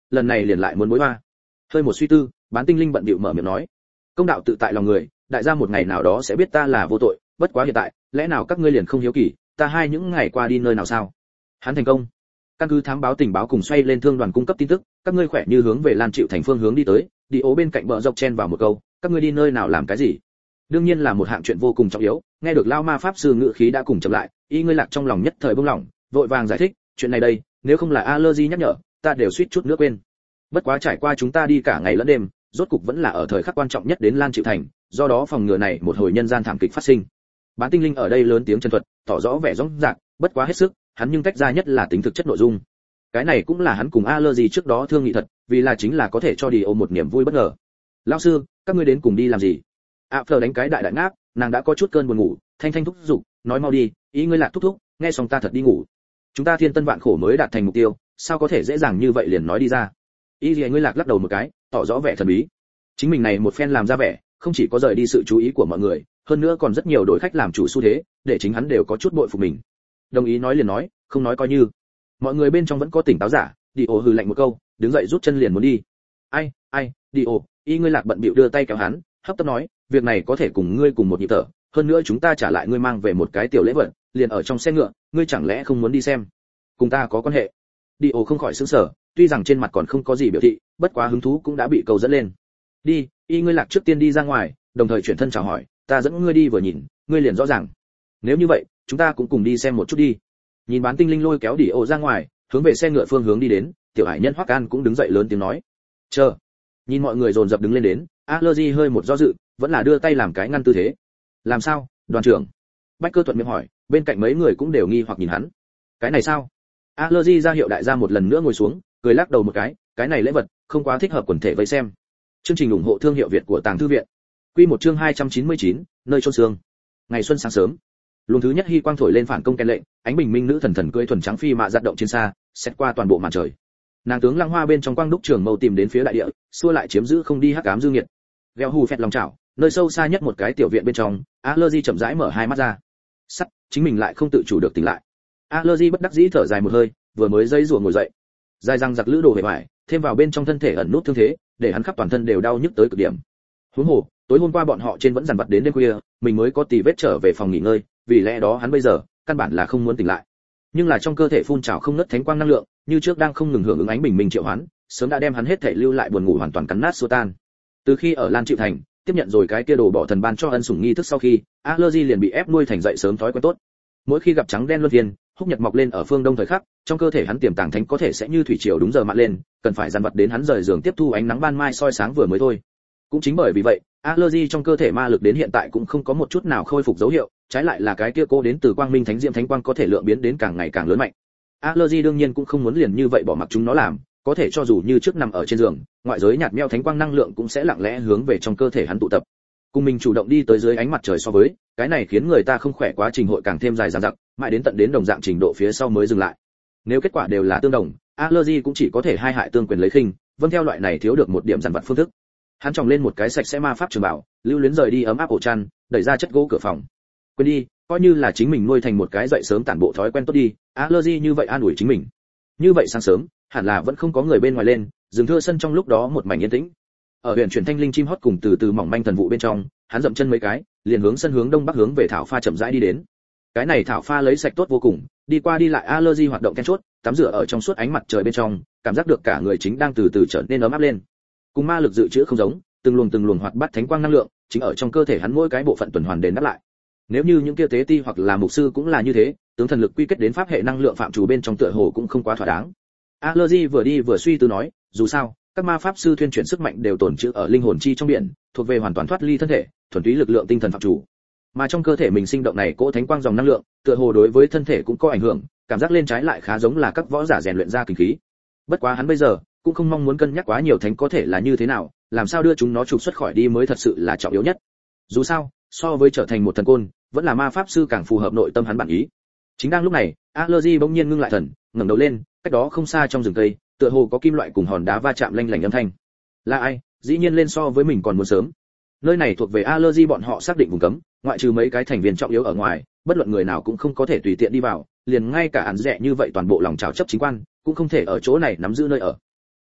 lần này liền lại muốn bối hoa. Hơi một suy tư, Bán Tinh Linh bận bịu mở miệng nói, công đạo tự tại lòng người, đại gia một ngày nào đó sẽ biết ta là vô tội, bất quá hiện tại, lẽ nào các ngươi liền không hiếu kỳ, ta hai những ngày qua đi nơi nào sao? Hắn thành công. Căn cứ thám báo tình báo cùng xoay lên thương đoàn cung cấp tin tức, các ngươi khỏe như hướng về Lan Chịu thành phương hướng đi tới, đi ố bên cạnh bờ dọc chen vào một câu, các ngươi đi nơi nào làm cái gì? Đương nhiên là một hạng chuyện vô cùng trọng yếu, nghe được Lao Ma pháp sư ngữ khí đã cùng chậm lại, y ngươi lạc trong lòng nhất thời bông lòng, vội vàng giải thích, chuyện này đây, nếu không là Allergy nhắc nhở, ta đều suýt chút nữa quên. Bất quá trải qua chúng ta đi cả ngày lẫn đêm, rốt cục vẫn là ở thời khắc quan trọng nhất đến Lan Chịu thành, do đó phòng ngừa này một hồi nhân gian thảm kịch phát sinh. Bán Tinh Linh ở đây lớn tiếng chân thuật, tỏ rõ vẻ rõ ràng, bất quá hết sức, hắn nhưng tách ra nhất là tính thực chất nội dung. Cái này cũng là hắn cùng Allergy trước đó thương nghị thật, vì là chính là có thể cho đi ôm một niềm vui bất ngờ. Lão sư, các ngươi đến cùng đi làm gì? Fleur đánh cái đại đại ngáp, nàng đã có chút cơn buồn ngủ, thanh thanh thúc giục, nói mau đi, ý ngươi lạc thúc thúc, nghe xong ta thật đi ngủ. Chúng ta thiên tân vạn khổ mới đạt thành mục tiêu, sao có thể dễ dàng như vậy liền nói đi ra? Ý gì ngươi lạc lắc đầu một cái, tỏ rõ vẻ thần bí. Chính mình này một phen làm ra vẻ, không chỉ có rời đi sự chú ý của mọi người, hơn nữa còn rất nhiều đối khách làm chủ xu thế, để chính hắn đều có chút bội phục mình. Đồng ý nói liền nói, không nói coi như. Mọi người bên trong vẫn có tỉnh táo giả, Dio hừ lạnh một câu, đứng dậy rút chân liền muốn đi. Ai, Dio, y ngươi lạc bận bịu đưa tay kéo hắn, hấp tấp nói, việc này có thể cùng ngươi cùng một nhịp thở, hơn nữa chúng ta trả lại ngươi mang về một cái tiểu lễ vật, liền ở trong xe ngựa, ngươi chẳng lẽ không muốn đi xem? Cùng ta có quan hệ. Dio không khỏi sửng sở, tuy rằng trên mặt còn không có gì biểu thị, bất quá hứng thú cũng đã bị cầu dẫn lên. Đi, y ngươi lạc trước tiên đi ra ngoài, đồng thời chuyển thân chào hỏi, ta dẫn ngươi đi vừa nhìn, ngươi liền rõ ràng. Nếu như vậy, chúng ta cũng cùng đi xem một chút đi. Nhìn Bán Tinh Linh lôi kéo Dio ra ngoài, hướng về xe ngựa phương hướng đi đến, tiểu hải nhân Hoắc An cũng đứng dậy lớn tiếng nói, chờ. Nhìn mọi người dồn dập đứng lên đến, Allergy hơi một do dự, vẫn là đưa tay làm cái ngăn tư thế. Làm sao, đoàn trưởng? Bách Cơ thuận miệng hỏi, bên cạnh mấy người cũng đều nghi hoặc nhìn hắn. Cái này sao? Allergy ra hiệu đại gia một lần nữa ngồi xuống, cười lắc đầu một cái này lễ vật không quá thích hợp quần thể vây xem. Chương trình ủng hộ thương hiệu Việt của Tàng Thư viện. Quy một chương 299, nơi chôn xương. Ngày xuân sáng sớm, luồng thứ nhất hy quang thổi lên phản công kèn lệnh, ánh bình minh nữ thần thần cưỡi thuần trắng phi mạ giật động trên xa, xét qua toàn bộ màn trời. Nàng tướng Lăng Hoa bên trong quang đúc trường mâu tìm đến phía đại địa, xua lại chiếm giữ không đi hắc ám dư nghiệt. Geo hù phẹt lòng chảo, nơi sâu xa nhất một cái tiểu viện bên trong, Allergy chậm rãi mở hai mắt ra. Sắt, chính mình lại không tự chủ được tỉnh lại. Allergy bất đắc dĩ thở dài một hơi, vừa mới dây rùa ngồi dậy. Dài răng giặc lữ đồ về vải, thêm vào bên trong thân thể ẩn nút thương thế, để hắn khắp toàn thân đều đau nhức tới cực điểm. Huống hồ, tối hôm qua bọn họ trên vẫn dằn vặt đến đêm khuya, mình mới có tì vết trở về phòng nghỉ ngơi, vì lẽ đó hắn bây giờ căn bản là không muốn tỉnh lại. Nhưng là trong cơ thể phun trào không ngớt thánh quang năng lượng, như trước đang không ngừng hưởng ứng ánh bình minh triệu hoán, sớm đã đem hắn hết thể lưu lại buồn ngủ hoàn toàn cắn nát xua tan. Từ khi ở Lan Chịu thành, tiếp nhận rồi cái kia đồ bỏ thần ban cho ân sủng nghi thức sau khi, Allergy liền bị ép nuôi thành dậy sớm thói quen tốt. Mỗi khi gặp trắng đen luân viên, húc nhật mọc lên ở phương đông thời khắc, trong cơ thể hắn tiềm tàng thánh có thể sẽ như thủy triều đúng giờ mặn lên, cần phải dằn vặt đến hắn rời giường tiếp thu ánh nắng ban mai soi sáng vừa mới thôi. Cũng chính bởi vì vậy, Allergy trong cơ thể ma lực đến hiện tại cũng không có một chút nào khôi phục dấu hiệu, trái lại là cái kia cô đến từ quang minh thánh diệm thánh quang có thể lượng biến đến càng ngày càng lớn mạnh. Allergy đương nhiên cũng không muốn liền như vậy bỏ mặc chúng nó làm, có thể cho dù như trước nằm ở trên giường, ngoại giới nhạt nhẽo thánh quang năng lượng cũng sẽ lặng lẽ hướng về trong cơ thể hắn tụ tập. Cùng mình chủ động đi tới dưới ánh mặt trời so với, cái này khiến người ta không khỏe quá trình hội càng thêm dài dằng dặc, mãi đến tận đến đồng dạng trình độ phía sau mới dừng lại. Nếu kết quả đều là tương đồng, Allergy cũng chỉ có thể hai hại tương quyền lấy khinh, vâng theo loại này thiếu được một điểm dằn vặt phương thức. Hắn tròng lên một cái sạch sẽ ma pháp trường bảo, lưu luyến rời đi ấm áp ổ chăn, đẩy ra chất gỗ cửa phòng. Quên đi, coi như là chính mình nuôi thành một cái dậy sớm tản bộ thói quen tốt đi. Allergy như vậy an ủi chính mình. Như vậy sáng sớm, hẳn là vẫn không có người bên ngoài lên, rừng thưa sân trong lúc đó một mảnh yên tĩnh. Ở huyện chuyển thanh linh chim hót cùng từ từ mỏng manh thần vụ bên trong, hắn dậm chân mấy cái, liền hướng sân hướng đông bắc hướng về thảo pha chậm rãi đi đến. Cái này thảo pha lấy sạch tốt vô cùng, đi qua đi lại Allergy hoạt động then chốt, tắm rửa ở trong suốt ánh mặt trời bên trong, cảm giác được cả người chính đang từ từ trở nên ấm áp lên. Cùng ma lực dự trữ không giống, từng luồng hoạt bát thánh quang năng lượng, chính ở trong cơ thể hắn mỗi cái bộ phận tuần hoàn đền đáp lại. Nếu như những kia tế ti hoặc là mục sư cũng là như thế, tướng thần lực quy kết đến pháp hệ năng lượng phạm chủ bên trong tựa hồ cũng không quá thỏa đáng. Allergy vừa đi vừa suy tư nói, dù sao, các ma pháp sư thuyên chuyển sức mạnh đều tồn trữ ở linh hồn chi trong biển, thuộc về hoàn toàn thoát ly thân thể, thuần túy lực lượng tinh thần phạm chủ. Mà trong cơ thể mình sinh động này cỗ thánh quang dòng năng lượng, tựa hồ đối với thân thể cũng có ảnh hưởng, cảm giác lên trái lại khá giống là các võ giả rèn luyện ra kinh khí. Bất quá hắn bây giờ cũng không mong muốn cân nhắc quá nhiều thánh có thể là như thế nào, làm sao đưa chúng nó trục xuất khỏi đi mới thật sự là trọng yếu nhất. Dù sao, so với trở thành một thần côn, vẫn là ma pháp sư càng phù hợp nội tâm hắn bản ý. Chính đang lúc này, Allergy bỗng nhiên ngưng lại thần, ngẩng đầu lên, cách đó không xa trong rừng cây, tựa hồ có kim loại cùng hòn đá va chạm lanh lảnh âm thanh. Là ai? Dĩ nhiên lên so với mình còn muốn sớm. Nơi này thuộc về Allergy bọn họ xác định vùng cấm, ngoại trừ mấy cái thành viên trọng yếu ở ngoài, bất luận người nào cũng không có thể tùy tiện đi vào, liền ngay cả án rẻ như vậy toàn bộ lòng trào chấp chính quan, cũng không thể ở chỗ này nắm giữ nơi ở.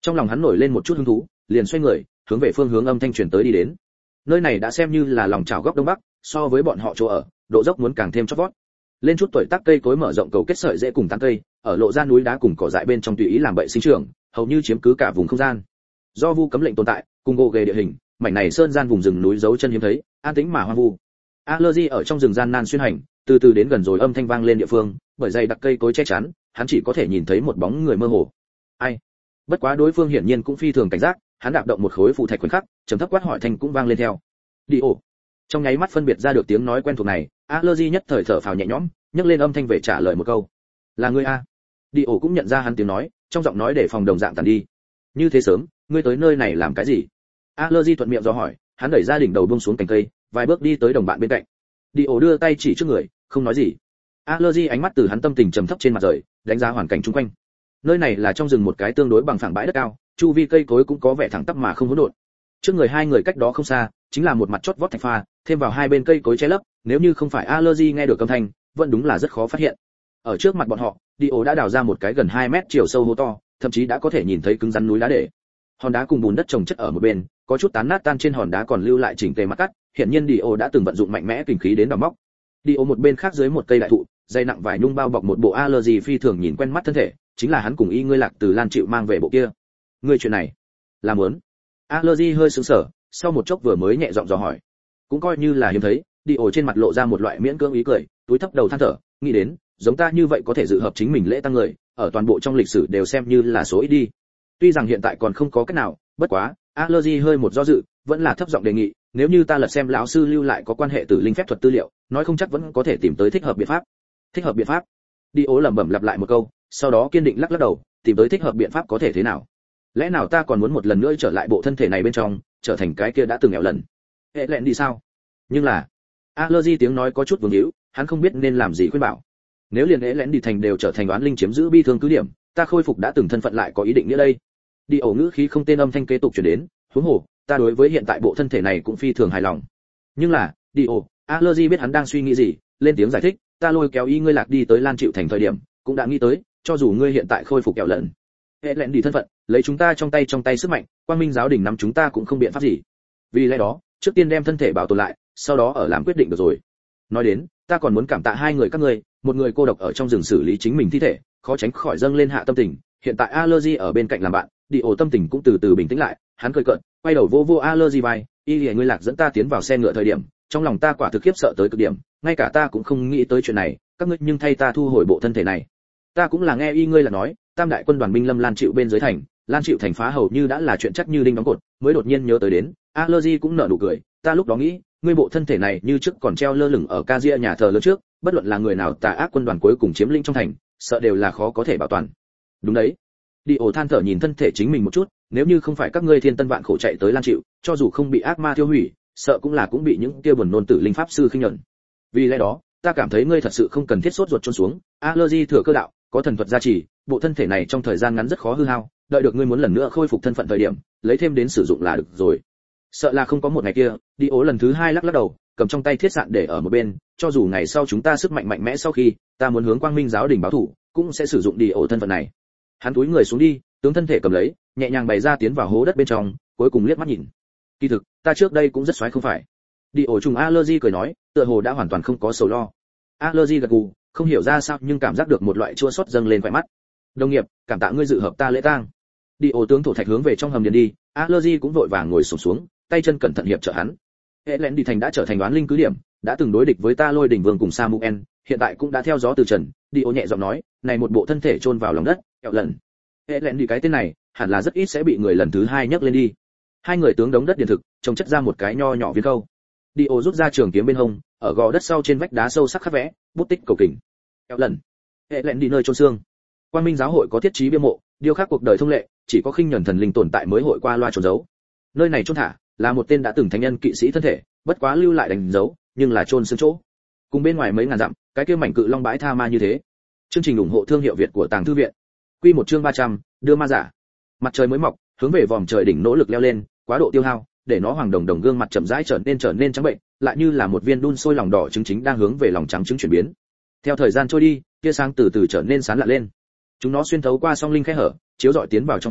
Trong lòng hắn nổi lên một chút hứng thú, liền xoay người, hướng về phương hướng âm thanh truyền tới đi đến. Nơi này đã xem như là lòng chảo góc đông bắc, so với bọn họ chỗ ở, độ dốc muốn càng thêm chót vót. Lên chút tuổi tác cây cối mở rộng cầu kết sợi dễ cùng tán cây, ở lộ ra núi đá cùng cỏ dại bên trong tùy ý làm bậy sinh trưởng, hầu như chiếm cứ cả vùng không gian. Do vu cấm lệnh tồn tại, cùng gồ ghề địa hình, mảnh này sơn gian vùng rừng núi dấu chân hiếm thấy, an tĩnh mà hoang vu. Allergy ở trong rừng gian nan xuyên hành, từ từ đến gần rồi âm thanh vang lên địa phương, bởi dày đặc cây cối che chắn, hắn chỉ có thể nhìn thấy một bóng người mơ hồ. Ai? Bất quá đối phương hiển nhiên cũng phi thường cảnh giác, hắn đạp động một khối phù thạch khoảnh khắc, trầm thấp quát hỏi thanh cũng vang lên theo. Đi ổ. Trong nháy mắt phân biệt ra được tiếng nói quen thuộc này, Allergy nhất thời thở phào nhẹ nhõm, nhấc lên âm thanh về trả lời một câu. Là ngươi a? Đi ổ cũng nhận ra hắn tiếng nói, trong giọng nói để phòng đồng dạng tàn đi. Như thế sớm, ngươi tới nơi này làm cái gì? Allergy thuận miệng do hỏi, hắn đẩy ra đỉnh đầu buông xuống cành cây, vài bước đi tới đồng bạn bên cạnh. Đi ổ đưa tay chỉ trước người, không nói gì. Allergy ánh mắt từ hắn tâm tình trầm thấp trên mặt rời, đánh giá hoàn cảnh xung quanh. Nơi này là trong rừng một cái tương đối bằng phẳng bãi đất cao, chu vi cây cối cũng có vẻ thẳng tắp mà không hỗn độn. Trước người hai người cách đó không xa, chính là một mặt chót vót thạch pha, thêm vào hai bên cây cối che lấp, nếu như không phải Allergy nghe được âm thanh, vẫn đúng là rất khó phát hiện. Ở trước mặt bọn họ, Dio đã đào ra một cái gần 2 mét chiều sâu hố to, thậm chí đã có thể nhìn thấy cứng rắn núi đá để. Hòn đá cùng bùn đất chồng chất ở một bên, có chút tán nát tan trên hòn đá còn lưu lại chỉnh tề mặt cắt, hiện nhiên Dio đã từng vận dụng mạnh mẽ kinh khí đến đào móc. Dio một bên khác dưới một cây đại thụ, dây nặng vải nhung bao bọc một bộ Allergy phi thường nhìn quen mắt thân thể, chính là hắn cùng y ngươi lạc từ Lan chịu mang về bộ kia. Ngươi chuyện này, là muốn? Allergy hơi sững sờ, sau một chốc vừa mới nhẹ giọng dò hỏi. Cũng coi như là hiếm thấy, Dio trên mặt lộ ra một loại miễn cưỡng ý cười, túi thấp đầu than thở, nghĩ đến, giống ta như vậy có thể dự hợp chính mình lễ tăng người, ở toàn bộ trong lịch sử đều xem như là số ít đi. Tuy rằng hiện tại còn không có cách nào, bất quá, Allergy hơi một do dự, vẫn là thấp giọng đề nghị, nếu như ta lật xem lão sư lưu lại có quan hệ tử linh phép thuật tư liệu, nói không chắc vẫn có thể tìm tới thích hợp biện pháp. Thích hợp biện pháp? Dio lẩm bẩm lặp lại một câu, sau đó kiên định lắc lắc đầu, tìm tới thích hợp biện pháp có thể thế nào? Lẽ nào ta còn muốn một lần nữa trở lại bộ thân thể này bên trong, trở thành cái kia đã từng nghèo lần? Hệ lẹn đi sao? Nhưng là, Allergy tiếng nói có chút vương hữu, hắn không biết nên làm gì khuyên bảo. Nếu liền hệ lẹn đi thành đều trở thành đoán linh chiếm giữ bi thương cứ điểm, ta khôi phục đã từng thân phận lại có ý định nghĩa đây. Đi ẩu ngữ khí không tên âm thanh kế tục truyền đến, huống hồ, ta đối với hiện tại bộ thân thể này cũng phi thường hài lòng. Nhưng là, đi ẩu, Allergy biết hắn đang suy nghĩ gì, lên tiếng giải thích, ta lôi kéo y ngươi lạc đi tới Lan Chịu thành thời điểm, cũng đã nghĩ tới, cho dù ngươi hiện tại khôi phục kẹo lợn, hệ lẹn đi thân phận, lấy chúng ta trong tay sức mạnh, quang minh giáo đình nắm chúng ta cũng không biện pháp gì. Vì lẽ đó, trước tiên đem thân thể bảo tồn lại, sau đó ở làm quyết định được rồi. Nói đến, ta còn muốn cảm tạ hai người các ngươi, một người cô độc ở trong rừng xử lý chính mình thi thể, khó tránh khỏi dâng lên hạ tâm tình, hiện tại Allergy ở bên cạnh làm bạn, đi ổ tâm tình cũng từ từ bình tĩnh lại, hắn cười cợt, quay đầu vô Allergy vai, y lìa ngươi lạc dẫn ta tiến vào xe ngựa thời điểm, trong lòng ta quả thực khiếp sợ tới cực điểm, ngay cả ta cũng không nghĩ tới chuyện này, các ngươi nhưng thay ta thu hồi bộ thân thể này. Ta cũng là nghe y ngươi là nói, tam đại quân đoàn binh lâm Lan Chịu bên dưới thành, Lan Chịu thành phá hầu như đã là chuyện chắc như đinh đóng cột, mới đột nhiên nhớ tới đến, Allergy cũng nở nụ cười, ta lúc đó nghĩ, ngươi bộ thân thể này như trước còn treo lơ lửng ở Kazia nhà thờ lớn trước, bất luận là người nào tà ác quân đoàn cuối cùng chiếm lĩnh trong thành, sợ đều là khó có thể bảo toàn. Đúng đấy. Dio than thở nhìn thân thể chính mình một chút, nếu như không phải các ngươi thiên tân vạn khổ chạy tới Lan Chịu, cho dù không bị ác ma tiêu hủy, sợ cũng bị những kia buồn nôn tử linh pháp sư khinh nhẫn. Vì lẽ đó, ta cảm thấy ngươi thật sự không cần thiết sốt ruột chôn xuống. Allergy thừa cơ đạo, có thần thuật gia trì, bộ thân thể này trong thời gian ngắn rất khó hư hao, đợi được ngươi muốn lần nữa khôi phục thân phận thời điểm, lấy thêm đến sử dụng là được rồi. Sợ là không có một ngày kia, Dio lần thứ hai lắc đầu, cầm trong tay thiết sạn để ở một bên, cho dù ngày sau chúng ta sức mạnh mạnh mẽ sau khi, ta muốn hướng Quang Minh giáo đình báo thù, cũng sẽ sử dụng Dio thân phận này. Hắn túi người xuống đi, tướng thân thể cầm lấy, nhẹ nhàng bày ra tiến vào hố đất bên trong, cuối cùng liếc mắt nhìn. Kỳ thực, ta trước đây cũng rất xoáy không phải. Dio trùng Allergy cười nói, tựa hồ đã hoàn toàn không có sầu lo. Allergy gật gù, không hiểu ra sao nhưng cảm giác được một loại chua xót dâng lên khóe mắt. Đồng nghiệp, cảm tạ ngươi dự hợp ta lễ tang. Dio tướng thổ thạch hướng về trong hầm điện đi, Allergy cũng vội vàng ngồi xổm xuống, tay chân cẩn thận hiệp trợ hắn. Hệ lẹn đi thành đã trở thành đoán linh cứ điểm, đã từng đối địch với ta Lôi đỉnh vương cùng Samuel, hiện tại cũng đã theo gió từ trần. Dio nhẹ giọng nói, này một bộ thân thể chôn vào lòng đất, kẹo lần. Hệ lẹn đi cái tên này, hẳn là rất ít sẽ bị người lần thứ hai nhắc lên đi. Hai người tướng đống đất điền thực, trồng chất ra một cái nho nhỏ viên câu. Dio rút ra trường kiếm bên hông, ở gò đất sau trên vách đá sâu sắc khắc vẽ, bút tích cầu kình. Kẹo lần. Hệ lẹn đi nơi chôn xương. Quang Minh giáo hội có thiết trí bia mộ, điêu khắc cuộc đời thông lệ, chỉ có khinh nhẫn thần linh tồn tại mới hội qua loa trốn giấu. Nơi này chôn thả là một tên đã từng thánh nhân kỵ sĩ thân thể, bất quá lưu lại đánh dấu, nhưng là chôn xương chỗ. Cùng bên ngoài mấy ngàn dặm, cái kia mảnh cự long bãi tha ma như thế. Chương trình ủng hộ thương hiệu Việt của Tàng Thư viện. Quy một chương 300, đưa ma giả. Mặt trời mới mọc, hướng về vòm trời đỉnh nỗ lực leo lên, quá độ tiêu hao, để nó hoàng đồng đồng gương mặt chậm rãi trở nên trắng bệnh, lại như là một viên đun sôi lòng đỏ trứng chính đang hướng về lòng trắng trứng chuyển biến. Theo thời gian trôi đi, tia sáng từ từ trở nên sáng lạ lên. Chúng nó xuyên thấu qua song linh khe hở, chiếu rọi tiến vào trong phòng,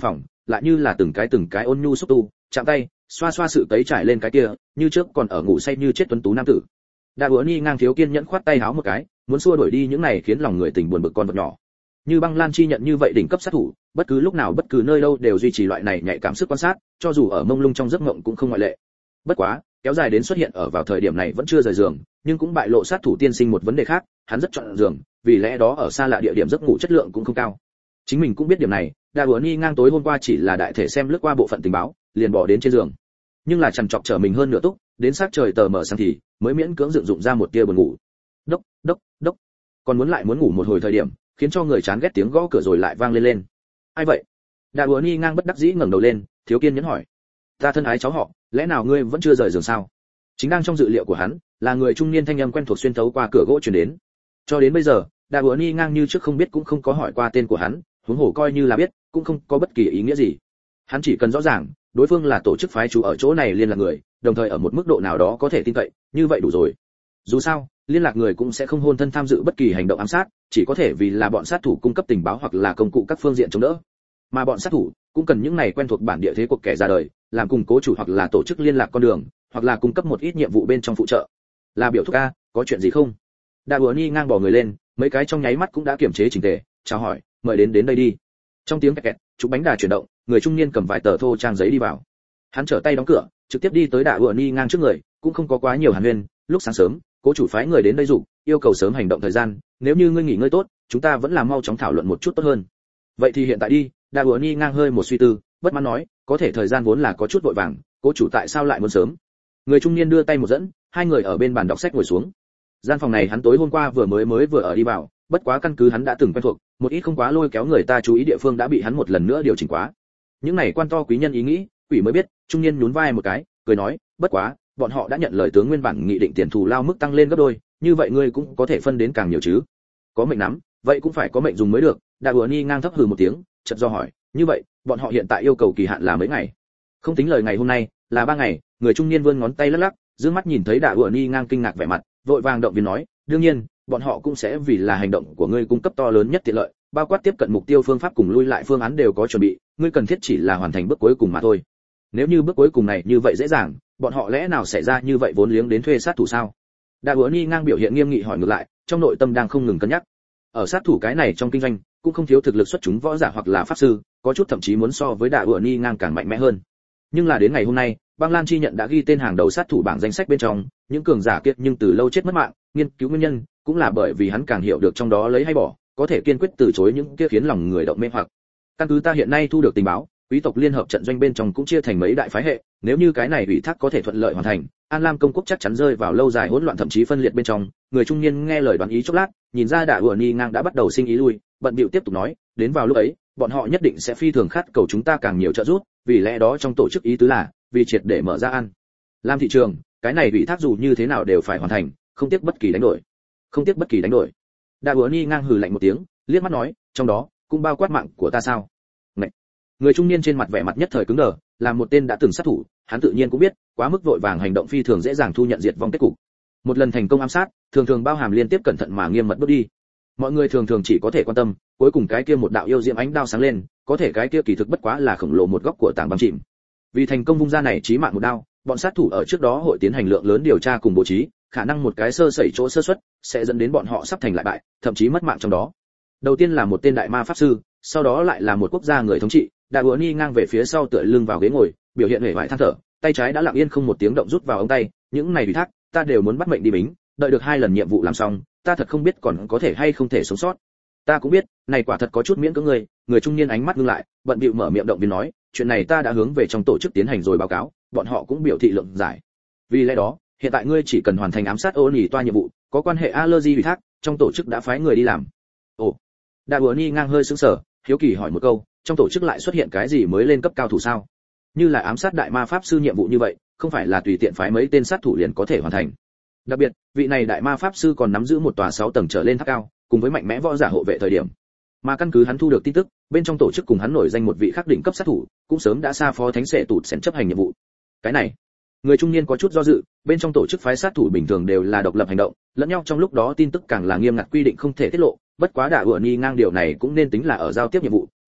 lại như là từng cái ôn nhu xúc tu, chạm tay, xoa xoa sự tấy trải lên cái kia, như trước còn ở ngủ say như chết tuấn tú nam tử. Đa Búa Ni ngang thiếu kiên nhẫn khoát tay háo một cái, muốn xua đuổi đi những này khiến lòng người tình buồn bực con vật nhỏ. Như Băng Lan Chi nhận như vậy đỉnh cấp sát thủ, bất cứ lúc nào bất cứ nơi đâu đều duy trì loại này nhạy cảm sức quan sát, cho dù ở mông lung trong giấc mộng cũng không ngoại lệ. Bất quá, kéo dài đến xuất hiện ở vào thời điểm này vẫn chưa rời giường, nhưng cũng bại lộ sát thủ tiên sinh một vấn đề khác, hắn rất chọn giường, vì lẽ đó ở xa lạ địa điểm giấc ngủ chất lượng cũng không cao. Chính mình cũng biết điểm này, Đa Búa Ni ngang tối hôm qua chỉ là đại thể xem lướt qua bộ phận tình báo, liền bỏ đến trên giường. Nhưng là chằn chọc trở mình hơn nửa túc, đến sát trời tờ mờ sáng thì mới miễn cưỡng dựng dụng ra một tia buồn ngủ. Đốc, đốc, đốc. Còn muốn ngủ một hồi thời điểm, khiến cho người chán ghét tiếng gõ cửa rồi lại vang lên. Ai vậy? Đa Búa Ni ngang bất đắc dĩ ngẩng đầu lên, thiếu kiên nhẫn hỏi. Ta thân ái cháu họ, lẽ nào ngươi vẫn chưa rời giường sao? Chính đang trong dự liệu của hắn, là người trung niên thanh âm quen thuộc xuyên thấu qua cửa gỗ truyền đến. Cho đến bây giờ, Đa Búa Ni ngang như trước không biết cũng không có hỏi qua tên của hắn, huống hồ coi như là biết, cũng không có bất kỳ ý nghĩa gì. Hắn chỉ cần rõ ràng, đối phương là tổ chức phái trú ở chỗ này liên lạc người, đồng thời ở một mức độ nào đó có thể tin cậy, như vậy đủ rồi. Dù sao, liên lạc người cũng sẽ không hôn thân tham dự bất kỳ hành động ám sát, chỉ có thể vì là bọn sát thủ cung cấp tình báo hoặc là công cụ các phương diện chống đỡ. Mà bọn sát thủ cũng cần những này quen thuộc bản địa thế cuộc kẻ ra đời, làm cùng cố chủ hoặc là tổ chức liên lạc con đường, hoặc là cung cấp một ít nhiệm vụ bên trong phụ trợ. Là biểu thúc a, có chuyện gì không? Đa Búa Ni ngang bò người lên, mấy cái trong nháy mắt cũng đã kiểm chế chỉnh tề, chào hỏi, mời đến đây đi. Trong tiếng kẹt kẹt, chụp bánh đà chuyển động, người trung niên cầm vài tờ thô trang giấy đi vào. Hắn trở tay đóng cửa, trực tiếp đi tới Đa Búa Ni ngang trước người, cũng không có quá nhiều hàn huyên. Lúc sáng sớm, cố chủ phái người đến đây dụ, yêu cầu sớm hành động thời gian, nếu như ngươi nghỉ ngơi tốt, chúng ta vẫn là mau chóng thảo luận một chút tốt hơn. Vậy thì hiện tại đi. Đa Búa Ni ngang hơi một suy tư, bất mãn nói, có thể thời gian vốn là có chút vội vàng, cố chủ tại sao lại muốn sớm? Người trung niên đưa tay một dẫn, hai người ở bên bàn đọc sách ngồi xuống. Gian phòng này hắn tối hôm qua vừa ở đi vào, bất quá căn cứ hắn đã từng quen thuộc, một ít không quá lôi kéo người ta chú ý địa phương đã bị hắn một lần nữa điều chỉnh quá. Những này quan to quý nhân ý nghĩ, quỷ mới biết. Trung niên nhún vai một cái, cười nói, bất quá, bọn họ đã nhận lời tướng nguyên bản nghị định tiền thù lao mức tăng lên gấp đôi, như vậy ngươi cũng có thể phân đến càng nhiều chứ. Có mệnh nắm, vậy cũng phải có mệnh dùng mới được. Đa Búa Ni ngang thấp hừ một tiếng, chợt do hỏi, như vậy, bọn họ hiện tại yêu cầu kỳ hạn là mấy ngày? Không tính lời ngày hôm nay, là 3 ngày. Người trung niên vươn ngón tay lắc lắc, dương mắt nhìn thấy Đa Búa Ni ngang kinh ngạc vẻ mặt, vội vàng động viên nói, đương nhiên, bọn họ cũng sẽ vì là hành động của ngươi cung cấp to lớn nhất tiện lợi, bao quát tiếp cận mục tiêu phương pháp cùng lui lại phương án đều có chuẩn bị, ngươi cần thiết chỉ là hoàn thành bước cuối cùng mà thôi. Nếu như bước cuối cùng này như vậy dễ dàng, bọn họ lẽ nào xảy ra như vậy vốn liếng đến thuê sát thủ sao? Đa Búa Ni ngang biểu hiện nghiêm nghị hỏi ngược lại, trong nội tâm đang không ngừng cân nhắc. Ở sát thủ cái này trong kinh doanh, cũng không thiếu thực lực xuất chúng võ giả hoặc là pháp sư, có chút thậm chí muốn so với Đa Búa Ni ngang càng mạnh mẽ hơn. Nhưng là đến ngày hôm nay, Băng Lan Chi nhận đã ghi tên hàng đầu sát thủ bảng danh sách bên trong, những cường giả kia nhưng từ lâu chết mất mạng, nghiên cứu nguyên nhân, cũng là bởi vì hắn càng hiểu được trong đó lấy hay bỏ, có thể kiên quyết từ chối những kia khiến lòng người động mê hoặc. Căn cứ ta hiện nay thu được tình báo, quý tộc liên hợp trận doanh bên trong cũng chia thành mấy đại phái hệ, nếu như cái này ủy thác có thể thuận lợi hoàn thành, An Lam công quốc chắc chắn rơi vào lâu dài hỗn loạn thậm chí phân liệt bên trong. Người trung niên nghe lời đoán ý chốc lát, nhìn ra Đa Búa Ni ngang đã bắt đầu sinh ý lui, bận bịu tiếp tục nói, đến vào lúc ấy, bọn họ nhất định sẽ phi thường khát cầu chúng ta càng nhiều trợ giúp, vì lẽ đó trong tổ chức ý tứ là, vì triệt để mở ra An Lam thị trường, cái này ủy thác dù như thế nào đều phải hoàn thành, không tiếc bất kỳ đánh đổi. Không tiếc bất kỳ đánh đổi. Đa Búa Ni ngang hừ lạnh một tiếng, liếc mắt nói, trong đó cũng bao quát mạng của ta sao? Ngậy. Người trung niên trên mặt vẻ mặt nhất thời cứng đờ, là một tên đã từng sát thủ, hắn tự nhiên cũng biết, quá mức vội vàng hành động phi thường dễ dàng thu nhận diệt vong kết cục. Một lần thành công ám sát, thường bao hàm liên tiếp cẩn thận mà nghiêm mật bước đi. Mọi người thường chỉ có thể quan tâm, cuối cùng cái kia một đạo yêu diễm ánh đao sáng lên, có thể cái kia kỳ thực bất quá là khổng lồ một góc của tảng băng chìm. Vì thành công vung ra này chí mạng một đao, bọn sát thủ ở trước đó hội tiến hành lượng lớn điều tra cùng bố trí, khả năng một cái sơ sẩy chỗ sơ suất sẽ dẫn đến bọn họ sắp thành lại bại, thậm chí mất mạng trong đó. Đầu tiên là một tên đại ma pháp sư, sau đó lại là một quốc gia người thống trị. Đa Búa Ni ngang về phía sau tựa lưng vào ghế ngồi, biểu hiện hề vải than thở, tay trái đã lặng yên không một tiếng động rút vào ống tay, những này ủy thác, ta đều muốn bắt mệnh đi bính, đợi được 2 lần nhiệm vụ làm xong, ta thật không biết còn có thể hay không thể sống sót. Ta cũng biết, này quả thật có chút miễn cưỡng người. Người trung niên ánh mắt ngưng lại, bận bịu mở miệng động viên nói, chuyện này ta đã hướng về trong tổ chức tiến hành rồi báo cáo, bọn họ cũng biểu thị lượng giải. Vì lẽ đó, hiện tại ngươi chỉ cần hoàn thành ám sát ôn nhỉ toa nhiệm vụ, có quan hệ allergy ủy thác, trong tổ chức đã phái người đi làm. Ồ. Đa Búa Ni ngang hơi sững sờ, hiếu kỳ hỏi một câu, trong tổ chức lại xuất hiện cái gì mới lên cấp cao thủ sao? Như là ám sát đại ma pháp sư nhiệm vụ như vậy, không phải là tùy tiện phái mấy tên sát thủ liền có thể hoàn thành. Đặc biệt, vị này đại ma pháp sư còn nắm giữ một tòa 6 tầng trở lên tháp cao, cùng với mạnh mẽ võ giả hộ vệ thời điểm. Mà căn cứ hắn thu được tin tức, bên trong tổ chức cùng hắn nổi danh một vị khắc đỉnh cấp sát thủ, cũng sớm đã xa phó thánh sẽ tụt sén chấp hành nhiệm vụ. Cái này, người trung niên có chút do dự, bên trong tổ chức phái sát thủ bình thường đều là độc lập hành động, lẫn nhau trong lúc đó tin tức càng là nghiêm ngặt quy định không thể tiết lộ, bất quá Đa Búa Ni ngang điều này cũng nên tính là ở giao tiếp nhiệm vụ,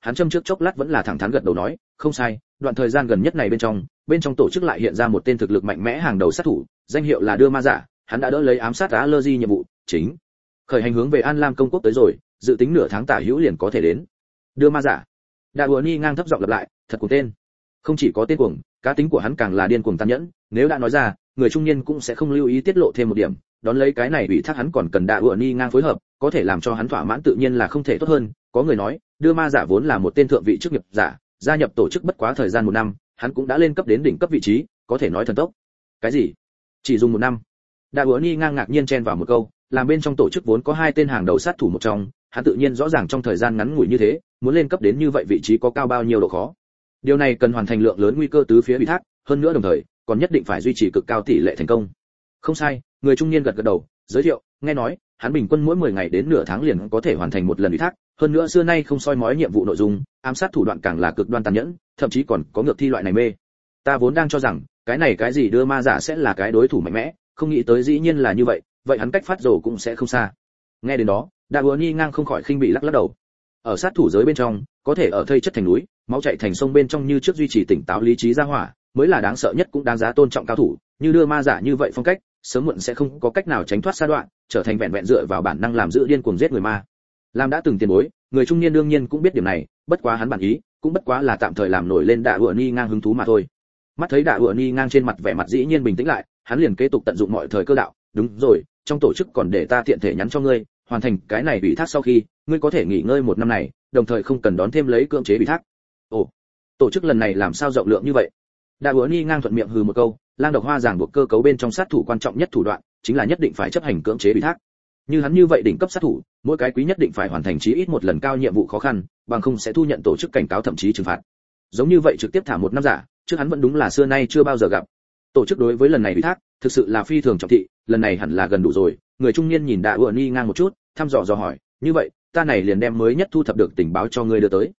hắn châm trước chốc lát vẫn là thẳng thắn gật đầu nói, không sai, đoạn thời gian gần nhất này bên trong tổ chức lại hiện ra một tên thực lực mạnh mẽ hàng đầu sát thủ, danh hiệu là Đưa Ma Giả, hắn đã đỡ lấy ám sát Allergy nhiệm vụ chính, khởi hành hướng về An Lam công quốc tới rồi, dự tính nửa tháng tả hữu liền có thể đến. Đưa Ma Giả. Đạ Đùa Ni ngang thấp giọng lặp lại, thật cuồng tên. Không chỉ có tên cuồng, cá tính của hắn càng là điên cuồng tàn nhẫn, nếu đã nói ra, người trung niên cũng sẽ không lưu ý tiết lộ thêm một điểm, đón lấy cái này ủy thác hắn còn cần Đạ Đùa Ni ngang phối hợp, có thể làm cho hắn thỏa mãn tự nhiên là không thể tốt hơn. Có người nói, Đưa Ma Giả vốn là một tên thượng vị chức nghiệp giả, gia nhập tổ chức bất quá thời gian 1 năm, hắn cũng đã lên cấp đến đỉnh cấp vị trí, có thể nói thần tốc. Cái gì? Chỉ dùng 1 năm? Đạ Đùa Ni ngang ngạc nhiên chen vào một câu, làm bên trong tổ chức vốn có 2 tên hàng đầu sát thủ một trong, hắn tự nhiên rõ ràng trong thời gian ngắn ngủi như thế, muốn lên cấp đến như vậy vị trí có cao bao nhiêu độ khó. Điều này cần hoàn thành lượng lớn nguy cơ tứ phía ủy thác, hơn nữa đồng thời, còn nhất định phải duy trì cực cao tỷ lệ thành công. Không sai, người trung niên gật gật đầu, giới thiệu, nghe nói, hắn bình quân mỗi 10 ngày đến nửa tháng liền có thể hoàn thành một lần ủy thác, hơn nữa xưa nay không soi mói nhiệm vụ nội dung, ám sát thủ đoạn càng là cực đoan tàn nhẫn, thậm chí còn có ngược thi loại này mê. Ta vốn đang cho rằng, cái gì Đưa Ma Giả sẽ là cái đối thủ mạnh mẽ, không nghĩ tới dĩ nhiên là như vậy, vậy hắn cách phát rồ cũng sẽ không xa. Nghe đến đó, Đạ Đùa Ni ngang không khỏi khinh bị lắc lắc đầu. Ở sát thủ giới bên trong, có thể ở thây chất thành núi, máu chảy thành sông bên trong như trước duy trì tỉnh táo lý trí ra hỏa, mới là đáng sợ nhất cũng đáng giá tôn trọng cao thủ, như Đưa Ma Giả như vậy phong cách, sớm muộn sẽ không có cách nào tránh thoát sa đoạn, trở thành vẹn vẹn dựa vào bản năng làm giữ điên cuồng giết người ma. Làm đã từng tiền bối, người trung niên đương nhiên cũng biết điểm này, bất quá hắn bản ý, cũng bất quá là tạm thời làm nổi lên Đạ Đùa Ni ngang hứng thú mà thôi. Mắt thấy Đạ Đùa Ni ngang trên mặt vẻ mặt dĩ nhiên bình tĩnh lại, hắn liền kế tục tận dụng mọi thời cơ đạo, đúng rồi, trong tổ chức còn để ta tiện thể nhắn cho ngươi, hoàn thành cái này ủy thác sau khi, ngươi có thể nghỉ ngơi 1 năm này, đồng thời không cần đón thêm lấy cưỡng chế ủy thác. Ồ, tổ chức lần này làm sao rộng lượng như vậy? Đạ Đùa Ni ngang thuận miệng hừ một câu, lang độc hoa giảng buộc cơ cấu bên trong sát thủ quan trọng nhất thủ đoạn, chính là nhất định phải chấp hành cưỡng chế ủy thác. Như hắn như vậy đỉnh cấp sát thủ, mỗi cái quý nhất định phải hoàn thành chí ít 1 lần cao nhiệm vụ khó khăn, bằng không sẽ thu nhận tổ chức cảnh cáo thậm chí trừng phạt. Giống như vậy trực tiếp thả 1 năm giả, trước hắn vẫn đúng là xưa nay chưa bao giờ gặp. Tổ chức đối với lần này ủy thác, thực sự là phi thường trọng thị, lần này hẳn là gần đủ rồi. Người trung niên nhìn Đạ Đùa Ni ngang một chút, thăm dò hỏi, như vậy, ta này liền đem mới nhất thu thập được tình báo cho ngươi đưa tới.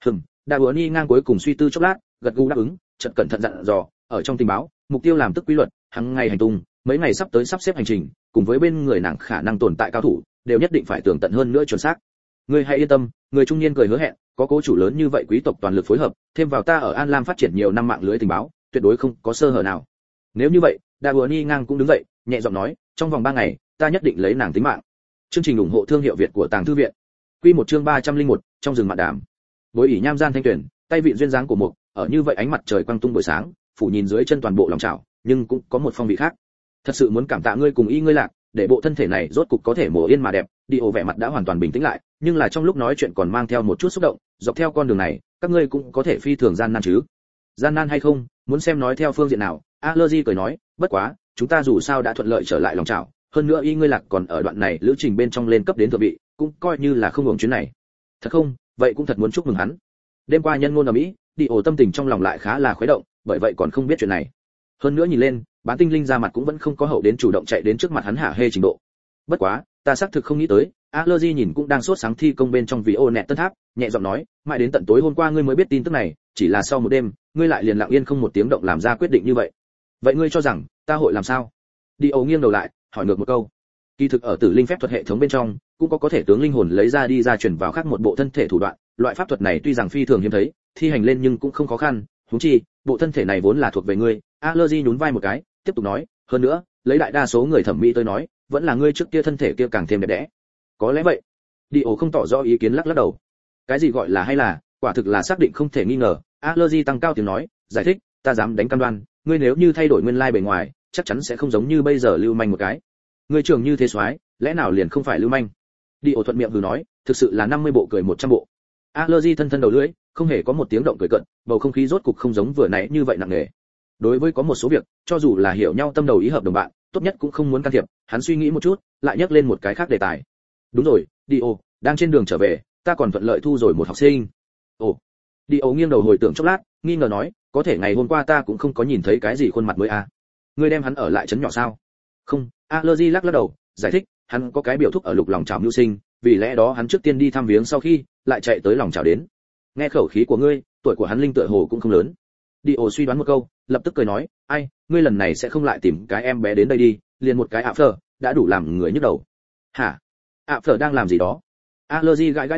Đạ Đùa Ni ngang cuối cùng suy tư chốc lát, gật gù đáp ứng, chợt cẩn thận dặn dò, ở trong tình báo, mục tiêu làm tức quy luật, hàng ngày hành tung, mấy ngày sắp tới sắp xếp hành trình, cùng với bên người nàng khả năng tồn tại cao thủ, đều nhất định phải tường tận hơn nữa chuẩn xác. Ngươi hãy yên tâm, người trung niên cười hứa hẹn, có cố chủ lớn như vậy quý tộc toàn lực phối hợp, thêm vào ta ở An Lam phát triển nhiều năm mạng lưới tình báo, tuyệt đối không có sơ hở nào. Nếu như vậy, Đạ Đùa Ni ngang cũng đứng dậy, nhẹ giọng nói, trong vòng 3 ngày, ta nhất định lấy nàng tính mạng. Chương trình ủng hộ thương hiệu Việt của Tàng Thư viện. Quy 1 chương 301, trong rừng mạn đàm. Bối ỉ nham gian thanh tuyển, tay vịn duyên dáng của mục, ở như vậy ánh mặt trời quang tung buổi sáng, phủ nhìn dưới chân toàn bộ lòng chảo, nhưng cũng có một phong vị khác. Thật sự muốn cảm tạ ngươi cùng y ngươi lạc, để bộ thân thể này rốt cục có thể mổ yên mà đẹp. Đi ổ vẻ mặt đã hoàn toàn bình tĩnh lại, nhưng là trong lúc nói chuyện còn mang theo một chút xúc động, dọc theo con đường này, các ngươi cũng có thể phi thường gian nan chứ? Gian nan hay không, muốn xem nói theo phương diện nào. Allergy cười nói, bất quá, chúng ta dù sao đã thuận lợi trở lại lòng chảo, hơn nữa y ngươi lạc còn ở đoạn này lữ trình bên trong lên cấp đến thượng vị, cũng coi như là không hưởng chuyến này. Thật không? Vậy cũng thật muốn chúc mừng hắn. Đêm qua nhân ngôn ở Mỹ, đi ổ tâm tình trong lòng lại khá là khuấy động, bởi vậy còn không biết chuyện này. Hơn nữa nhìn lên, bán tinh linh ra mặt cũng vẫn không có hậu đến chủ động chạy đến trước mặt hắn hả hê trình độ. Bất quá, ta xác thực không nghĩ tới, Allergy nhìn cũng đang sốt sáng thi công bên trong vì ô nẹt tân tháp, nhẹ giọng nói, mãi đến tận tối hôm qua ngươi mới biết tin tức này, chỉ là sau một đêm, ngươi lại liền lặng yên không một tiếng động làm ra quyết định như vậy. Vậy ngươi cho rằng, ta hội làm sao? Đi ấu nghiêng đầu lại, hỏi ngược một câu. Kỳ thực ở Tử Linh phép thuật hệ thống bên trong, cũng có thể tướng linh hồn lấy ra đi ra chuyển vào khác một bộ thân thể thủ đoạn, loại pháp thuật này tuy rằng phi thường hiếm thấy, thi hành lên nhưng cũng không khó khăn, huống chi, bộ thân thể này vốn là thuộc về ngươi. Allergy nhún vai một cái, tiếp tục nói, hơn nữa, lấy đại đa số người thẩm mỹ tới nói, vẫn là ngươi trước kia thân thể kia càng thêm đẹp đẽ. Có lẽ vậy. Đi ổ không tỏ rõ ý kiến lắc lắc đầu. Cái gì gọi là hay là, quả thực là xác định không thể nghi ngờ. Allergy tăng cao tiếng nói, giải thích, ta dám đánh cam đoan, ngươi nếu như thay đổi nguyên lai bề ngoài, chắc chắn sẽ không giống như bây giờ lưu manh một cái. Ngươi trưởng như thế soái, lẽ nào liền không phải lưu manh? Đi ổ thuận miệng vừa nói, thực sự là 50 bộ cười 100 bộ. Allergy thân thân đầu lưỡi, không hề có một tiếng động cười cận, bầu không khí rốt cục không giống vừa nãy như vậy nặng nề. Đối với có một số việc, cho dù là hiểu nhau tâm đầu ý hợp đồng bạn, tốt nhất cũng không muốn can thiệp. Hắn suy nghĩ một chút, lại nhắc lên một cái khác đề tài. Đúng rồi, Dio, đang trên đường trở về, ta còn thuận lợi thu rồi một học sinh. Ồ. Dio nghiêng đầu hồi tưởng chốc lát, nghi ngờ nói, có thể ngày hôm qua ta cũng không có nhìn thấy cái gì khuôn mặt mới à? Ngươi đem hắn ở lại trấn nhỏ sao? Không, Allergy lắc lắc đầu, giải thích, hắn có cái biểu thúc ở lục lòng chảo mưu sinh, vì lẽ đó hắn trước tiên đi thăm viếng sau khi, lại chạy tới lòng chảo đến. Nghe khẩu khí của ngươi, tuổi của hắn linh tựa hồ cũng không lớn. Dio suy đoán một câu, lập tức cười nói, ai, ngươi lần này sẽ không lại tìm cái em bé đến đây đi, liền một cái ạ phở, đã đủ làm người nhức đầu. Hả? ạ phở đang làm gì đó? Allergy gãi gãi đầu,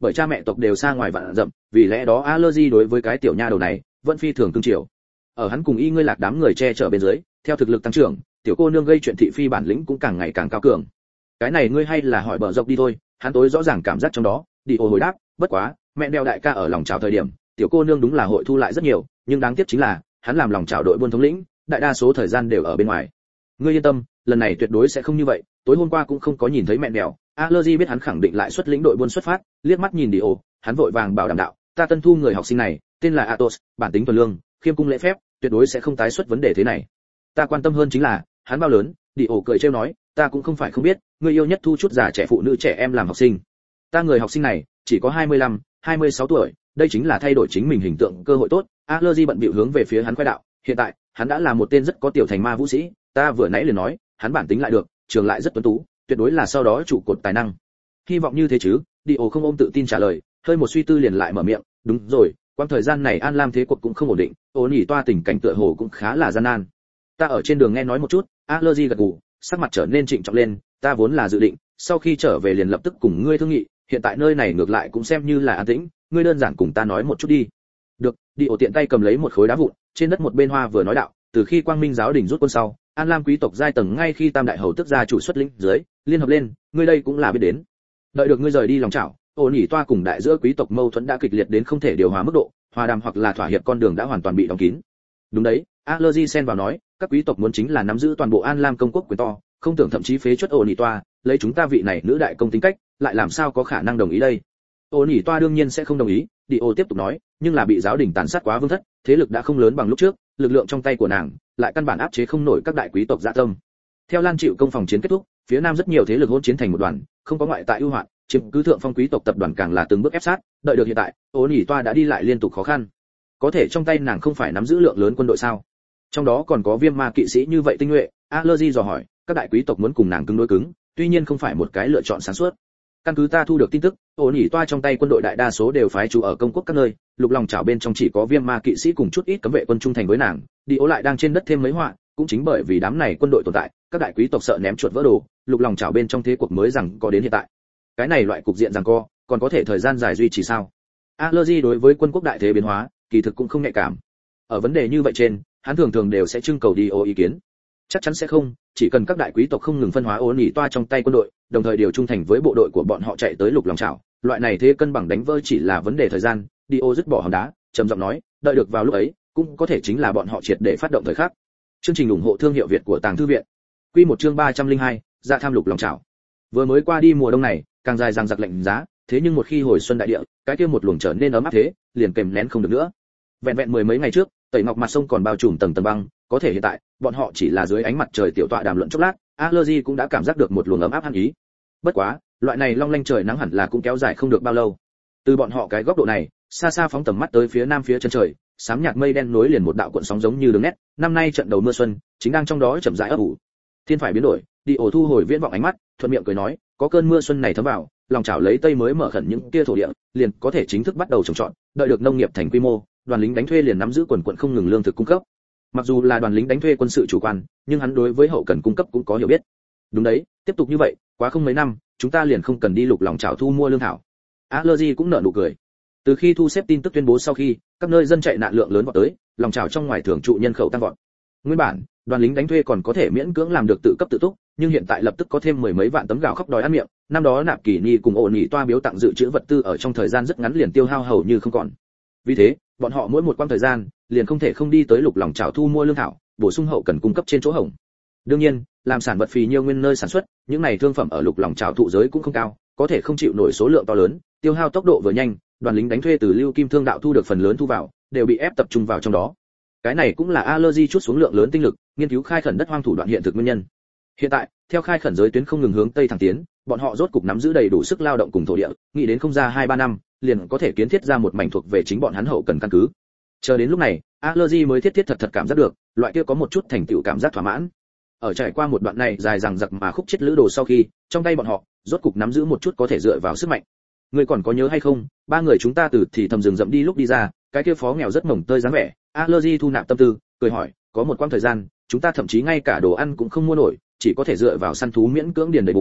bởi cha mẹ tộc đều xa ngoài vạn dặm, vì lẽ đó Allergy đối với cái tiểu nha đầu này vẫn phi thường cưng chiều. Ở hắn cùng y ngươi lạc đám người che chở bên dưới, theo thực lực tăng trưởng, tiểu cô nương gây chuyện thị phi bản lĩnh cũng càng ngày càng cao cường. Cái này ngươi hay là hỏi bờ dọc đi thôi, hắn tối rõ ràng cảm giác trong đó. Đi hồi đáp, bất quá, mẹ đeo đại ca ở lòng chào thời điểm, tiểu cô nương đúng là hội thu lại rất nhiều, nhưng đáng tiếc chính là hắn làm lòng chào đội buôn thống lĩnh, đại đa số thời gian đều ở bên ngoài. Ngươi yên tâm, lần này tuyệt đối sẽ không như vậy, tối hôm qua cũng không có nhìn thấy mẹ đèo. Allergy biết hắn khẳng định lại xuất lĩnh đội buôn xuất phát, liếc mắt nhìn Dio, hắn vội vàng bảo đảm đạo, ta tân thu người học sinh này, tên là Athos, bản tính thuần lương, khiêm cung lễ phép, tuyệt đối sẽ không tái xuất vấn đề thế này. Ta quan tâm hơn chính là, hắn bao lớn? Dio cười trêu nói, ta cũng không phải không biết, ngươi yêu nhất thu chút già trẻ phụ nữ trẻ em làm học sinh. Ta người học sinh này chỉ có 25, 26 tuổi, đây chính là thay đổi chính mình hình tượng cơ hội tốt. Allergy bận bịu hướng về phía hắn khoe đạo, hiện tại hắn đã là một tên rất có tiểu thành ma vũ sĩ, ta vừa nãy liền nói, hắn bản tính lại được, trường lại rất tuấn tú, tuyệt đối là sau đó trụ cột tài năng. Hy vọng như thế chứ? Dio không ôm tự tin trả lời, hơi một suy tư liền lại mở miệng, đúng rồi, quãng thời gian này An Lam thế cuộc cũng không ổn định, ổn nhỉ toa tình cảnh tựa hồ cũng khá là gian nan. Ta ở trên đường nghe nói một chút. Allergy gật gù, sắc mặt trở nên trịnh trọng lên, ta vốn là dự định sau khi trở về liền lập tức cùng ngươi thương nghị, hiện tại nơi này ngược lại cũng xem như là an tĩnh, ngươi đơn giản cùng ta nói một chút đi. Được. Dio tiện tay cầm lấy một khối đá vụn, trên đất một bên hoa vừa nói đạo, từ khi Quang Minh giáo đình rút quân sau, An Lam quý tộc giai tầng ngay khi Tam đại hầu tức gia chủ xuất lĩnh dưới, liên hợp lên, ngươi đây cũng là biết đến. Đợi được ngươi rời đi lòng chảo, ổn nhỉ toa cùng đại giữa quý tộc mâu thuẫn đã kịch liệt đến không thể điều hòa mức độ, hòa đàm hoặc là thỏa hiệp con đường đã hoàn toàn bị đóng kín. Đúng đấy, Allergy xen vào nói, các quý tộc muốn chính là nắm giữ toàn bộ An Lam công quốc quyền to, không tưởng thậm chí phế chuất ổn nhỉ toa, lấy chúng ta vị này nữ đại công tính cách, lại làm sao có khả năng đồng ý đây? Ổn nhỉ toa đương nhiên sẽ không đồng ý. Dio tiếp tục nói, nhưng là bị giáo đình tàn sát quá vương thất, thế lực đã không lớn bằng lúc trước, lực lượng trong tay của nàng lại căn bản áp chế không nổi các đại quý tộc dạ tâm. Theo Lan chịu công phòng chiến kết thúc, phía nam rất nhiều thế lực hỗn chiến thành một đoàn, không có ngoại tại ưu hoạn, chiếm cứ thượng phong quý tộc tập đoàn càng là từng bước ép sát, đợi được hiện tại, ổn nhỉ toa đã đi lại liên tục khó khăn. Có thể trong tay nàng không phải nắm giữ lượng lớn quân đội sao? Trong đó còn có viêm ma kỵ sĩ như vậy tinh nhuệ. Allergy dò hỏi, các đại quý tộc muốn cùng nàng cứng đối cứng, tuy nhiên không phải một cái lựa chọn sáng suốt. Căn cứ ta thu được tin tức, ổn nhỉ toa trong tay quân đội đại đa số đều phái trú ở công quốc các nơi, lục lòng chảo bên trong chỉ có viêm ma kỵ sĩ cùng chút ít cấm vệ quân trung thành với nàng. Dio lại đang trên đất thêm mấy họa, cũng chính bởi vì đám này quân đội tồn tại, các đại quý tộc sợ ném chuột vỡ đồ, lục lòng chảo bên trong thế cuộc mới rằng có đến hiện tại. Cái này loại cục diện rằng co, còn có thể thời gian dài duy trì sao? Allergy đối với quân quốc đại thế biến hóa, kỳ thực cũng không nhạy cảm. Ở vấn đề như vậy trên, hắn thường thường đều sẽ trưng cầu Dio ý kiến. Chắc chắn sẽ không, chỉ cần các đại quý tộc không ngừng phân hóa ổn nhỉ toa trong tay quân đội, đồng thời điều trung thành với bộ đội của bọn họ chạy tới lục lòng chảo, loại này thế cân bằng đánh vỡ chỉ là vấn đề thời gian. Dio dứt bỏ hòn đá, trầm giọng nói, đợi được vào lúc ấy, cũng có thể chính là bọn họ triệt để phát động thời khắc. Chương trình ủng hộ thương hiệu Việt của Tàng Thư viện. Quy một chương 302, dạ tham lục lòng chảo. Vừa mới qua đi mùa đông này, càng dài dằng dặc lạnh giá, thế nhưng một khi hồi xuân đại địa, cái kia một luồng trở nên ấm áp thế, liền kềm nén không được nữa. Vẹn vẹn mười mấy ngày trước, tẩy ngọc mặt sông còn bao trùm tầng tầng băng, có thể hiện tại, bọn họ chỉ là dưới ánh mặt trời tiểu tọa đàm luận chốc lát, Allergy cũng đã cảm giác được một luồng ấm áp hàn ý. Bất quá, loại này long lanh trời nắng hẳn là cũng kéo dài không được bao lâu. Từ bọn họ cái góc độ này, xa xa phóng tầm mắt tới phía nam phía chân trời, sám nhạt mây đen nối liền một đạo cuộn sóng giống như đường nét, năm nay trận đầu mưa xuân chính đang trong đó chậm rãi ấp ủ. Thiên phải biến đổi, Dio thu hồi viễn vọng ánh mắt, thuận miệng cười nói, có cơn mưa xuân này thấm vào, lòng chảo lấy tây mới mở khẩn những kia thổ địa, liền có thể chính thức bắt đầu trồng trọt, đợi được nông nghiệp thành quy mô, đoàn lính đánh thuê liền nắm giữ quần quần không ngừng lương thực cung cấp. Mặc dù là đoàn lính đánh thuê quân sự chủ quan, nhưng hắn đối với hậu cần cung cấp cũng có hiểu biết. Đúng đấy, tiếp tục như vậy, quá không mấy năm, chúng ta liền không cần đi lục lòng chảo thu mua lương thảo. Allergy cũng nở nụ cười. Từ khi thu xếp tin tức tuyên bố sau khi, các nơi dân chạy nạn lượng lớn vào tới, lòng chảo trong ngoài thường trụ nhân khẩu tăng vọt. Nguyên bản, đoàn lính đánh thuê còn có thể miễn cưỡng làm được tự cấp tự túc, nhưng hiện tại lập tức có thêm mười mấy vạn tấm gạo khóc đòi ăn miệng. Năm đó nạp kỷ ni cùng ổn nhỉ toa biếu tặng dự trữ vật tư ở trong thời gian rất ngắn liền tiêu hao hầu như không còn. Vì thế, bọn họ mỗi một quãng thời gian liền không thể không đi tới lục lòng chảo thu mua lương thảo, bổ sung hậu cần cung cấp trên chỗ hổng. Đương nhiên, làm sản vật phì nhiêu nguyên nơi sản xuất, những này thương phẩm ở lục lòng chảo thụ giới cũng không cao, có thể không chịu nổi số lượng to lớn, tiêu hao tốc độ vừa nhanh, đoàn lính đánh thuê từ Lưu Kim Thương đạo thu được phần lớn thu vào, đều bị ép tập trung vào trong đó. Cái này cũng là Allergy chút xuống lượng lớn tinh lực, nghiên cứu khai khẩn đất hoang thủ đoạn hiện thực nguyên nhân. Hiện tại, theo khai khẩn giới tuyến không ngừng hướng tây thẳng tiến, bọn họ rốt cục nắm giữ đầy đủ sức lao động cùng thổ địa, nghĩ đến không ra 2-3 năm, liền có thể kiến thiết ra một mảnh thuộc về chính bọn hắn hậu cần căn cứ. Chờ đến lúc này, Allergy mới thiết thật cảm giác được, loại kia có một chút thành tựu cảm giác thỏa mãn. Ở trải qua một đoạn này dài dằng dặc mà khúc chết lữ đồ sau khi, trong tay bọn họ rốt cục nắm giữ một chút có thể dựa vào sức mạnh. Ngươi còn có nhớ hay không, ba người chúng ta từ thì thầm rừng rậm đi lúc đi ra, cái kia phó nghèo rất mỏng tơi dáng vẻ. Allergy thu nạp tâm tư, cười hỏi, có một quãng thời gian, chúng ta thậm chí ngay cả đồ ăn cũng không mua nổi, chỉ có thể dựa vào săn thú miễn cưỡng điền đầy bụng.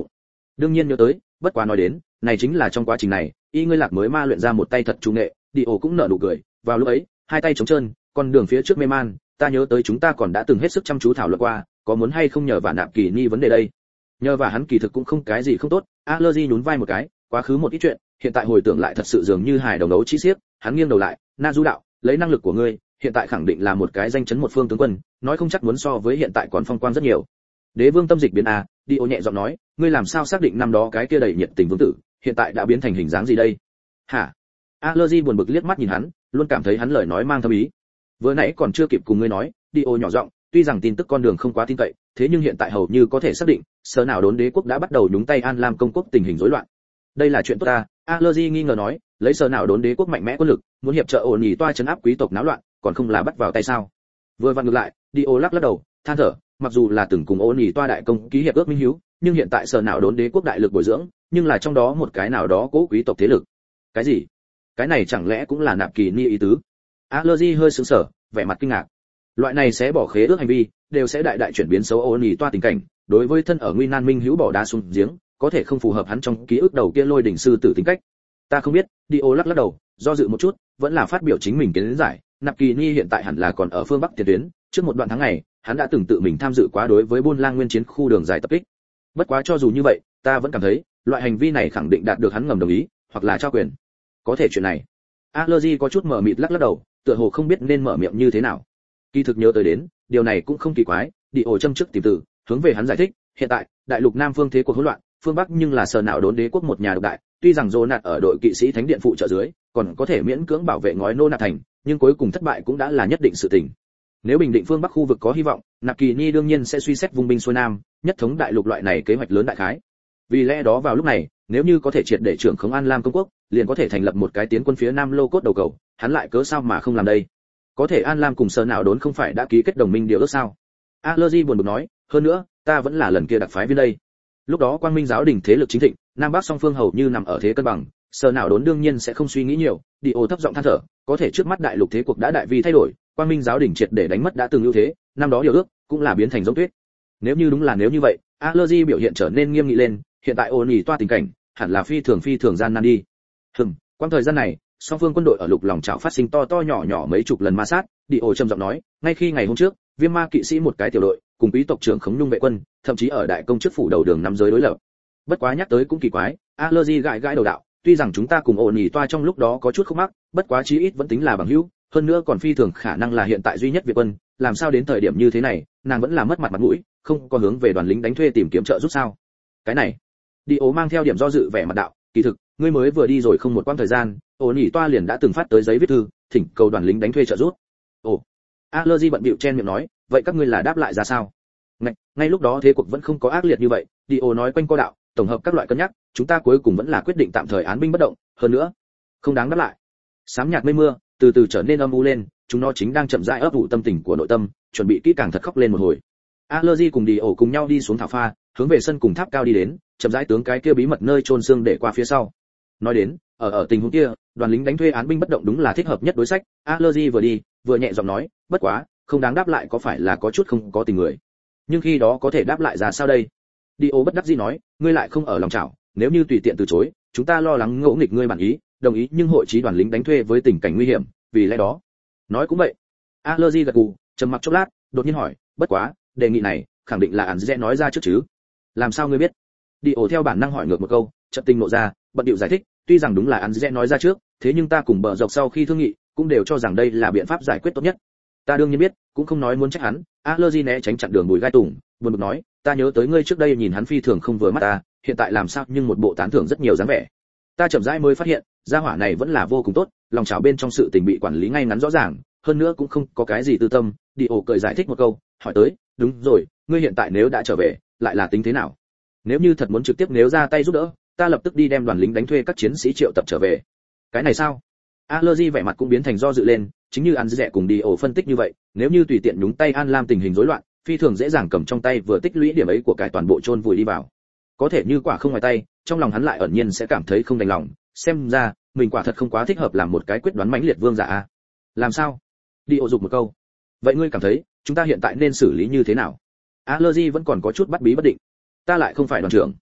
đương nhiên nhớ tới, bất quá nói đến, này chính là trong quá trình này, y ngươi lạc mới ma luyện ra một tay thật trung nghệ, đi ổ cũng nở nụ cười, vào lúc ấy, hai tay trống trơn, con đường phía trước mê man, ta nhớ tới chúng ta còn đã từng hết sức chăm chú thảo luận qua, có muốn hay không nhờ vả nạp kỳ ni vấn đề đây. Nhờ vả hắn kỳ thực cũng không cái gì không tốt, Allergy nhún vai một cái, quá khứ một ít chuyện, hiện tại hồi tưởng lại thật sự dường như hài đồng đấu chi xiếc, hắn nghiêng đầu lại, Na Du đạo, lấy năng lực của ngươi, hiện tại khẳng định là một cái danh chấn một phương tướng quân, nói không chắc muốn so với hiện tại còn phong quang rất nhiều. Đế vương tâm dịch biến a, đi ô nhẹ giọng nói, ngươi làm sao xác định năm đó cái kia đầy nhiệt tình vương tử, hiện tại đã biến thành hình dáng gì đây? Hả? Allergy buồn bực liếc mắt nhìn hắn, luôn cảm thấy hắn lời nói mang thâm ý. Vừa nãy còn chưa kịp cùng ngươi nói, đi ô nhỏ giọng, tuy rằng tin tức con đường không quá tin cậy, thế nhưng hiện tại hầu như có thể xác định, sở nào đốn đế quốc đã bắt đầu nhúng tay An Lam công quốc tình hình rối loạn. Đây là chuyện tốt ta, Allergy nghi ngờ nói, lấy sở nào đốn đế quốc mạnh mẽ quân lực, muốn hiệp trợ ổn nhì toa trấn áp quý tộc náo loạn, còn không là bắt vào tay sao? Vừa vặn ngược lại, Dio lắc lắc đầu, than thở, mặc dù là từng cùng ổn nhì toa đại công ký hiệp ước minh hiếu, nhưng hiện tại sở nào đốn đế quốc đại lực bồi dưỡng, nhưng là trong đó một cái nào đó cố quý tộc thế lực. Cái gì? Cái này chẳng lẽ cũng là nạp kỳ ni ý tứ? Allergy hơi sững sờ, vẻ mặt kinh ngạc. Loại này sẽ bỏ khế ước hành vi, đều sẽ đại đại chuyển biến xấu ổn nhì toa tình cảnh, đối với thân ở nguy nan minh hữu bỏ đá xuống giếng, có thể không phù hợp hắn trong ký ức đầu kia lôi đỉnh sư tử tính cách. Ta không biết, Dio lắc lắc đầu, do dự một chút, vẫn là phát biểu chính mình kiến giải, nạp kỳ ni hiện tại hẳn là còn ở phương bắc tiền tuyến, trước một đoạn tháng ngày, hắn đã từng tự mình tham dự quá đối với buôn lang nguyên chiến khu đường dài tập kích. Bất quá cho dù như vậy, ta vẫn cảm thấy, loại hành vi này khẳng định đạt được hắn ngầm đồng ý, hoặc là trao quyền. Có thể chuyện này. Allergy có chút mờ mịt lắc lắc đầu, tựa hồ không biết nên mở miệng như thế nào. Kỳ thực nhớ tới đến, điều này cũng không kỳ quái, Dio châm trước tìm từ, hướng về hắn giải thích, hiện tại, đại lục Nam phương thế cuộc hỗn loạn, phương Bắc nhưng là sở nào đốn đế quốc một nhà độc đại, tuy rằng Dô nạt ở đội kỵ sĩ thánh điện phụ trợ dưới, còn có thể miễn cưỡng bảo vệ ngói nô nạt thành, nhưng cuối cùng thất bại cũng đã là nhất định sự tình. Nếu bình định phương Bắc khu vực có hy vọng, Nạp Kỳ Ni đương nhiên sẽ suy xét vùng binh xuôi nam, nhất thống đại lục loại này kế hoạch lớn đại khái. Vì lẽ đó vào lúc này, nếu như có thể triệt để trưởng khống An Lam công quốc, liền có thể thành lập một cái tiến quân phía Nam lô cốt đầu cầu, hắn lại cớ sao mà không làm đây? Có thể An Lam cùng Sở nào đốn không phải đã ký kết đồng minh điều ước sao? Allergy buồn bực nói, hơn nữa, ta vẫn là lần kia đặc phái viên đây. Lúc đó Quang Minh giáo đình thế lực chính thịnh, Nam Bắc song phương hầu như nằm ở thế cân bằng, Sở nào đốn đương nhiên sẽ không suy nghĩ nhiều, Dio thấp giọng than thở, có thể trước mắt đại lục thế cuộc đã đại vi thay đổi, Quang Minh giáo đình triệt để đánh mất đã từng ưu thế, năm đó điều ước cũng là biến thành giống tuyết. Nếu như đúng là nếu như vậy, Allergy biểu hiện trở nên nghiêm nghị lên, hiện tại ôn nhì toa tình cảnh, hẳn là phi thường gian nan đi. Quang thời gian này, song phương quân đội ở lục lòng chảo phát sinh to nhỏ mấy chục lần ma sát, Dio trầm giọng nói, ngay khi ngày hôm trước, Viêm Ma kỵ sĩ một cái tiểu đội, cùng quý tộc trưởng Khống Nhung vệ quân, thậm chí ở đại công chức phủ đầu đường nắm giới đối lập. Bất quá nhắc tới cũng kỳ quái, Allergy gãi đầu đạo, tuy rằng chúng ta cùng ổn nhì toa trong lúc đó có chút khúc mắc, bất quá chí ít vẫn tính là bằng hữu, hơn nữa còn phi thường khả năng là hiện tại duy nhất Việt quân, làm sao đến thời điểm như thế này, nàng vẫn là mất mặt mũi, không có hướng về đoàn lính đánh thuê tìm kiếm trợ giúp sao? Cái này, Dio mang theo điểm do dự vẻ mặt đạo, kỳ thực, ngươi mới vừa đi rồi không một quãng thời gian, ổn nhì toa liền đã từng phát tới giấy viết thư, thỉnh cầu đoàn lính đánh thuê trợ giúp. Ồ, Allergy bận bịu chen miệng nói, vậy các ngươi là đáp lại ra sao? Ngay lúc đó thế cuộc vẫn không có ác liệt như vậy, Dio nói quanh co đạo, tổng hợp các loại cân nhắc, chúng ta cuối cùng vẫn là quyết định tạm thời án binh bất động, hơn nữa, không đáng đáp lại. Sám nhạt mây mưa, từ từ trở nên âm u lên, chúng nó chính đang chậm rãi ấp ủ tâm tình của nội tâm, chuẩn bị kỹ càng thật khóc lên một hồi. Allergy cùng Dio cùng nhau đi xuống thảo pha, hướng về sân cùng tháp cao đi đến, chậm rãi tướng cái kia bí mật nơi chôn xương để qua phía sau. Nói đến, ở tình huống kia, đoàn lính đánh thuê án binh bất động đúng là thích hợp nhất đối sách. Allergy vừa đi, vừa nhẹ giọng nói, bất quá, không đáng đáp lại có phải là có chút không có tình người. Nhưng khi đó có thể đáp lại ra sao đây? Dio bất đắc dĩ nói, ngươi lại không ở lòng chảo, nếu như tùy tiện từ chối, chúng ta lo lắng ngỗ nghịch ngươi bản ý, đồng ý nhưng hội trí đoàn lính đánh thuê với tình cảnh nguy hiểm, vì lẽ đó. Nói cũng vậy. Allergy gật gù, trầm mặc chốc lát, đột nhiên hỏi, bất quá, đề nghị này, khẳng định là Án Dễ nói ra trước chứ? Làm sao ngươi biết? Dio theo bản năng hỏi ngược một câu, chợt tình nộ ra, bận điệu giải thích, tuy rằng đúng là Án Dễ nói ra trước, thế nhưng ta cùng bờ dọc sau khi thương nghị, cũng đều cho rằng đây là biện pháp giải quyết tốt nhất. Ta đương nhiên biết, cũng không nói muốn trách hắn. Allergy né tránh chặn đường bùi gai tùng, buồn bực nói, ta nhớ tới ngươi trước đây nhìn hắn phi thường không vừa mắt ta, hiện tại làm sao nhưng một bộ tán thưởng rất nhiều dáng vẻ. Ta chậm rãi mới phát hiện, gia hỏa này vẫn là vô cùng tốt, lòng chảo bên trong sự tình bị quản lý ngay ngắn rõ ràng, hơn nữa cũng không có cái gì tư tâm. Dio cười giải thích một câu, hỏi tới, đúng rồi, ngươi hiện tại nếu đã trở về, lại là tính thế nào? Nếu như thật muốn trực tiếp nếu ra tay giúp đỡ, ta lập tức đi đem đoàn lính đánh thuê các chiến sĩ triệu tập trở về. Cái này sao? Allergy vẻ mặt cũng biến thành do dự lên, chính như An Dẹ cùng Dio phân tích như vậy, nếu như tùy tiện nhúng tay An Lam tình hình rối loạn, phi thường dễ dàng cầm trong tay vừa tích lũy điểm ấy của cải toàn bộ chôn vùi đi vào. Có thể như quả không ngoài tay, trong lòng hắn lại ẩn nhiên sẽ cảm thấy không đành lòng, xem ra mình quả thật không quá thích hợp làm một cái quyết đoán mãnh liệt vương giả a. Làm sao? Dio dục một câu. Vậy ngươi cảm thấy, chúng ta hiện tại nên xử lý như thế nào? Allergy vẫn còn có chút bắt bí bất định. Ta lại không phải đoàn trưởng.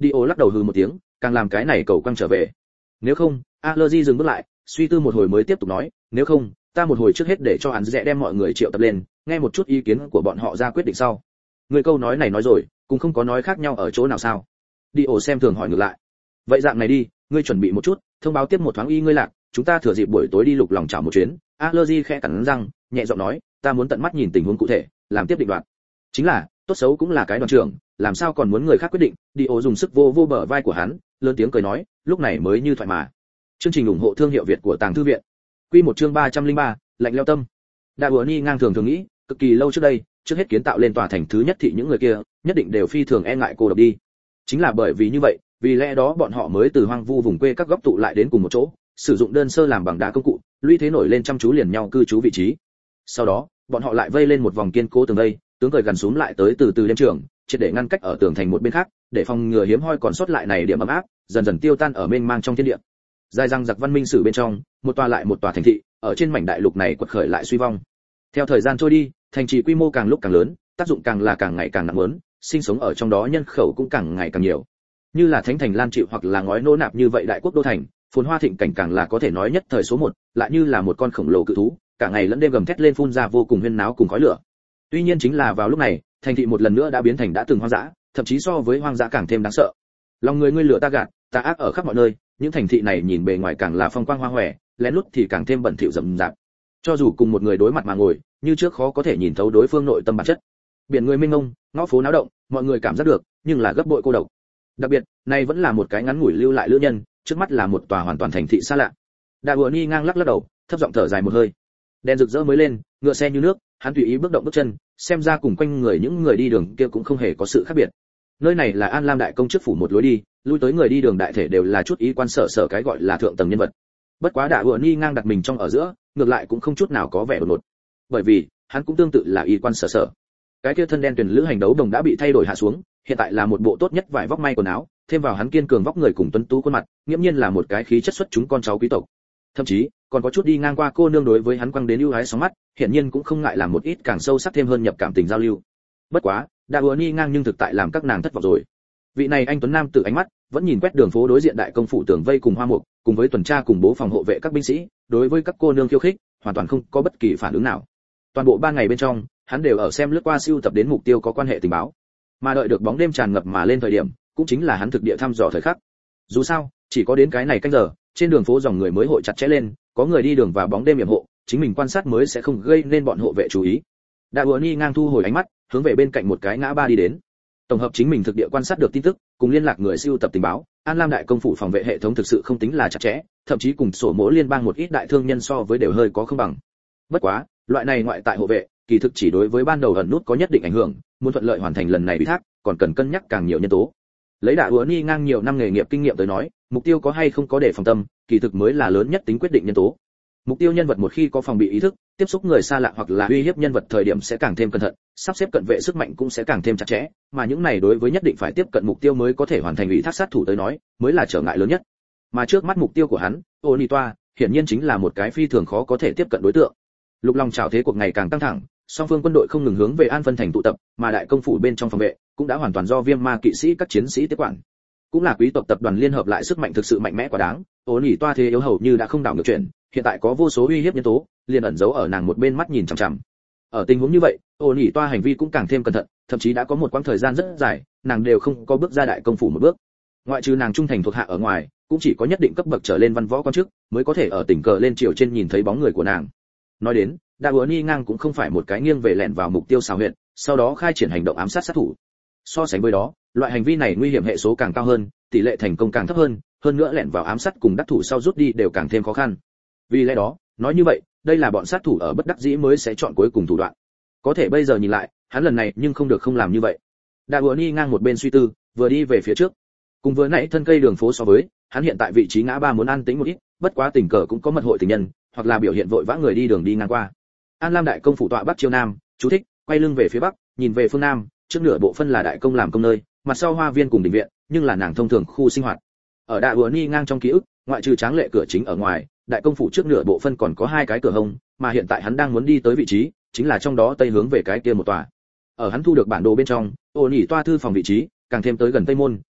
Dio lắc đầu hừ một tiếng, càng làm cái này cầu quăng trở về. Nếu không, Allergy dừng bước lại, suy tư một hồi mới tiếp tục nói, nếu không, ta một hồi trước hết để cho hắn dễ đem mọi người triệu tập lên, nghe một chút ý kiến của bọn họ ra quyết định sau. Người câu nói này nói rồi, cũng không có nói khác nhau ở chỗ nào sao? Dio xem thường hỏi ngược lại. Vậy dạng này đi, ngươi chuẩn bị một chút, thông báo tiếp một thoáng y ngươi lạc, chúng ta thừa dịp buổi tối đi lục lòng chảo một chuyến. Allergy khẽ cắn răng, nhẹ giọng nói, ta muốn tận mắt nhìn tình huống cụ thể, làm tiếp định đoạt. Chính là, tốt xấu cũng là cái đoàn trưởng, làm sao còn muốn người khác quyết định? Dio dùng sức vô bờ vai của hắn, lớn tiếng cười nói, lúc này mới như thoại mà. Chương trình ủng hộ thương hiệu Việt của Tàng Thư viện. Quy một chương 303, lạnh leo tâm. Đa Bùa Ni ngang thường nghĩ, cực kỳ lâu trước đây, trước hết kiến tạo lên tòa thành thứ nhất thị những người kia, nhất định đều phi thường e ngại cô độc đi. Chính là bởi vì như vậy, vì lẽ đó bọn họ mới từ hoang vu vùng quê các góc tụ lại đến cùng một chỗ, sử dụng đơn sơ làm bằng đá công cụ, lũy thế nổi lên chăm chú liền nhau cư trú vị trí. Sau đó, bọn họ lại vây lên một vòng kiên cố tường vây, tướng cởi gần xuống lại tới từ đêm trường, triệt để ngăn cách ở tường thành một bên khác, để phòng ngừa hiếm hoi còn sót lại này điểm ấm áp, dần dần tiêu tan ở mênh mang trong thiên địa. Dài răng giặc văn minh sử bên trong, một tòa lại một tòa thành thị, ở trên mảnh đại lục này quật khởi lại suy vong. Theo thời gian trôi đi, thành trì quy mô càng lúc càng lớn, tác dụng càng ngày càng nặng lớn, sinh sống ở trong đó nhân khẩu cũng càng ngày càng nhiều. Như là Thánh Thành Lan Trị hoặc là ngói nô nạp như vậy đại quốc đô thành, phồn hoa thịnh cảnh càng là có thể nói nhất thời số một, lại như là một con khổng lồ cự thú, cả ngày lẫn đêm gầm thét lên phun ra vô cùng huyên náo cùng khói lửa. Tuy nhiên chính là vào lúc này, thành thị một lần nữa đã biến thành đã từng hoang dã, thậm chí so với hoang dã càng thêm đáng sợ. Lòng người ngươi lửa ta gạt, tà ác ở khắp mọi nơi, những thành thị này nhìn bề ngoài càng là phong quang hoa hoè, lén lút thì càng thêm bẩn thỉu rậm rạp. Cho dù cùng một người đối mặt mà ngồi, như trước khó có thể nhìn thấu đối phương nội tâm bản chất. Biển người mênh mông, ngõ phố náo động, mọi người cảm giác được, nhưng là gấp bội cô độc. Đặc biệt, này vẫn là một cái ngắn ngủi lưu lại lữ nhân, trước mắt là một tòa hoàn toàn thành thị xa lạ. Đa Bùa Ni ngang lắc đầu, thấp giọng thở dài một hơi. Đèn rực rỡ mới lên, ngựa xe như nước, hắn tùy ý bước động bước chân, xem ra cùng quanh người những người đi đường kia cũng không hề có sự khác biệt. Nơi này là An Lam đại công chức phủ một lối đi, lui tới người đi đường đại thể đều là chút ý quan sở cái gọi là thượng tầng nhân vật. Bất quá Đa Bùa Ni ngang đặt mình trong ở giữa, ngược lại cũng không chút nào có vẻ đột ngột. Bởi vì, hắn cũng tương tự là y quan sở. Cái kia thân đen tuyển lữ hành đấu đồng đã bị thay đổi hạ xuống, hiện tại là một bộ tốt nhất vải vóc may quần áo, thêm vào hắn kiên cường vóc người cùng tuấn tú khuôn mặt, nghiễm nhiên là một cái khí chất xuất chúng con cháu quý tộc. Thậm chí, còn có chút đi ngang qua cô nương đối với hắn quăng đến ưu ái sóng mắt, hiển nhiên cũng không ngại làm một ít càng sâu sắc thêm hơn nhập cảm tình giao lưu. Bất quá, Đa Bùa Ni ngang nhưng thực tại làm các nàng thất vọng rồi. Vị này anh tuấn nam tự ánh mắt vẫn nhìn quét đường phố đối diện đại công phủ tường vây cùng hoa mục, cùng với tuần tra cùng bố phòng hộ vệ các binh sĩ, đối với các cô nương khiêu khích, hoàn toàn không có bất kỳ phản ứng nào. Toàn bộ 3 ngày bên trong, hắn đều ở xem lướt qua siêu tập đến mục tiêu có quan hệ tình báo. Mà đợi được bóng đêm tràn ngập mà lên thời điểm, cũng chính là hắn thực địa thăm dò thời khắc. Dù sao, chỉ có đến cái này canh giờ, trên đường phố dòng người mới hội chặt chẽ lên, có người đi đường và bóng đêm yểm hộ, chính mình quan sát mới sẽ không gây nên bọn hộ vệ chú ý. Đa Bùa Ni ngang thu hồi ánh mắt, hướng về bên cạnh một cái ngã ba đi đến. Tổng hợp chính mình thực địa quan sát được tin tức, cùng liên lạc người siêu tập tình báo, An Lam đại công phủ phòng vệ hệ thống thực sự không tính là chặt chẽ, thậm chí cùng sổ mỗ liên bang một ít đại thương nhân so với đều hơi có không bằng. Bất quá, loại này ngoại tại hộ vệ, kỳ thực chỉ đối với ban đầu ẩn nút có nhất định ảnh hưởng, muốn thuận lợi hoàn thành lần này ủy thác, còn cần cân nhắc càng nhiều nhân tố. Lấy Đa Bùa Ni ngang nhiều năm nghề nghiệp kinh nghiệm tới nói, mục tiêu có hay không có để phòng tâm, kỳ thực mới là lớn nhất tính quyết định nhân tố. Mục tiêu nhân vật một khi có phòng bị ý thức, tiếp xúc người xa lạ hoặc là uy hiếp nhân vật thời điểm sẽ càng thêm cẩn thận, sắp xếp cận vệ sức mạnh cũng sẽ càng thêm chặt chẽ, mà những này đối với nhất định phải tiếp cận mục tiêu mới có thể hoàn thành ủy thác sát thủ tới nói, mới là trở ngại lớn nhất. Mà trước mắt mục tiêu của hắn, Onitoa, hiển nhiên chính là một cái phi thường khó có thể tiếp cận đối tượng. Lục Long trảo thế cuộc ngày càng căng thẳng, song phương quân đội không ngừng hướng về An Phân thành tụ tập, mà đại công phủ bên trong phòng vệ cũng đã hoàn toàn do Viêm Ma kỵ sĩ các chiến sĩ tiếp quản. Cũng là quý tộc tập đoàn liên hợp lại sức mạnh thực sự mạnh mẽ quá đáng, Onitoa thế yếu hầu như đã không đảo ngược chuyển, hiện tại có vô số uy hiếp nhân tố, liền ẩn giấu ở nàng một bên mắt nhìn chằm chằm. Ở tình huống như vậy, Onitoa hành vi cũng càng thêm cẩn thận, thậm chí đã có một quãng thời gian rất dài, nàng đều không có bước ra đại công phủ một bước. Ngoại trừ nàng trung thành thuộc hạ ở ngoài, cũng chỉ có nhất định cấp bậc trở lên văn võ quan chức mới có thể ở tỉnh cờ lên triều trên nhìn thấy bóng người của nàng. Nói đến, Đa Bùa Ni ngang cũng không phải một cái nghiêng về lẻn vào mục tiêu xào huyệt, sau đó khai triển hành động ám sát sát thủ. So sánh với đó, loại hành vi này nguy hiểm hệ số càng cao hơn, tỷ lệ thành công càng thấp hơn nữa lẻn vào ám sát cùng đắc thủ sau rút đi đều càng thêm khó khăn. Vì lẽ đó, nói như vậy, đây là bọn sát thủ ở bất đắc dĩ mới sẽ chọn cuối cùng thủ đoạn. Có thể bây giờ nhìn lại, hắn lần này nhưng không được không làm như vậy. Đa Bùa Ni ngang một bên suy tư, vừa đi về phía trước. Cùng với nãy thân cây đường phố so với, hắn hiện tại vị trí ngã ba muốn an tĩnh một ít, bất quá tình cờ cũng có mật hội tình nhân, hoặc là biểu hiện vội vã người đi đường đi ngang qua. An Lam đại công phủ tọa bắc chiêu nam, chú thích, quay lưng về phía bắc, nhìn về phương nam, trước nửa bộ phân là đại công làm công nơi, mặt sau hoa viên cùng đình viện, nhưng là nàng thông thường khu sinh hoạt. Ở Đa Bùa Ni ngang trong ký ức, ngoại trừ tráng lệ cửa chính ở ngoài, đại công phủ trước nửa bộ phân còn có 2 cái cửa hông, mà hiện tại hắn đang muốn đi tới vị trí, chính là trong đó tây hướng về cái kia một tòa. Ở hắn thu được bản đồ bên trong, Onitoa thư phòng vị trí, càng thêm tới gần tây môn,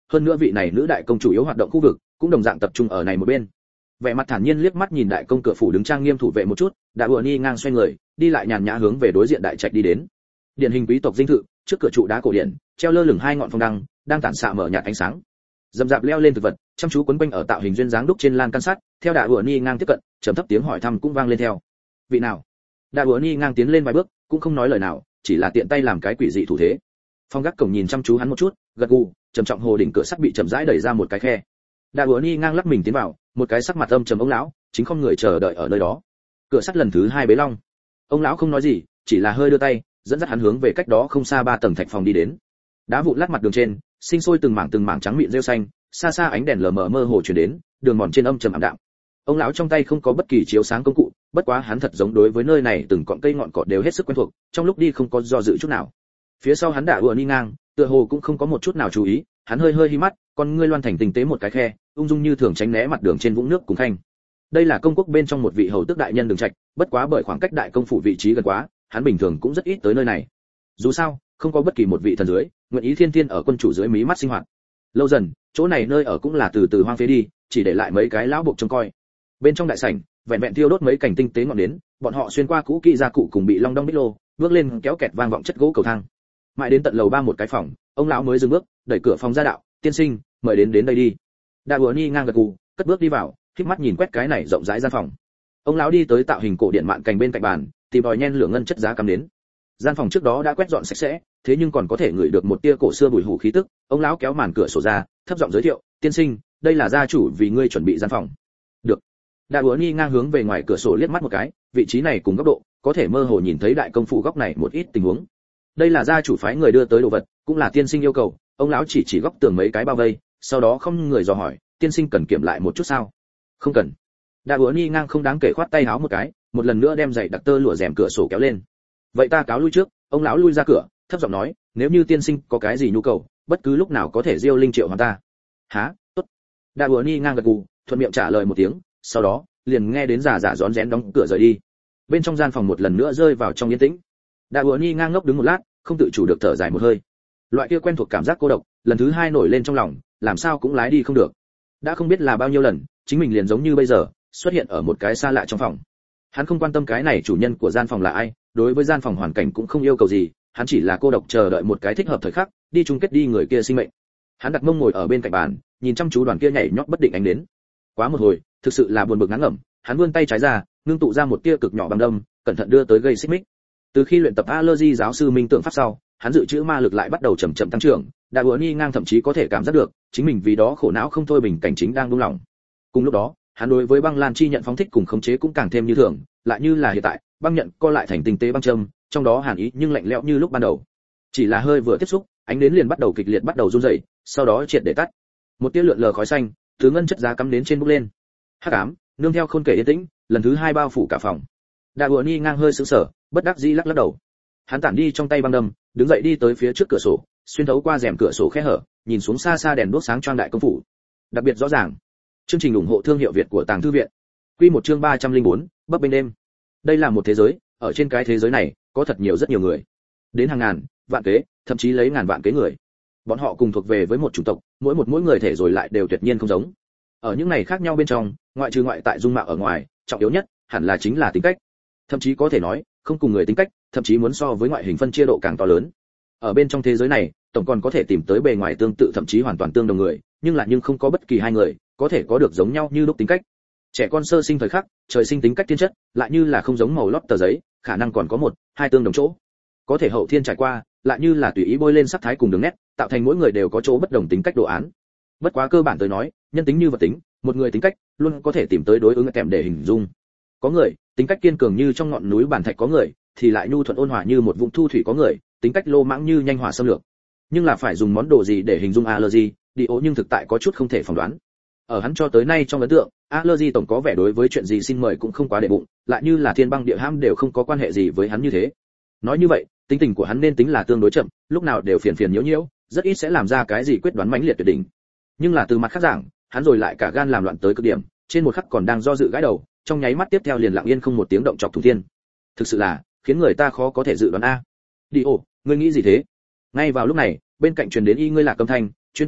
hơn nữa vị này nữ đại công chủ yếu hoạt động khu vực cũng đồng dạng tập trung ở này một bên. Vẻ mặt thản nhiên liếc mắt nhìn đại công cửa phủ đứng trang nghiêm thủ vệ một chút, Đạ Ủa Ni ngang xoay người, đi lại nhàn nhã hướng về đối diện đại trạch đi đến. Điển hình quý tộc dinh thự, trước cửa trụ đá cổ điển, treo lơ lửng hai ngọn phong đăng, đang tản xạ mở nhạt ánh sáng. Dầm dạp leo lên thực vật, chăm chú quấn quanh ở tạo hình duyên dáng đúc trên lan can sắt, theo Đạ Ủa Ni ngang tiếp cận, trầm thấp tiếng hỏi thăm cũng vang lên theo. Vị nào? Đạ Ủa Ni ngang tiến lên vài bước, cũng không nói lời nào, chỉ là tiện tay làm cái quỷ dị thủ thế. Phong gác cổng nhìn chăm chú hắn một chút, gật gù, trầm trọng hồ đỉnh cửa sắt bị chậm rãi đẩy ra một cái khe. Đạ Ủa Ni ngang lắc mình tiến vào, một cái sắc mặt âm trầm ông lão, chính không người chờ đợi ở nơi đó. Cửa sắt lần thứ hai bế long. Ông lão không nói gì, chỉ là hơi đưa tay, dẫn dắt hắn hướng về cách đó không xa 3 tầng thạch phòng đi đến. Đá vụn lát mặt đường trên, sinh sôi từng mảng trắng mịn rêu xanh, xa xa ánh đèn lờ mờ mơ hồ truyền đến, đường mòn trên âm trầm ảm đạm. Ông lão trong tay không có bất kỳ chiếu sáng công cụ, bất quá hắn thật giống đối với nơi này từng cọng cây ngọn cỏ đều hết sức quen thuộc, trong lúc đi không có do dự chút nào. Phía sau hắn Đạ Ủa Ni ngang, tựa hồ cũng không có một chút nào chú ý, hắn hơi hí mắt, con ngươi loan thành tinh tế một cái khe, ung dung như thường tránh né mặt đường trên vũng nước cùng khanh. Đây là công quốc bên trong một vị hầu tước đại nhân đường trạch, bất quá bởi khoảng cách đại công phủ vị trí gần quá, hắn bình thường cũng rất ít tới nơi này. Dù sao, không có bất kỳ một vị thần dưới, nguyện ý thiên thiên ở quân chủ dưới mí mắt sinh hoạt. Lâu dần, chỗ này nơi ở cũng là từ từ hoang phế đi, chỉ để lại mấy cái lão buộc trông coi. Bên trong đại sảnh, vẹn vẹn thiêu đốt mấy cảnh tinh tế ngọn nến, bọn họ xuyên qua cũ kỹ gia cụ cùng bị long đong bích lô, bước lên kéo kẹt vang vọng chất gỗ cầu thang. Mãi đến tận lầu 3 một cái phòng, ông lão mới dừng bước, đẩy cửa phòng ra đạo, "Tiên sinh, mời đến đây đi." Đạ Ủa Ni ngang gật gù, cất bước đi vào, khép mắt nhìn quét cái này rộng rãi gian phòng. Ông lão đi tới tạo hình cổ điện mạn cành bên cạnh bàn, tìm tòi nhen lửa ngân chất giá cắm đến. Gian phòng trước đó đã quét dọn sạch sẽ, thế nhưng còn có thể ngửi được một tia cổ xưa bùi hủ khí tức. Ông lão kéo màn cửa sổ ra, thấp giọng giới thiệu, "Tiên sinh, đây là gia chủ vì ngươi chuẩn bị gian phòng." "Được." Đạ Ủa Ni ngang hướng về ngoài cửa sổ liếc mắt một cái, vị trí này cùng góc độ, có thể mơ hồ nhìn thấy đại công phủ góc này một ít tình huống. Đây là gia chủ phái người đưa tới đồ vật, cũng là tiên sinh yêu cầu. Ông lão chỉ góc tường mấy cái bao vây, sau đó không người dò hỏi, "Tiên sinh cần kiểm lại một chút sao?" "Không cần." Đạ Ủa Ni ngang không đáng kể khoát tay háo một cái, một lần nữa đem giày đặc tơ lụa rèm cửa sổ kéo lên. "Vậy ta cáo lui trước." Ông lão lui ra cửa, thấp giọng nói, "Nếu như tiên sinh có cái gì nhu cầu, bất cứ lúc nào có thể diêu linh triệu hoàn ta." "Hả, tốt." Đạ Ủa Ni ngang gật gù, thuận miệng trả lời một tiếng, sau đó liền nghe đến giả rón rén đóng cửa rời đi. Bên trong gian phòng một lần nữa rơi vào trong yên tĩnh. Đạ Ủa Ni ngang ngốc đứng một lát, không tự chủ được thở dài một hơi. Loại kia quen thuộc cảm giác cô độc, lần thứ hai nổi lên trong lòng, làm sao cũng lái đi không được. Đã không biết là bao nhiêu lần, chính mình liền giống như bây giờ, xuất hiện ở một cái xa lạ trong phòng. Hắn không quan tâm cái này chủ nhân của gian phòng là ai, đối với gian phòng hoàn cảnh cũng không yêu cầu gì, hắn chỉ là cô độc chờ đợi một cái thích hợp thời khắc, đi chung kết đi người kia sinh mệnh. Hắn đặt mông ngồi ở bên cạnh bàn, nhìn chăm chú đoàn kia nhảy nhót bất định ánh đến. Quá một hồi, thực sự là buồn bực ngán ngẩm, hắn vươn tay trái ra, ngưng tụ ra một tia cực nhỏ băng đâm, cẩn thận đưa tới gây xích mích. Từ khi luyện tập allergy giáo sư minh tượng pháp sau, hắn dự trữ ma lực lại bắt đầu chậm chậm tăng trưởng, Đạ Ủa Ni ngang thậm chí có thể cảm giác được, chính mình vì đó khổ não không thôi bình cảnh chính đang buông lỏng. Cùng lúc đó, hắn đối với băng lan chi nhận phóng thích cùng khống chế cũng càng thêm như thường, lại như là hiện tại, băng nhận co lại thành tinh tế băng châm, trong đó hàn ý nhưng lạnh lẽo như lúc ban đầu. Chỉ là hơi vừa tiếp xúc, ánh đến liền bắt đầu kịch liệt bắt đầu run rẩy, sau đó triệt để tắt. Một tia lượn lờ khói xanh, từ ngân chất giá cắm đến trên bốc lên. Hắc ám, nương theo khôn kể yên tĩnh, lần thứ hai bao phủ cả phòng. Đạ Ủa Ni ngang hơi sững sờ, bất đắc dĩ lắc lắc đầu. Hắn tản đi trong tay băng đâm, đứng dậy đi tới phía trước cửa sổ, xuyên thấu qua rèm cửa sổ khe hở, nhìn xuống xa xa đèn đuốc sáng choang đại công phủ. Đặc biệt rõ ràng. Chương trình ủng hộ thương hiệu Việt của Tàng Thư viện. Quy một chương 304, bấp bênh đêm. Đây là một thế giới, ở trên cái thế giới này, có thật nhiều rất nhiều người. Đến hàng ngàn, vạn kế, thậm chí lấy ngàn vạn kế người. Bọn họ cùng thuộc về với một chủng tộc, mỗi người thể rồi lại đều tuyệt nhiên không giống. Ở những này khác nhau bên trong, ngoại trừ ngoại tại dung mạo ở ngoài, trọng yếu nhất hẳn là chính là tính cách. Thậm chí có thể nói, không cùng người tính cách, thậm chí muốn so với ngoại hình phân chia độ càng to lớn. Ở bên trong thế giới này, tổng còn có thể tìm tới bề ngoài tương tự thậm chí hoàn toàn tương đồng người, nhưng không có bất kỳ hai người có thể có được giống nhau như lúc tính cách. Trẻ con sơ sinh thời khắc, trời sinh tính cách thiên chất, lại như là không giống màu lót tờ giấy, khả năng còn có một, hai tương đồng chỗ. Có thể hậu thiên trải qua, lại như là tùy ý bôi lên sắc thái cùng đường nét, tạo thành mỗi người đều có chỗ bất đồng tính cách đồ án. Bất quá cơ bản tới nói, nhân tính như vật tính, một người tính cách luôn có thể tìm tới đối ứng kèm để hình dung. Có người tính cách kiên cường như trong ngọn núi bản thạch, có người thì lại nhu thuận ôn hòa như một vũng thu thủy, có người tính cách lô mãng như nhanh hỏa xâm lược. Nhưng là phải dùng món đồ gì để hình dung allergy, đi ố nhưng thực tại có chút không thể phỏng đoán. Ở hắn cho tới nay trong ấn tượng, allergy tổng có vẻ đối với chuyện gì xin mời cũng không quá để bụng, lại như là thiên băng địa hãm đều không có quan hệ gì với hắn như thế. Nói như vậy, tính tình của hắn nên tính là tương đối chậm, lúc nào đều phiền phiền nhiễu nhiễu, rất ít sẽ làm ra cái gì quyết đoán mãnh liệt tuyệt đỉnh. Nhưng là từ mặt khác giảng, hắn rồi lại cả gan làm loạn tới cực điểm, trên một khắc còn đang do dự gãi đầu, trong nháy mắt tiếp theo liền lặng yên không một tiếng động chọc thủng thiên. Thực sự là khiến người ta khó có thể dự đoán a. Đi ồ, ngươi nghĩ gì thế? Ngay vào lúc này, bên cạnh truyền đến y ngươi lạc âm thanh, chuyên tâm điểm,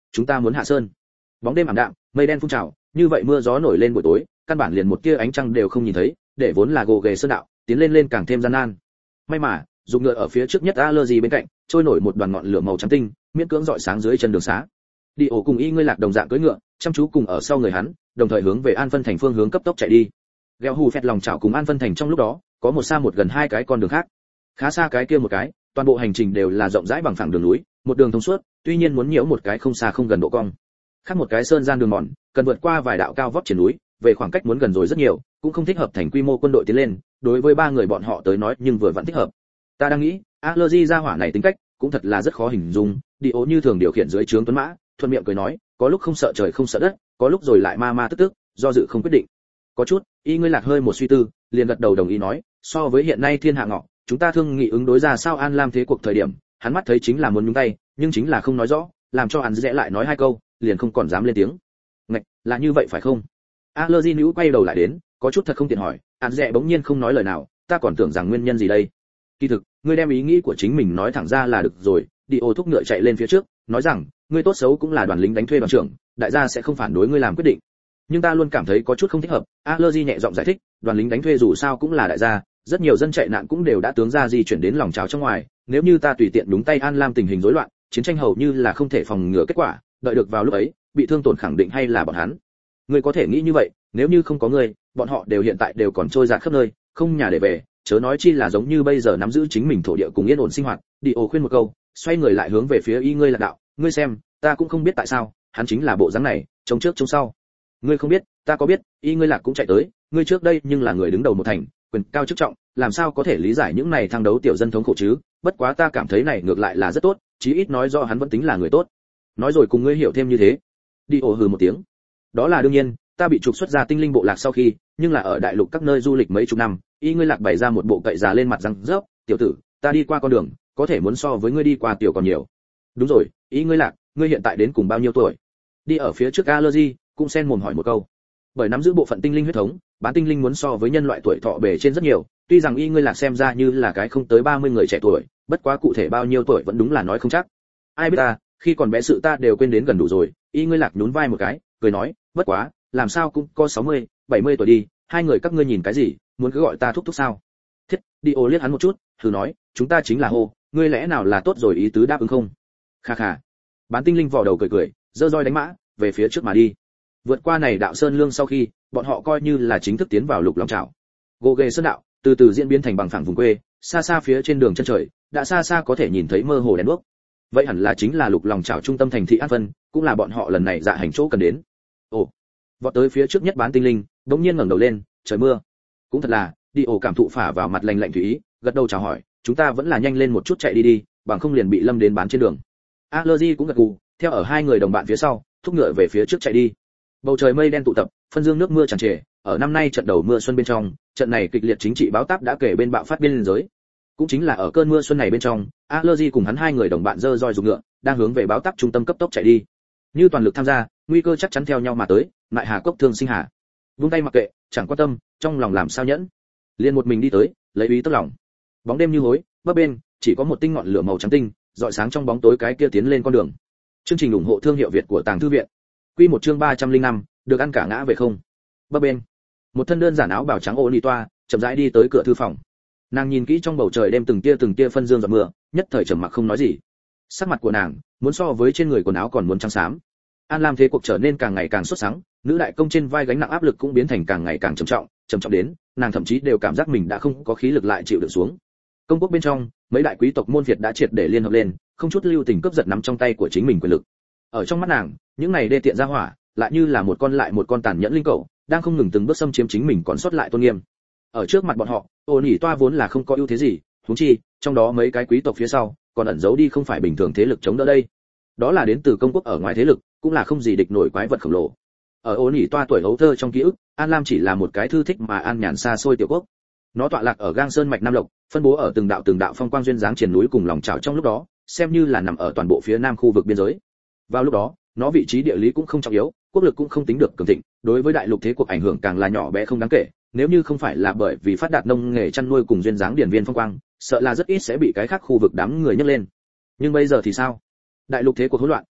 chúng ta muốn hạ sơn. Bóng đêm ảm đạm, mây đen phun trào, như vậy mưa gió nổi lên buổi tối, căn bản liền một tia ánh trăng đều không nhìn thấy, để vốn là gồ ghề sơn đạo, tiến lên càng thêm gian nan. May mà, dùng ngựa ở phía trước nhất Allergy bên cạnh, trôi nổi một đoàn ngọn lửa màu trắng tinh, miễn cưỡng rọi sáng dưới chân đường xá. Đi ổ cùng y ngươi lạc đồng dạng cưỡi ngựa, chăm chú cùng ở sau người hắn, đồng thời hướng về An Phân thành phương hướng cấp tốc chạy đi. Gheo hù phẹt lòng chảo cùng An Phân thành trong lúc đó, có một xa một gần hai cái con đường khác. Khá xa cái kia một cái, toàn bộ hành trình đều là rộng rãi bằng phẳng đường núi, một đường thông suốt, tuy nhiên muốn nhiễu một cái không xa không gần độ cong. Khác một cái sơn gian đường mòn, cần vượt qua vài đạo cao vóc triển núi, về khoảng cách muốn gần rồi rất nhiều, cũng không thích hợp thành quy mô quân đội tiến lên, đối với ba người bọn họ tới nói nhưng vừa vẫn thích hợp. Ta đang nghĩ, Allergy gia hỏa này tính cách, cũng thật là rất khó hình dung, đi ố như thường điều khiển dưới trướng tuấn mã, thuận miệng cười nói, có lúc không sợ trời không sợ đất, có lúc rồi lại ma tức, do dự không quyết định. Có chút, y ngươi lạc hơi một suy tư, liền gật đầu đồng ý nói, so với hiện nay thiên hạ ngọ, chúng ta thương nghị ứng đối ra sao An Lam thế cuộc thời điểm, hắn mắt thấy chính là muốn nhúng tay, nhưng chính là không nói rõ, làm cho hắn dễ lại nói hai câu, liền không còn dám lên tiếng. Ngạch, là như vậy phải không? Allergy nữ quay đầu lại đến, có chút thật không tiện hỏi, hắn dễ bỗng nhiên không nói lời nào, ta còn tưởng rằng nguyên nhân gì đây. Kỳ thực, ngươi đem ý nghĩ của chính mình nói thẳng ra là được rồi. Đi ô thúc ngựa chạy lên phía trước, nói rằng, ngươi tốt xấu cũng là đoàn lính đánh thuê đoàn trưởng, đại gia sẽ không phản đối ngươi làm quyết định. Nhưng ta luôn cảm thấy có chút không thích hợp. Allergy nhẹ giọng giải thích, đoàn lính đánh thuê dù sao cũng là đại gia, rất nhiều dân chạy nạn cũng đều đã tướng ra di chuyển đến lòng cháo trong ngoài, nếu như ta tùy tiện đúng tay An Lam tình hình rối loạn, chiến tranh hầu như là không thể phòng ngừa kết quả, đợi được vào lúc ấy, bị thương tổn khẳng định hay là bọn hắn. Ngươi có thể nghĩ như vậy, nếu như không có ngươi, bọn họ đều hiện tại đều còn trôi dạt khắp nơi, không nhà để về, chớ nói chi là giống như bây giờ nắm giữ chính mình thổ địa cùng yên ổn sinh hoạt. Đi ổ khuyên một câu, xoay người lại hướng về phía y ngươi lạc đạo, ngươi xem, ta cũng không biết tại sao, hắn chính là bộ dáng này, trông trước trông sau. Ngươi không biết, ta có biết, y ngươi lạc cũng chạy tới, ngươi trước đây nhưng là người đứng đầu một thành, quyền cao chức trọng, làm sao có thể lý giải những này thăng đấu tiểu dân thống khổ chứ? Bất quá ta cảm thấy này ngược lại là rất tốt, chí ít nói do hắn vẫn tính là người tốt. Nói rồi cùng ngươi hiểu thêm như thế. Đi ổ hừ một tiếng. Đó là đương nhiên, ta bị trục xuất ra tinh linh bộ lạc sau khi, nhưng là ở đại lục các nơi du lịch mấy chục năm, y ngươi lạc bày ra một bộ cậy già lên mặt răng rớp, tiểu tử, ta đi qua con đường, có thể muốn so với ngươi đi qua tiểu còn nhiều. Đúng rồi, y ngươi lạc, ngươi hiện tại đến cùng bao nhiêu tuổi? Đi ở phía trước Allergy, cũng xen mồm hỏi một câu. Bởi nắm giữ bộ phận tinh linh huyết thống, bán tinh linh muốn so với nhân loại tuổi thọ bề trên rất nhiều, tuy rằng y ngươi lạc xem ra như là cái không tới 30 người trẻ tuổi, bất quá cụ thể bao nhiêu tuổi vẫn đúng là nói không chắc. Ai biết ta, khi còn bé sự ta đều quên đến gần đủ rồi. Y ngươi lạc nhún vai một cái, cười nói, bất quá, làm sao cũng có 60, 70 tuổi đi, hai người các ngươi nhìn cái gì, muốn cứ gọi ta thúc thúc sao? Thiết, đi ô liếc hắn một chút, thử nói, chúng ta chính là hô, ngươi lẽ nào là tốt rồi ý tứ đáp ứng không? Kha kha. Bán tinh linh vò đầu cười, giơ roi đánh mã, về phía trước mà đi. Vượt qua này đạo sơn lương sau khi, bọn họ coi như là chính thức tiến vào lục long trảo. Gồ ghề sơn đạo, từ từ diễn biến thành bằng phẳng vùng quê, xa xa phía trên đường chân trời, đã xa xa có thể nhìn thấy mơ hồ đèn đuốc. Vậy hẳn là chính là lục long trảo trung tâm thành thị An Phân, cũng là bọn họ lần này dạ hành chỗ cần đến. Ồ, vọt tới phía trước nhất bán tinh linh, đống nhiên ngẩng đầu lên, trời mưa. Cũng thật là, đi ổ cảm thụ phả vào mặt lạnh lạnh thủy ý, gật đầu chào hỏi, chúng ta vẫn là nhanh lên một chút chạy đi, bằng không liền bị lâm đến bán trên đường. Allergy cũng gật gù, theo ở hai người đồng bạn phía sau, thúc ngựa về phía trước chạy đi. Bầu trời mây đen tụ tập, phân dương nước mưa tràn trề, ở năm nay trận đầu mưa xuân bên trong, trận này kịch liệt chính trị báo táp đã kể bên bạo phát biên giới. Cũng chính là ở cơn mưa xuân này bên trong, Allergy cùng hắn hai người đồng bạn dơ roi dùng ngựa, đang hướng về báo táp trung tâm cấp tốc chạy đi. Như toàn lực tham gia, nguy cơ chắc chắn theo nhau mà tới, lại hà cốc thương sinh hà. Vung tay mặc kệ, chẳng quan tâm, trong lòng làm sao nhẫn. Liên một mình đi tới, lấy ý tức lòng. Bóng đêm như hối, bấp bên, chỉ có một tinh ngọn lửa màu trắng tinh, rọi sáng trong bóng tối cái kia tiến lên con đường. Chương trình ủng hộ thương hiệu Việt của Tàng Thư viện. Quy một chương 305, được ăn cả ngã về không. Bấp bên, một thân đơn giản áo bào trắng ô ni toa, chậm rãi đi tới cửa thư phòng. Nàng nhìn kỹ trong bầu trời đêm từng tia phân dương giọt mưa, nhất thời trầm mặc không nói gì. Sắc mặt của nàng, muốn so với trên người quần áo còn muốn trắng xám. An Lam thế cuộc trở nên càng ngày càng xuất sáng, nữ đại công trên vai gánh nặng áp lực cũng biến thành càng ngày càng trầm trọng đến, nàng thậm chí đều cảm giác mình đã không có khí lực lại chịu đựng xuống. Công quốc bên trong, mấy đại quý tộc môn phiệt đã triệt để liên hợp lên, không chút lưu tình cướp giật nắm trong tay của chính mình quyền lực. Ở trong mắt nàng, những này đê tiện ra hỏa, lại như là một con tàn nhẫn linh cẩu, đang không ngừng từng bước xâm chiếm chính mình còn sót lại tôn nghiêm. Ở trước mặt bọn họ, Ô Nhĩ Toa vốn là không có ưu thế gì, huống chi, trong đó mấy cái quý tộc phía sau, còn ẩn giấu đi không phải bình thường thế lực chống đỡ đây. Đó là đến từ công quốc ở ngoài thế lực, cũng là không gì địch nổi quái vật khổng lồ. Ở Ô Nhĩ Toa tuổi hấu thơ trong ký ức, An Lam chỉ là một cái thư thích mà an nhàn xa xôi tiểu quốc. Nó tọa lạc ở Gang Sơn mạch Nam Lộc, phân bố ở từng đạo phong quang duyên dáng triển núi cùng lòng chảo trong lúc đó, xem như là nằm ở toàn bộ phía nam khu vực biên giới. Vào lúc đó, nó vị trí địa lý cũng không trọng yếu, quốc lực cũng không tính được cường thịnh, đối với đại lục thế cuộc ảnh hưởng càng là nhỏ bé không đáng kể, nếu như không phải là bởi vì phát đạt nông nghề chăn nuôi cùng duyên dáng điển viên phong quang, sợ là rất ít sẽ bị cái khác khu vực đám người nhấc lên. Nhưng bây giờ thì sao? Đại lục thế cuộc hỗn loạn,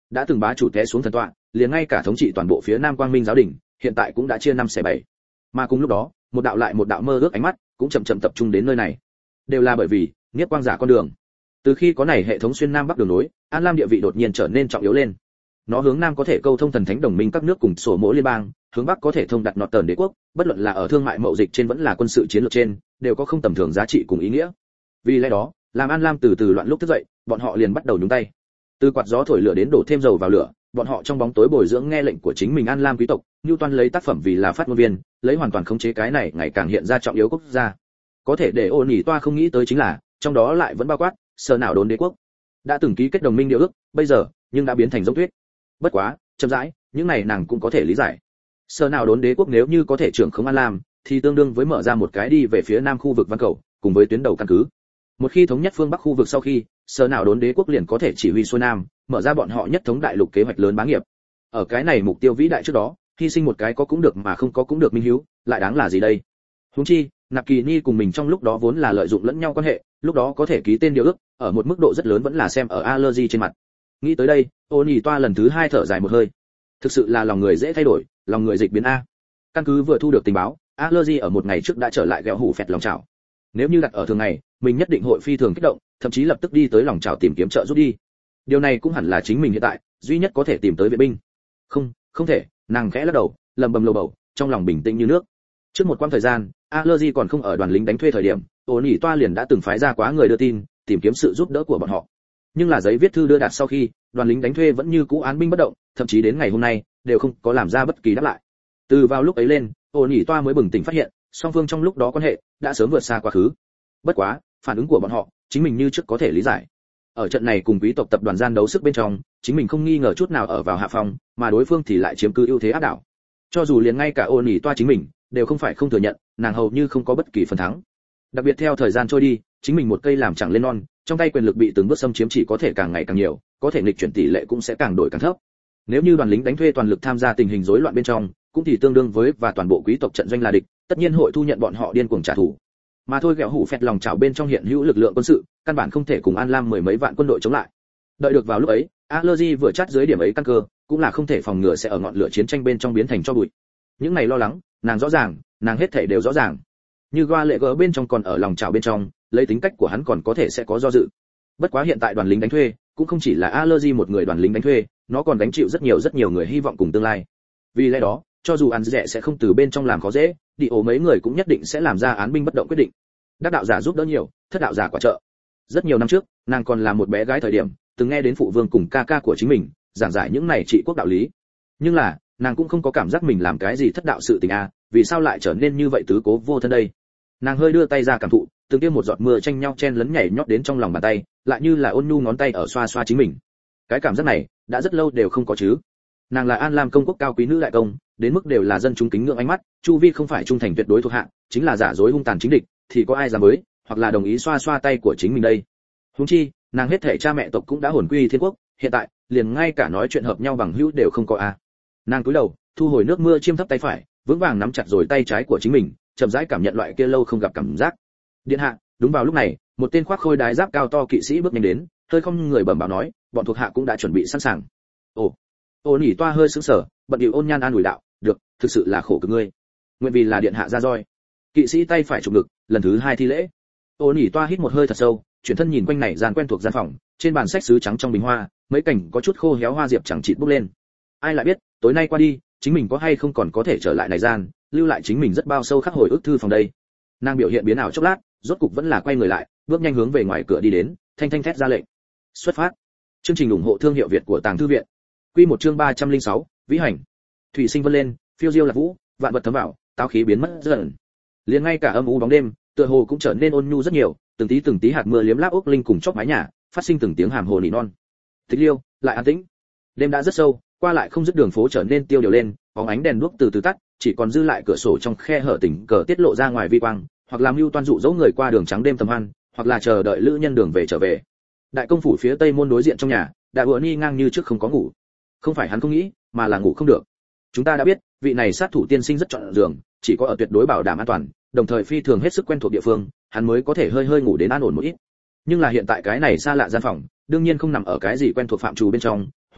đã từng bá chủ té xuống thần tọa, liền ngay cả thống trị toàn bộ phía Nam Quang Minh giáo đình, hiện tại cũng đã chia năm xẻ bảy. Mà cùng lúc đó, một đạo lại một đạo mơ ước ánh mắt cũng chậm chậm tập trung đến nơi này. Đều là bởi vì Niết Quang giả con đường. Từ khi có này hệ thống xuyên Nam Bắc đường nối, An Lam địa vị đột nhiên trở nên trọng yếu lên. Nó hướng Nam có thể câu thông thần thánh đồng minh các nước cùng sổ mỗi liên bang, hướng Bắc có thể thông đặt nọt tờn đế quốc, bất luận là ở thương mại mậu dịch trên vẫn là quân sự chiến lược trên, đều có không tầm thường giá trị cùng ý nghĩa. Vì lẽ đó, làm An Lam từ từ loạn lúc thức dậy, bọn họ liền bắt đầu nhúng tay. Từ quạt gió thổi lửa đến đổ thêm dầu vào lửa, bọn họ trong bóng tối bồi dưỡng nghe lệnh của chính mình An Lam quý tộc, Newton lấy tác phẩm vì là phát ngôn viên, lấy hoàn toàn khống chế cái này ngày càng hiện ra trọng yếu quốc gia. Có thể để Ôn Nhĩ Toa không nghĩ tới chính là, trong đó lại vẫn bao quát Sở Não Đốn đế quốc. Đã từng ký kết đồng minh điều ước, bây giờ nhưng đã biến thành giống tuyết. Bất quá, chậm rãi, những này nàng cũng có thể lý giải. Sở Não Đốn đế quốc nếu như có thể trưởng khống An Lam, thì tương đương với mở ra một cái đi về phía Nam khu vực Văn Cầu, cùng với tuyến đầu căn cứ. Một khi thống nhất phương Bắc khu vực sau khi, Sở Não Đốn đế quốc liền có thể chỉ huy xuôi Nam, mở ra bọn họ nhất thống đại lục kế hoạch lớn bá nghiệp. Ở cái này mục tiêu vĩ đại trước đó, hy sinh một cái có cũng được mà không có cũng được minh hiếu, lại đáng là gì đây? Huống chi, Nạp Kỳ Ni cùng mình trong lúc đó vốn là lợi dụng lẫn nhau quan hệ, lúc đó có thể ký tên điều ước, ở một mức độ rất lớn vẫn là xem ở allergy trên mặt. Nghĩ tới đây, Ôn Nhĩ Toa lần thứ hai thở dài một hơi. Thực sự là lòng người dễ thay đổi, lòng người dịch biến a. Căn cứ vừa thu được tình báo, allergy ở một ngày trước đã trở lại ghẹo hủ phẹt lòng chảo. Nếu như đặt ở thường ngày, mình nhất định hội phi thường kích động, thậm chí lập tức đi tới lòng chảo tìm kiếm trợ giúp đi. Điều này cũng hẳn là chính mình hiện tại duy nhất có thể tìm tới viện binh. Không thể, nàng khẽ lắc đầu, lẩm bẩm lầu bầu, trong lòng bình tĩnh như nước. Trước một quãng thời gian, allergy còn không ở đoàn lính đánh thuê thời điểm, Ôn Nhĩ Toa liền đã từng phái ra quá người đưa tin, tìm kiếm sự giúp đỡ của bọn họ. Nhưng là giấy viết thư đưa đạt sau khi, đoàn lính đánh thuê vẫn như cũ án binh bất động, thậm chí đến ngày hôm nay đều không có làm ra bất kỳ đáp lại. Từ vào lúc ấy lên, Ôn Nhĩ Toa mới bừng tỉnh phát hiện, song phương trong lúc đó quan hệ đã sớm vượt xa quá khứ. Bất quá, phản ứng của bọn họ, chính mình như trước có thể lý giải. Ở trận này cùng quý tộc tập đoàn gian đấu sức bên trong, chính mình không nghi ngờ chút nào ở vào hạ phong, mà đối phương thì lại chiếm cứ ưu thế áp đảo. Cho dù liền ngay cả Ôn Nhĩ Toa chính mình đều không phải không thừa nhận, nàng hầu như không có bất kỳ phần thắng. Đặc biệt theo thời gian trôi đi, chính mình một cây làm chẳng lên non, trong tay quyền lực bị từng bước xâm chiếm chỉ có thể càng ngày càng nhiều, có thể nghịch chuyển tỷ lệ cũng sẽ càng đổi càng thấp. Nếu như đoàn lính đánh thuê toàn lực tham gia tình hình rối loạn bên trong, cũng thì tương đương với và toàn bộ quý tộc trận doanh là địch, tất nhiên hội thu nhận bọn họ điên cuồng trả thù. Mà thôi ghẹo hủ phẹt lòng chảo bên trong hiện hữu lực lượng quân sự, căn bản không thể cùng An Lam mười mấy vạn quân đội chống lại. Đợi được vào lúc ấy, allergy vừa chắt dưới điểm ấy căn cơ, cũng là không thể phòng ngừa sẽ ở ngọn lửa chiến tranh bên trong biến thành tro bụi. Những này lo lắng, nàng rõ ràng, nàng hết thảy đều rõ ràng. Như Goa lệ gỡ bên trong còn ở lòng chảo bên trong, lấy tính cách của hắn còn có thể sẽ có do dự. Bất quá hiện tại đoàn lính đánh thuê, cũng không chỉ là allergy một người đoàn lính đánh thuê, nó còn gánh chịu rất nhiều người hy vọng cùng tương lai. Vì lẽ đó, cho dù ăn rẻ sẽ không từ bên trong làm khó dễ, đi ổ mấy người cũng nhất định sẽ làm ra án binh bất động quyết định. Đắc đạo giả giúp đỡ nhiều, thất đạo giả quả trợ. Rất nhiều năm trước, nàng còn là một bé gái thời điểm, từng nghe đến phụ vương cùng ca ca của chính mình giảng giải những này trị quốc đạo lý. Nhưng là, nàng cũng không có cảm giác mình làm cái gì thất đạo sự tình a, vì sao lại trở nên như vậy tứ cố vô thân đây? Nàng hơi đưa tay ra cảm thụ, từng tiêm một giọt mưa tranh nhau chen lấn nhảy nhót đến trong lòng bàn tay, lại như là ôn nhu ngón tay ở xoa xoa chính mình. Cái cảm giác này đã rất lâu đều không có chứ. Nàng là An Lam công quốc cao quý nữ đại công, đến mức đều là dân chúng kính ngưỡng ánh mắt, chu vi không phải trung thành tuyệt đối thuộc hạ, chính là giả dối hung tàn chính địch, thì có ai dám mới, hoặc là đồng ý xoa xoa tay của chính mình đây. Huống chi, nàng hết thảy cha mẹ tộc cũng đã hồn quy thiên quốc, hiện tại liền ngay cả nói chuyện hợp nhau bằng hữu đều không có a. Nàng cúi đầu, thu hồi nước mưa chiêm thấp tay phải, vững vàng nắm chặt rồi tay trái của chính mình, chậm rãi cảm nhận loại kia lâu không gặp cảm giác. Điện hạ, đúng vào lúc này, một tên khoác khôi đái giáp cao to kỵ sĩ bước nhanh đến, hơi không người bẩm báo nói, bọn thuộc hạ cũng đã chuẩn bị sẵn sàng. Ồ, Ôn Nhĩ Toa hơi sững sờ, bận điệu ôn nhan an ủi đạo, được, thực sự là khổ cực ngươi. Nguyện vì là điện hạ ra roi. Kỵ sĩ tay phải chụp ngực, lần thứ hai thi lễ. Ôn Nhĩ Toa hít một hơi thật sâu, chuyển thân nhìn quanh này gian quen thuộc gian phòng, trên bàn sách sứ trắng trong bình hoa, mấy cảnh có chút khô héo hoa diệp chẳng chịt bốc lên. Ai lại biết, tối nay qua đi, chính mình có hay không còn có thể trở lại này gian, lưu lại chính mình rất bao sâu khắc hồi ức thư phòng đây. Nàng biểu hiện biến ảo chốc lát, rốt cục vẫn là quay người lại, bước nhanh hướng về ngoài cửa đi đến, thanh thanh thét ra lệnh. Xuất phát. Chương trình ủng hộ thương hiệu Việt của Tàng Thư viện. Quy một chương 306, vĩ hành. Thủy sinh vân lên, phiêu diêu lạc vũ, vạn vật thấm vào, táo khí biến mất dần. Liền ngay cả âm u bóng đêm, tựa hồ cũng trở nên ôn nhu rất nhiều, từng tí hạt mưa liếm láp ốc linh cùng chóp mái nhà, phát sinh từng tiếng hàm hồ nỉ non. Tịch liêu, lại an tĩnh. Đêm đã rất sâu, qua lại không dứt đường phố trở nên tiêu điều lên, bóng ánh đèn đuốc từ từ tắt, chỉ còn dư lại cửa sổ trong khe hở tỉnh cờ tiết lộ ra ngoài vi quang, hoặc làm mưu toan dụ dỗ người qua đường trắng đêm tầm hoan, hoặc là chờ đợi lữ nhân đường về trở về. Đại công phủ phía tây môn đối diện trong nhà, Đại Bùa Ni ngang như trước không có ngủ. Không phải hắn không nghĩ, mà là ngủ không được. Chúng ta đã biết, vị này sát thủ tiên sinh rất chọn giường, chỉ có ở tuyệt đối bảo đảm an toàn, đồng thời phi thường hết sức quen thuộc địa phương, hắn mới có thể hơi ngủ đến an ổn một ít. Nhưng là hiện tại cái này xa lạ gian phòng, đương nhiên không nằm ở cái gì quen thuộc phạm trù bên trong, huống chi,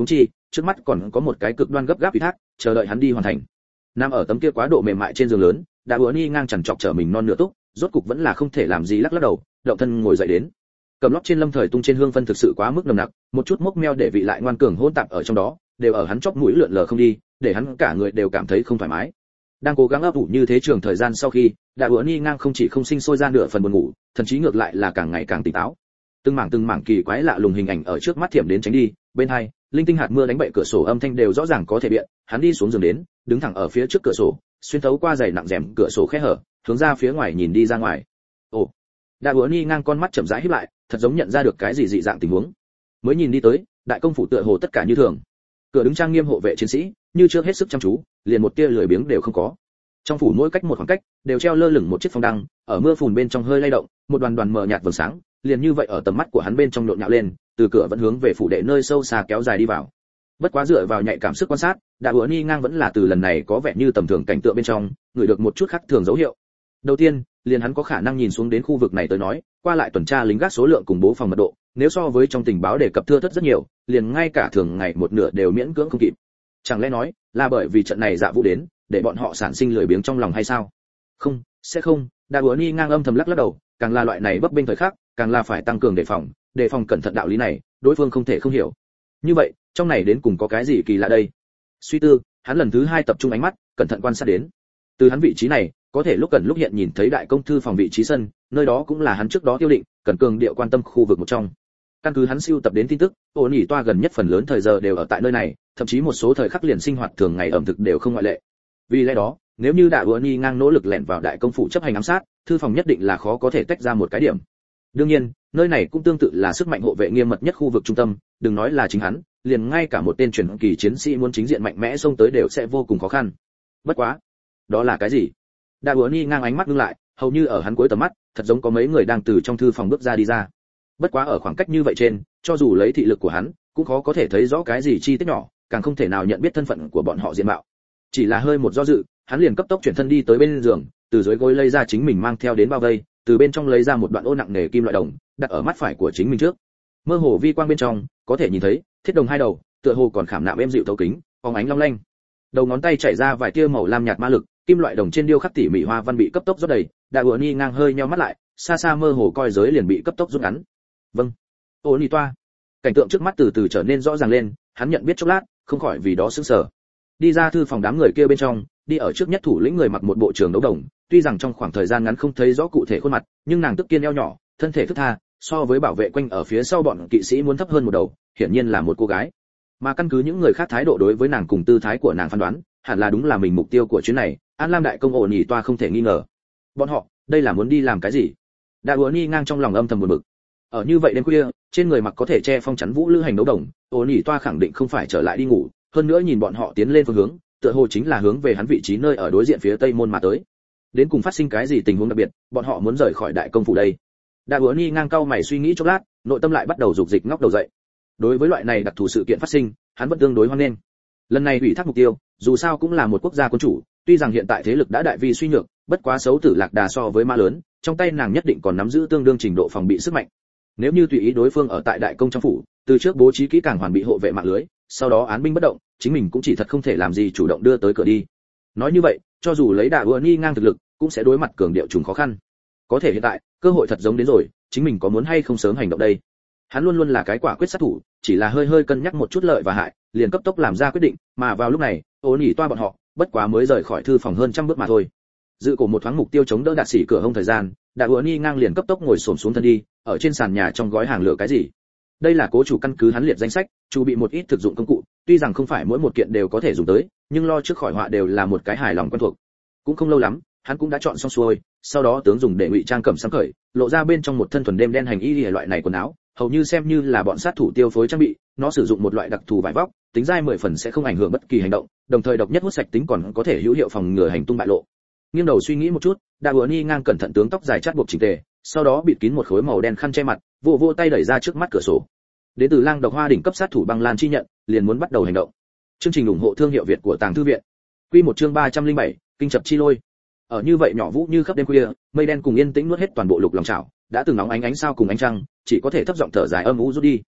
trước mắt còn có một cái cực đoan gấp gáp ủy thác chờ đợi hắn đi hoàn thành. Nằm ở tấm kia quá độ mềm mại trên giường lớn, đã uốn y ngang chằn chọc trở mình non nửa túc, rốt cục vẫn là không thể làm gì lắc lắc đầu, động thân ngồi dậy đến. Cầm lót trên Lâm Thời tung trên hương phân thực sự quá mức nồng nặc, một chút mốc meo để vị lại ngoan cường hỗn tạp ở trong đó, đều ở hắn chóp mũi lượn lờ không đi, để hắn cả người đều cảm thấy không thoải mái. Đang cố gắng ấp ủ như thế trường thời gian sau khi, đã uốn y ngang không chỉ không sinh sôi ra nửa phần buồn ngủ, thậm chí ngược lại là càng ngày càng tỉnh táo. Từng mảng kỳ quái lạ lùng hình ảnh ở trước mắt thiểm đến tránh đi, bên hai linh tinh hạt mưa đánh bậy cửa sổ âm thanh đều rõ ràng có thể biện, hắn đi xuống giường đến, đứng thẳng ở phía trước cửa sổ, xuyên thấu qua dày nặng rèm cửa sổ khe hở, hướng ra phía ngoài nhìn đi ra ngoài. Ồ, Đa Búa Ni ngang con mắt chậm rãi híp lại, thật giống nhận ra được cái gì dị dạng tình huống. Mới nhìn đi tới, đại công phủ tựa hồ tất cả như thường. Cửa đứng trang nghiêm hộ vệ chiến sĩ, như trước hết sức chăm chú, liền một tia lười biếng đều không có. Trong phủ mỗi cách một khoảng cách, đều treo lơ lửng một chiếc phong đăng, ở mưa phùn bên trong hơi lay động, một đoàn mờ nhạt vầng sáng, liền như vậy ở tầm mắt của hắn bên trong nhộn nhạo lên, từ cửa vẫn hướng về phủ đệ nơi sâu xa kéo dài đi vào. Bất quá dựa vào nhạy cảm sức quan sát, Đa Búa Ni ngang vẫn là từ lần này có vẻ như tầm thường cảnh tượng bên trong, ngửi được một chút khác thường dấu hiệu. Đầu tiên, liền hắn có khả năng nhìn xuống đến khu vực này tới nói, qua lại tuần tra lính gác số lượng cùng bố phòng mật độ, nếu so với trong tình báo đề cập thưa thớt rất nhiều, liền ngay cả thường ngày một nửa đều miễn cưỡng không kịp. Chẳng lẽ nói, là bởi vì trận này dạ vũ đến, để bọn họ sản sinh lười biếng trong lòng hay sao? Không, sẽ không. Đa Búa Ni ngang âm thầm lắc đầu, càng là loại này bấp bênh thời khắc, càng là phải tăng cường đề phòng cẩn thận đạo lý này, đối phương không thể không hiểu. Như vậy, trong này đến cùng có cái gì kỳ lạ đây? Suy tư, hắn lần thứ hai tập trung ánh mắt, cẩn thận quan sát đến. Từ hắn vị trí này, có thể lúc cần lúc hiện nhìn thấy đại công thư phòng vị trí sân, nơi đó cũng là hắn trước đó tiêu định, cần cường điệu quan tâm khu vực một trong. Căn cứ hắn siêu tập đến tin tức, ổn nhỉ toa gần nhất phần lớn thời giờ đều ở tại nơi này, thậm chí một số thời khắc liền sinh hoạt thường ngày ẩm thực đều không ngoại lệ. Vì lẽ đó, nếu như Đa Búa Ni ngang nỗ lực lẻn vào đại công phủ chấp hành ám sát, thư phòng nhất định là khó có thể tách ra một cái điểm. Đương nhiên, nơi này cũng tương tự là sức mạnh hộ vệ nghiêm mật nhất khu vực trung tâm, đừng nói là chính hắn, liền ngay cả một tên truyền kỳ chiến sĩ muốn chính diện mạnh mẽ xông tới đều sẽ vô cùng khó khăn. Bất quá, đó là cái gì? Đa Búa Ni ngang ánh mắt ngưng lại, hầu như ở hắn cuối tầm mắt, thật giống có mấy người đang từ trong thư phòng bước ra đi ra. Bất quá ở khoảng cách như vậy trên, cho dù lấy thị lực của hắn, cũng khó có thể thấy rõ cái gì chi tiết nhỏ, càng không thể nào nhận biết thân phận của bọn họ diện mạo. Chỉ là hơi một do dự, hắn liền cấp tốc chuyển thân đi tới bên giường, từ dưới gối lấy ra chính mình mang theo đến bao vây, từ bên trong lấy ra một đoạn ô nặng nề kim loại đồng, đặt ở mắt phải của chính mình trước. Mơ hồ vi quang bên trong, có thể nhìn thấy thiết đồng hai đầu, tựa hồ còn khảm nạm êm dịu thấu kính, phóng ánh long lanh. Đầu ngón tay chảy ra vài tia màu lam nhạt ma lực, kim loại đồng trên điêu khắc tỉ mỉ hoa văn bị cấp tốc rót đầy, Đa Búa Ni ngang hơi nheo mắt lại, xa xa mơ hồ coi giới liền bị cấp tốc rút ngắn. Vâng. Ô Ni toa. Cảnh tượng trước mắt từ từ trở nên rõ ràng lên, hắn nhận biết chốc lát, không khỏi vì đó sững sờ. Đi ra thư phòng đám người kia bên trong, đi ở trước nhất thủ lĩnh người mặc một bộ trường đấu đồng, tuy rằng trong khoảng thời gian ngắn không thấy rõ cụ thể khuôn mặt, nhưng nàng tức kiên eo nhỏ, thân thể thức tha, so với bảo vệ quanh ở phía sau bọn kỵ sĩ muốn thấp hơn một đầu, hiển nhiên là một cô gái. Mà căn cứ những người khác thái độ đối với nàng cùng tư thái của nàng phán đoán, hẳn là đúng là mình mục tiêu của chuyến này, An Lam đại công ổn nhỉ toa không thể nghi ngờ. Bọn họ, đây là muốn đi làm cái gì? Đa Búa Ni ngang trong lòng âm thầm buồn bực. Ở như vậy đêm khuya, trên người mặc có thể che phong chắn vũ lữ hành đấu đồng, ổn nhỉ toa khẳng định không phải trở lại đi ngủ, hơn nữa nhìn bọn họ tiến lên phương hướng, tựa hồ chính là hướng về hắn vị trí nơi ở đối diện phía tây môn mà tới. Đến cùng phát sinh cái gì tình huống đặc biệt, bọn họ muốn rời khỏi đại công phủ đây? Đa Búa Ni ngang cau mày suy nghĩ chốc lát, nội tâm lại bắt đầu dục dịch ngóc đầu dậy. Đối với loại này đặc thù sự kiện phát sinh, hắn vẫn tương đối hoan nghênh. Lần này ủy thác mục tiêu, dù sao cũng là một quốc gia quân chủ, tuy rằng hiện tại thế lực đã đại vi suy nhược, bất quá xấu tử lạc đà so với ma lớn, trong tay nàng nhất định còn nắm giữ tương đương trình độ phòng bị sức mạnh. Nếu như tùy ý đối phương ở tại đại công trong phủ, từ trước bố trí kỹ càng hoàn bị hộ vệ mạng lưới, sau đó án binh bất động, chính mình cũng chỉ thật không thể làm gì chủ động đưa tới cửa đi. Nói như vậy, cho dù lấy Đa Búa Ni ngang thực lực, cũng sẽ đối mặt cường điệu trùng khó khăn. Có thể hiện tại, cơ hội thật giống đến rồi, chính mình có muốn hay không sớm hành động đây? Hắn luôn luôn là cái quả quyết sát thủ, chỉ là hơi cân nhắc một chút lợi và hại, liền cấp tốc làm ra quyết định, mà vào lúc này, ổn nhỉ toa bọn họ, bất quá mới rời khỏi thư phòng hơn trăm bước mà thôi. Dự cổ một thoáng mục tiêu chống đỡ đạt sĩ cửa hông thời gian, Đa Búa Ni ngang liền cấp tốc ngồi xổm xuống thân đi, ở trên sàn nhà trong gói hàng lựa cái gì? Đây là cố chủ căn cứ hắn liệt danh sách, chu bị một ít thực dụng công cụ, tuy rằng không phải mỗi một kiện đều có thể dùng tới, nhưng lo trước khỏi họa đều là một cái hài lòng quen thuộc. Cũng không lâu lắm, hắn cũng đã chọn xong xuôi, sau đó tướng dùng để ngụy trang cẩm sáng khởi, lộ ra bên trong một thân thuần đêm đen hành y loại này quần áo, hầu như xem như là bọn sát thủ tiêu phối trang bị, nó sử dụng một loại đặc thù vải vóc, tính dai 10 phần sẽ không ảnh hưởng bất kỳ hành động, đồng thời độc nhất hút sạch tính còn có thể hữu hiệu phòng ngừa hành tung bại lộ. Nghiêng đầu suy nghĩ một chút, Đa Búa Ni ngang cẩn thận tướng tóc dài chát buộc chỉnh tề, sau đó bịt kín một khối màu đen khăn che mặt, vô tay đẩy ra trước mắt cửa sổ. Đến từ Lang Độc Hoa đỉnh cấp sát thủ băng lan chi nhận, liền muốn bắt đầu hành động. Chương trình ủng hộ thương hiệu Việt của Tàng Thư viện. Quy một chương 307, kinh chập chi lôi. Ở như vậy nhỏ vũ như khắp đêm khuya, mây đen cùng yên tĩnh nuốt hết toàn bộ lục lòng chảo, đã từng nóng ánh sao cùng ánh trăng, chỉ có thể thấp giọng thở dài âm u rút đi.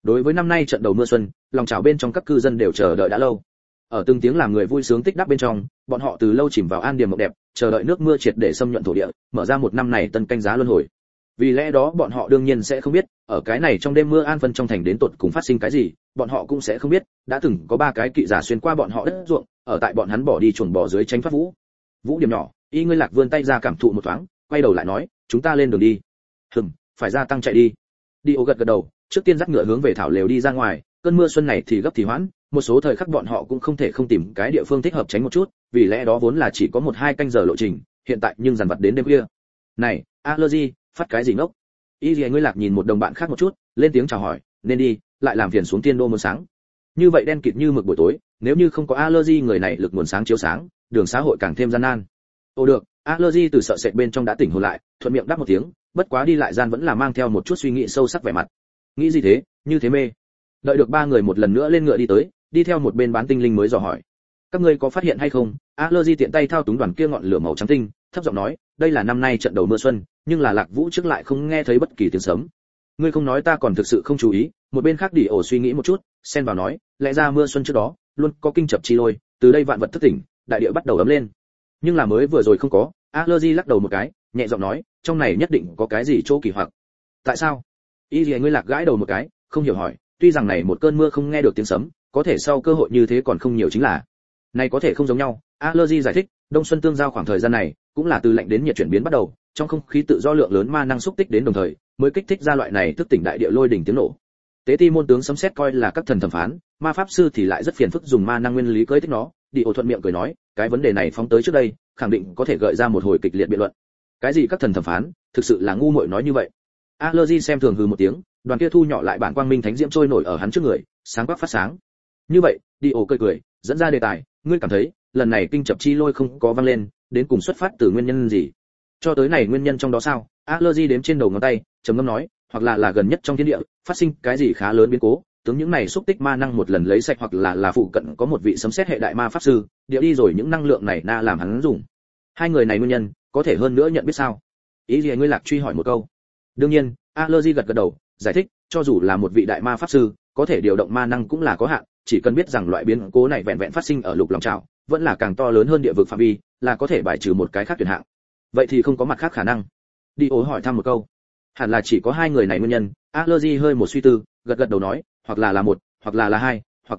Đối với năm nay trận đầu mưa xuân, lòng chảo bên trong các cư dân đều chờ đợi đã lâu. Ở từng tiếng làm người vui sướng tích đắc bên trong, bọn họ từ lâu chìm vào an điềm mộng đẹp, chờ đợi nước mưa triệt để xâm nhuận thổ địa, mở ra một năm này tân canh giá luân hồi. Vì lẽ đó bọn họ đương nhiên sẽ không biết, ở cái này trong đêm mưa an phân trong thành đến tột cùng phát sinh cái gì, bọn họ cũng sẽ không biết, đã từng có 3 cái kỵ giả xuyên qua bọn họ đất ruộng, ở tại bọn hắn bỏ đi chuồn bò dưới tránh thoát vũ. Vũ điểm nhỏ, y ngươi lạc vươn tay ra cảm thụ một thoáng, quay đầu lại nói, chúng ta lên đường đi. Phải gia tăng chạy đi. Đi ô gật gật đầu, trước tiên dắt ngựa hướng về thảo lều đi ra ngoài, cơn mưa xuân này thì gấp thì hoãn, một số thời khắc bọn họ cũng không thể không tìm cái địa phương thích hợp tránh một chút, vì lẽ đó vốn là chỉ có 1-2 canh giờ lộ trình, hiện tại nhưng dằn vặt đến đêm khuya. Này, allergy, phát cái gì ngốc? Y Lìa ngươi lạc nhìn một đồng bạn khác một chút, lên tiếng chào hỏi, nên đi, lại làm phiền xuống tiên đô muôn sáng. Như vậy đen kịt như mực buổi tối, nếu như không có allergy người này lực nguồn sáng chiếu sáng, đường xã hội càng thêm gian nan. Ồ được, allergy từ sợ sệt bên trong đã tỉnh hồn lại, thuận miệng đáp một tiếng, bất quá đi lại gian vẫn là mang theo một chút suy nghĩ sâu sắc vẻ mặt. Nghĩ gì thế, như thế mê? Đợi được 3 người một lần nữa lên ngựa đi tới, đi theo một bên bán tinh linh mới dò hỏi. Các ngươi có phát hiện hay không? Allergy tiện tay thao túng đoàn kia ngọn lửa màu trắng tinh, thấp giọng nói, đây là năm nay trận đầu mưa xuân, nhưng là Lạc Vũ trước lại không nghe thấy bất kỳ tiếng sấm. Ngươi không nói ta còn thực sự không chú ý. Một bên khác Đi ổ suy nghĩ một chút, xen vào nói, lẽ ra mưa xuân trước đó luôn có kinh chập chi lôi, từ đây vạn vật thức tỉnh, đại địa bắt đầu ấm lên. Nhưng là mới vừa rồi không có. Allergy lắc đầu một cái, nhẹ giọng nói, trong này nhất định có cái gì chỗ kỳ hoặc. Tại sao? Y Lìa ngươi lạc gãi đầu một cái, không hiểu hỏi, tuy rằng này một cơn mưa không nghe được tiếng sấm, có thể sau cơ hội như thế còn không nhiều chính là. Này có thể không giống nhau. Allergy giải thích, đông xuân tương giao khoảng thời gian này, cũng là từ lạnh đến nhiệt chuyển biến bắt đầu, trong không khí tự do lượng lớn ma năng xúc tích đến đồng thời, mới kích thích ra loại này thức tỉnh đại địa lôi đỉnh tiếng nổ. Tế ti môn tướng sấm sét coi là các thần thẩm phán, ma pháp sư thì lại rất phiền phức dùng ma năng nguyên lý cưỡi thích nó. Đi ổ thuận miệng cười nói, cái vấn đề này phóng tới trước đây, khẳng định có thể gợi ra một hồi kịch liệt biện luận. Cái gì các thần thẩm phán, thực sự là ngu muội nói như vậy. Allergy xem thường hừ một tiếng, đoàn kia thu nhỏ lại bản quang minh thánh diễm trôi nổi ở hắn trước người, sáng quắc phát sáng. Như vậy, Đi ổ cười, dẫn ra đề tài, ngươi cảm thấy, lần này kinh chập chi lôi không có vang lên, đến cùng xuất phát từ nguyên nhân gì? Cho tới này nguyên nhân trong đó sao? Allergy đếm trên đầu ngón tay, trầm ngâm nói, hoặc là gần nhất trong thiên địa phát sinh cái gì khá lớn biến cố, tướng những này xúc tích ma năng một lần lấy sạch, hoặc là phụ cận có một vị sấm sét hệ đại ma pháp sư, điệu đi rồi những năng lượng này na làm hắn dùng. Hai người này nguyên nhân, có thể hơn nữa nhận biết sao? Ý gì ngươi lạc truy hỏi một câu. Đương nhiên, Allergy gật gật đầu, giải thích, cho dù là một vị đại ma pháp sư, có thể điều động ma năng cũng là có hạn, chỉ cần biết rằng loại biến cố này vẹn vẹn phát sinh ở lục lòng trảo, vẫn là càng to lớn hơn địa vực phạm vi, là có thể bài trừ một cái khác tuyển hạng. Vậy thì không có mặt khác khả năng. Đi ố hỏi thăm một câu. Hẳn là chỉ có 2 người này nguyên nhân. Allergy hơi một suy tư, gật gật đầu nói, hoặc là một, hoặc là 2, hoặc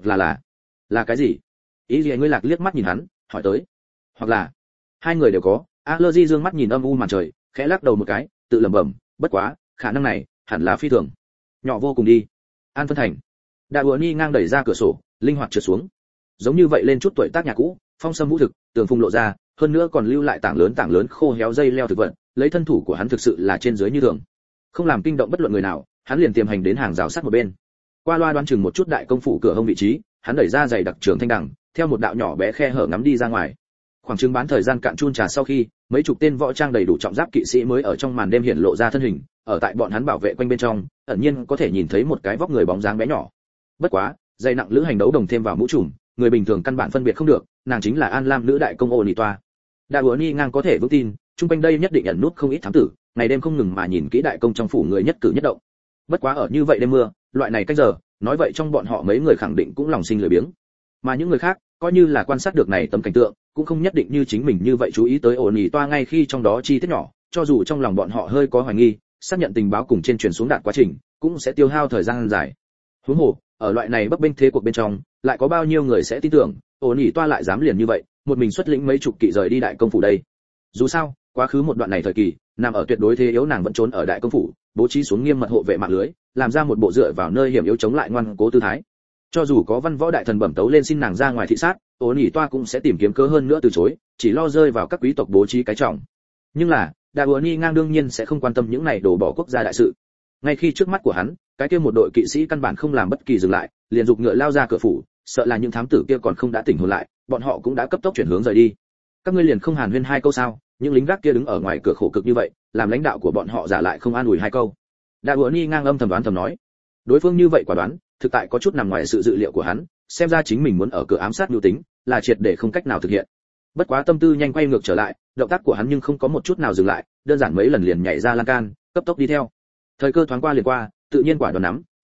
là cái gì? Ý gì ngươi lạc liếc mắt nhìn hắn, hỏi tới. Hoặc là 2 người đều có. Allergy dương mắt nhìn âm u màn trời, khẽ lắc đầu một cái, tự lẩm bẩm, bất quá, khả năng này hẳn là phi thường. Nhỏ vô cùng đi. An phân thành. Đại Uẩn Nhi ngang đẩy ra cửa sổ, linh hoạt trượt xuống. Giống như vậy lên chút tuổi tác nhà cũ, phong sâm vũ thực, tường phung lộ ra, hơn nữa còn lưu lại tảng lớn khô héo dây leo thực vật, lấy thân thủ của hắn thực sự là trên dưới như thường. Không làm kinh động bất luận người nào, hắn liền tiềm hành đến hàng rào sắt một bên. Qua loa đoán chừng một chút đại công phủ cửa hông vị trí, hắn đẩy ra giày đặc trường thanh đằng, theo một đạo nhỏ bé khe hở ngắm đi ra ngoài. Khoảng chừng bán thời gian cạn chun trà sau khi, mấy chục tên võ trang đầy đủ trọng giáp kỵ sĩ mới ở trong màn đêm hiện lộ ra thân hình, ở tại bọn hắn bảo vệ quanh bên trong, ẩn nhiên có thể nhìn thấy một cái vóc người bóng dáng bé nhỏ. Bất quá, dây nặng lữ hành đấu đồng thêm vào mũ trùm, người bình thường căn bản phân biệt không được, nàng chính là An Lam nữ đại công Ô Toa. Đại Uẩn Nhi ngang có thể vững tin, trung quanh đây nhất định ẩn nút không ít thám tử, ngày đêm không ngừng mà nhìn kỹ đại công trong phủ người nhất cử nhất động. Bất quá ở như vậy đêm mưa, loại này cách giờ, nói vậy trong bọn họ mấy người khẳng định cũng lòng sinh lười biếng. Mà những người khác, coi như là quan sát được này tấm cảnh tượng, cũng không nhất định như chính mình như vậy chú ý tới Ô Toa ngay khi trong đó chi tiết nhỏ, cho dù trong lòng bọn họ hơi có hoài nghi, xác nhận tình báo cùng trên truyền xuống đạt quá trình, cũng sẽ tiêu hao thời gian dài. Huống hồ, ở loại này bấp bênh thế cuộc bên trong, lại có bao nhiêu người sẽ tin tưởng, Ô Toa lại dám liền như vậy, một mình xuất lĩnh mấy chục kỵ rời đi đại công phủ đây. Dù sao, quá khứ một đoạn này thời kỳ, nằm ở tuyệt đối thế yếu nàng vẫn trốn ở đại công phủ, bố trí xuống nghiêm mật hộ vệ mạng lưới, làm ra một bộ dựa vào nơi hiểm yếu chống lại ngoan cố tư thái. Cho dù có văn võ đại thần bẩm tấu lên xin nàng ra ngoài thị sát, Ô Toa cũng sẽ tìm kiếm cớ hơn nữa từ chối, chỉ lo rơi vào các quý tộc bố trí cái trọng. Nhưng là, Đại Uẩn Nhi ngang đương nhiên sẽ không quan tâm những này đổ bỏ quốc gia đại sự. Ngay khi trước mắt của hắn, cái kia một đội kỵ sĩ căn bản không làm bất kỳ dừng lại, liền giục ngựa lao ra cửa phủ, sợ là những thám tử kia còn không đã tỉnh hồn lại, bọn họ cũng đã cấp tốc chuyển hướng rời đi. Các ngươi liền không hàn huyên 2 câu sao? Những lính gác kia đứng ở ngoài cửa khổ cực như vậy, làm lãnh đạo của bọn họ giả lại không an ủi 2 câu. Đại Uẩn Nhi ngang âm thầm đoán thầm nói, đối phương như vậy quả đoán, thực tại có chút nằm ngoài sự dự liệu của hắn, xem ra chính mình muốn ở cửa ám sát mưu tính, là triệt để không cách nào thực hiện. Bất quá tâm tư nhanh quay ngược trở lại, động tác của hắn nhưng không có một chút nào dừng lại, đơn giản mấy lần liền nhảy ra lan can, cấp tốc đi theo. Thời cơ thoáng qua liền qua, tự nhiên quả đoán nắm,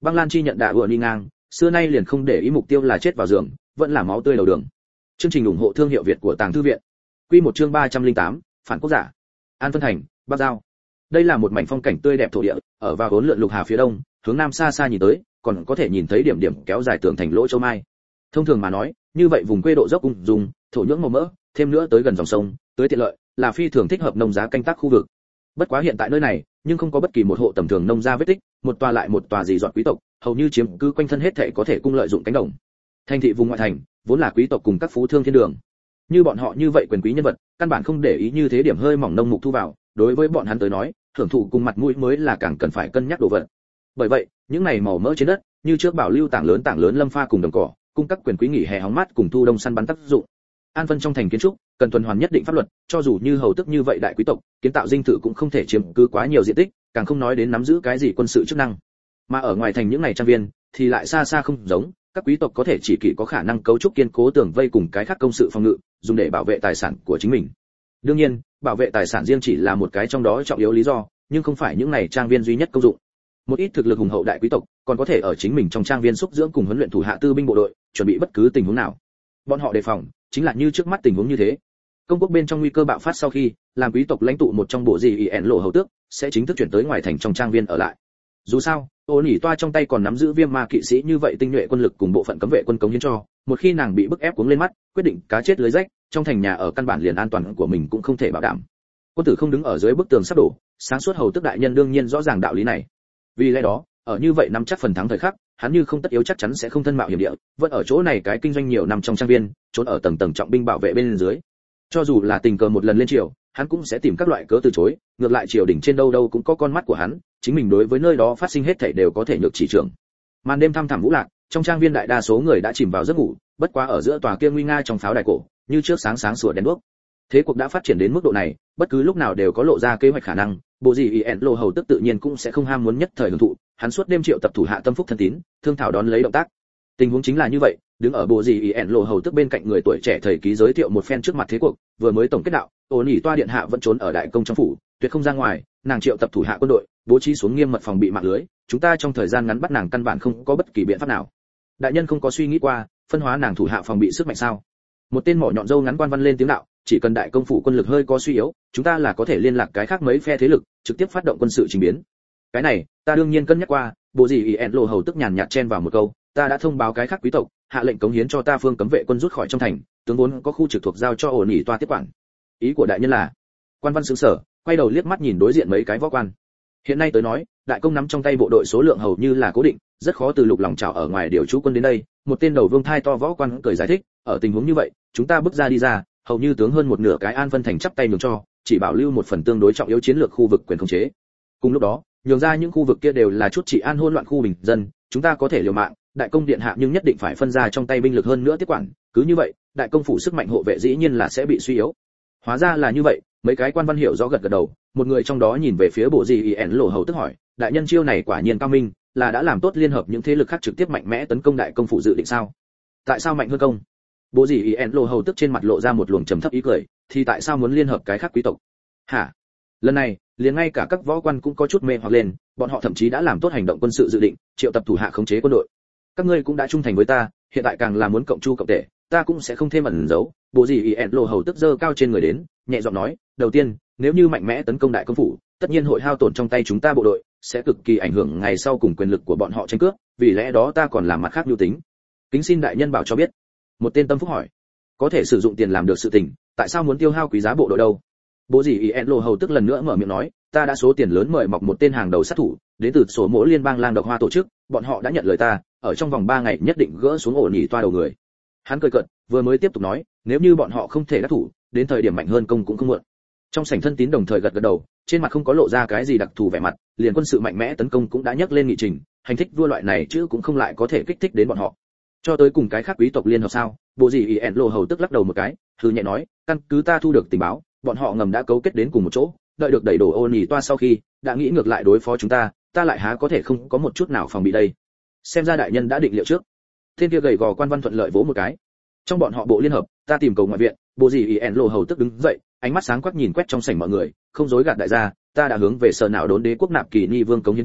Băng Lan chi nhận Đạ Ủa Ni ngang, xưa nay liền không để ý mục tiêu là chết vào giường, vẫn là máu tươi đầu đường. Chương trình ủng hộ thương hiệu Việt của Tàng Thư viện. Quy một chương 308, phản quốc giả. An Phân Thành, Bắc Giao. Đây là một mảnh phong cảnh tươi đẹp thổ địa, ở vào vốn lượn lục hà phía đông, hướng nam xa xa nhìn tới, còn có thể nhìn thấy điểm điểm kéo dài tường thành lỗ châu mai. Thông thường mà nói, như vậy vùng quê độ dốc ung dung, thổ nhưỡng màu mỡ, thêm nữa tới gần dòng sông, tới tiện lợi, là phi thường thích hợp nông giá canh tác khu vực. Bất quá hiện tại nơi này, nhưng không có bất kỳ một hộ tầm thường nông gia vết tích, một tòa lại một tòa dì dọt quý tộc, hầu như chiếm cứ quanh thân hết thảy có thể cung lợi dụng cánh đồng. Thành thị vùng ngoại thành, vốn là quý tộc cùng các phú thương thiên đường. Như bọn họ như vậy quyền quý nhân vật, căn bản không để ý như thế điểm hơi mỏng nông mục thu vào, đối với bọn hắn tới nói, thưởng thụ cùng mặt mũi mới là càng cần phải cân nhắc đồ vật. Bởi vậy, những này màu mỡ trên đất, như trước bảo lưu tảng lớn lâm pha cùng đồng cỏ, cung cấp quyền quý nghỉ hè hóng mát cùng thu đông săn bắn tác dụng. An Phân trong thành kiến trúc, cần tuần hoàn nhất định pháp luật, cho dù như hầu tức như vậy đại quý tộc, kiến tạo dinh thự cũng không thể chiếm cứ quá nhiều diện tích, càng không nói đến nắm giữ cái gì quân sự chức năng. Mà ở ngoài thành những này trang viên, thì lại xa xa không giống, các quý tộc có thể chỉ kỷ có khả năng cấu trúc kiên cố tường vây cùng cái khác công sự phòng ngự, dùng để bảo vệ tài sản của chính mình. Đương nhiên, bảo vệ tài sản riêng chỉ là một cái trong đó trọng yếu lý do, nhưng không phải những này trang viên duy nhất công dụng. Một ít thực lực hùng hậu đại quý tộc, còn có thể ở chính mình trong trang viên xúc dưỡng cùng huấn luyện thủ hạ tư binh bộ đội, chuẩn bị bất cứ tình huống nào. Bọn họ đề phòng, chính là như trước mắt tình huống như thế. Công quốc bên trong nguy cơ bạo phát sau khi, làm quý tộc lãnh tụ một trong bộ gì ỉn lộ hầu tước, sẽ chính thức chuyển tới ngoài thành trong trang viên ở lại. Dù sao, Ô Nhĩ Toa trong tay còn nắm giữ viêm ma kỵ sĩ như vậy tinh nhuệ quân lực cùng bộ phận cấm vệ quân cống hiến cho, một khi nàng bị bức ép cuống lên mắt, quyết định cá chết lưới rách, trong thành nhà ở căn bản liền an toàn của mình cũng không thể bảo đảm. Quân tử không đứng ở dưới bức tường sắp đổ, sáng suốt hầu tước đại nhân đương nhiên rõ ràng đạo lý này. Vì lẽ đó, ở như vậy nắm chắc phần thắng thời khắc, hắn như không tất yếu chắc chắn sẽ không thân mạo hiểm địa, vẫn ở chỗ này cái kinh doanh nhiều năm trong trang viên, trốn ở tầng tầng trọng binh bảo vệ bên dưới. Cho dù là tình cờ một lần lên triều, hắn cũng sẽ tìm các loại cớ từ chối, ngược lại triều đình trên đâu đâu cũng có con mắt của hắn, chính mình đối với nơi đó phát sinh hết thảy đều có thể nhược chỉ trưởng. Màn đêm thăm thẳm vũ lạc, trong trang viên đại đa số người đã chìm vào giấc ngủ, bất quá ở giữa tòa kia nguy nga trong pháo đài cổ, như trước sáng sủa đèn đuốc. Thế cuộc đã phát triển đến mức độ này, bất cứ lúc nào đều có lộ ra kế hoạch khả năng, bộ gì ỉn lộ hầu tức tự nhiên cũng sẽ không ham muốn nhất thời hưởng thụ, hắn suốt đêm triệu tập thủ hạ tâm phúc thân tín, thương thảo đón lấy động tác. Tình huống chính là như vậy, đứng ở bộ gì ỉn lộ hầu tức bên cạnh người tuổi trẻ thời ký giới thiệu một phen trước mặt thế cuộc, vừa mới tổng kết đạo, Ô Nhĩ Toa điện hạ vẫn trốn ở đại công trong phủ, tuyệt không ra ngoài, nàng triệu tập thủ hạ quân đội, bố trí xuống nghiêm mật phòng bị mạng lưới, chúng ta trong thời gian ngắn bắt nàng căn bản không có bất kỳ biện pháp nào. Đại nhân không có suy nghĩ qua, phân hóa nàng thủ hạ phòng bị sức mạnh sao? Một tên mỏ nhọn râu ngắn quan văn lên tiếng đạo, chỉ cần đại công phủ quân lực hơi có suy yếu, chúng ta là có thể liên lạc cái khác mấy phe thế lực, trực tiếp phát động quân sự trình biến. Cái này, ta đương nhiên cân nhắc qua, bộ gì ỉn lộ hầu tức nhàn nhạt chen vào một câu, ta đã thông báo cái khác quý tộc, hạ lệnh cống hiến cho ta phương cấm vệ quân rút khỏi trong thành, tướng vốn có khu trực thuộc giao cho Ô Nhĩ Toa tiếp quản. Ý của đại nhân là? Quan văn sững sờ, quay đầu liếc mắt nhìn đối diện mấy cái võ quan. Hiện nay tới nói, đại công nắm trong tay bộ đội số lượng hầu như là cố định, rất khó từ lục lòng trảo ở ngoài điều trú quân đến đây. Một tên đầu vương thai to võ quan cười giải thích, ở tình huống như vậy, chúng ta bước ra đi ra, hầu như tướng hơn một nửa cái An Phân thành chắp tay nhường cho, chỉ bảo lưu một phần tương đối trọng yếu chiến lược khu vực quyền khống chế. Cùng lúc đó, nhường ra những khu vực kia đều là chút trị an hỗn loạn khu bình dân, chúng ta có thể liều mạng, đại công điện hạ nhưng nhất định phải phân ra trong tay binh lực hơn nữa tiếp quản, cứ như vậy, đại công phủ sức mạnh hộ vệ dĩ nhiên là sẽ bị suy yếu. Hóa ra là như vậy, mấy cái quan văn hiểu rõ gật gật đầu, một người trong đó nhìn về phía bộ gì ỉn lộ hầu tức hỏi, đại nhân chiêu này quả nhiên cao minh, là đã làm tốt liên hợp những thế lực khác trực tiếp mạnh mẽ tấn công đại công phủ dự định sao? Tại sao mạnh hơn công? Bộ gì ỉn lộ hầu tức trên mặt lộ ra một luồng trầm thấp ý cười, thì tại sao muốn liên hợp cái khác quý tộc? Hả? Lần này, liền ngay cả các võ quan cũng có chút mê hoặc lên, bọn họ thậm chí đã làm tốt hành động quân sự dự định, triệu tập thủ hạ khống chế quân đội. Các ngươi cũng đã trung thành với ta, hiện tại càng là muốn cộng chu cộng tệ, ta cũng sẽ không thêm ẩn giấu. Bộ gì ỉn lộ hầu tức giơ cao trên người đến, nhẹ giọng nói, đầu tiên, nếu như mạnh mẽ tấn công đại công phủ, tất nhiên hội hao tổn trong tay chúng ta bộ đội, sẽ cực kỳ ảnh hưởng ngày sau cùng quyền lực của bọn họ tranh cướp, vì lẽ đó ta còn làm mặt khác nhu tính. Kính xin đại nhân bảo cho biết. Một tên tâm phúc hỏi, có thể sử dụng tiền làm được sự tình, tại sao muốn tiêu hao quý giá bộ đội đâu? Bộ gì ỉn lộ hầu tức lần nữa mở miệng nói, ta đã số tiền lớn mời mọc một tên hàng đầu sát thủ, đến từ sổ mỗ liên bang lang độc hoa tổ chức, bọn họ đã nhận lời ta, ở trong vòng 3 ngày nhất định gỡ xuống Ô Nhĩ Toa đầu người. Hắn cười cợt, vừa mới tiếp tục nói, nếu như bọn họ không thể đắc thủ, đến thời điểm mạnh hơn công cũng không muộn. Trong sảnh thân tín đồng thời gật gật đầu, trên mặt không có lộ ra cái gì đặc thù vẻ mặt, liền quân sự mạnh mẽ tấn công cũng đã nhắc lên nghị trình, hành thích vua loại này chứ cũng không lại có thể kích thích đến bọn họ. Cho tới cùng cái khác quý tộc liên hợp sao? Bộ gì ỉn lộ hầu tức lắc đầu một cái, hừ nhẹ nói, căn cứ ta thu được tình báo, bọn họ ngầm đã cấu kết đến cùng một chỗ, đợi được đẩy đổ Ô Nhĩ Toa sau khi, đã nghĩ ngược lại đối phó chúng ta, ta lại há có thể không có một chút nào phòng bị đây. Xem ra đại nhân đã định liệu trước. Tên kia gầy gò quan văn thuận lợi vỗ một cái. Trong bọn họ bộ liên hợp, ta tìm cầu ngoại viện. Bộ gì ỉn lộ hầu tức đứng dậy, ánh mắt sáng quắc nhìn quét trong sảnh mọi người, không dối gạt đại gia, ta đã hướng về sở nào đốn đế quốc nạp kỳ ni vương cống hiến cho,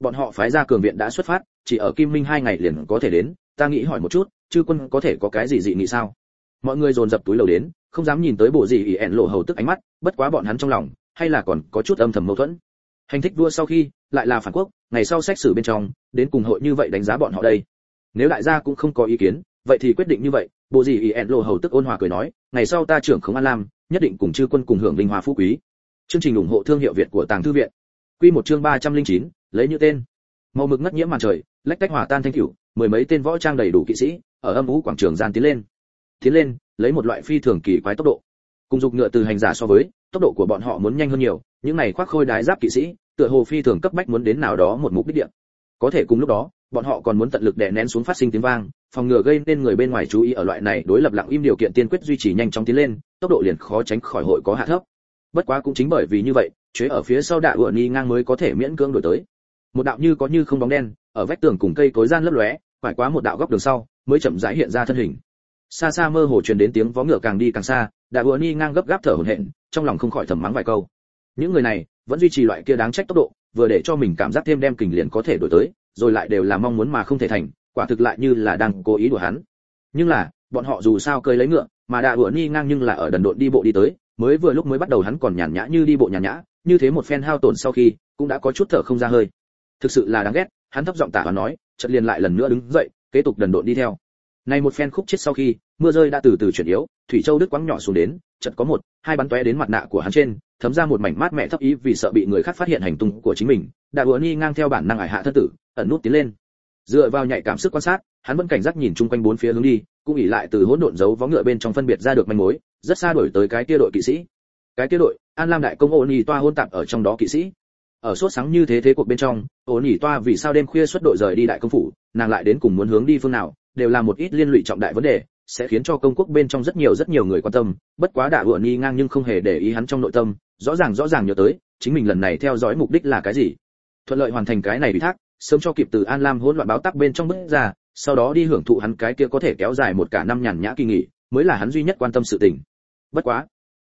bọn họ phái ra cường viện đã xuất phát, chỉ ở Kim Minh 2 ngày liền có thể đến, ta nghĩ hỏi một chút, chư quân có thể có cái gì dị nghị sao? Mọi người dồn dập túi lầu đến, không dám nhìn tới bộ gì ỷ ẻn lộ hầu tức ánh mắt, bất quá bọn hắn trong lòng hay là còn có chút âm thầm mâu thuẫn. Hành thích vua sau khi lại là phản quốc, ngày sau xét xử bên trong, đến cùng hội như vậy đánh giá bọn họ đây. Nếu đại gia cũng không có ý kiến, vậy thì quyết định như vậy. Bộ gì ỷ ẻn lộ hầu tức ôn hòa cười nói, ngày sau ta trưởng khống An Lam, nhất định cùng chư quân cùng hưởng vinh hoa phú quý. Chương trình ủng hộ thương hiệu Việt của Tàng Thư viện. Quy một chương 309, lấy như tên. Màu mực ngất nhiễm màn trời, lách tách hòa tan thanh cửu, mười mấy tên võ trang đầy đủ kỵ sĩ ở âm u quảng trường gian tiến lên, lấy một loại phi thường kỳ quái tốc độ. Cùng dục ngựa từ hành giả so với, tốc độ của bọn họ muốn nhanh hơn nhiều, những này khoác khôi đái giáp kỵ sĩ, tựa hồ phi thường cấp bách muốn đến nào đó một mục đích địa. Có thể cùng lúc đó, bọn họ còn muốn tận lực đè nén xuống phát sinh tiếng vang, phòng ngừa gây nên người bên ngoài chú ý ở loại này đối lập lặng im điều kiện tiên quyết duy trì nhanh chóng tiến lên, tốc độ liền khó tránh khỏi hội có hạ thấp. Bất quá cũng chính bởi vì như vậy, chế ở phía sau Đạ Uẩn Ni ngang mới có thể miễn cưỡng đuổi tới. Một đạo như có như không bóng đen, ở vách tường cùng cây cối gian lấp lóe, phải quá một đạo góc đường sau, mới chậm rãi hiện ra thân hình. Xa xa mơ hồ truyền đến tiếng vó ngựa càng đi càng xa, Đạ Uẩn Ni ngang gấp gáp thở hổn hển, trong lòng không khỏi thầm mắng vài câu. Những người này vẫn duy trì loại kia đáng trách tốc độ, vừa để cho mình cảm giác thêm đem kình liền có thể đuổi tới, rồi lại đều là mong muốn mà không thể thành, quả thực lại như là đang cố ý đùa hắn. Nhưng là, bọn họ dù sao cơi lấy ngựa, mà Đạ Uẩn Ni ngang nhưng là ở đần độn đi bộ đi tới, mới vừa lúc mới bắt đầu hắn còn nhàn nhã như đi bộ nhàn nhã, như thế một phen hao tổn sau khi, cũng đã có chút thở không ra hơi. Thực sự là đáng ghét, hắn thấp giọng tả hoán nói, chợt liền lại lần nữa đứng dậy, kế tục đần độn đi theo. Này một phen khúc chết sau khi, mưa rơi đã từ từ chuyển yếu, thủy châu đứt quãng nhỏ xuống đến, chợt có một, hai bắn tóe đến mặt nạ của hắn trên, thấm ra một mảnh mát mẻ thấp ý vì sợ bị người khác phát hiện hành tung của chính mình. Đạ Uẩn Ni ngang theo bản năng ải hạ thân tử, ẩn nút tiến lên. Dựa vào nhạy cảm sức quan sát, hắn vẫn cảnh giác nhìn chung quanh bốn phía hướng đi, cũng ỷ lại từ hỗn độn dấu vó ngựa bên trong phân biệt ra được manh mối, rất xa đuổi tới cái kia đội kỵ sĩ. Cái kia đội, An Lam đại công Ôn Nhị Toa hôn tạp ở trong đó kỵ sĩ. Ở sốt sáng như thế cuộc bên trong, Ôn Nhị Toa vì sao đêm khuya xuất đội rời đi đại công phủ, nàng lại đến cùng muốn hướng đi phương nào, đều là một ít liên lụy trọng đại vấn đề, sẽ khiến cho công quốc bên trong rất nhiều người quan tâm. Bất quá Đạ Uẩn Ni ngang nhưng không hề để ý hắn trong nội tâm, rõ ràng nhớ tới, chính mình lần này theo dõi mục đích là cái gì. Thuận lợi hoàn thành cái này ủy thác, sớm cho kịp từ An Lam hỗn loạn báo tắc bên trong bước ra, sau đó đi hưởng thụ hắn cái kia có thể kéo dài một cả năm nhàn nhã kỳ nghỉ, mới là hắn duy nhất quan tâm sự tình. Bất quá,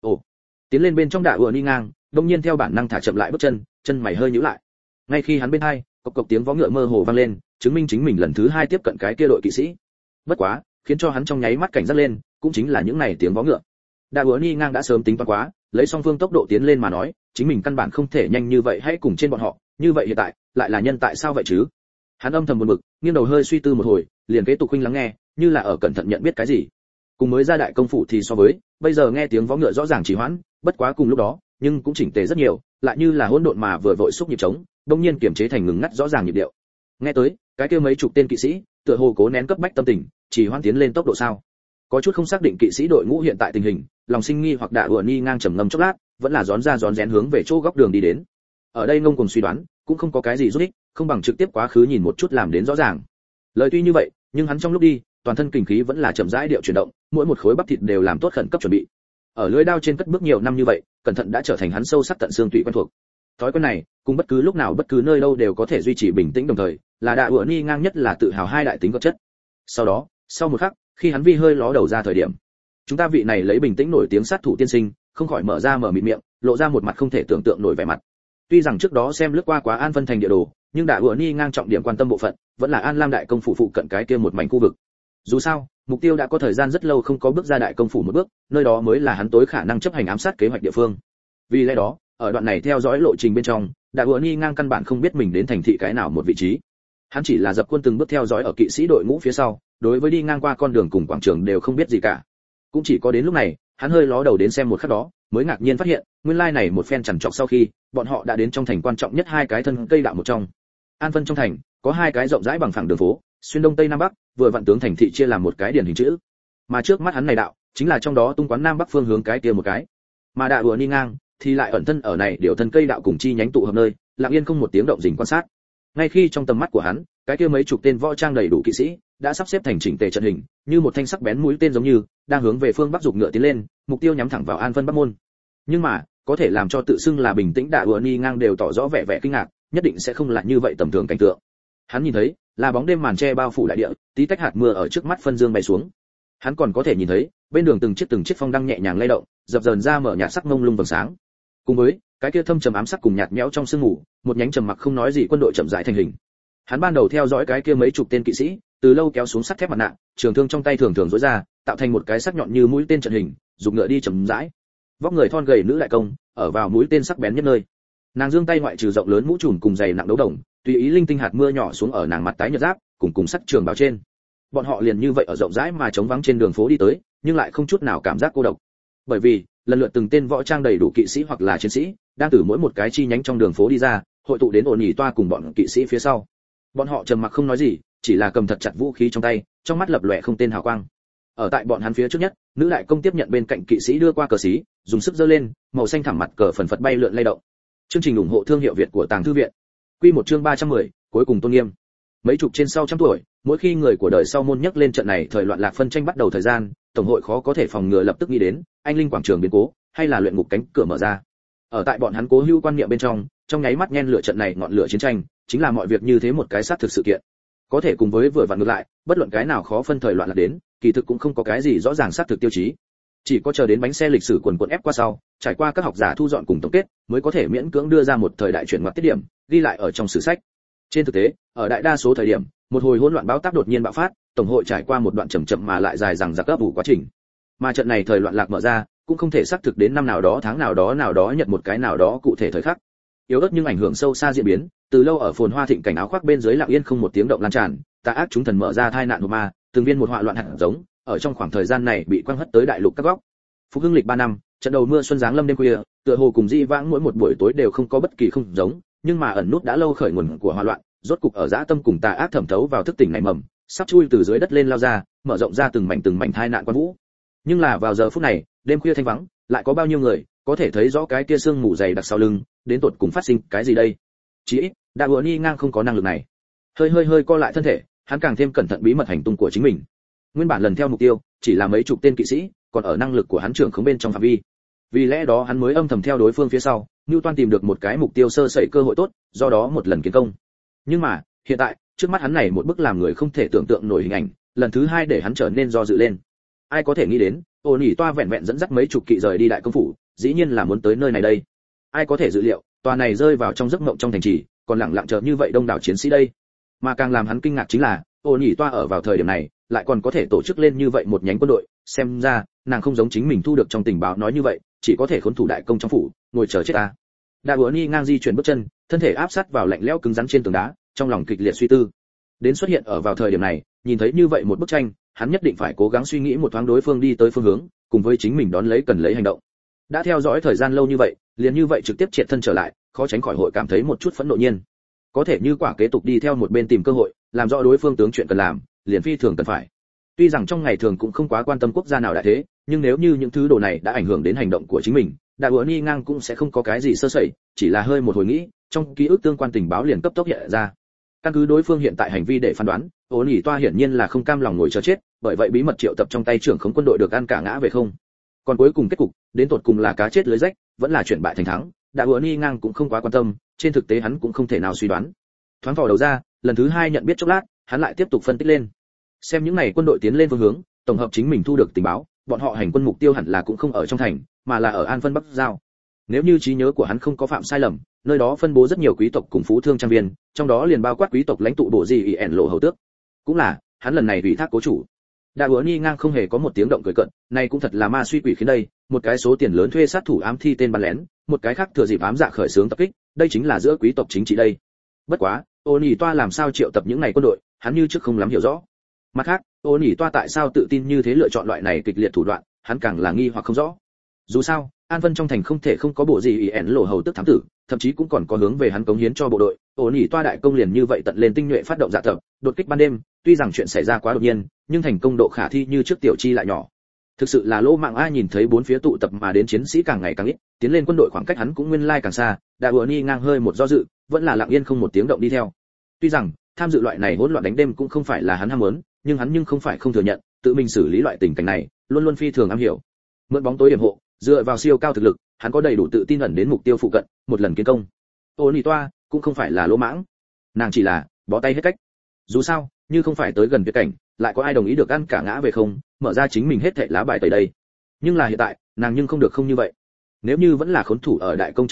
tiến lên bên trong Đạ Uẩn Ni ngang, đột nhiên theo bản năng thả chậm lại bước chân, chân mày hơi nhíu lại. Ngay khi hắn bên hai, cộc tiếng vó ngựa mơ hồ vang lên, chứng minh chính mình lần thứ hai tiếp cận cái kia đội kỵ sĩ. Bất quá, khiến cho hắn trong nháy mắt cảnh giác lên, cũng chính là những này tiếng vó ngựa. Đạ Uẩn Ni ngang đã sớm tính toán quá, lấy song phương tốc độ tiến lên mà nói, chính mình căn bản không thể nhanh như vậy hãy cùng trên bọn họ, như vậy hiện tại, lại là nhân tại sao vậy chứ? Hắn âm thầm buồn bực, nghiêng đầu hơi suy tư một hồi, liền kế tục khuynh lắng nghe, như là ở cẩn thận nhận biết cái gì. Cùng mới ra đại công phủ thì so với, bây giờ nghe tiếng vó ngựa rõ ràng trì hoãn, bất quá cùng lúc đó, nhưng cũng chỉnh tề rất nhiều, lại như là hỗn độn mà vừa vội xúc nhịp trống, đột nhiên kiềm chế thành ngừng ngắt rõ ràng nhịp điệu. Nghe tới, cái kia mấy chục tên kỵ sĩ, tựa hồ cố nén cấp bách tâm tình, chỉ hoãn tiến lên tốc độ sao? Có chút không xác định kỵ sĩ đội ngũ hiện tại tình hình, lòng sinh nghi hoặc Đạ Uẩn Ni ngang trầm ngâm chốc lát, vẫn là rón ra rón rén hướng về chỗ góc đường đi đến. Ở đây ngông cuồng suy đoán, cũng không có cái gì giúp ích, không bằng trực tiếp quá khứ nhìn một chút làm đến rõ ràng. Lời tuy như vậy, nhưng hắn trong lúc đi, toàn thân kinh khí vẫn là chậm rãi điệu chuyển động, mỗi một khối bắp thịt đều làm tốt khẩn cấp chuẩn bị. Ở lưỡi đao trên cất bước nhiều năm như vậy, cẩn thận đã trở thành hắn sâu sắc tận xương tủy quen thuộc. Thói quen này, cùng bất cứ lúc nào bất cứ nơi đâu đều có thể duy trì bình tĩnh đồng thời, là Đạ Uẩn Ni ngang nhất là tự hào hai đại tính vật chất. Sau đó, sau một khắc, khi hắn vi hơi ló đầu ra thời điểm, chúng ta vị này lấy bình tĩnh nổi tiếng sát thủ tiên sinh, không khỏi mở mịt miệng, lộ ra một mặt không thể tưởng tượng nổi vẻ mặt. Tuy rằng trước đó xem lướt qua quá An Vân thành địa đồ, nhưng Đạ Uẩn Ni ngang trọng điểm quan tâm bộ phận, vẫn là An Lam đại công phủ phụ cận cái kia một mảnh khu vực. Dù sao, mục tiêu đã có thời gian rất lâu không có bước ra đại công phủ một bước, nơi đó mới là hắn tối khả năng chấp hành ám sát kế hoạch địa phương. Vì lẽ đó, ở đoạn này theo dõi lộ trình bên trong, Đạ Uẩn Ni ngang căn bản không biết mình đến thành thị cái nào một vị trí. Hắn chỉ là dập quân từng bước theo dõi ở kỵ sĩ đội ngũ phía sau, đối với đi ngang qua con đường cùng quảng trường đều không biết gì cả. Cũng chỉ có đến lúc này, hắn hơi ló đầu đến xem một khắc đó, mới ngạc nhiên phát hiện, nguyên lai này một phen chằn trọc sau khi, bọn họ đã đến trong thành quan trọng nhất hai cái thân cây đạo một trong. An Vân trong thành, có hai cái rộng rãi bằng phẳng đường phố, xuyên đông tây nam bắc, vừa vặn tướng thành thị chia làm một cái điển hình chữ. Mà trước mắt hắn này đạo, chính là trong đó tung quán nam bắc phương hướng cái kia một cái. Mà Đạ Uẩn Ni ngang thì lại ẩn thân ở này điều thân cây đạo cùng chi nhánh tụ hợp nơi, lặng yên không một tiếng động dình quan sát. Ngay khi trong tầm mắt của hắn, cái kia mấy chục tên võ trang đầy đủ kỵ sĩ đã sắp xếp thành chỉnh tề trận hình, như một thanh sắc bén mũi tên giống như đang hướng về phương bắc dục ngựa tiến lên, mục tiêu nhắm thẳng vào An Vân Bắc môn. Nhưng mà, có thể làm cho tự xưng là bình tĩnh Đạ Uẩn Ni ngang đều tỏ rõ vẻ kinh ngạc, nhất định sẽ không là như vậy tầm thường cảnh tượng. Hắn nhìn thấy, là bóng đêm màn che bao phủ đại địa, tí tách hạt mưa ở trước mắt phân dương bay xuống. Hắn còn có thể nhìn thấy, bên đường từng chiếc phong đăng nhẹ nhàng lay động, dập dờn ra mở nhạt sắc mông lung vầng sáng. Cùng với, Cái kia thâm trầm ám sắc cùng nhạt nhẽo trong sương mù, một nhánh trầm mặc không nói gì quân đội chậm rãi thành hình. Hắn ban đầu theo dõi cái kia mấy chục tên kỵ sĩ, từ lâu kéo xuống sắt thép mặt nạ, trường thương trong tay thường thường rối ra, tạo thành một cái sắc nhọn như mũi tên trận hình, dùng ngựa đi chậm rãi. Vóc người thon gầy nữ đại công, ở vào mũi tên sắc bén nhất nơi. Nàng giương tay ngoại trừ rộng lớn mũ trùm cùng giày nặng đấu đồng, tùy ý linh tinh hạt mưa nhỏ xuống ở nàng mặt tái nhợt giáp, cùng sắt trường bào trên. Bọn họ liền như vậy ở rộng rãi mà trống vắng trên đường phố đi tới, nhưng lại không chút nào cảm giác cô độc. Bởi vì, lần lượt từng tên võ trang đầy đủ kỵ sĩ hoặc là chiến sĩ, đang từ mỗi một cái chi nhánh trong đường phố đi ra, hội tụ đến ổn nghỉ toa cùng bọn kỵ sĩ phía sau. Bọn họ trầm mặc không nói gì, chỉ là cầm thật chặt vũ khí trong tay, trong mắt lập lòe không tên hào quang. Ở tại bọn hắn phía trước nhất, nữ đại công tiếp nhận bên cạnh kỵ sĩ đưa qua cờ xí, dùng sức giơ lên, màu xanh thẳm mặt cờ phần phật bay lượn lay động. Chương trình ủng hộ thương hiệu Việt của Tàng Thư viện. Quy một chương 310, cuối cùng tôn nghiêm. Mấy chục trên sau trăm tuổi, mỗi khi người của đời sau môn nhắc lên trận này thời loạn lạc phân tranh bắt đầu thời gian, tổng hội khó có thể phòng ngừa lập tức nghĩ đến anh linh quảng trường biến cố, hay là luyện ngục cánh cửa mở ra. Ở tại bọn hắn cố hữu quan niệm bên trong nháy mắt nhen lửa trận này ngọn lửa chiến tranh, chính là mọi việc như thế một cái xác thực sự kiện. Có thể cùng với vừa vặn ngược lại, bất luận cái nào khó phân thời loạn lạc đến, kỳ thực cũng không có cái gì rõ ràng xác thực tiêu chí. Chỉ có chờ đến bánh xe lịch sử quần quần ép qua sau, trải qua các học giả thu dọn cùng tổng kết, mới có thể miễn cưỡng đưa ra một thời đại chuyển ngoặt tiết điểm, ghi lại ở trong sử sách. Trên thực tế, ở đại đa số thời điểm, một hồi hỗn loạn báo táp đột nhiên bạo phát, tổng hội trải qua một đoạn chậm chậm mà lại dài dằng dặc ấp ủ quá trình. Mà trận này thời loạn lạc mở ra, cũng không thể xác thực đến năm nào đó tháng nào đó nhận một cái nào đó cụ thể thời khắc. Yếu ớt nhưng ảnh hưởng sâu xa diễn biến, từ lâu ở phồn hoa thịnh cảnh áo khoác bên dưới lặng yên không một tiếng động lan tràn, tà ác chúng thần mở ra thai nạn ma, từng viên một họa loạn hạt giống, ở trong khoảng thời gian này bị quăng hất tới đại lục các góc. Phục hưng lịch 3 năm, trận đầu mưa xuân giáng lâm đêm khuya, tựa hồ cùng di vãng mỗi một buổi tối đều không có bất kỳ không giống, nhưng mà ẩn nút đã lâu khởi nguồn của hỏa loạn, rốt cục ở dã tâm cùng tà ác thẩm thấu vào thức tỉnh này mầm, sắp chui từ dưới đất lên lao ra, mở rộng ra từng mảnh thai nạn quan vũ. Nhưng là vào giờ phút này, đêm khuya thanh vắng, lại có bao nhiêu người có thể thấy rõ cái kia sương mù dày đặc sau lưng, đến tột cùng phát sinh cái gì đây? Chỉ ít, Đa Bùa Ni ngang không có năng lực này. Hơi co lại thân thể, hắn càng thêm cẩn thận bí mật hành tung của chính mình. Nguyên bản lần theo mục tiêu, chỉ là mấy chục tên kỵ sĩ, còn ở năng lực của hắn trưởng không bên trong phạm vi. Vì lẽ đó hắn mới âm thầm theo đối phương phía sau, Newton tìm được một cái mục tiêu sơ sẩy cơ hội tốt, do đó một lần kiến công. Nhưng mà, hiện tại, trước mắt hắn này một bức làm người không thể tưởng tượng nổi hình ảnh, lần thứ hai để hắn trở nên do dự lên. Ai có thể nghĩ đến, ôn nhỉ toa vẹn vẹn dẫn dắt mấy chục kỵ rời đi đại công phủ, dĩ nhiên là muốn tới nơi này đây. Ai có thể dự liệu, tòa này rơi vào trong giấc mộng trong thành trì, còn lặng lặng chờ như vậy đông đảo chiến sĩ đây. Mà càng làm hắn kinh ngạc chính là, ôn nhỉ toa ở vào thời điểm này, lại còn có thể tổ chức lên như vậy một nhánh quân đội, xem ra, nàng không giống chính mình thu được trong tình báo nói như vậy, chỉ có thể khốn thủ đại công trong phủ, ngồi chờ chết ta. Đa Bùa Ni ngang di chuyển bước chân, thân thể áp sát vào lạnh lẽo cứng rắn trên tường đá, trong lòng kịch liệt suy tư. Đến xuất hiện ở vào thời điểm này, nhìn thấy như vậy một bức tranh, hắn nhất định phải cố gắng suy nghĩ một thoáng đối phương đi tới phương hướng, cùng với chính mình đón lấy cần lấy hành động. Đã theo dõi thời gian lâu như vậy, liền như vậy trực tiếp triệt thân trở lại, khó tránh khỏi hội cảm thấy một chút phẫn nộ nhiên. Có thể như quả kế tục đi theo một bên tìm cơ hội, làm rõ đối phương tướng chuyện cần làm, liền phi thường cần phải. Tuy rằng trong ngày thường cũng không quá quan tâm quốc gia nào đại thế, nhưng nếu như những thứ đồ này đã ảnh hưởng đến hành động của chính mình, Đa Bùa Ni ngang cũng sẽ không có cái gì sơ sẩy, chỉ là hơi một hồi nghĩ, trong ký ức tương quan tình báo liền cấp tốc hiện ra. Căn cứ đối phương hiện tại hành vi để phán đoán, ôn nhỉ toa hiển nhiên là không cam lòng ngồi chờ chết, bởi vậy bí mật triệu tập trong tay trưởng khống quân đội được ăn cả ngã về không. Còn cuối cùng kết cục, đến tột cùng là cá chết lưới rách, vẫn là chuyển bại thành thắng, Đa Bùa Ni ngang cũng không quá quan tâm, trên thực tế hắn cũng không thể nào suy đoán. Thoáng vò đầu ra, lần thứ hai nhận biết chốc lát, hắn lại tiếp tục phân tích lên. Xem những này quân đội tiến lên phương hướng, tổng hợp chính mình thu được tình báo, bọn họ hành quân mục tiêu hẳn là cũng không ở trong thành, mà là ở An Phân Bắc Giao. Nếu như trí nhớ của hắn không có phạm sai lầm, nơi đó phân bố rất nhiều quý tộc cùng phú thương trang viên, trong đó liền bao quát quý tộc lãnh tụ bộ gì ỷ ẻn lộ hầu tước. Cũng là, hắn lần này ủy thác cố chủ. Đa Bùa Ni ngang không hề có một tiếng động cười cợt, này cũng thật là ma suy quỷ khiến đây, một cái số tiền lớn thuê sát thủ ám thi tên bắn lén, một cái khác thừa dịp ám dạ khởi xướng tập kích, đây chính là giữa quý tộc chính trị đây. Bất quá, ôn nhỉ toa làm sao triệu tập những này quân đội, hắn như trước không lắm hiểu rõ. Mặt khác, ôn nhỉ toa tại sao tự tin như thế lựa chọn loại này kịch liệt thủ đoạn, hắn càng là nghi hoặc không rõ. Dù sao, An Vân trong thành không thể không có bộ gì ỷ ẻn lộ hầu tức thám tử, thậm chí cũng còn có hướng về hắn cống hiến cho bộ đội. Ôn nhỉ toa đại công liền như vậy tận lên tinh nhuệ phát động dạ tập, đột kích ban đêm, tuy rằng chuyện xảy ra quá đột nhiên, nhưng thành công độ khả thi như trước tiểu chi lại nhỏ. Thực sự là lỗ mạng ai nhìn thấy bốn phía tụ tập mà đến chiến sĩ càng ngày càng ít, tiến lên quân đội khoảng cách hắn cũng nguyên lai càng xa. Đa Bùa Ni ngang hơi một do dự, vẫn là lặng yên không một tiếng động đi theo. Tuy rằng tham dự loại này hỗn loạn đánh đêm cũng không phải là hắn ham muốn, nhưng hắn nhưng không phải không thừa nhận, tự mình xử lý loại tình cảnh này, luôn luôn phi thường am hiểu. Mượn bóng tối điểm hộ, dựa vào siêu cao thực lực, hắn có đầy đủ tự tin ẩn đến mục tiêu phụ cận, một lần kiến công. Ôn nhỉ toa cũng không phải là lỗ mãng, nàng chỉ là bó tay hết cách. Dù sao, như không phải tới gần tuyệt cảnh, lại có ai đồng ý được ăn cả ngã về không, mở ra chính mình hết thảy lá bài tẩy đây. Nhưng là hiện tại, nàng nhưng không được không như vậy. Nếu như vẫn là khốn thủ ở đại công trong phủ,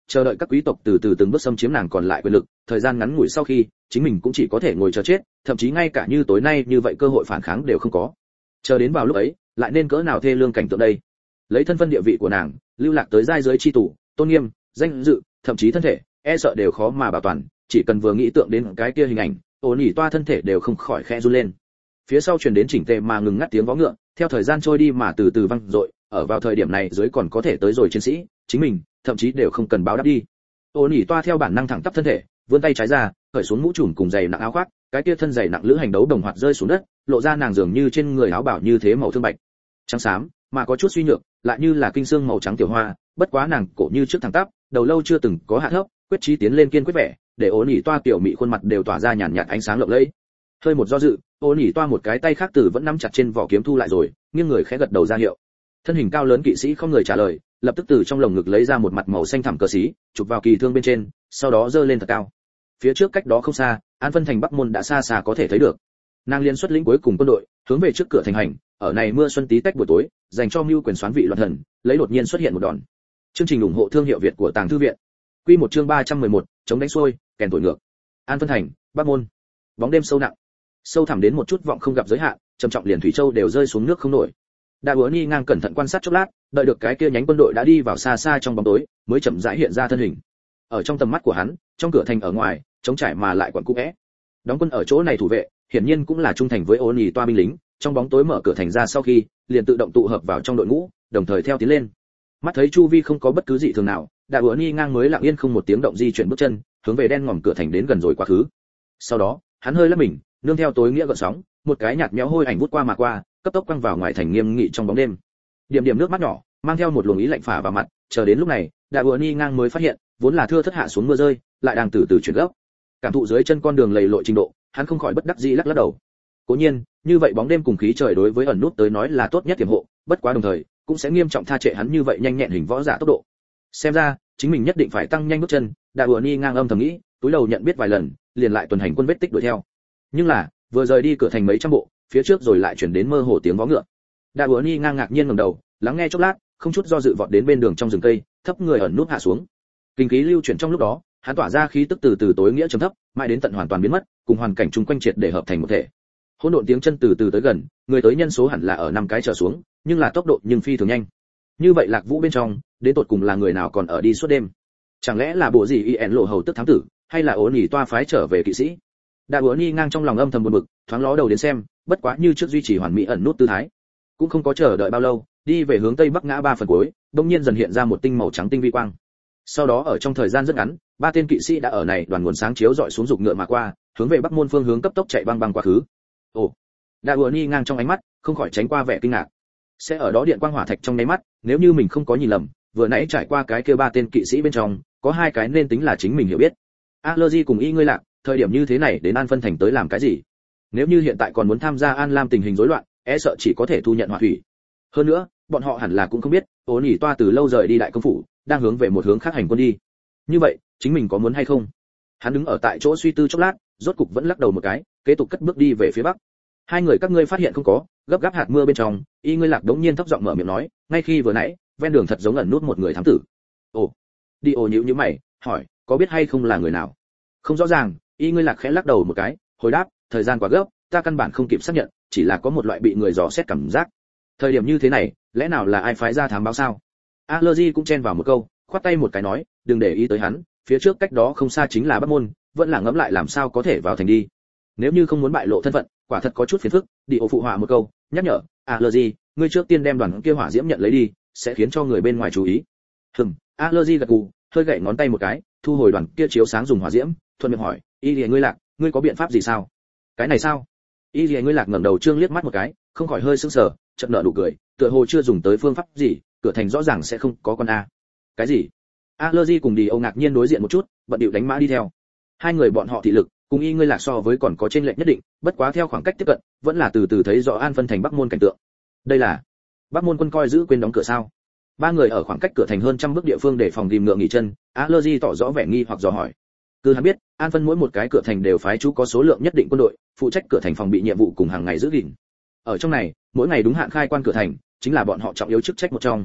chờ đợi các quý tộc từ từ từng bước xâm chiếm nàng còn lại quyền lực, thời gian ngắn ngủi sau khi, chính mình cũng chỉ có thể ngồi chờ chết, thậm chí ngay cả như tối nay như vậy cơ hội phản kháng đều không có. Chờ đến vào lúc ấy, lại nên cỡ nào thê lương cảnh tượng đây. Lấy thân phận địa vị của nàng, lưu lạc tới giai giới chi tù, tôn nghiêm, danh dự, thậm chí thân thể, e sợ đều khó mà bảo toàn, chỉ cần vừa nghĩ tượng đến cái kia hình ảnh, ổn ỉ toa thân thể đều không khỏi khẽ run lên. Phía sau truyền đến chỉnh tề mà ngừng ngắt tiếng vó ngựa, theo thời gian trôi đi mà từ từ vang dội, ở vào thời điểm này dưới còn có thể tới rồi chiến sĩ, chính mình, thậm chí đều không cần báo đáp đi. Ổn ỉ toa theo bản năng thẳng tắp thân thể, vươn tay trái ra, cởi xuống mũ trùm cùng giày nặng áo khoác, cái kia thân giày nặng lữ hành đấu đồng hoạt rơi xuống đất, lộ ra nàng dường như trên người áo bảo như thế màu thương bạch, trắng xám, mà có chút suy nhược, lại như là kinh xương màu trắng tiểu hoa, bất quá nàng cổ như trước thẳng tắp, đầu lâu chưa từng có hạ thấp, quyết chí tiến lên kiên quyết vẻ, để ổn ỉ toa tiểu mị khuôn mặt đều tỏa ra nhàn nhạt ánh sáng lộng lẫy. Hơi một do dự, ổn ỉ toa một cái tay khác từ vẫn nắm chặt trên vỏ kiếm thu lại rồi, nghiêng người khẽ gật đầu ra hiệu. Thân hình cao lớn kỵ sĩ không người trả lời, lập tức từ trong lồng ngực lấy ra một mặt màu xanh thẳm cờ xí, chụp vào kỳ thương bên trên, sau đó giơ lên thật cao. Phía trước cách đó không xa, An Phân thành Bắc Môn đã xa xa có thể thấy được. Nàng liên xuất lĩnh cuối cùng quân đội, hướng về trước cửa thành hành, ở này mưa xuân tí tách buổi tối, dành cho mưu quyền soán vị loạn thần, lấy đột nhiên xuất hiện một đòn. Chương trình ủng hộ thương hiệu Việt của Tàng Thư viện. Quy một chương 311, chống đánh xuôi, kèn thổi ngược. An Phân thành, Bắc Môn. Bóng đêm sâu nặng, sâu thẳm đến một chút vọng không gặp giới hạn, trầm trọng liền thủy châu đều rơi xuống nước không nổi. Đa Búa Ni ngang cẩn thận quan sát chốc lát, đợi được cái kia nhánh quân đội đã đi vào xa xa trong bóng tối, mới chậm rãi hiện ra thân hình. Ở trong tầm mắt của hắn, trong cửa thành ở ngoài, trống trải mà lại quặn cũ é. Đóng quân ở chỗ này thủ vệ, hiển nhiên cũng là trung thành với Ôn Nhì toa binh lính, trong bóng tối mở cửa thành ra sau khi, liền tự động tụ hợp vào trong đội ngũ, đồng thời theo tiến lên. Mắt thấy chu vi không có bất cứ gì thường nào, Đa Búa Ni ngang mới lặng yên không một tiếng động di chuyển bước chân, hướng về đen ngòm cửa thành đến gần rồi quá khứ. Sau đó, hắn hơi lắc mình, nương theo tối nghĩa gợn sóng, một cái nhạt méo hôi ảnh vút qua mà qua, cấp tốc quăng vào ngoài thành nghiêm nghị trong bóng đêm. Điểm điểm nước mắt nhỏ, mang theo một luồng ý lạnh phả vào mặt, chờ đến lúc này, Đa Búa Ni ngang mới phát hiện, vốn là thưa thất hạ xuống mưa rơi, lại đang từ từ chuyển gấp. Cảm thụ dưới chân con đường lầy lội trình độ, hắn không khỏi bất đắc dĩ lắc lắc đầu. Cố nhiên, như vậy bóng đêm cùng khí trời đối với ẩn nút tới nói là tốt nhất tiềm hộ, bất quá đồng thời cũng sẽ nghiêm trọng tha trệ hắn như vậy nhanh nhẹn hình võ giả tốc độ. Xem ra, chính mình nhất định phải tăng nhanh bước chân, Đa Búa Ni ngang âm thầm nghĩ, túi đầu nhận biết vài lần, liền lại tuần hành quân vết tích đuổi theo. Nhưng là, vừa rời đi cửa thành mấy trăm bộ, phía trước rồi lại chuyển đến mơ hồ tiếng vó ngựa. Đa Búa Ni ngang ngạc nhiên ngẩng đầu, lắng nghe chốc lát, không chút do dự vọt đến bên đường trong rừng cây, thấp người ẩn nút hạ xuống. Kinh khí lưu chuyển trong lúc đó, hắn tỏa ra khí tức từ từ tối nghĩa trầm thấp, mãi đến tận hoàn toàn biến mất, cùng hoàn cảnh chung quanh triệt để hợp thành một thể. Hỗn độn tiếng chân từ từ tới gần, người tới nhân số hẳn là ở 5 cái trở xuống, nhưng là tốc độ nhưng phi thường nhanh. Như vậy Lạc Vũ bên trong, đến tột cùng là người nào còn ở đi suốt đêm? Chẳng lẽ là bộ gì IN lộ hầu tức thám tử, hay là Ôn Nhì toa phái trở về kỵ sĩ? Đa Búa Ni ngang trong lòng âm thầm buồn bực, thoáng ló đầu đến xem, bất quá như trước duy trì hoàn mỹ ẩn nút tư thái. Cũng không có chờ đợi bao lâu, đi về hướng tây bắc ngã 3 phần cuối, đột nhiên dần hiện ra một tinh màu trắng tinh vi quang. Sau đó ở trong thời gian rất ngắn, 3 tên kỵ sĩ đã ở này đoàn nguồn sáng chiếu dọi xuống dục ngựa mà qua, hướng về Bắc Môn phương hướng cấp tốc chạy băng băng quá khứ. Ồ, Đa Búa Ni ngang trong ánh mắt không khỏi tránh qua vẻ kinh ngạc. Sẽ ở đó điện quang hỏa thạch trong nháy mắt, nếu như mình không có nhìn lầm, vừa nãy trải qua cái kia 3 tên kỵ sĩ bên trong, có 2 cái nên tính là chính mình hiểu biết. Allergy cùng Y ngươi lạc, thời điểm như thế này đến An Phân thành tới làm cái gì? Nếu như hiện tại còn muốn tham gia An Lam tình hình rối loạn, e sợ chỉ có thể thu nhận hỏa thủy. Hơn nữa, bọn họ hẳn là cũng không biết, Ôn Nhì toa từ lâu rời đi đại công phủ, đang hướng về một hướng khác hành quân đi. Như vậy, chính mình có muốn hay không? Hắn đứng ở tại chỗ suy tư chốc lát, rốt cục vẫn lắc đầu một cái, kế tục cất bước đi về phía bắc. 2 người các ngươi phát hiện không có, gấp gáp hạt mưa bên trong, Y ngươi lạc đống nhiên thấp giọng mở miệng nói, ngay khi vừa nãy, ven đường thật giống ẩn nút một người thám tử. Ồ, đi ồ nhíu mày, hỏi, có biết hay không là người nào? Không rõ ràng, Y ngươi lạc khẽ lắc đầu một cái, hồi đáp, thời gian quá gấp, ta căn bản không kịp xác nhận, chỉ là có một loại bị người dò xét cảm giác. Thời điểm như thế này, lẽ nào là ai phái ra thám báo sao? Allergy cũng chen vào một câu, khoát tay một cái nói, đừng để ý tới hắn, phía trước cách đó không xa chính là Bắc Môn, vẫn là ngẫm lại làm sao có thể vào thành đi. Nếu như không muốn bại lộ thân phận, quả thật có chút phiền phức. Đi ổ phụ họa một câu, nhắc nhở, Allergy, ngươi trước tiên đem đoàn kia hỏa diễm nhận lấy đi, sẽ khiến cho người bên ngoài chú ý. Allergy gật gù, hơi gậy ngón tay một cái, thu hồi đoàn kia chiếu sáng dùng hỏa diễm, thuận miệng hỏi, Y Lìa ngươi lạc, ngươi có biện pháp gì sao? Cái này sao? Y Lìa ngươi lạc ngẩng đầu trương liếc mắt một cái, không khỏi hơi sững sờ, chợt nở nụ cười, tựa hồ chưa dùng tới phương pháp gì, cửa thành rõ ràng sẽ không có con a. Cái gì? Allergy cùng Đi Âu ngạc nhiên đối diện một chút, bận điệu đánh mã đi theo. 2 người bọn họ thị lực, cùng Y ngươi lạc so với còn có trên lệch nhất định, bất quá theo khoảng cách tiếp cận, vẫn là từ từ thấy rõ An Phân thành Bắc Môn cảnh tượng. Đây là Bắc Môn quân coi giữ quên đóng cửa sao? 3 người ở khoảng cách cửa thành hơn trăm bước địa phương để phòng ghim ngựa nghỉ chân, Allergy tỏ rõ vẻ nghi hoặc dò hỏi. Cứ hắn biết, An Phân mỗi một cái cửa thành đều phái chú có số lượng nhất định quân đội, phụ trách cửa thành phòng bị nhiệm vụ cùng hàng ngày giữ gìn. Ở trong này, mỗi ngày đúng hạn khai quan cửa thành, chính là bọn họ trọng yếu chức trách một trong.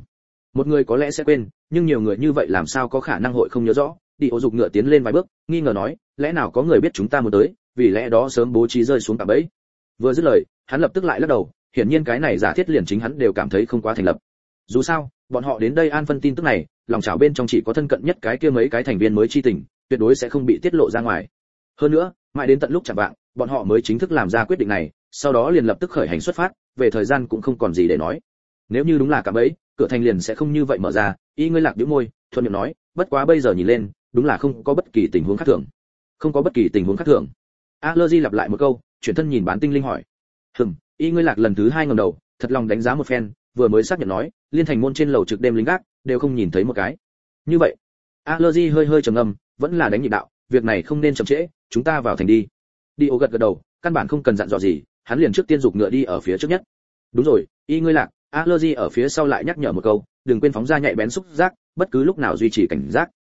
Một người có lẽ sẽ quên, nhưng nhiều người như vậy làm sao có khả năng hội không nhớ rõ. Đi ô dục ngựa tiến lên vài bước, nghi ngờ nói, lẽ nào có người biết chúng ta muốn tới, vì lẽ đó sớm bố trí rơi xuống cả bẫy. Vừa dứt lời, hắn lập tức lại lắc đầu, hiển nhiên cái này giả thiết liền chính hắn đều cảm thấy không quá thành lập. Dù sao, bọn họ đến đây an phân tin tức này, lòng chảo bên trong chỉ có thân cận nhất cái kia mấy cái thành viên mới chi tình, tuyệt đối sẽ không bị tiết lộ ra ngoài. Hơn nữa, mãi đến tận lúc chạm vạng, bọn họ mới chính thức làm ra quyết định này, sau đó liền lập tức khởi hành xuất phát, về thời gian cũng không còn gì để nói. Nếu như đúng là cả bẫy, cửa thành liền sẽ không như vậy mở ra. Y ngươi lạc nhíu môi, thuận miệng nói, bất quá bây giờ nhìn lên, đúng là không có bất kỳ tình huống khác thường. Không có bất kỳ tình huống khác thường. Allergy lặp lại một câu, chuyển thân nhìn Bán Tinh Linh hỏi. Y ngươi lạc lần thứ hai ngẩng đầu, thật lòng đánh giá một phen, vừa mới xác nhận nói, liên thành môn trên lầu trực đêm lính gác, đều không nhìn thấy một cái. Như vậy, Allergy hơi hơi trầm ngâm, vẫn là đánh nhịp đạo, việc này không nên chậm trễ, chúng ta vào thành đi. Dio gật gật đầu, căn bản không cần dặn dò gì, hắn liền trước tiên giục ngựa đi ở phía trước nhất. Đúng rồi, y ngươi lạc, Allergy ở phía sau lại nhắc nhở một câu, đừng quên phóng ra nhạy bén xúc giác, bất cứ lúc nào duy trì cảnh giác.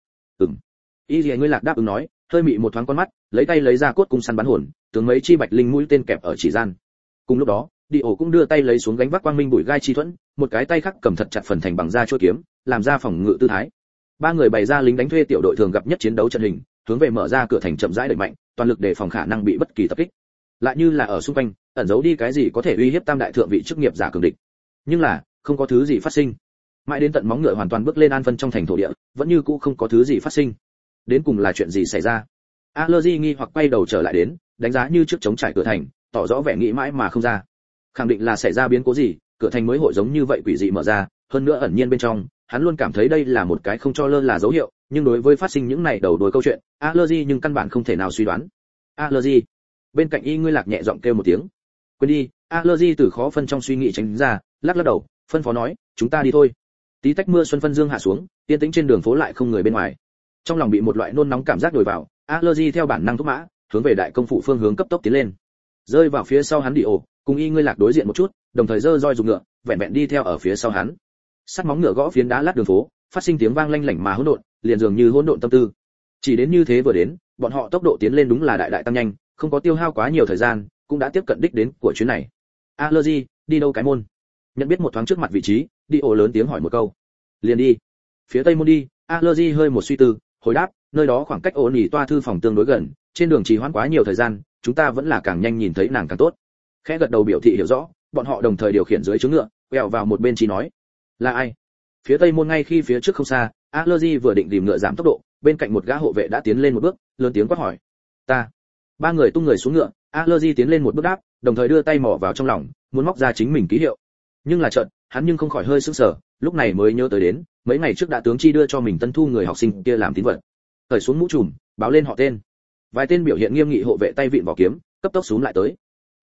Y ngươi lạc đáp ứng nói, hơi mị một thoáng con mắt, lấy tay lấy ra cốt cung săn bắn hồn, tướng mấy chi bạch linh mũi tên kẹp ở chỉ gian. Cùng lúc đó, Dio cũng đưa tay lấy xuống gánh vác quang minh bụi gai chi thuẫn, một cái tay khác cầm thật chặt phần thành bằng da chuôi kiếm, làm ra phòng ngự tư thái. Ba người bày ra lính đánh thuê tiểu đội thường gặp nhất chiến đấu trận hình, hướng về mở ra cửa thành chậm rãi đẩy mạnh, toàn lực đề phòng khả năng bị bất kỳ tập kích. Lại như là ở xung quanh, ẩn giấu đi cái gì có thể uy hiếp tam đại thượng vị chức nghiệp giả cường địch. Nhưng là, không có thứ gì phát sinh. Mãi đến tận móng ngựa hoàn toàn bước lên an phân trong thành thổ địa, vẫn như cũ không có thứ gì phát sinh. Đến cùng là chuyện gì xảy ra? Allergy nghi hoặc quay đầu trở lại đến, đánh giá như trước chống trải cửa thành, tỏ rõ vẻ nghĩ mãi mà không ra. Khẳng định là xảy ra biến cố gì, cửa thành mới hội giống như vậy quỷ dị mở ra, hơn nữa ẩn nhiên bên trong, hắn luôn cảm thấy đây là một cái không cho lơ là dấu hiệu, nhưng đối với phát sinh những này đầu đuôi câu chuyện, Allergy nhưng căn bản không thể nào suy đoán. Allergy. Bên cạnh y ngươi lạc nhẹ giọng kêu một tiếng. Quên đi, Allergy từ khó phân trong suy nghĩ tránh ra, lắc lắc đầu, phân phó nói, chúng ta đi thôi. Tí tách mưa xuân phân dương hạ xuống, yên tĩnh trên đường phố lại không người bên ngoài. Trong lòng bị một loại nôn nóng cảm giác đồi vào, Allergy theo bản năng thúc mã, hướng về đại công phủ phương hướng cấp tốc tiến lên. Rơi vào phía sau hắn Dio, cùng y ngươi lạc đối diện một chút, đồng thời giơ roi dùng ngựa, vẹn vẹn đi theo ở phía sau hắn. Sắt móng ngựa gõ phiến đá lát đường phố, phát sinh tiếng vang lanh lảnh mà hỗn độn, liền dường như hỗn độn tâm tư. Chỉ đến như thế vừa đến, bọn họ tốc độ tiến lên đúng là đại đại tăng nhanh, không có tiêu hao quá nhiều thời gian, cũng đã tiếp cận đích đến của chuyến này. Allergy, đi đâu cái môn? Nhận biết một thoáng trước mặt vị trí, Dio lớn tiếng hỏi một câu. Liền đi. Phía tây môn đi. Allergy hơi một suy tư, hồi đáp, nơi đó khoảng cách ổn nghỉ toa thư phòng tương đối gần, trên đường trì hoãn quá nhiều thời gian, chúng ta vẫn là càng nhanh nhìn thấy nàng càng tốt. Khẽ gật đầu biểu thị hiểu rõ, bọn họ đồng thời điều khiển dưới chướng ngựa, quẹo vào một bên chỉ nói. Là ai? Phía tây môn ngay khi phía trước không xa, Allergy vừa định tìm ngựa giảm tốc độ, bên cạnh một gã hộ vệ đã tiến lên một bước, lớn tiếng quát hỏi. Ta. Ba người tung người xuống ngựa, Allergy tiến lên một bước đáp, đồng thời đưa tay mò vào trong lòng, muốn móc ra chính mình ký hiệu. Nhưng là chợt, hắn nhưng không khỏi hơi sững sờ, lúc này mới nhớ tới đến, mấy ngày trước đã tướng chi đưa cho mình tân thu người học sinh kia làm tín vật. Cởi xuống mũ trùm, báo lên họ tên. Vài tên biểu hiện nghiêm nghị hộ vệ tay vịn vào kiếm, cấp tốc xuống lại tới.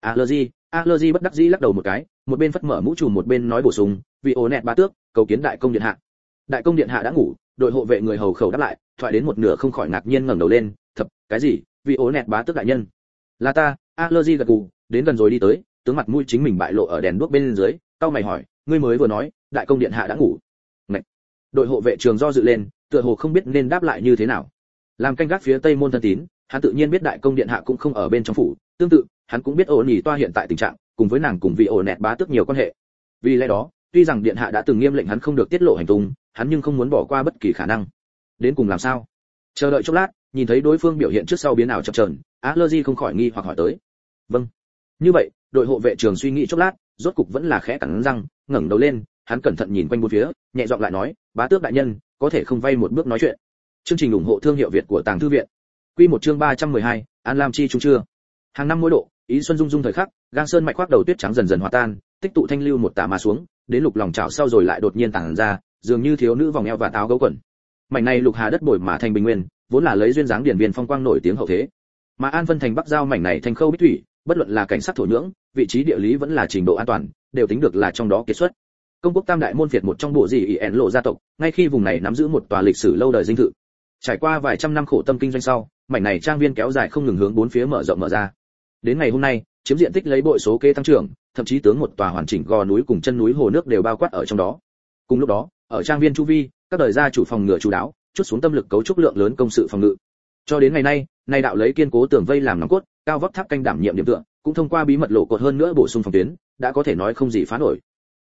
Allergy bất đắc dĩ lắc đầu một cái, một bên phất mở mũ trùm một bên nói bổ sung, vì ổ nẹt ba tước, cầu kiến đại công điện hạ. Đại công điện hạ đã ngủ, đội hộ vệ người hầu khẩu đáp lại, thoại đến một nửa không khỏi ngạc nhiên ngẩng đầu lên, thập, cái gì? Vì ổ nẹt bá tước đại nhân? Là ta. Allergy gật gù, đến gần rồi đi tới, tướng mặt mũi chính mình bại lộ ở đèn đuốc bên dưới, cau mày hỏi, ngươi mới vừa nói, đại công điện hạ đã ngủ. Ngậy. Đội hộ vệ trường do dự lên, tựa hồ không biết nên đáp lại như thế nào. Làm canh gác phía tây môn thân tín, hắn tự nhiên biết đại công điện hạ cũng không ở bên trong phủ, tương tự, hắn cũng biết ổn nhỉ toa hiện tại tình trạng, cùng với nàng cùng vị ổ nẹt bá tước nhiều quan hệ. Vì lẽ đó, tuy rằng điện hạ đã từng nghiêm lệnh hắn không được tiết lộ hành tung, hắn nhưng không muốn bỏ qua bất kỳ khả năng. Đến cùng làm sao? Chờ đợi chốc lát, nhìn thấy đối phương biểu hiện trước sau biến ảo chập chờn, Allergy không khỏi nghi hoặc hỏi tới. Vâng. Như vậy, đội hộ vệ trường suy nghĩ chốc lát, rốt cục vẫn là khẽ cắn răng, ngẩng đầu lên, hắn cẩn thận nhìn quanh bốn phía, nhẹ giọng lại nói, bá tước đại nhân, có thể không vay một bước nói chuyện. Chương trình ủng hộ thương hiệu Việt của Tàng Thư viện. Quy một chương 312, An Lam chi trung trưa. Hàng năm mỗi độ, ý xuân dung dung thời khắc, gang sơn mạch khoác đầu tuyết trắng dần dần hòa tan, tích tụ thanh lưu một tả mà xuống, đến lục lòng chảo sau rồi lại đột nhiên tản ra, dường như thiếu nữ vòng eo và áo gấu quần. Mảnh này lục hà đất bồi mà thành bình nguyên, vốn là lấy duyên dáng điển viên phong quang nổi tiếng hậu thế. Mà An Vân thành Bắc giao mảnh này thành khâu bích thủy, bất luận là cảnh sắc thổ nhưỡng, vị trí địa lý vẫn là trình độ an toàn, đều tính được là trong đó kiệt xuất. Công quốc Tam đại môn Việt một trong bộ gì ỉn lộ gia tộc, ngay khi vùng này nắm giữ một tòa lịch sử lâu đời dinh thự. Trải qua vài trăm năm khổ tâm kinh doanh sau, mảnh này trang viên kéo dài không ngừng hướng bốn phía mở rộng mở ra. Đến ngày hôm nay, chiếm diện tích lấy bội số kê tăng trưởng, thậm chí tướng một tòa hoàn chỉnh gò núi cùng chân núi hồ nước đều bao quát ở trong đó. Cùng lúc đó, ở trang viên chu vi, các đời gia chủ phòng ngựa chủ đáo, chút xuống tâm lực cấu trúc lượng lớn công sự phòng ngự. Cho đến ngày nay, nay đạo lấy kiên cố tường vây làm nòng cốt, cao vóc tháp canh đảm nhiệm điểm tựa, cũng thông qua bí mật lộ cột hơn nữa bổ sung phòng tuyến, đã có thể nói không gì phá nổi. Mặt khác,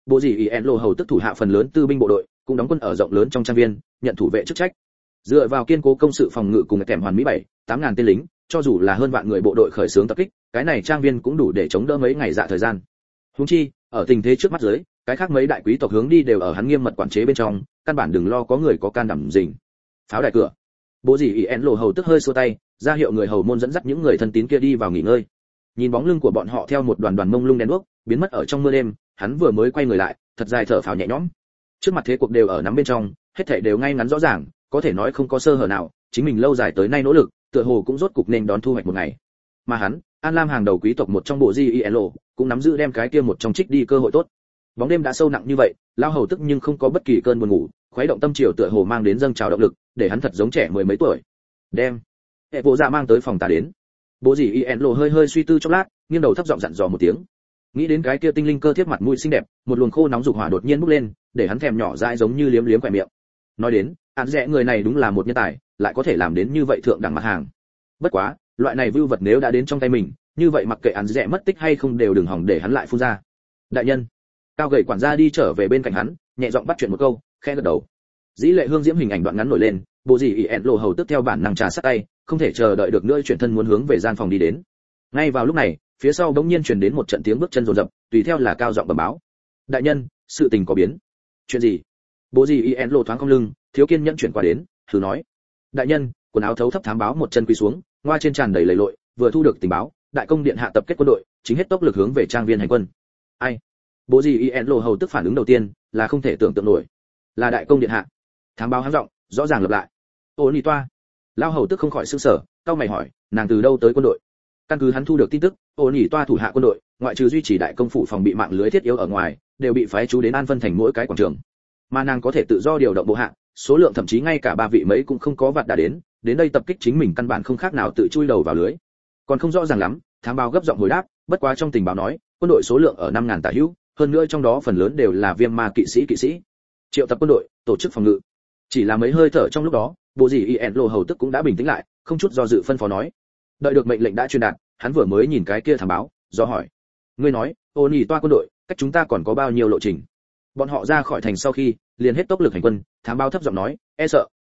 Bộ gì ien lộ hầu tức thủ hạ phần lớn tư binh bộ đội cũng đóng quân ở rộng lớn trong trang viên, nhận thủ vệ chức trách. Dựa vào kiên cố công sự phòng ngự cùng kèm hoàn mỹ 7-8 ngàn tên lính, cho dù là hơn vạn người bộ đội khởi xướng tập kích, cái này trang viên cũng đủ để chống đỡ mấy ngày dạ thời gian. Huống chi, ở tình thế trước mắt dưới, cái khác mấy đại quý tộc hướng đi đều ở hắn nghiêm mật quản chế bên trong, căn bản đừng lo có người có can đảm rình. Pháo đài cửa. Bộ gì ien lộ hầu tức hơi xua tay, ra hiệu người hầu môn dẫn dắt những người thân tín kia đi vào nghỉ ngơi. Nhìn bóng lưng của bọn họ theo một đoàn đoàn mông lung đen đuốc biến mất ở trong mưa đêm, hắn vừa mới quay người lại, thật dài thở phào nhẹ nhõm. Trước mặt thế cuộc đều ở nắm bên trong, hết thảy đều ngay ngắn rõ ràng, có thể nói không có sơ hở nào, chính mình lâu dài tới nay nỗ lực, tựa hồ cũng rốt cục nên đón thu hoạch một ngày. Mà hắn, An Lam hàng đầu quý tộc một trong bộ GILO, cũng nắm giữ đem cái kia một trong trích đi cơ hội tốt. Bóng đêm đã sâu nặng như vậy, lao hầu tức nhưng không có bất kỳ cơn buồn ngủ, khuấy động tâm triều tựa hồ mang đến dâng trào động lực, để hắn thật giống trẻ mười mấy tuổi. Đem hệ bộ dạ mang tới phòng ta đến. Bộ GILO hơi hơi suy tư chốc lát, nghiêng đầu thấp giọng dặn dò một tiếng. Nghĩ đến cái kia tinh linh cơ thiết mặt mũi xinh đẹp, một luồng khô nóng dục hỏa đột nhiên bốc lên, để hắn thèm nhỏ dãi giống như liếm liếm khóe miệng. Nói đến, Án Dẹ người này đúng là một nhân tài, lại có thể làm đến như vậy thượng đẳng mặt hàng. Bất quá, loại này vưu vật nếu đã đến trong tay mình, như vậy mặc kệ Án Dẹ mất tích hay không đều đừng hỏng để hắn lại phun ra. Đại nhân. Cao gầy quản gia đi trở về bên cạnh hắn, nhẹ giọng bắt chuyện một câu, khẽ gật đầu. Dĩ lệ hương diễm hình ảnh đoạn ngắn nổi lên, bộ gì ỉ ẹn lộ hầu tức theo bản năng trà sát tay, không thể chờ đợi được nữa chuyển thân muốn hướng về gian phòng đi đến. Ngay vào lúc này, phía sau bỗng nhiên truyền đến một trận tiếng bước chân rồn rập, tùy theo là cao giọng bẩm báo. Đại nhân, sự tình có biến. Chuyện gì? Bộ gì ỉ ẹn lộ thoáng cong lưng, thiếu kiên nhẫn chuyển qua đến, thử nói. Đại nhân, quần áo thấu thấp thám báo một chân quỳ xuống, ngoa trên tràn đầy lầy lội, vừa thu được tình báo, đại công điện hạ tập kết quân đội, chính hết tốc lực hướng về trang viên hành quân. Ai? Bộ gì ien lộ hầu tức phản ứng đầu tiên là không thể tưởng tượng nổi, là đại công điện hạ. Thám báo hắng giọng, rõ ràng lặp lại. Ô Nhi toa. Lao hầu tức không khỏi sửng sở, cau mày hỏi, nàng từ đâu tới quân đội? Căn cứ hắn thu được tin tức, Ô Nhi toa thủ hạ quân đội, ngoại trừ duy trì đại công phủ phòng bị mạng lưới thiết yếu ở ngoài, đều bị phái chú đến An Phân thành mỗi cái quảng trường. Mà nàng có thể tự do điều động bộ hạ, số lượng thậm chí ngay cả ba vị mấy cũng không có vặt đã đến đây tập kích chính mình căn bản không khác nào tự chui đầu vào lưới. Còn không rõ ràng lắm, thám báo gấp giọng hồi đáp, bất quá trong tình báo nói, quân đội số lượng ở 5000 tả hữu, hơn nữa trong đó phần lớn đều là viêm ma kỵ sĩ. Triệu tập quân đội, tổ chức phòng ngự. Chỉ là mấy hơi thở trong lúc đó, bộ gì ien lộ hầu tức cũng đã bình tĩnh lại, không chút do dự phân phó nói. Đợi được mệnh lệnh đã truyền đạt, hắn vừa mới nhìn cái kia thám báo, do hỏi: ngươi nói, Ô Nhi toa quân đội, cách chúng ta còn có bao nhiêu lộ trình? Bọn họ ra khỏi thành sau khi, liền hết tốc lực hành quân. Thám báo thấp giọng nói, e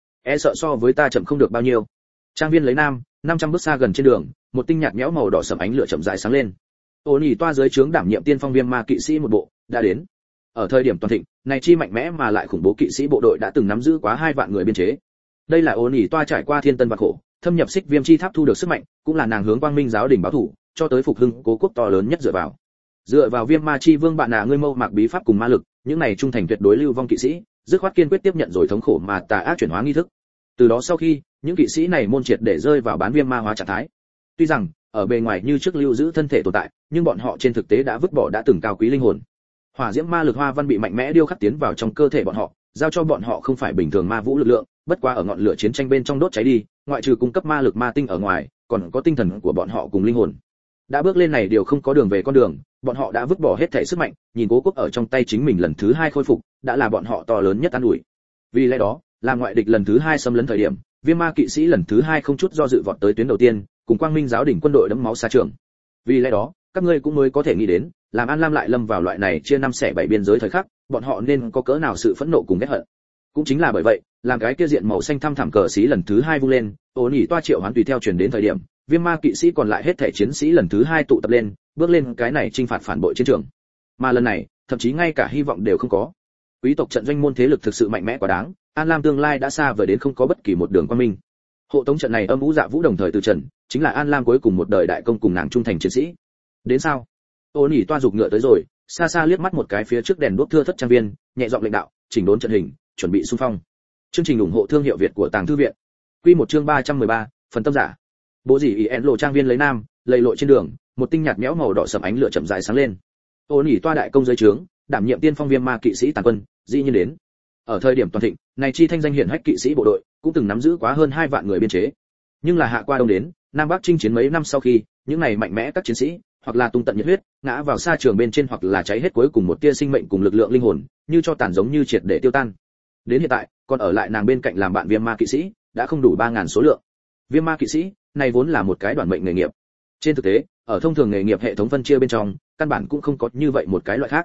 sợ so với ta chậm không được bao nhiêu. Trang viên lấy nam, 500 bước xa gần trên đường, một tinh nhạt nhẽo màu đỏ sẫm ánh lửa chậm rãi sáng lên. Ô Nhi toa dưới trướng đảm nhiệm tiên phong viêm ma kỵ sĩ một bộ đã đến. Ở thời điểm toàn thịnh, này chi mạnh mẽ mà lại khủng bố kỵ sĩ bộ đội đã từng nắm giữ quá 2 vạn người biên chế. Đây là Ô Nhi toa trải qua thiên tân và khổ, thâm nhập xích viêm chi tháp thu được sức mạnh, cũng là nàng hướng quang minh giáo đình báo thủ, cho tới phục hưng cố quốc to lớn nhất dựa vào viêm ma chi vương bạn nà ngươi mâu mạc bí pháp cùng ma lực, những này trung thành tuyệt đối lưu vong kỵ sĩ, dứt khoát kiên quyết tiếp nhận rồi thống khổ mà tà ác chuyển hóa nghi thức. Từ đó sau khi, những kỵ sĩ này môn triệt để rơi vào bán viêm ma hóa trạng thái. Tuy rằng ở bề ngoài như trước lưu giữ thân thể tồn tại, nhưng bọn họ trên thực tế đã vứt bỏ đã từng cao quý linh hồn. Hỏa diễm ma lực hoa văn bị mạnh mẽ điêu khắc tiến vào trong cơ thể bọn họ, giao cho bọn họ không phải bình thường ma vũ lực lượng, bất quá ở ngọn lửa chiến tranh bên trong đốt cháy đi, ngoại trừ cung cấp ma lực ma tinh ở ngoài, còn có tinh thần của bọn họ cùng linh hồn. Đã bước lên này điều không có đường về con đường, bọn họ đã vứt bỏ hết thể sức mạnh, nhìn cố quốc ở trong tay chính mình lần thứ 2 khôi phục, đã là bọn họ to lớn nhất an ủi. Vì lẽ đó, làm ngoại địch lần thứ 2 xâm lấn thời điểm, viêm ma kỵ sĩ lần thứ 2 không chút do dự vọt tới tuyến đầu tiên, cùng quang minh giáo đỉnh quân đội đẫm máu xa trường. Vì lẽ đó, các ngươi cũng mới có thể nghĩ đến, làm An Lam lại lâm vào loại này chia 5 xẻ 7 biên giới thời khắc, bọn họ nên có cỡ nào sự phẫn nộ cùng ghét hận. Cũng chính là bởi vậy, làm cái kia diện màu xanh thăm thẳm cờ xí lần thứ 2 vung lên, Ô Nhi toa triệu hoán tùy theo truyền đến thời điểm, viêm ma kỵ sĩ còn lại hết thể chiến sĩ lần thứ 2 tụ tập lên, bước lên cái này chinh phạt phản bội chiến trường. Mà lần này, thậm chí ngay cả hy vọng đều không có. Quý tộc trận doanh môn thế lực thực sự mạnh mẽ quá đáng, An Lam tương lai đã xa vời đến không có bất kỳ một đường quang minh. Hộ tống trận này âm vũ dạ vũ đồng thời từ trần, chính là An Lam cuối cùng một đời đại công cùng nàng trung thành chiến sĩ. Đến sao? Ô Nhi toa dục ngựa tới rồi, xa xa liếc mắt một cái phía trước đèn đuốc thưa thất trang viên, nhẹ giọng lệnh đạo, chỉnh đốn trận hình, chuẩn bị xung phong. Chương trình ủng hộ thương hiệu Việt của Tàng Thư viện. Quy một chương 313, phần tâm giả. Bộ gì ien lộ trang viên lấy nam, lầy lội trên đường, một tinh nhạt méo màu đỏ sẫm ánh lửa chậm rãi sáng lên. Ô Nhi toa đại công dưới trướng, đảm nhiệm tiên phong viêm ma kỵ sĩ tàn quân, dĩ nhiên đến. Ở thời điểm toàn thịnh, này chi thanh danh hiển hách kỵ sĩ bộ đội, cũng từng nắm giữ quá hơn 2 vạn người biên chế. Nhưng là hạ qua đông đến, Nam Bắc chinh chiến mấy năm sau khi, những này mạnh mẽ các chiến sĩ, hoặc là tung tận nhiệt huyết, ngã vào sa trường bên trên hoặc là cháy hết cuối cùng một tia sinh mệnh cùng lực lượng linh hồn, như cho tàn giống như triệt để tiêu tan. Đến hiện tại, còn ở lại nàng bên cạnh làm bạn viêm ma kỵ sĩ, đã không đủ 3000 số lượng. Viêm ma kỵ sĩ, này vốn là một cái đoàn mệnh nghề nghiệp. Trên thực tế, ở thông thường nghề nghiệp hệ thống phân chia bên trong, căn bản cũng không có như vậy một cái loại khác.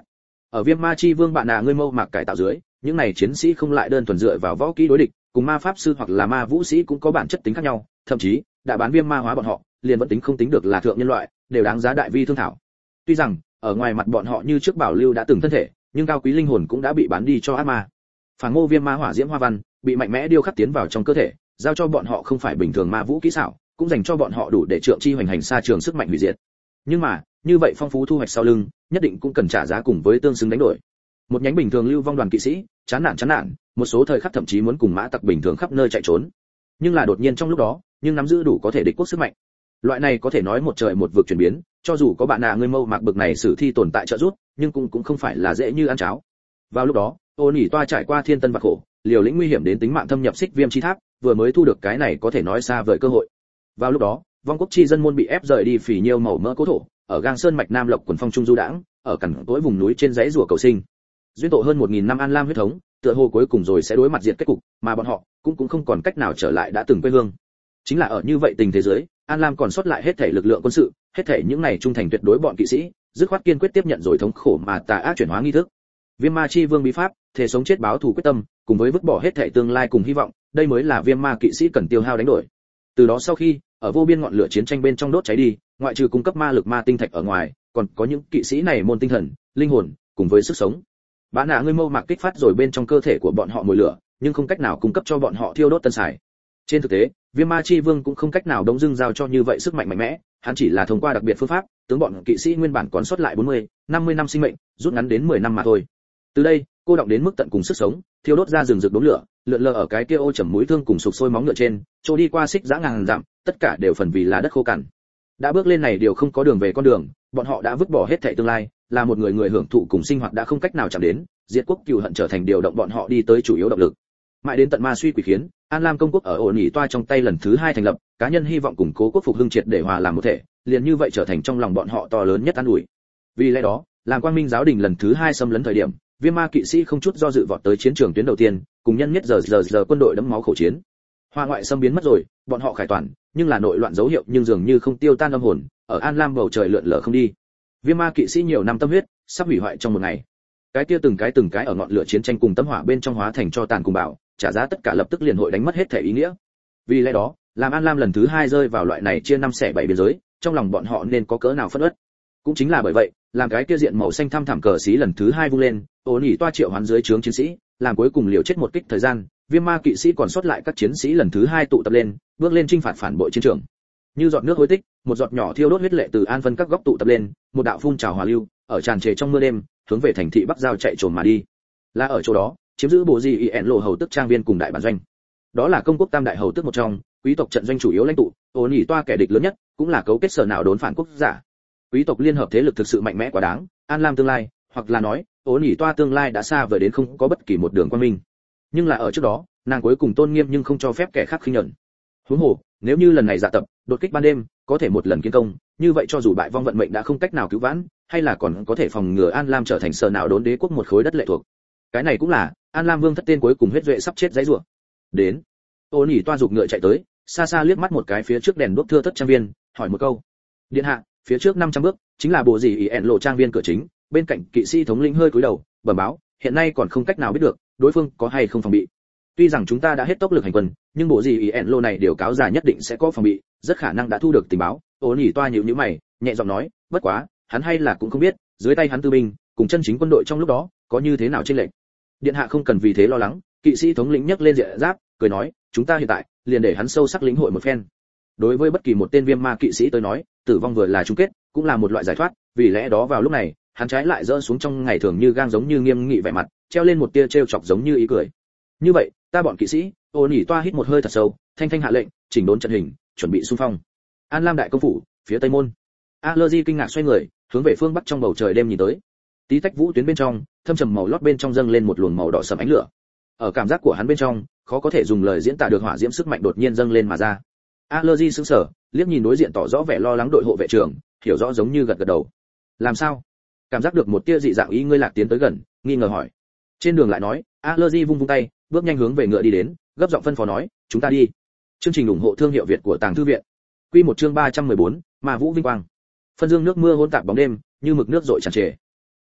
Ở Viêm Ma Chi Vương bạn nà ngươi mâu mạc cải tạo dưới, những này chiến sĩ không lại đơn thuần dựa vào võ kỹ đối địch, cùng ma pháp sư hoặc là ma vũ sĩ cũng có bản chất tính khác nhau, thậm chí đã bán viêm ma hóa bọn họ, liền vẫn tính không tính được là thượng nhân loại, đều đáng giá đại vi thương thảo. Tuy rằng ở ngoài mặt bọn họ như trước bảo lưu đã từng thân thể, nhưng cao quý linh hồn cũng đã bị bán đi cho ác ma. Phản mô viêm ma hỏa diễm hoa văn bị mạnh mẽ điêu khắc tiến vào trong cơ thể, giao cho bọn họ không phải bình thường ma vũ kỹ xảo, cũng dành cho bọn họ đủ để trượng chi hoành hành xa trường sức mạnh hủy diệt. Nhưng mà như vậy phong phú thu hoạch sau lưng, nhất định cũng cần trả giá cùng với tương xứng đánh đổi. Một nhánh bình thường lưu vong đoàn kỵ sĩ, chán nản, một số thời khắc thậm chí muốn cùng mã tặc bình thường khắp nơi chạy trốn. Nhưng là đột nhiên trong lúc đó, nhưng nắm giữ đủ có thể địch quốc sức mạnh. Loại này có thể nói một trời một vực chuyển biến, cho dù có bạn nà ngươi mâu mạc bực này sử thi tồn tại trợ giúp, nhưng cũng không phải là dễ như ăn cháo. Vào lúc đó, Ô Nhĩ Toa trải qua thiên tân vạn khổ, liều lĩnh nguy hiểm đến tính mạng thâm nhập Xích Viêm chi tháp, vừa mới thu được cái này có thể nói xa vời cơ hội. Vào lúc đó, vong quốc chi dân môn bị ép rời đi phỉ nhiêu màu mỡ cố thổ, ở gang sơn mạch nam lộc quần phong trung du đãng, ở cằn cỗi vùng núi trên dãy rùa cầu sinh. Duyên tộ hơn 1000 năm An Lam huyết thống, tựa hồ cuối cùng rồi sẽ đối mặt diệt kết cục, mà bọn họ cũng không còn cách nào trở lại đã từng quê hương. Chính là ở như vậy tình thế giới, An Lam còn sót lại hết thể lực lượng quân sự, hết thể những này trung thành tuyệt đối bọn kỵ sĩ, dứt khoát kiên quyết tiếp nhận rồi thống khổ mà tà ác chuyển hóa nghi thức. Viêm Ma Chi Vương bí pháp, thể sống chết báo thù quyết tâm, cùng với vứt bỏ hết thể tương lai cùng hy vọng, đây mới là Viêm Ma kỵ sĩ cần tiêu hao đánh đổi. Từ đó sau khi, ở vô biên ngọn lửa chiến tranh bên trong đốt cháy đi, ngoại trừ cung cấp ma lực ma tinh thạch ở ngoài, còn có những kỵ sĩ này môn tinh thần, linh hồn, cùng với sức sống. Bạn nà ngươi mâu mạc kích phát rồi bên trong cơ thể của bọn họ mùi lửa, nhưng không cách nào cung cấp cho bọn họ thiêu đốt tân xài. Trên thực tế, Viêm Ma Chi Vương cũng không cách nào đống dưng giao cho như vậy sức mạnh mạnh mẽ, hắn chỉ là thông qua đặc biệt phương pháp, tướng bọn kỵ sĩ nguyên bản còn sót lại 40, 50 năm sinh mệnh, rút ngắn đến 10 năm mà thôi. Từ đây, cô động đến mức tận cùng sức sống, thiêu đốt ra rừng rực đốm lửa, lượn lờ ở cái kia ô chầm mũi thương cùng sục sôi móng ngựa trên, trôi đi qua xích dã ngàn dặm, tất cả đều phần vì là đất khô cằn. Đã bước lên này điều không có đường về con đường, bọn họ đã vứt bỏ hết thảy tương lai, là một người hưởng thụ cùng sinh hoạt đã không cách nào chạm đến, diệt quốc cừu hận trở thành điều động bọn họ đi tới chủ yếu động lực. Mãi đến tận ma suy quỷ khiến, An Lam công quốc ở Ô Nhĩ Toa trong tay lần thứ 2 thành lập, cá nhân hy vọng củng cố quốc phục hưng triệt để hòa làm một thể, liền như vậy trở thành trong lòng bọn họ to lớn nhất an ủi. Vì lẽ đó, làm Quang Minh giáo đình lần thứ 2 xâm lấn thời điểm, Viêm Ma kỵ sĩ không chút do dự vọt tới chiến trường tuyến đầu tiên, cùng nhân nhất giờ quân đội đẫm máu khổ chiến. Hoa ngoại xâm biến mất rồi, bọn họ khải toàn, nhưng là nội loạn dấu hiệu nhưng dường như không tiêu tan âm hồn, ở An Lam bầu trời lượn lờ không đi. Viêm Ma kỵ sĩ nhiều năm tâm huyết, sắp hủy hoại trong một ngày. Cái kia từng cái ở ngọn lửa chiến tranh cùng tâm hỏa bên trong hóa thành cho tàn cùng bạo, trả giá tất cả lập tức liền hội đánh mất hết thể ý nghĩa. Vì lẽ đó, làm An Lam lần thứ 2 rơi vào loại này chia 5 xẻ 7 biên giới, trong lòng bọn họ nên có cỡ nào phẫn uất. Cũng chính là bởi vậy, làm cái kia diện màu xanh thăm thẳm cờ xí lần thứ 2 vung lên, Ô Nhĩ Toa triệu hoán dưới trướng chiến sĩ, làm cuối cùng liều chết một kích thời gian, Viêm Ma kỵ sĩ còn sót lại các chiến sĩ lần thứ 2 tụ tập lên, bước lên chinh phạt phản bội chiến trường. Như giọt nước hối tích, một giọt nhỏ thiêu đốt huyết lệ từ an phân các góc tụ tập lên, một đạo phun trào hỏa lưu, ở tràn trề trong mưa đêm, hướng về thành thị Bắc Giao chạy trồm mà đi. Là ở chỗ đó, chiếm giữ bộ gì ien lộ hầu tức trang viên cùng đại bản doanh. Đó là công quốc tam đại hầu tức một trong, quý tộc trận doanh chủ yếu lãnh tụ, Ô Nhĩ Toa kẻ địch lớn nhất, cũng là cấu kết sở nào đốn phản quốc giả. Quý tộc liên hợp thế lực thực sự mạnh mẽ quá đáng, An Lam tương lai, hoặc là nói, Ô Nhĩ Toa tương lai đã xa vời đến không có bất kỳ một đường quang minh. Nhưng là ở trước đó, nàng cuối cùng tôn nghiêm nhưng không cho phép kẻ khác khinh nhẫn. Huống hồ, nếu như lần này dạ tập, đột kích ban đêm, có thể một lần kiến công, như vậy cho dù bại vong vận mệnh đã không cách nào cứu vãn, hay là còn có thể phòng ngừa An Lam trở thành sở nào đốn đế quốc một khối đất lệ thuộc. Cái này cũng là An Lam vương thất tên cuối cùng huyết duệ sắp chết dãy rủa. Đến, Ô Nhĩ Toa giục ngựa chạy tới, xa xa liếc mắt một cái phía trước đèn đuốc thưa thớt trang viên, hỏi một câu. Điện hạ, phía trước 500 bước, chính là bộ gì ien lộ trang viên cửa chính, bên cạnh kỵ sĩ thống lĩnh hơi cúi đầu, bẩm báo, hiện nay còn không cách nào biết được đối phương có hay không phòng bị. Tuy rằng chúng ta đã hết tốc lực hành quân, nhưng bộ gì ien lộ này điều cáo già nhất định sẽ có phòng bị, rất khả năng đã thu được tình báo. Ô Nhĩ Toa nhíu mày, nhẹ giọng nói, bất quá, hắn hay là cũng không biết, dưới tay hắn tư binh, cùng chân chính quân đội trong lúc đó, có như thế nào chênh lệch. Điện hạ không cần vì thế lo lắng, kỵ sĩ thống lĩnh nhấc lên diện giáp, cười nói, chúng ta hiện tại liền để hắn sâu sắc lĩnh hội một phen. Đối với bất kỳ một tên Viêm Ma kỵ sĩ tới nói, tử vong vừa là chung kết, cũng là một loại giải thoát, vì lẽ đó vào lúc này, hắn trái lại rỡ xuống trong ngày thường như gang giống như nghiêm nghị vẻ mặt, treo lên một tia trêu chọc giống như ý cười. Như vậy, ta bọn kỵ sĩ, Ô Nhĩ Toa hít một hơi thật sâu, thanh hạ lệnh, chỉnh đốn trận hình, chuẩn bị xung phong. An Lam đại công phủ, phía tây môn. Allergy kinh ngạc xoay người, hướng về phương bắc trong bầu trời đêm nhìn tới. Tí tách vũ tuyến bên trong, thâm trầm màu lót bên trong dâng lên một luồng màu đỏ sẫm ánh lửa. Ở cảm giác của hắn bên trong, khó có thể dùng lời diễn tả được hỏa diễm sức mạnh đột nhiên dâng lên mà ra. Allergy sững sờ, liếc nhìn đối diện tỏ rõ vẻ lo lắng đội hộ vệ trưởng, hiểu rõ giống như gật gật đầu. Làm sao? Cảm giác được một tia dị dạng ý ngươi lạc tiến tới gần, nghi ngờ hỏi. Trên đường lại nói, Allergy vung tay, bước nhanh hướng về ngựa đi đến, gấp giọng phân phó nói, chúng ta đi. Chương trình ủng hộ thương hiệu Việt của Tàng Thư viện. Quy một chương 314, Ma Vũ vinh quang. Phân dương nước mưa hỗn tạp bóng đêm, như mực nước rội tràn trề.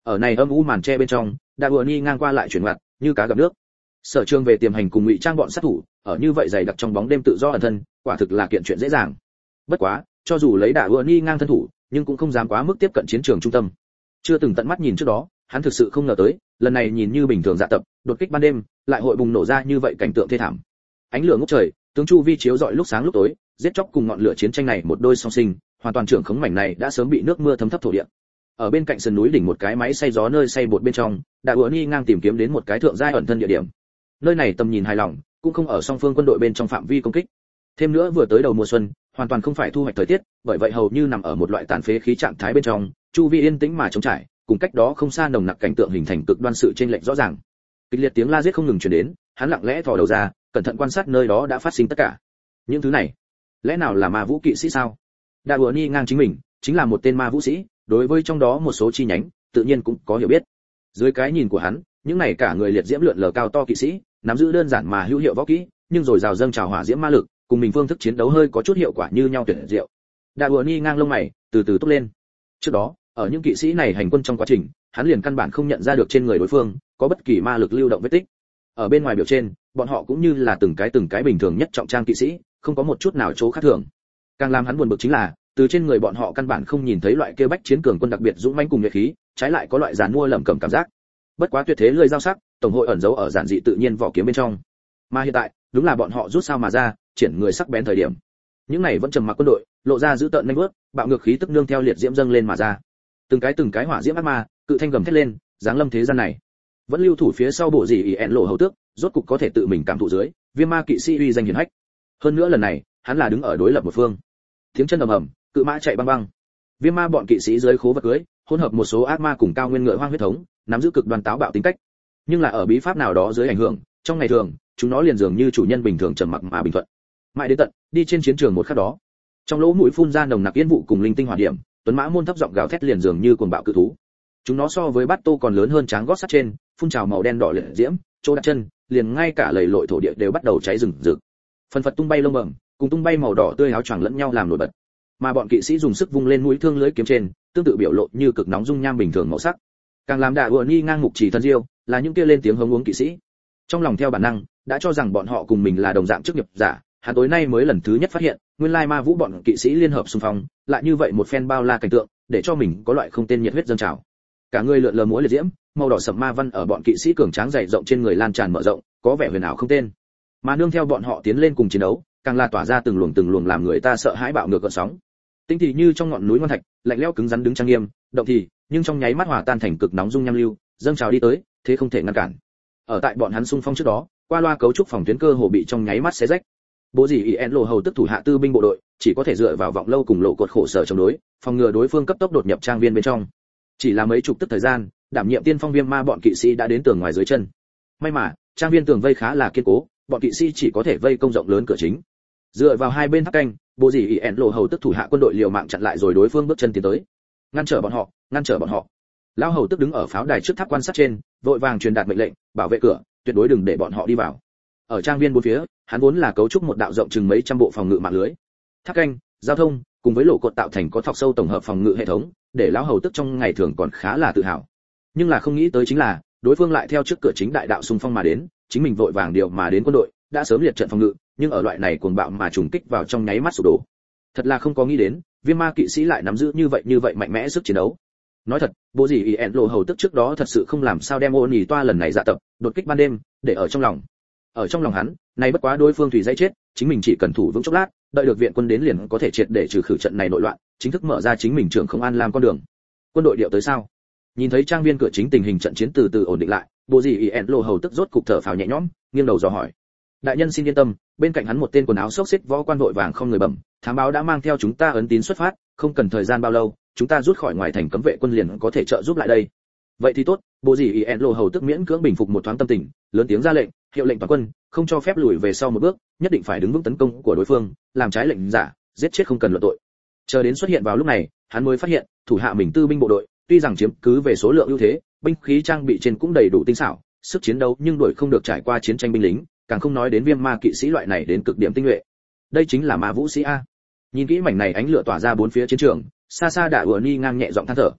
Ở này âm u màn che bên trong, Đạ Vừa Ni ngang qua lại chuyển ngoặt, như cá gặp nước. Sở Trường về tiềm hành cùng ngụy trang bọn sát thủ, ở như vậy dày đặc trong bóng đêm tự do ẩn thân, quả thực là kiện chuyện dễ dàng. Bất quá, cho dù lấy Đạ Vừa Ni ngang thân thủ, nhưng cũng không dám quá mức tiếp cận chiến trường trung tâm. Chưa từng tận mắt nhìn trước đó, hắn thực sự không ngờ tới, lần này nhìn như bình thường dạ tập, đột kích ban đêm, lại hội bùng nổ ra như vậy cảnh tượng thê thảm. Ánh lửa ngút trời, tướng chu vi chiếu rọi lúc sáng lúc tối, giết chóc cùng ngọn lửa chiến tranh này một đôi song sinh, hoàn toàn trưởng khống mảnh này đã sớm bị nước mưa thấm thấp thổ địa. Ở bên cạnh sườn núi đỉnh một cái máy xay gió nơi xay bột bên trong, Đạ Vừa Ni ngang tìm kiếm đến một cái thượng giai ẩn thân địa điểm. Nơi này tầm nhìn hài lòng, cũng không ở song phương quân đội bên trong phạm vi công kích. Thêm nữa vừa tới đầu mùa xuân, hoàn toàn không phải thu hoạch thời tiết, bởi vậy hầu như nằm ở một loại tàn phế khí trạng thái bên trong, chu vi yên tĩnh mà trống trải, cùng cách đó không xa nồng nặc cảnh tượng hình thành cực đoan sự chênh lệch rõ ràng. Kịch liệt tiếng la giết không ngừng truyền đến, hắn lặng lẽ thò đầu ra, cẩn thận quan sát nơi đó đã phát sinh tất cả. Những thứ này, lẽ nào là ma vũ kỵ sĩ sao? Đạ Vừa Ni ngang chính mình chính là một tên ma vũ sĩ, đối với trong đó một số chi nhánh, tự nhiên cũng có hiểu biết. Dưới cái nhìn của hắn, những này cả người liệt diễm lượn lờ cao to kỵ sĩ, nắm giữ đơn giản mà hữu hiệu võ kỹ, nhưng rồi rào dâng trào hỏa diễm ma lực, cùng mình phương thức chiến đấu hơi có chút hiệu quả như nhau tuyệt diệu. Đạ Vừa Ni ngang lông mày từ từ túc lên. Trước đó, ở những kỵ sĩ này hành quân trong quá trình, hắn liền căn bản không nhận ra được trên người đối phương có bất kỳ ma lực lưu động vết tích. Ở bên ngoài biểu trên, bọn họ cũng như là từng cái bình thường nhất trọng trang kỵ sĩ, không có một chút nào chỗ khác thường. Càng làm hắn buồn bực chính là, từ trên người bọn họ căn bản không nhìn thấy loại kia bách chiến cường quân đặc biệt dũng mãnh cùng nhuệ khí, trái lại có loại giàn mua lẩm cẩm cảm giác. Bất quá tuyệt thế lưỡi dao sắc, tổng hội ẩn giấu ở giản dị tự nhiên vỏ kiếm bên trong. Mà hiện tại, đúng là bọn họ rút sao mà ra, triển người sắc bén thời điểm. Những này vẫn trầm mặc quân đội, lộ ra giữ tợn nhanh bước, bạo ngược khí tức nương theo liệt diễm dâng lên mà ra. Từng cái hỏa diễm ác ma, cự thanh gầm thét lên, giáng lâm thế gian này. Vẫn lưu thủ phía sau bộ gì ẻn lộ hầu tước, rốt cục có thể tự mình cảm thụ dưới, Viêm Ma kỵ sĩ uy danh hiển hách. Hơn nữa lần này, hắn là đứng ở đối lập một phương. Tiếng chân ầm ầm, cự mã chạy băng băng. Viêm Ma bọn kỵ sĩ dưới khố vật cưới, hỗn hợp một số ác ma cùng cao nguyên ngựa hoang huyết thống, nắm giữ cực đoan táo bạo tính cách. Nhưng là ở bí pháp nào đó dưới ảnh hưởng, trong ngày thường, chúng nó liền dường như chủ nhân bình thường trầm mặc mà bình thuận. Mãi đến tận đi trên chiến trường một khắc đó, trong lỗ mũi phun ra nồng nặc yên vụ cùng linh tinh hỏa điểm, tuấn mã môn thấp giọng gào thét liền dường như cuồng bạo cự thú. Chúng nó so với bát tô còn lớn hơn tráng gót sắt trên, phun trào màu đen đỏ liệt diễm, chỗ đặt chân, liền ngay cả lầy lội thổ địa đều bắt đầu cháy rừng rực. Phần phật tung bay lông bẩm, cùng tung bay màu đỏ tươi áo choàng lẫn nhau làm nổi bật. Mà bọn kỵ sĩ dùng sức vung lên mũi thương lưỡi kiếm trên, tương tự biểu lộ như cực nóng dung nham bình thường màu sắc. Càng làm Đạ Vừa Ni ngang mục chỉ thân diêu, là những kia lên tiếng hống uống kỵ sĩ. Trong lòng theo bản năng, đã cho rằng bọn họ cùng mình là đồng dạng chức nghiệp giả, hắn tối nay mới lần thứ nhất phát hiện, nguyên lai ma vũ bọn kỵ sĩ liên hợp xung phong, lại như vậy một phen bao la cảnh tượng, để cho mình có loại không tên nhiệt huyết dâng trào. Cả người lượn lờ múa liệt diễm, màu đỏ sẫm ma văn ở bọn kỵ sĩ cường tráng dày rộng trên người lan tràn mở rộng, có vẻ huyền ảo không tên. Mà nương theo bọn họ tiến lên cùng chiến đấu, càng là tỏa ra từng luồng làm người ta sợ hãi bạo ngược gợn sóng. Tinh thì như trong ngọn núi ngoan thạch, lạnh lẽo cứng rắn đứng trang nghiêm, động thì, nhưng trong nháy mắt hòa tan thành cực nóng dung nham lưu, dâng trào đi tới, thế không thể ngăn cản. Ở tại bọn hắn xung phong trước đó, qua loa cấu trúc phòng tuyến cơ hồ bị trong nháy mắt xé rách. Bố gì ien lộ hầu tức thủ hạ tư binh bộ đội, chỉ có thể dựa vào vọng lâu cùng lộ cột khổ sở chống đối, phòng ngừa đối phương cấp tốc đột nhập trang viên bên trong. Chỉ là mấy chục tức thời gian, đảm nhiệm tiên phong Viêm Ma bọn kỵ sĩ đã đến tường ngoài dưới chân. May mà, trang viên tường vây khá là kiên cố, bọn kỵ sĩ chỉ có thể vây công rộng lớn cửa chính. Dựa vào hai bên tháp canh, bố gì ien lộ hầu tức thủ hạ quân đội liều mạng chặn lại rồi đối phương bước chân tiến tới. Ngăn trở bọn họ. Lão hầu tức đứng ở pháo đài trước tháp quan sát trên, vội vàng truyền đạt mệnh lệnh, bảo vệ cửa, tuyệt đối đừng để bọn họ đi vào. Ở trang viên bốn phía, hắn vốn là cấu trúc một đạo rộng chừng mấy trăm bộ phòng ngự mạng lưới. Tháp canh, giao thông, cùng với lỗ cột tạo thành có thọc sâu tổng hợp phòng ngự hệ thống, để lão hầu tức trong ngày thường còn khá là tự hào. Nhưng là không nghĩ tới chính là, đối phương lại theo trước cửa chính đại đạo xung phong mà đến, chính mình vội vàng điều mà đến quân đội, đã sớm liệt trận phòng ngự, nhưng ở loại này cuồng bạo mà trùng kích vào trong nháy mắt sụp đổ. Thật là không có nghĩ đến, Viêm Ma kỵ sĩ lại nắm giữ như vậy mạnh mẽ sức chiến đấu. Nói thật, bố gì ien lộ hầu tức trước đó thật sự không làm sao đem ôn nhì toa lần này dạ tập, đột kích ban đêm, để ở trong lòng. Ở trong lòng hắn, này bất quá đối phương thủy dây chết, chính mình chỉ cần thủ vững chốc lát, đợi được viện quân đến liền có thể triệt để trừ khử trận này nội loạn, chính thức mở ra chính mình trưởng không an làm con đường. Quân đội điệu tới sao? Nhìn thấy trang viên cửa chính tình hình trận chiến từ từ ổn định lại, bố gì ien lộ hầu tức rốt cục thở phào nhẹ nhõm, nghiêng đầu dò hỏi. Đại nhân xin yên tâm, bên cạnh hắn một tên quần áo xốc xếch võ quan vội vàng không người bẩm, thám báo đã mang theo chúng ta ấn tín xuất phát, không cần thời gian bao lâu, chúng ta rút khỏi ngoài thành cấm vệ quân liền có thể trợ giúp lại đây. Vậy thì tốt, bố gì ien lộ hầu tức miễn cưỡng bình phục một thoáng tâm tình, lớn tiếng ra lệnh, hiệu lệnh toàn quân, không cho phép lùi về sau một bước, nhất định phải đứng vững tấn công của đối phương, làm trái lệnh giả, giết chết không cần luận tội. Chờ đến xuất hiện vào lúc này, hắn mới phát hiện, thủ hạ mình tư binh bộ đội, tuy rằng chiếm cứ về số lượng ưu thế, binh khí trang bị trên cũng đầy đủ tinh xảo, sức chiến đấu nhưng đuổi không được trải qua chiến tranh binh lính, càng không nói đến Viêm Ma kỵ sĩ loại này đến cực điểm tinh nhuệ. Đây chính là ma vũ sĩ a. Nhìn kỹ mảnh này ánh lửa tỏa ra bốn phía chiến trường, xa xa Đạ Vừa Ni ngang nhẹ giọng than thở.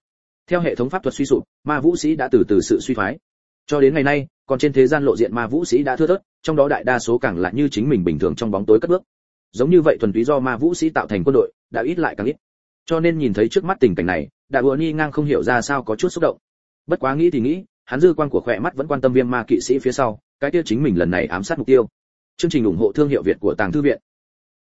Theo hệ thống pháp thuật suy sụp, ma vũ sĩ đã từ từ sự suy thoái. Cho đến ngày nay, còn trên thế gian lộ diện ma vũ sĩ đã thưa thớt, trong đó đại đa số càng là như chính mình bình thường trong bóng tối cất bước. Giống như vậy thuần túy do ma vũ sĩ tạo thành quân đội, đã ít lại càng ít. Cho nên nhìn thấy trước mắt tình cảnh này, Đạ Ủa Ni ngang không hiểu ra sao có chút xúc động. Bất quá nghĩ thì nghĩ, hắn dư quan của khỏe mắt vẫn quan tâm Viêm Ma kỵ sĩ phía sau, cái kia chính mình lần này ám sát mục tiêu. Chương trình ủng hộ thương hiệu Việt của Tàng Thư viện.